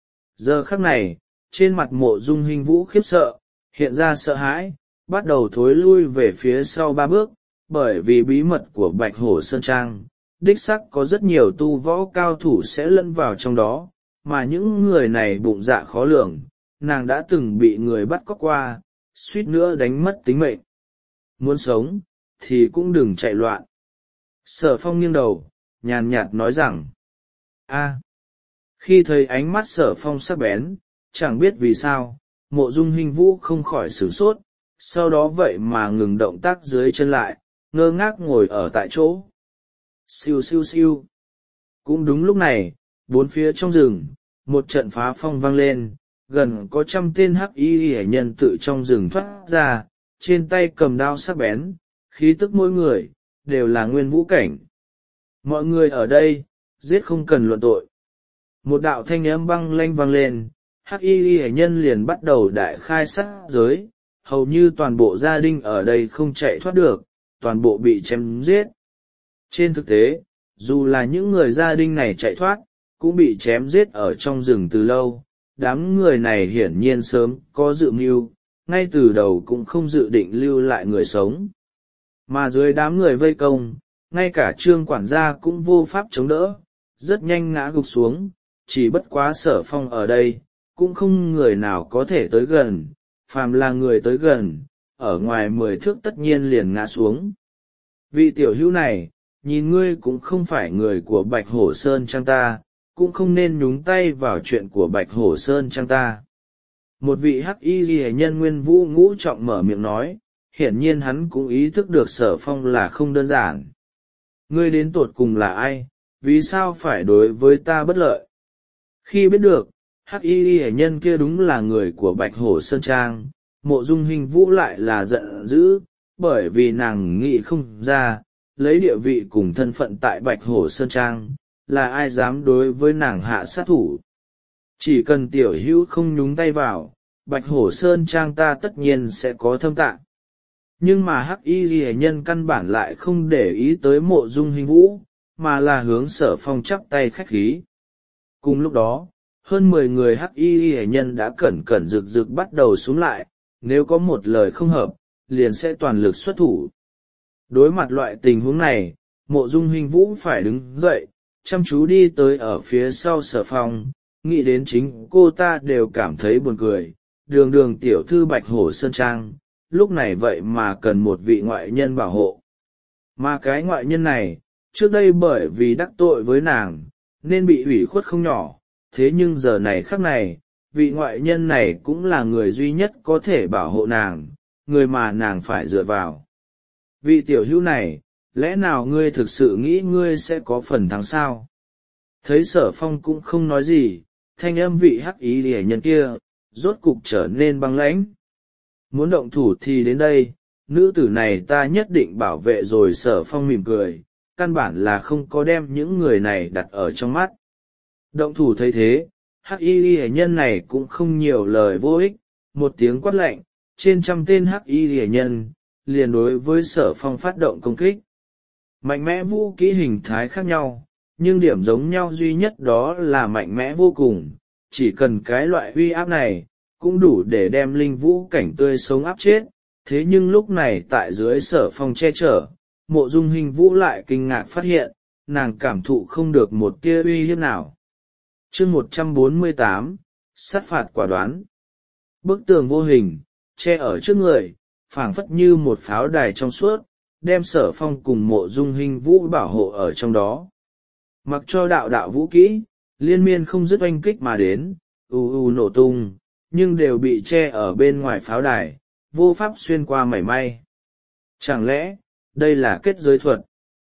Giờ khắc này, trên mặt Mộ Dung Hinh Vũ khiếp sợ, hiện ra sợ hãi, bắt đầu thối lui về phía sau ba bước, bởi vì bí mật của Bạch Hổ Sơn Trang, đích sắc có rất nhiều tu võ cao thủ sẽ lẫn vào trong đó, mà những người này bụng dạ khó lường, nàng đã từng bị người bắt cóc qua, suýt nữa đánh mất tính mệnh. Muốn sống, thì cũng đừng chạy loạn. Sở Phong nghiêng đầu, nhàn nhạt nói rằng, a. Khi thấy ánh mắt Sở Phong sắc bén, chẳng biết vì sao, Mộ Dung Hinh Vũ không khỏi sửng sốt, sau đó vậy mà ngừng động tác dưới chân lại, ngơ ngác ngồi ở tại chỗ. Siêu siêu siêu. Cũng đúng lúc này, bốn phía trong rừng, một trận phá phong vang lên, gần có trăm tên hắc y hệ nhân tự trong rừng thoát ra, trên tay cầm đao sắc bén, khí tức mỗi người, đều là nguyên vũ cảnh. Mọi người ở đây, giết không cần luận tội. Một đạo thanh âm băng lanh vang lên, hắc y hệ nhân liền bắt đầu đại khai sát giới, hầu như toàn bộ gia đình ở đây không chạy thoát được, toàn bộ bị chém giết. Trên thực tế, dù là những người gia đình này chạy thoát, cũng bị chém giết ở trong rừng từ lâu, đám người này hiển nhiên sớm có dự mưu, ngay từ đầu cũng không dự định lưu lại người sống. Mà dưới đám người vây công, ngay cả Trương quản gia cũng vô pháp chống đỡ, rất nhanh ngã gục xuống, chỉ bất quá Sở Phong ở đây, cũng không người nào có thể tới gần, phàm là người tới gần, ở ngoài mười thước tất nhiên liền ngã xuống. Vị tiểu hữu này, nhìn ngươi cũng không phải người của Bạch Hổ Sơn Trang ta, cũng không nên nhúng tay vào chuyện của Bạch Hổ Sơn Trang ta. Một vị hắc y ghi nhân Nguyên Vũ ngũ trọng mở miệng nói, hiển nhiên hắn cũng ý thức được Sở Phong là không đơn giản. Ngươi đến tột cùng là ai, vì sao phải đối với ta bất lợi? Khi biết được, hắc y ghi nhân kia đúng là người của Bạch Hổ Sơn Trang, Mộ Dung Hình Vũ lại là giận dữ, bởi vì nàng nghĩ không ra, lấy địa vị cùng thân phận tại Bạch Hổ Sơn Trang, là ai dám đối với nàng hạ sát thủ. Chỉ cần tiểu hữu không nhúng tay vào, Bạch Hổ Sơn Trang ta tất nhiên sẽ có thâm tạng. Nhưng mà hắc y ghi nhân căn bản lại không để ý tới Mộ Dung Hình Vũ, mà là hướng Sở Phong chắp tay khách khí. Cùng lúc đó, hơn mười người hắc y ghi nhân đã cẩn cẩn rực rực bắt đầu xuống lại, nếu có một lời không hợp, liền sẽ toàn lực xuất thủ. Đối mặt loại tình huống này, Mộ Dung Hình Vũ phải đứng dậy, chăm chú đi tới ở phía sau Sở Phong, nghĩ đến chính cô ta đều cảm thấy buồn cười, đường đường tiểu thư Bạch Hổ Sơn Trang, lúc này vậy mà cần một vị ngoại nhân bảo hộ. Mà cái ngoại nhân này, trước đây bởi vì đắc tội với nàng, nên bị ủy khuất không nhỏ, thế nhưng giờ này khắc này, vị ngoại nhân này cũng là người duy nhất có thể bảo hộ nàng, người mà nàng phải dựa vào. Vị tiểu hữu này, lẽ nào ngươi thực sự nghĩ ngươi sẽ có phần thắng sao? Thấy Sở Phong cũng không nói gì, thanh âm vị hắc ý lìa nhân kia, rốt cục trở nên băng lãnh. Muốn động thủ thì đến đây, nữ tử này ta nhất định bảo vệ rồi. Sở Phong mỉm cười, căn bản là không có đem những người này đặt ở trong mắt. Động thủ thấy thế, hắc y lìa nhân này cũng không nhiều lời vô ích, một tiếng quát lạnh, trên trăm tên hắc y lìa nhân, liền đối với Sở Phong phát động công kích. Mạnh mẽ vũ kỹ hình thái khác nhau, nhưng điểm giống nhau duy nhất đó là mạnh mẽ vô cùng, chỉ cần cái loại uy áp này, cũng đủ để đem linh vũ cảnh tươi sống áp chết. Thế nhưng lúc này tại dưới Sở Phong che chở, Mộ Dung Hình Vũ lại kinh ngạc phát hiện, nàng cảm thụ không được một tia uy hiếp nào. Chương một trăm bốn mươi tám, sát phạt quả đoán. Bức tường vô hình, che ở trước người, phảng phất như một pháo đài trong suốt, đem Sở Phong cùng Mộ Dung Hình Vũ bảo hộ ở trong đó. Mặc cho đạo đạo vũ kỹ, liên miên không dứt oanh kích mà đến, ù ù nổ tung, nhưng đều bị che ở bên ngoài pháo đài, vô pháp xuyên qua mảy may. Chẳng lẽ, đây là kết giới thuật?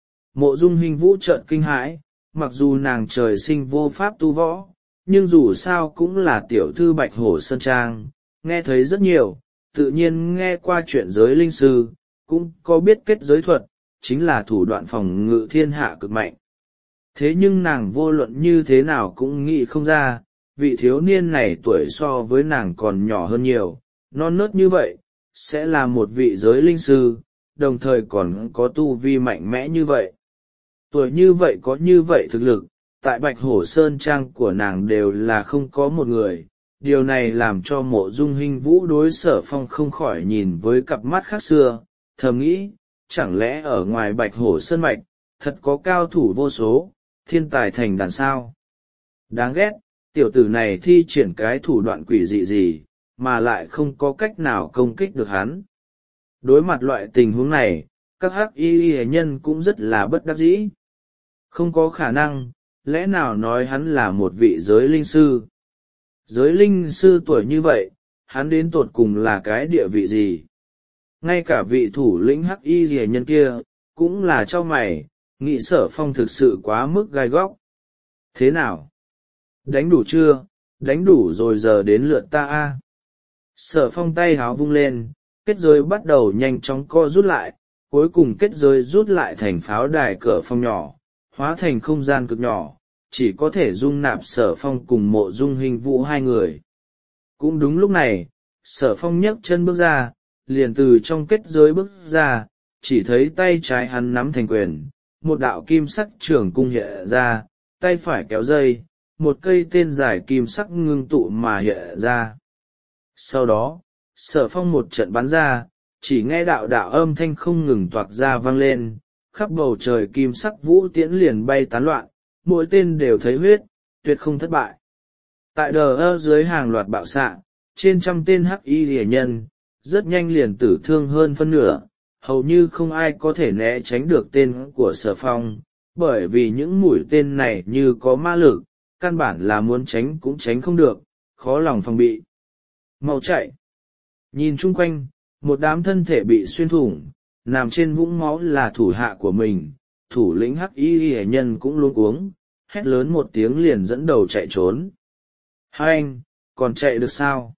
Mộ Dung Hình Vũ chợt kinh hãi, mặc dù nàng trời sinh vô pháp tu võ, nhưng dù sao cũng là tiểu thư Bạch Hổ Sơn Trang, nghe thấy rất nhiều, tự nhiên nghe qua chuyện giới linh sư, cũng có biết kết giới thuật, chính là thủ đoạn phòng ngự thiên hạ cực mạnh. Thế nhưng nàng vô luận như thế nào cũng nghĩ không ra, vị thiếu niên này tuổi so với nàng còn nhỏ hơn nhiều, non nớt như vậy, sẽ là một vị giới linh sư, đồng thời còn có tu vi mạnh mẽ như vậy. Tuổi như vậy có như vậy thực lực, tại Bạch Hổ Sơn Trang của nàng đều là không có một người. Điều này làm cho Mộ Dung Hình Vũ đối Sở Phong không khỏi nhìn với cặp mắt khác xưa, thầm nghĩ, chẳng lẽ ở ngoài Bạch Hổ Sơn Mạch, thật có cao thủ vô số, thiên tài thành đàn sao? Đáng ghét, tiểu tử này thi triển cái thủ đoạn quỷ dị gì, mà lại không có cách nào công kích được hắn. Đối mặt loại tình huống này, các hắc y y nhân cũng rất là bất đắc dĩ. Không có khả năng, lẽ nào nói hắn là một vị giới linh sư? Giới linh sư tuổi như vậy, hắn đến tột cùng là cái địa vị gì? Ngay cả vị thủ lĩnh hắc y y nhân kia, cũng là cho mày, nghĩ Sở Phong thực sự quá mức gai góc. Thế nào? Đánh đủ chưa? Đánh đủ rồi giờ đến lượt ta a. Sở Phong tay háo vung lên, kết giới bắt đầu nhanh chóng co rút lại, cuối cùng kết giới rút lại thành pháo đài cửa phong nhỏ, hóa thành không gian cực nhỏ, chỉ có thể dung nạp Sở Phong cùng Mộ Dung Hình Vũ hai người. Cũng đúng lúc này, Sở Phong nhấc chân bước ra, liền từ trong kết giới bước ra, chỉ thấy tay trái hắn nắm thành quyền, một đạo kim sắc trường cung hiện ra, tay phải kéo dây, một cây tên dài kim sắc ngưng tụ mà hiện ra. Sau đó, Sở Phong một trận bắn ra, chỉ nghe đạo đạo âm thanh không ngừng toạc ra vang lên, khắp bầu trời kim sắc vũ tiễn liền bay tán loạn, mỗi tên đều thấy huyết, tuyệt không thất bại. Tại đờ ơ dưới hàng loạt bạo xạ, trên trăm tên hắc y rìa nhân, rất nhanh liền tử thương hơn phân nửa, hầu như không ai có thể né tránh được tên của Sở Phong, bởi vì những mũi tên này như có ma lực, căn bản là muốn tránh cũng tránh không được, khó lòng phòng bị. Mau chạy! Nhìn chung quanh, một đám thân thể bị xuyên thủng, nằm trên vũng máu là thủ hạ của mình, thủ lĩnh hắc y hệ nhân cũng luống cuống, hét lớn một tiếng liền dẫn đầu chạy trốn. Hai anh, còn chạy được sao?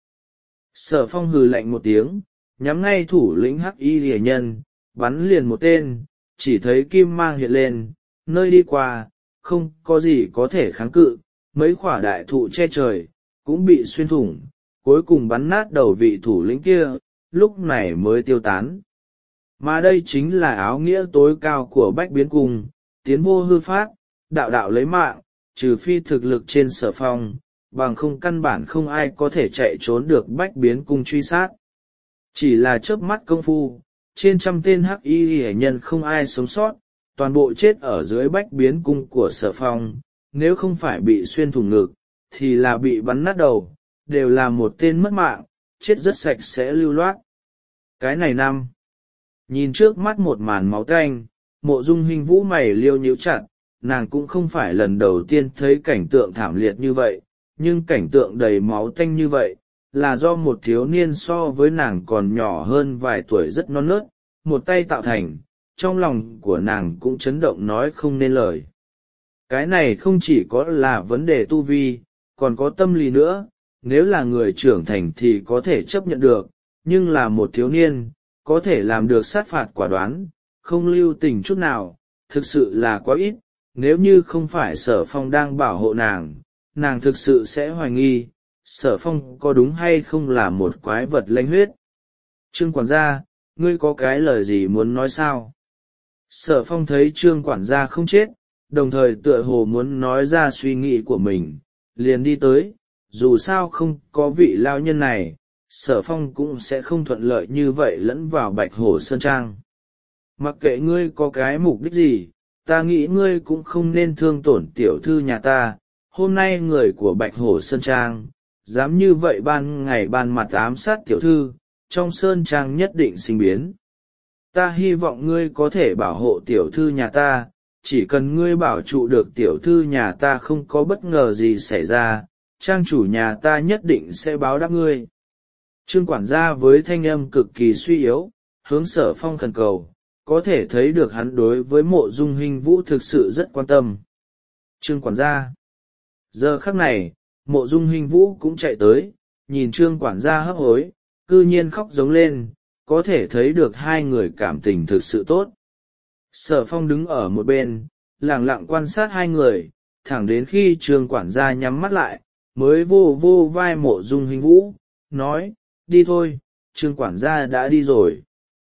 Sở Phong hừ lạnh một tiếng, nhắm ngay thủ lĩnh hắc y hệ nhân, bắn liền một tên, chỉ thấy kim mang hiện lên, nơi đi qua, không có gì có thể kháng cự, mấy khỏa đại thụ che trời, cũng bị xuyên thủng, cuối cùng bắn nát đầu vị thủ lĩnh kia, lúc này mới tiêu tán. Mà đây chính là áo nghĩa tối cao của Bách Biến Cung, tiến vô hư phát, đạo đạo lấy mạng, trừ phi thực lực trên Sở Phong, bằng không căn bản không ai có thể chạy trốn được Bách Biến Cung truy sát. Chỉ là chớp mắt công phu, trên trăm tên hắc y hệ nhân không ai sống sót, toàn bộ chết ở dưới Bách Biến Cung của Sở Phong, nếu không phải bị xuyên thủng ngực, thì là bị bắn nát đầu, đều là một tên mất mạng, chết rất sạch sẽ lưu loát. Cái này năm, nhìn trước mắt một màn máu tanh, Mộ Dung Hình Vũ mày liêu nhíu chặt, nàng cũng không phải lần đầu tiên thấy cảnh tượng thảm liệt như vậy, nhưng cảnh tượng đầy máu tanh như vậy, là do một thiếu niên so với nàng còn nhỏ hơn vài tuổi rất non nớt, một tay tạo thành, trong lòng của nàng cũng chấn động nói không nên lời. Cái này không chỉ có là vấn đề tu vi, còn có tâm lý nữa, nếu là người trưởng thành thì có thể chấp nhận được, nhưng là một thiếu niên, có thể làm được sát phạt quả đoán, không lưu tình chút nào, thực sự là quá ít, nếu như không phải Sở Phong đang bảo hộ nàng, nàng thực sự sẽ hoài nghi, Sở Phong có đúng hay không là một quái vật lanh huyết. Trương quản gia, ngươi có cái lời gì muốn nói sao? Sở Phong thấy Trương quản gia không chết, đồng thời tựa hồ muốn nói ra suy nghĩ của mình, liền đi tới, dù sao không có vị lao nhân này, Sở Phong cũng sẽ không thuận lợi như vậy lẫn vào Bạch Hổ Sơn Trang. Mặc kệ ngươi có cái mục đích gì, ta nghĩ ngươi cũng không nên thương tổn tiểu thư nhà ta, hôm nay người của Bạch Hổ Sơn Trang, dám như vậy ban ngày ban mặt ám sát tiểu thư, trong Sơn Trang nhất định sinh biến. Ta hy vọng ngươi có thể bảo hộ tiểu thư nhà ta, chỉ cần ngươi bảo trụ được tiểu thư nhà ta không có bất ngờ gì xảy ra, trang chủ nhà ta nhất định sẽ báo đáp ngươi. Trương quản gia với thanh âm cực kỳ suy yếu, hướng Sở Phong khẩn cầu, có thể thấy được hắn đối với Mộ Dung Hình Vũ thực sự rất quan tâm. Trương quản gia. Giờ khắc này, Mộ Dung Hình Vũ cũng chạy tới, nhìn Trương quản gia hấp hối, cư nhiên khóc giống lên, có thể thấy được hai người cảm tình thực sự tốt. Sở Phong đứng ở một bên, lặng lặng quan sát hai người, thẳng đến khi Trương quản gia nhắm mắt lại, mới vô vô vai Mộ Dung Hình Vũ, nói, đi thôi, Trương quản gia đã đi rồi.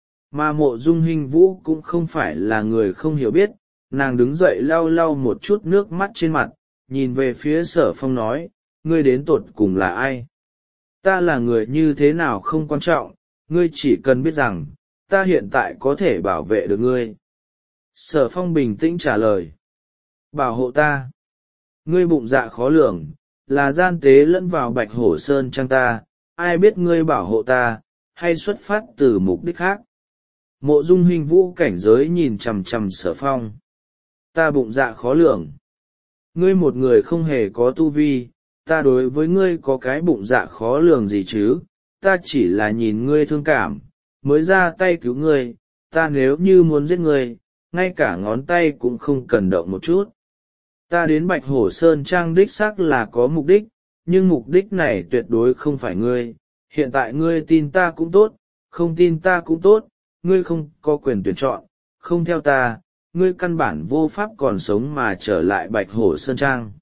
Mà Mộ Dung Hình Vũ cũng không phải là người không hiểu biết, nàng đứng dậy lau lau một chút nước mắt trên mặt, nhìn về phía Sở Phong nói, ngươi đến tột cùng là ai? Ta là người như thế nào không quan trọng, ngươi chỉ cần biết rằng, ta hiện tại có thể bảo vệ được ngươi. Sở Phong bình tĩnh trả lời, bảo hộ ta. Ngươi bụng dạ khó lường, là gian tế lẫn vào Bạch Hổ Sơn Trang ta, ai biết ngươi bảo hộ ta, hay xuất phát từ mục đích khác. Mộ Dung Hình Vũ cảnh giới nhìn chằm chằm Sở Phong. Ta bụng dạ khó lường. Ngươi một người không hề có tu vi, ta đối với ngươi có cái bụng dạ khó lường gì chứ, ta chỉ là nhìn ngươi thương cảm, mới ra tay cứu ngươi, ta nếu như muốn giết ngươi, ngay cả ngón tay cũng không cần động một chút. Ta đến Bạch Hổ Sơn Trang đích xác là có mục đích, nhưng mục đích này tuyệt đối không phải ngươi, hiện tại ngươi tin ta cũng tốt, không tin ta cũng tốt, ngươi không có quyền tuyển chọn, không theo ta, ngươi căn bản vô pháp còn sống mà trở lại Bạch Hổ Sơn Trang.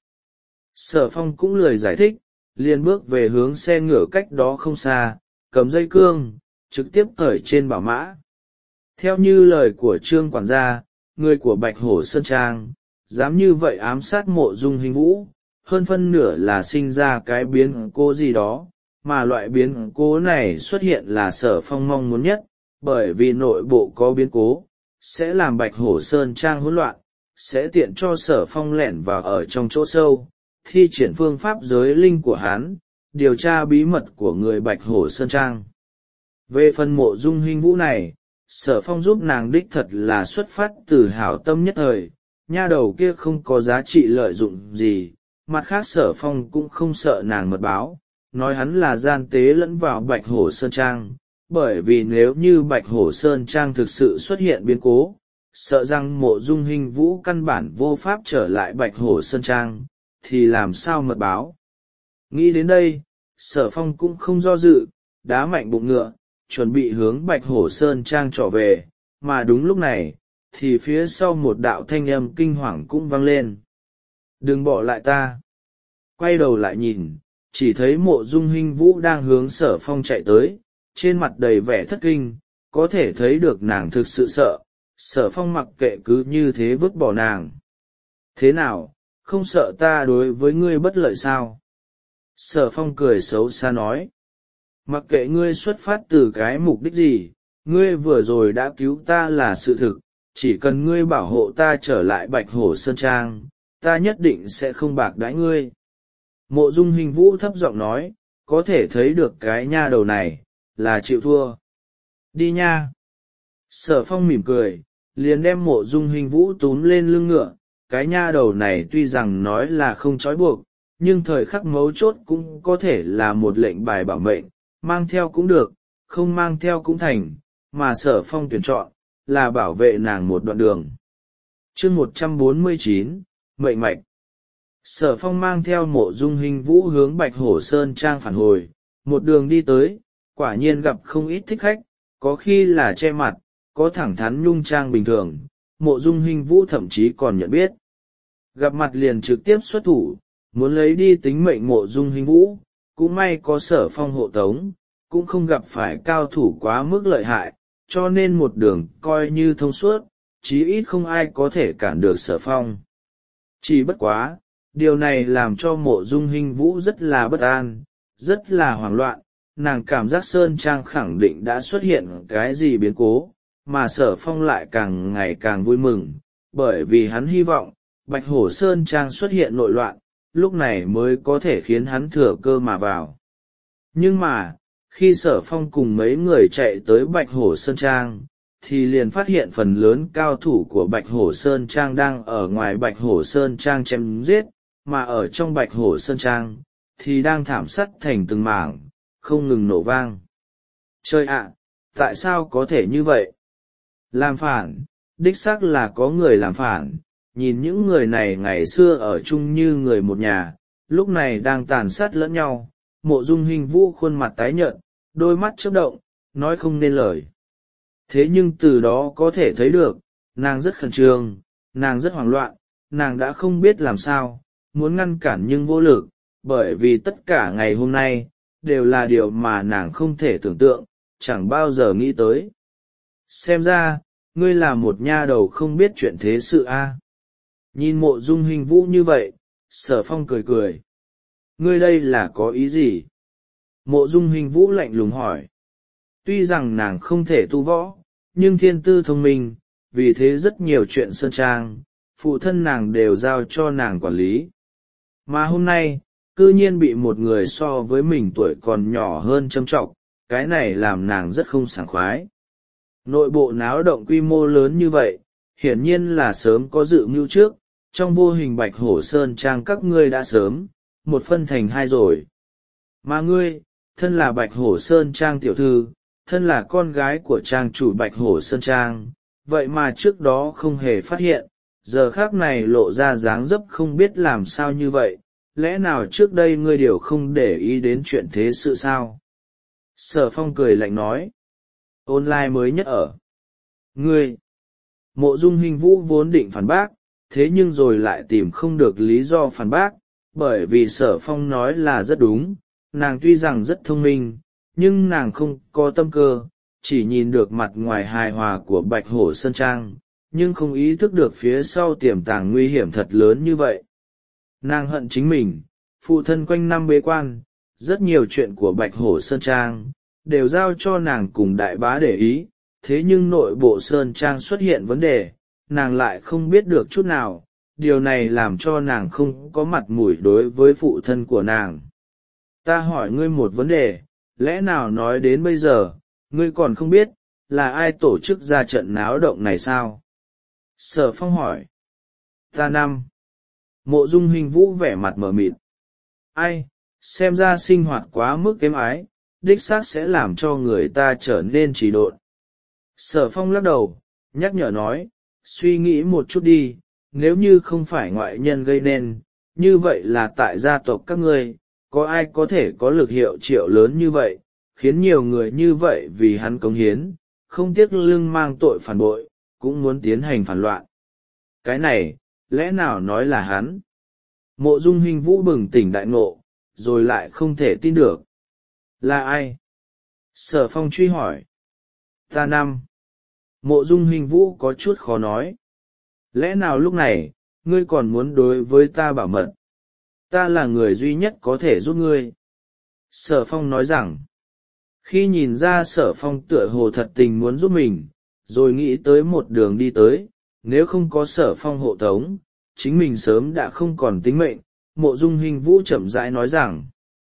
Sở Phong cũng lười giải thích, liền bước về hướng xe ngựa cách đó không xa, cầm dây cương, trực tiếp cởi trên bảo mã. Theo như lời của Trương quản gia, người của Bạch Hổ Sơn Trang, dám như vậy ám sát Mộ Dung Hình Vũ, hơn phân nửa là sinh ra cái biến cố gì đó, mà loại biến cố này xuất hiện là Sở Phong mong muốn nhất, bởi vì nội bộ có biến cố sẽ làm Bạch Hổ Sơn Trang hỗn loạn, sẽ tiện cho Sở Phong lẻn vào ở trong chỗ sâu, thi triển phương pháp giới linh của hắn, điều tra bí mật của người Bạch Hổ Sơn Trang. Về phần Mộ Dung Hinh Vũ này, Sở Phong giúp nàng đích thật là xuất phát từ hảo tâm nhất thời, nha đầu kia không có giá trị lợi dụng gì, mặt khác Sở Phong cũng không sợ nàng mật báo, nói hắn là gian tế lẫn vào Bạch Hổ Sơn Trang, bởi vì nếu như Bạch Hổ Sơn Trang thực sự xuất hiện biến cố, sợ rằng Mộ Dung Hinh Vũ căn bản vô pháp trở lại Bạch Hổ Sơn Trang, thì làm sao mật báo. Nghĩ đến đây, Sở Phong cũng không do dự, đá mạnh bụng ngựa, chuẩn bị hướng Bạch Hổ Sơn Trang trỏ về, mà đúng lúc này, thì phía sau một đạo thanh âm kinh hoàng cũng vang lên. Đừng bỏ lại ta. Quay đầu lại nhìn, chỉ thấy Mộ Dung Hinh Vũ đang hướng Sở Phong chạy tới, trên mặt đầy vẻ thất kinh, có thể thấy được nàng thực sự sợ. Sở Phong mặc kệ cứ như thế vứt bỏ nàng. Thế nào, không sợ ta đối với ngươi bất lợi sao? Sở Phong cười xấu xa nói. Mặc kệ ngươi xuất phát từ cái mục đích gì, ngươi vừa rồi đã cứu ta là sự thực, chỉ cần ngươi bảo hộ ta trở lại Bạch Hổ Sơn Trang, ta nhất định sẽ không bạc đãi ngươi. Mộ Dung Hinh Vũ thấp giọng nói, có thể thấy được cái nha đầu này, là chịu thua. Đi nha. Sở Phong mỉm cười, liền đem Mộ Dung Hinh Vũ túm lên lưng ngựa, cái nha đầu này tuy rằng nói là không trói buộc, nhưng thời khắc mấu chốt cũng có thể là một lệnh bài bảo mệnh, mang theo cũng được, không mang theo cũng thành, mà Sở Phong tuyển chọn, là bảo vệ nàng một đoạn đường. Chương một trăm bốn mươi chín, Mệnh Mạch. Sở Phong mang theo Mộ Dung Hinh Vũ hướng Bạch Hổ Sơn Trang phản hồi, một đường đi tới, quả nhiên gặp không ít thích khách, có khi là che mặt, có thẳng thắn nhung trang bình thường, Mộ Dung Hinh Vũ thậm chí còn nhận biết. Gặp mặt liền trực tiếp xuất thủ, muốn lấy đi tính mệnh Mộ Dung Hinh Vũ, cũng may có Sở Phong hộ tống, cũng không gặp phải cao thủ quá mức lợi hại, cho nên một đường coi như thông suốt, chí ít không ai có thể cản được Sở Phong. Chỉ bất quá, điều này làm cho Mộ Dung Hinh Vũ rất là bất an, rất là hoảng loạn, nàng cảm giác Sơn Trang khẳng định đã xuất hiện cái gì biến cố, mà Sở Phong lại càng ngày càng vui mừng, bởi vì hắn hy vọng, Bạch Hổ Sơn Trang xuất hiện nội loạn, lúc này mới có thể khiến hắn thừa cơ mà vào. Nhưng mà, khi Sở Phong cùng mấy người chạy tới Bạch Hổ Sơn Trang, thì liền phát hiện phần lớn cao thủ của Bạch Hổ Sơn Trang đang ở ngoài Bạch Hổ Sơn Trang chém giết, mà ở trong Bạch Hổ Sơn Trang, thì đang thảm sát thành từng mảng, không ngừng nổ vang. Trời ạ, tại sao có thể như vậy? Làm phản, đích xác là có người làm phản, nhìn những người này ngày xưa ở chung như người một nhà, lúc này đang tàn sát lẫn nhau. Mộ Dung Hinh Vũ khuôn mặt tái nhợt, đôi mắt chớp động, nói không nên lời. Thế nhưng từ đó có thể thấy được, nàng rất khẩn trương, nàng rất hoảng loạn, nàng đã không biết làm sao, muốn ngăn cản nhưng vô lực, bởi vì tất cả ngày hôm nay, đều là điều mà nàng không thể tưởng tượng, chẳng bao giờ nghĩ tới. Xem ra, ngươi là một nha đầu không biết chuyện thế sự a. Nhìn Mộ Dung Hinh Vũ như vậy, Sở Phong cười cười. Ngươi đây là có ý gì? Mộ Dung Hinh Vũ lạnh lùng hỏi. Tuy rằng nàng không thể tu võ, nhưng thiên tư thông minh, vì thế rất nhiều chuyện sơn trang, phụ thân nàng đều giao cho nàng quản lý. Mà hôm nay, cư nhiên bị một người so với mình tuổi còn nhỏ hơn châm trọng, cái này làm nàng rất không sảng khoái. Nội bộ náo động quy mô lớn như vậy, hiển nhiên là sớm có dự mưu trước, trong vô hình Bạch Hổ Sơn Trang các ngươi đã sớm, một phân thành hai rồi. Mà ngươi, thân là Bạch Hổ Sơn Trang tiểu thư, thân là con gái của trang chủ Bạch Hổ Sơn Trang, vậy mà trước đó không hề phát hiện, giờ khác này lộ ra dáng dấp không biết làm sao như vậy, lẽ nào trước đây ngươi đều không để ý đến chuyện thế sự sao? Sở Phong cười lạnh nói. Online mới nhất ở. Ngươi! Mộ Dung Hinh Vũ vốn định phản bác, thế nhưng rồi lại tìm không được lý do phản bác, bởi vì Sở Phong nói là rất đúng, nàng tuy rằng rất thông minh, nhưng nàng không có tâm cơ, chỉ nhìn được mặt ngoài hài hòa của Bạch Hổ Sơn Trang, nhưng không ý thức được phía sau tiềm tàng nguy hiểm thật lớn như vậy. Nàng hận chính mình, phụ thân quanh năm bế quan, rất nhiều chuyện của Bạch Hổ Sơn Trang đều giao cho nàng cùng đại bá để ý, thế nhưng nội bộ Sơn Trang xuất hiện vấn đề, nàng lại không biết được chút nào, điều này làm cho nàng không có mặt mũi đối với phụ thân của nàng. Ta hỏi ngươi một vấn đề, lẽ nào nói đến bây giờ, ngươi còn không biết, là ai tổ chức ra trận náo động này sao? Sở Phong hỏi. Ta năm. Mộ Dung Hình Vũ vẻ mặt mờ mịt. Ai, xem ra sinh hoạt quá mức êm ái, đích xác sẽ làm cho người ta trở nên trì độn. Sở Phong lắc đầu, nhắc nhở nói, suy nghĩ một chút đi, nếu như không phải ngoại nhân gây nên, như vậy là tại gia tộc các ngươi, có ai có thể có lực hiệu triệu lớn như vậy, khiến nhiều người như vậy vì hắn cống hiến, không tiếc lưng mang tội phản bội, cũng muốn tiến hành phản loạn. Cái này, lẽ nào nói là hắn? Mộ Dung Hình Vũ bừng tỉnh đại ngộ, rồi lại không thể tin được. Là ai? Sở Phong truy hỏi. Ta năm. Mộ Dung Hình Vũ có chút khó nói. Lẽ nào lúc này, ngươi còn muốn đối với ta bảo mật? Ta là người duy nhất có thể giúp ngươi. Sở Phong nói rằng, khi nhìn ra Sở Phong tựa hồ thật tình muốn giúp mình, rồi nghĩ tới một đường đi tới, nếu không có Sở Phong hộ tống, chính mình sớm đã không còn tính mệnh. Mộ Dung Hình Vũ chậm rãi nói rằng,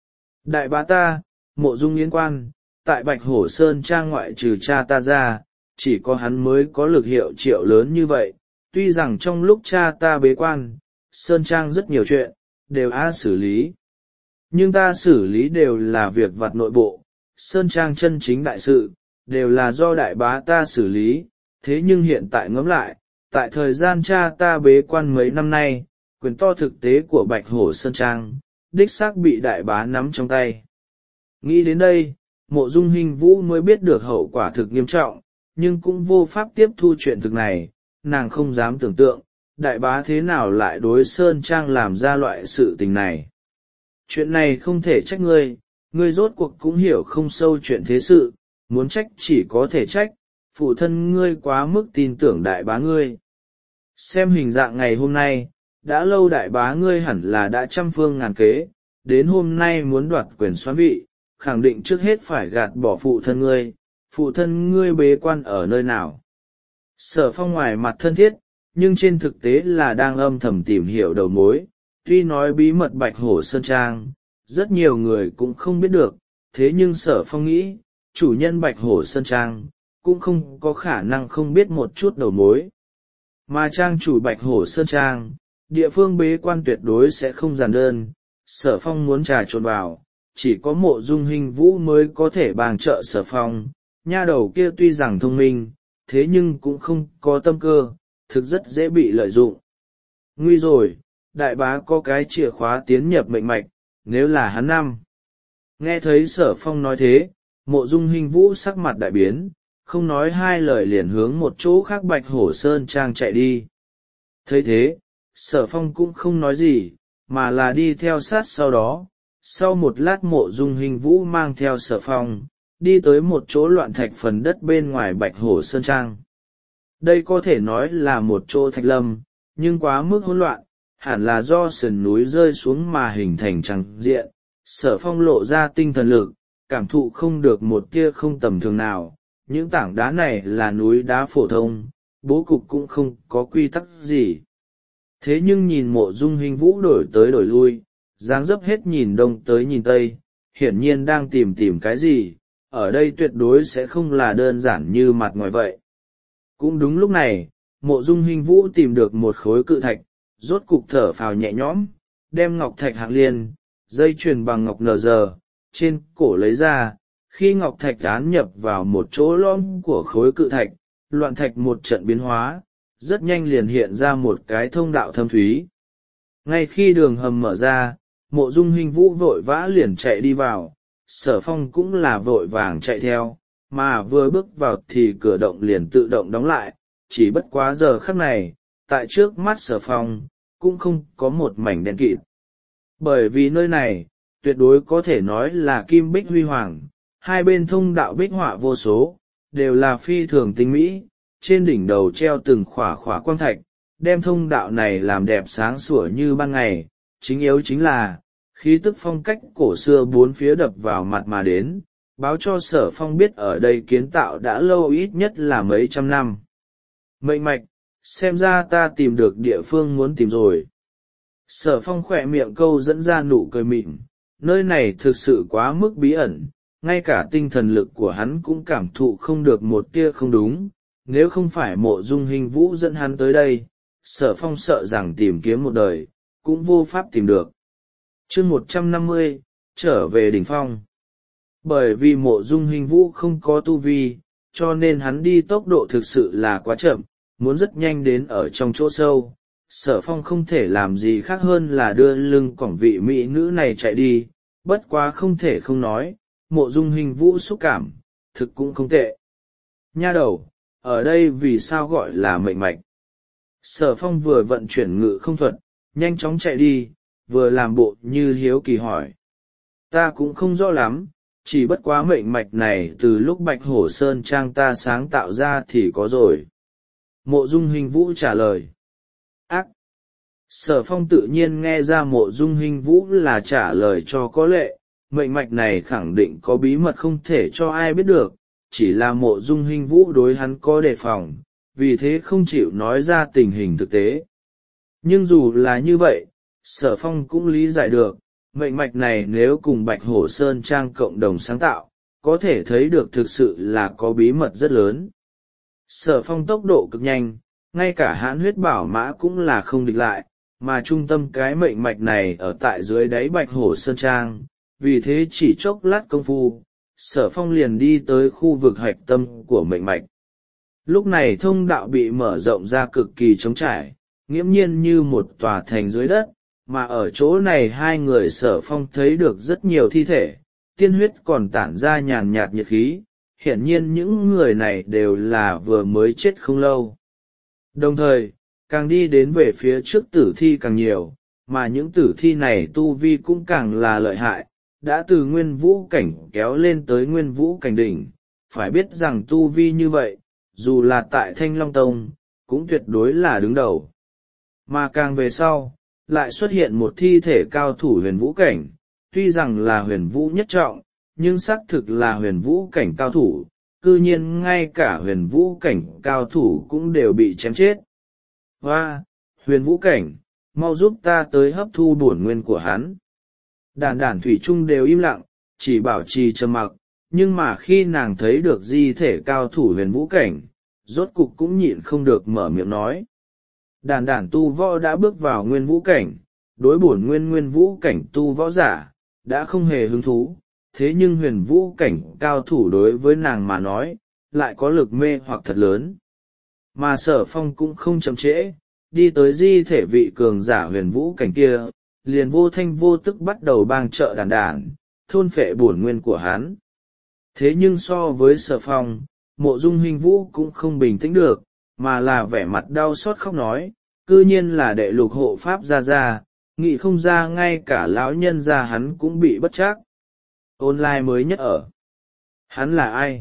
đại bá ta, Mộ Dung Yến Quan, tại Bạch Hổ Sơn Trang ngoại trừ cha ta ra, chỉ có hắn mới có lực hiệu triệu lớn như vậy. Tuy rằng trong lúc cha ta bế quan, Sơn Trang rất nhiều chuyện, đều á xử lý. Nhưng ta xử lý đều là việc vặt nội bộ, Sơn Trang chân chính đại sự, đều là do đại bá ta xử lý. Thế nhưng hiện tại ngẫm lại, tại thời gian cha ta bế quan mấy năm nay, quyền to thực tế của Bạch Hổ Sơn Trang, đích xác bị đại bá nắm trong tay. Nghĩ đến đây, Mộ Dung Hình Vũ mới biết được hậu quả thực nghiêm trọng, nhưng cũng vô pháp tiếp thu chuyện thực này, nàng không dám tưởng tượng, đại bá thế nào lại đối Sơn Trang làm ra loại sự tình này. Chuyện này không thể trách ngươi, ngươi rốt cuộc cũng hiểu không sâu chuyện thế sự, muốn trách chỉ có thể trách, phụ thân ngươi quá mức tin tưởng đại bá ngươi. Xem hình dạng ngày hôm nay, đã lâu đại bá ngươi hẳn là đã trăm phương ngàn kế, đến hôm nay muốn đoạt quyền soán vị, khẳng định trước hết phải gạt bỏ phụ thân ngươi, phụ thân ngươi bế quan ở nơi nào. Sở Phong ngoài mặt thân thiết, nhưng trên thực tế là đang âm thầm tìm hiểu đầu mối, tuy nói bí mật Bạch Hổ Sơn Trang, rất nhiều người cũng không biết được, thế nhưng Sở Phong nghĩ, chủ nhân Bạch Hổ Sơn Trang, cũng không có khả năng không biết một chút đầu mối. Mà trang chủ Bạch Hổ Sơn Trang, địa phương bế quan tuyệt đối sẽ không giản đơn, Sở Phong muốn trà trộn vào, chỉ có Mộ Dung Hình Vũ mới có thể bàng trợ Sở Phong. Nha đầu kia tuy rằng thông minh, thế nhưng cũng không có tâm cơ, thực rất dễ bị lợi dụng. Nguy rồi, đại bá có cái chìa khóa tiến nhập mệnh mạch, nếu là hắn năm. Nghe thấy Sở Phong nói thế, Mộ Dung Hình Vũ sắc mặt đại biến, không nói hai lời liền hướng một chỗ khác Bạch Hổ Sơn Trang chạy đi. Thấy thế, Sở Phong cũng không nói gì, mà là đi theo sát sau đó. Sau một lát Mộ Dung Hình Vũ mang theo Sở Phong, đi tới một chỗ loạn thạch phần đất bên ngoài Bạch Hổ Sơn Trang. Đây có thể nói là một chỗ thạch lâm, nhưng quá mức hỗn loạn, hẳn là do sườn núi rơi xuống mà hình thành tràng diện. Sở Phong lộ ra tinh thần lực, cảm thụ không được một tia không tầm thường nào. Những tảng đá này là núi đá phổ thông, bố cục cũng không có quy tắc gì. Thế nhưng nhìn Mộ Dung Hình Vũ đổi tới đổi lui, dáng dấp hết nhìn đông tới nhìn tây, hiển nhiên đang tìm tìm cái gì, ở đây tuyệt đối sẽ không là đơn giản như mặt ngoài vậy. Cũng đúng lúc này, Mộ Dung Hình Vũ tìm được một khối cự thạch, rốt cục thở phào nhẹ nhõm, đem ngọc thạch hạng liên, dây chuyền bằng ngọc nờ giờ, trên cổ lấy ra. Khi ngọc thạch án nhập vào một chỗ lõm của khối cự thạch, loạn thạch một trận biến hóa, rất nhanh liền hiện ra một cái thông đạo thâm thúy. Ngay khi đường hầm mở ra, Mộ Dung Hình Vũ vội vã liền chạy đi vào, Sở Phong cũng là vội vàng chạy theo, mà vừa bước vào thì cửa động liền tự động đóng lại, chỉ bất quá giờ khắc này, tại trước mắt Sở Phong, cũng không có một mảnh đen kịt. Bởi vì nơi này, tuyệt đối có thể nói là kim bích huy hoàng, hai bên thông đạo bích họa vô số, đều là phi thường tinh mỹ, trên đỉnh đầu treo từng khỏa khỏa quang thạch, đem thông đạo này làm đẹp sáng sủa như ban ngày. Chính yếu chính là, khí tức phong cách cổ xưa bốn phía đập vào mặt mà đến, báo cho Sở Phong biết ở đây kiến tạo đã lâu, ít nhất là mấy trăm năm. Mệnh mạch, xem ra ta tìm được địa phương muốn tìm rồi. Sở Phong khỏe miệng câu dẫn ra nụ cười mịn, nơi này thực sự quá mức bí ẩn, ngay cả tinh thần lực của hắn cũng cảm thụ không được một tia không đúng. Nếu không phải Mộ Dung Hình Vũ dẫn hắn tới đây, Sở Phong sợ rằng tìm kiếm một đời cũng vô pháp tìm được. Chương một trăm năm mươi, trở về đỉnh phong. Bởi vì Mộ Dung Hình Vũ không có tu vi, cho nên hắn đi tốc độ thực sự là quá chậm, muốn rất nhanh đến ở trong chỗ sâu. Sở Phong không thể làm gì khác hơn là đưa lưng cổng vị mỹ nữ này chạy đi, bất quá không thể không nói, Mộ Dung Hình Vũ xúc cảm, thực cũng không tệ. Nha đầu, ở đây vì sao gọi là mệnh mạch? Sở Phong vừa vận chuyển ngự không thuật, nhanh chóng chạy đi, vừa làm bộ như hiếu kỳ hỏi. Ta cũng không rõ lắm, chỉ bất quá mệnh mạch này từ lúc Bạch Hổ Sơn Trang ta sáng tạo ra thì có rồi. Mộ Dung Hình Vũ trả lời. Ác! Sở Phong tự nhiên nghe ra Mộ Dung Hình Vũ là trả lời cho có lệ, mệnh mạch này khẳng định có bí mật không thể cho ai biết được, chỉ là Mộ Dung Hình Vũ đối hắn có đề phòng, vì thế không chịu nói ra tình hình thực tế. Nhưng dù là như vậy, Sở Phong cũng lý giải được, mệnh mạch này nếu cùng Bạch Hổ Sơn Trang cộng đồng sáng tạo, có thể thấy được thực sự là có bí mật rất lớn. Sở Phong tốc độ cực nhanh, ngay cả hãn huyết bảo mã cũng là không địch lại, mà trung tâm cái mệnh mạch này ở tại dưới đáy Bạch Hổ Sơn Trang, vì thế chỉ chốc lát công phu, Sở Phong liền đi tới khu vực hạch tâm của mệnh mạch. Lúc này thông đạo bị mở rộng ra cực kỳ trống trải, nghiễm nhiên như một tòa thành dưới đất, mà ở chỗ này hai người Sở Phong thấy được rất nhiều thi thể, tiên huyết còn tản ra nhàn nhạt nhiệt khí, hiển nhiên những người này đều là vừa mới chết không lâu. Đồng thời, càng đi đến về phía trước tử thi càng nhiều, mà những tử thi này tu vi cũng càng là lợi hại, đã từ nguyên vũ cảnh kéo lên tới nguyên vũ cảnh đỉnh. Phải biết rằng tu vi như vậy, dù là tại Thanh Long Tông, cũng tuyệt đối là đứng đầu. Mà càng về sau, lại xuất hiện một thi thể cao thủ huyền vũ cảnh, tuy rằng là huyền vũ nhất trọng, nhưng xác thực là huyền vũ cảnh cao thủ, cư nhiên ngay cả huyền vũ cảnh cao thủ cũng đều bị chém chết. Hoa, huyền vũ cảnh, mau giúp ta tới hấp thu bổn nguyên của hắn. Đàn đàn thủy chung đều im lặng, chỉ bảo trì trầm mặc, nhưng mà khi nàng thấy được di thể cao thủ huyền vũ cảnh, rốt cục cũng nhịn không được mở miệng nói. Đàn đàn tu võ đã bước vào nguyên vũ cảnh, đối bổn nguyên nguyên vũ cảnh tu võ giả, đã không hề hứng thú, thế nhưng huyền vũ cảnh cao thủ đối với nàng mà nói, lại có lực mê hoặc thật lớn. Mà Sở Phong cũng không chậm trễ, đi tới di thể vị cường giả huyền vũ cảnh kia, liền vô thanh vô tức bắt đầu bang trợ đàn đàn, thôn phệ bổn nguyên của hắn. Thế nhưng so với Sở Phong, Mộ Dung Hình Vũ cũng không bình tĩnh được, mà là vẻ mặt đau xót khóc nói, cư nhiên là đệ lục hộ pháp ra ra, nghĩ không ra ngay cả lão nhân gia hắn cũng bị bất trắc. Online mới nhất ở. Hắn là ai?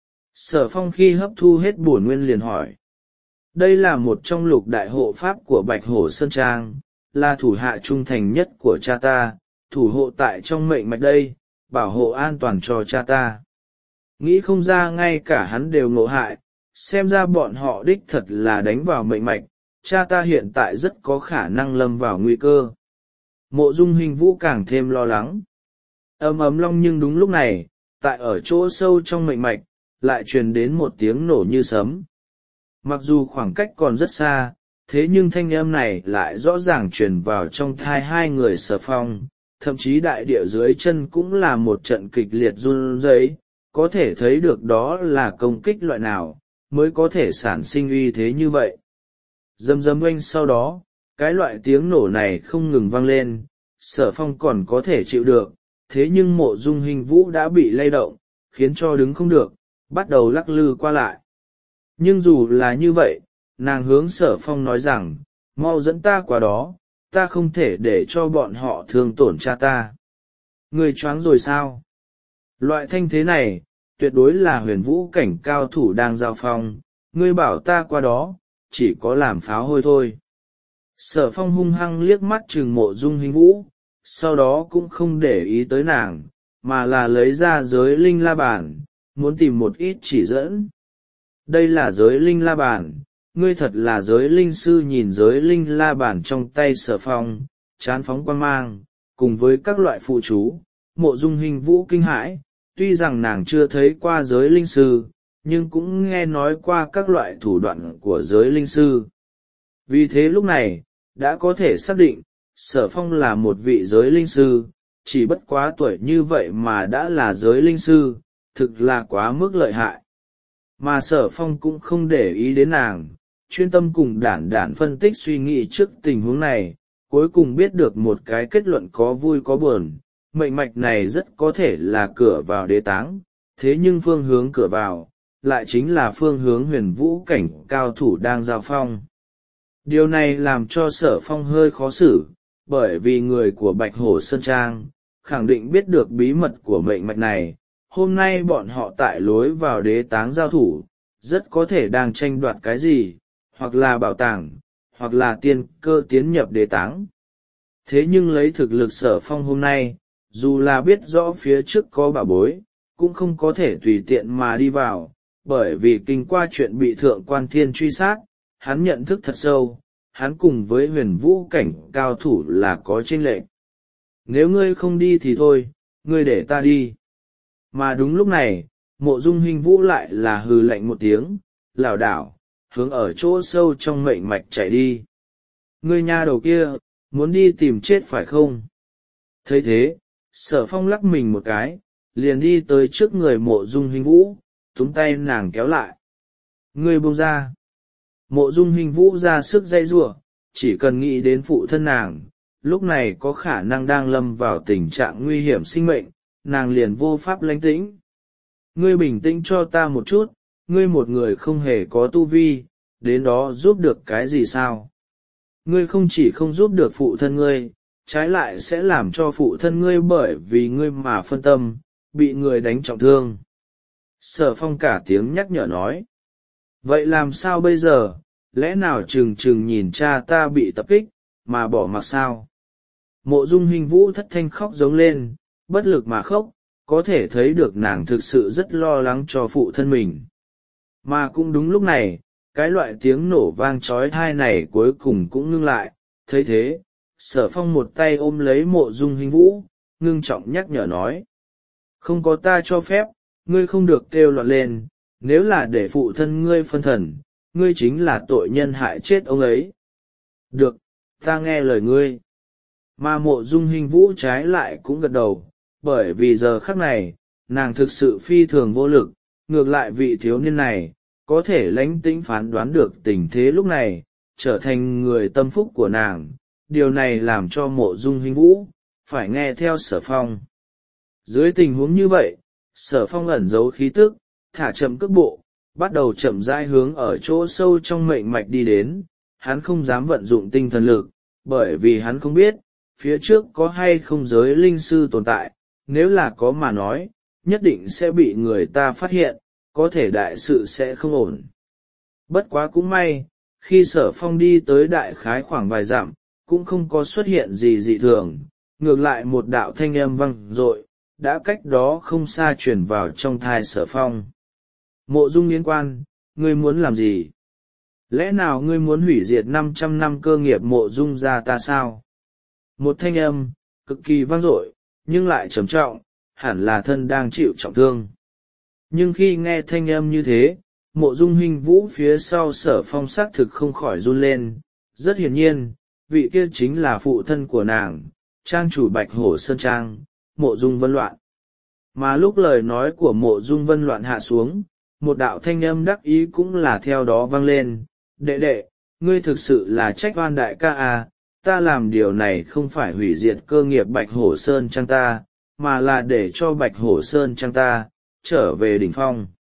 Sở Phong khi hấp thu hết bổn nguyên liền hỏi. Đây là một trong lục đại hộ pháp của Bạch Hổ Sơn Trang, là thủ hạ trung thành nhất của cha ta, thủ hộ tại trong mệnh mạch đây, bảo hộ an toàn cho cha ta. Nghĩ không ra ngay cả hắn đều ngộ hại, xem ra bọn họ đích thật là đánh vào mệnh mạch, cha ta hiện tại rất có khả năng lâm vào nguy cơ. Mộ Dung Hình Vũ càng thêm lo lắng. Ầm ầm long, nhưng đúng lúc này, tại ở chỗ sâu trong mệnh mạch, lại truyền đến một tiếng nổ như sấm. Mặc dù khoảng cách còn rất xa, thế nhưng thanh âm này lại rõ ràng truyền vào trong thai hai người Sở Phong, thậm chí đại địa dưới chân cũng là một trận kịch liệt run rẩy, có thể thấy được đó là công kích loại nào, mới có thể sản sinh uy thế như vậy. Rầm rầm oanh, sau đó, cái loại tiếng nổ này không ngừng vang lên, Sở Phong còn có thể chịu được, thế nhưng Mộ Dung Hình Vũ đã bị lay động, khiến cho đứng không được, bắt đầu lắc lư qua lại. Nhưng dù là như vậy, nàng hướng Sở Phong nói rằng, mau dẫn ta qua đó, ta không thể để cho bọn họ thương tổn cha ta. Người choáng rồi sao? Loại thanh thế này, tuyệt đối là huyền vũ cảnh cao thủ đang giao phong, ngươi bảo ta qua đó, chỉ có làm pháo hôi thôi. Sở Phong hung hăng liếc mắt trừng Mộ Dung Hình Vũ, sau đó cũng không để ý tới nàng, mà là lấy ra giới linh la bàn, muốn tìm một ít chỉ dẫn. Đây là giới linh la bàn, ngươi thật là giới linh sư. Nhìn giới linh la bàn trong tay Sở Phong, chán phóng quang mang, cùng với các loại phụ chú, Mộ Dung Hình Vũ kinh hãi. Tuy rằng nàng chưa thấy qua giới linh sư, nhưng cũng nghe nói qua các loại thủ đoạn của giới linh sư. Vì thế lúc này, đã có thể xác định, Sở Phong là một vị giới linh sư, chỉ bất quá tuổi như vậy mà đã là giới linh sư, thực là quá mức lợi hại. Mà Sở Phong cũng không để ý đến nàng, chuyên tâm cùng đản đản phân tích suy nghĩ trước tình huống này, cuối cùng biết được một cái kết luận có vui có buồn. Mệnh mạch này rất có thể là cửa vào đế táng, thế nhưng phương hướng cửa vào, lại chính là phương hướng huyền vũ cảnh cao thủ đang giao phong. Điều này làm cho Sở Phong hơi khó xử, bởi vì người của Bạch Hổ Sơn Trang, khẳng định biết được bí mật của mệnh mạch này. Hôm nay bọn họ tại lối vào đế táng giao thủ, rất có thể đang tranh đoạt cái gì, hoặc là bảo tàng, hoặc là tiên cơ tiến nhập đế táng. Thế nhưng lấy thực lực Sở Phong hôm nay, dù là biết rõ phía trước có bảo bối, cũng không có thể tùy tiện mà đi vào, bởi vì kinh qua chuyện bị thượng quan thiên truy sát, hắn nhận thức thật sâu, hắn cùng với huyền vũ cảnh cao thủ là có chênh lệch. Nếu ngươi không đi thì thôi, ngươi để ta đi. Mà đúng lúc này, Mộ Dung Hình Vũ lại là hừ lạnh một tiếng, lảo đảo, hướng ở chỗ sâu trong mệnh mạch chạy đi. Ngươi nha đầu kia, muốn đi tìm chết phải không? Thấy thế, Sở Phong lắc mình một cái, liền đi tới trước người Mộ Dung Hình Vũ, túm tay nàng kéo lại. Ngươi buông ra. Mộ Dung Hình Vũ ra sức dây giụa, chỉ cần nghĩ đến phụ thân nàng, lúc này có khả năng đang lâm vào tình trạng nguy hiểm sinh mệnh, nàng liền vô pháp lánh tĩnh. Ngươi bình tĩnh cho ta một chút, ngươi một người không hề có tu vi, đến đó giúp được cái gì sao? Ngươi không chỉ không giúp được phụ thân ngươi, trái lại sẽ làm cho phụ thân ngươi bởi vì ngươi mà phân tâm, bị người đánh trọng thương. Sở Phong cả tiếng nhắc nhở nói. Vậy làm sao bây giờ, lẽ nào trừng trừng nhìn cha ta bị tập kích, mà bỏ mặc sao? Mộ Dung Hình Vũ thất thanh khóc giống lên, bất lực mà khóc, có thể thấy được nàng thực sự rất lo lắng cho phụ thân mình. Mà cũng đúng lúc này, cái loại tiếng nổ vang trói thai này cuối cùng cũng ngưng lại. Thấy thế, Sở Phong một tay ôm lấy Mộ Dung Hình Vũ, ngưng trọng nhắc nhở nói. Không có ta cho phép, ngươi không được kêu loạn lên, nếu là để phụ thân ngươi phân thần, ngươi chính là tội nhân hại chết ông ấy. Được, ta nghe lời ngươi. Mà Mộ Dung Hình Vũ trái lại cũng gật đầu, bởi vì giờ khắc này, nàng thực sự phi thường vô lực, ngược lại vị thiếu niên này, có thể lánh tĩnh phán đoán được tình thế lúc này, trở thành người tâm phúc của nàng, điều này làm cho Mộ Dung Hình Vũ phải nghe theo Sở Phong. Dưới tình huống như vậy, Sở Phong ẩn giấu khí tức, thả chậm cước bộ, bắt đầu chậm rãi hướng ở chỗ sâu trong mệnh mạch đi đến. Hắn không dám vận dụng tinh thần lực, bởi vì hắn không biết, phía trước có hay không giới linh sư tồn tại, nếu là có mà nói, nhất định sẽ bị người ta phát hiện, có thể đại sự sẽ không ổn. Bất quá cũng may, khi Sở Phong đi tới đại khái khoảng vài dặm, cũng không có xuất hiện gì dị thường, ngược lại một đạo thanh âm vang dội, đã cách đó không xa truyền vào trong thai Sở Phong. Mộ Dung Liên Quan, ngươi muốn làm gì? Lẽ nào ngươi muốn hủy diệt năm trăm năm cơ nghiệp Mộ Dung gia ta sao? Một thanh âm, cực kỳ vang dội, nhưng lại trầm trọng, hẳn là thân đang chịu trọng thương. Nhưng khi nghe thanh âm như thế, Mộ Dung Hình Vũ phía sau Sở Phong xác thực không khỏi run lên. Rất hiển nhiên, vị kia chính là phụ thân của nàng, trang chủ Bạch Hổ Sơn Trang, Mộ Dung Vân Loạn. Mà lúc lời nói của Mộ Dung Vân Loạn hạ xuống, một đạo thanh âm đắc ý cũng là theo đó vang lên. Đệ đệ, ngươi thực sự là trách oan đại ca à, ta làm điều này không phải hủy diệt cơ nghiệp Bạch Hổ Sơn Trang ta, mà là để cho Bạch Hổ Sơn Trang ta trở về đỉnh phong.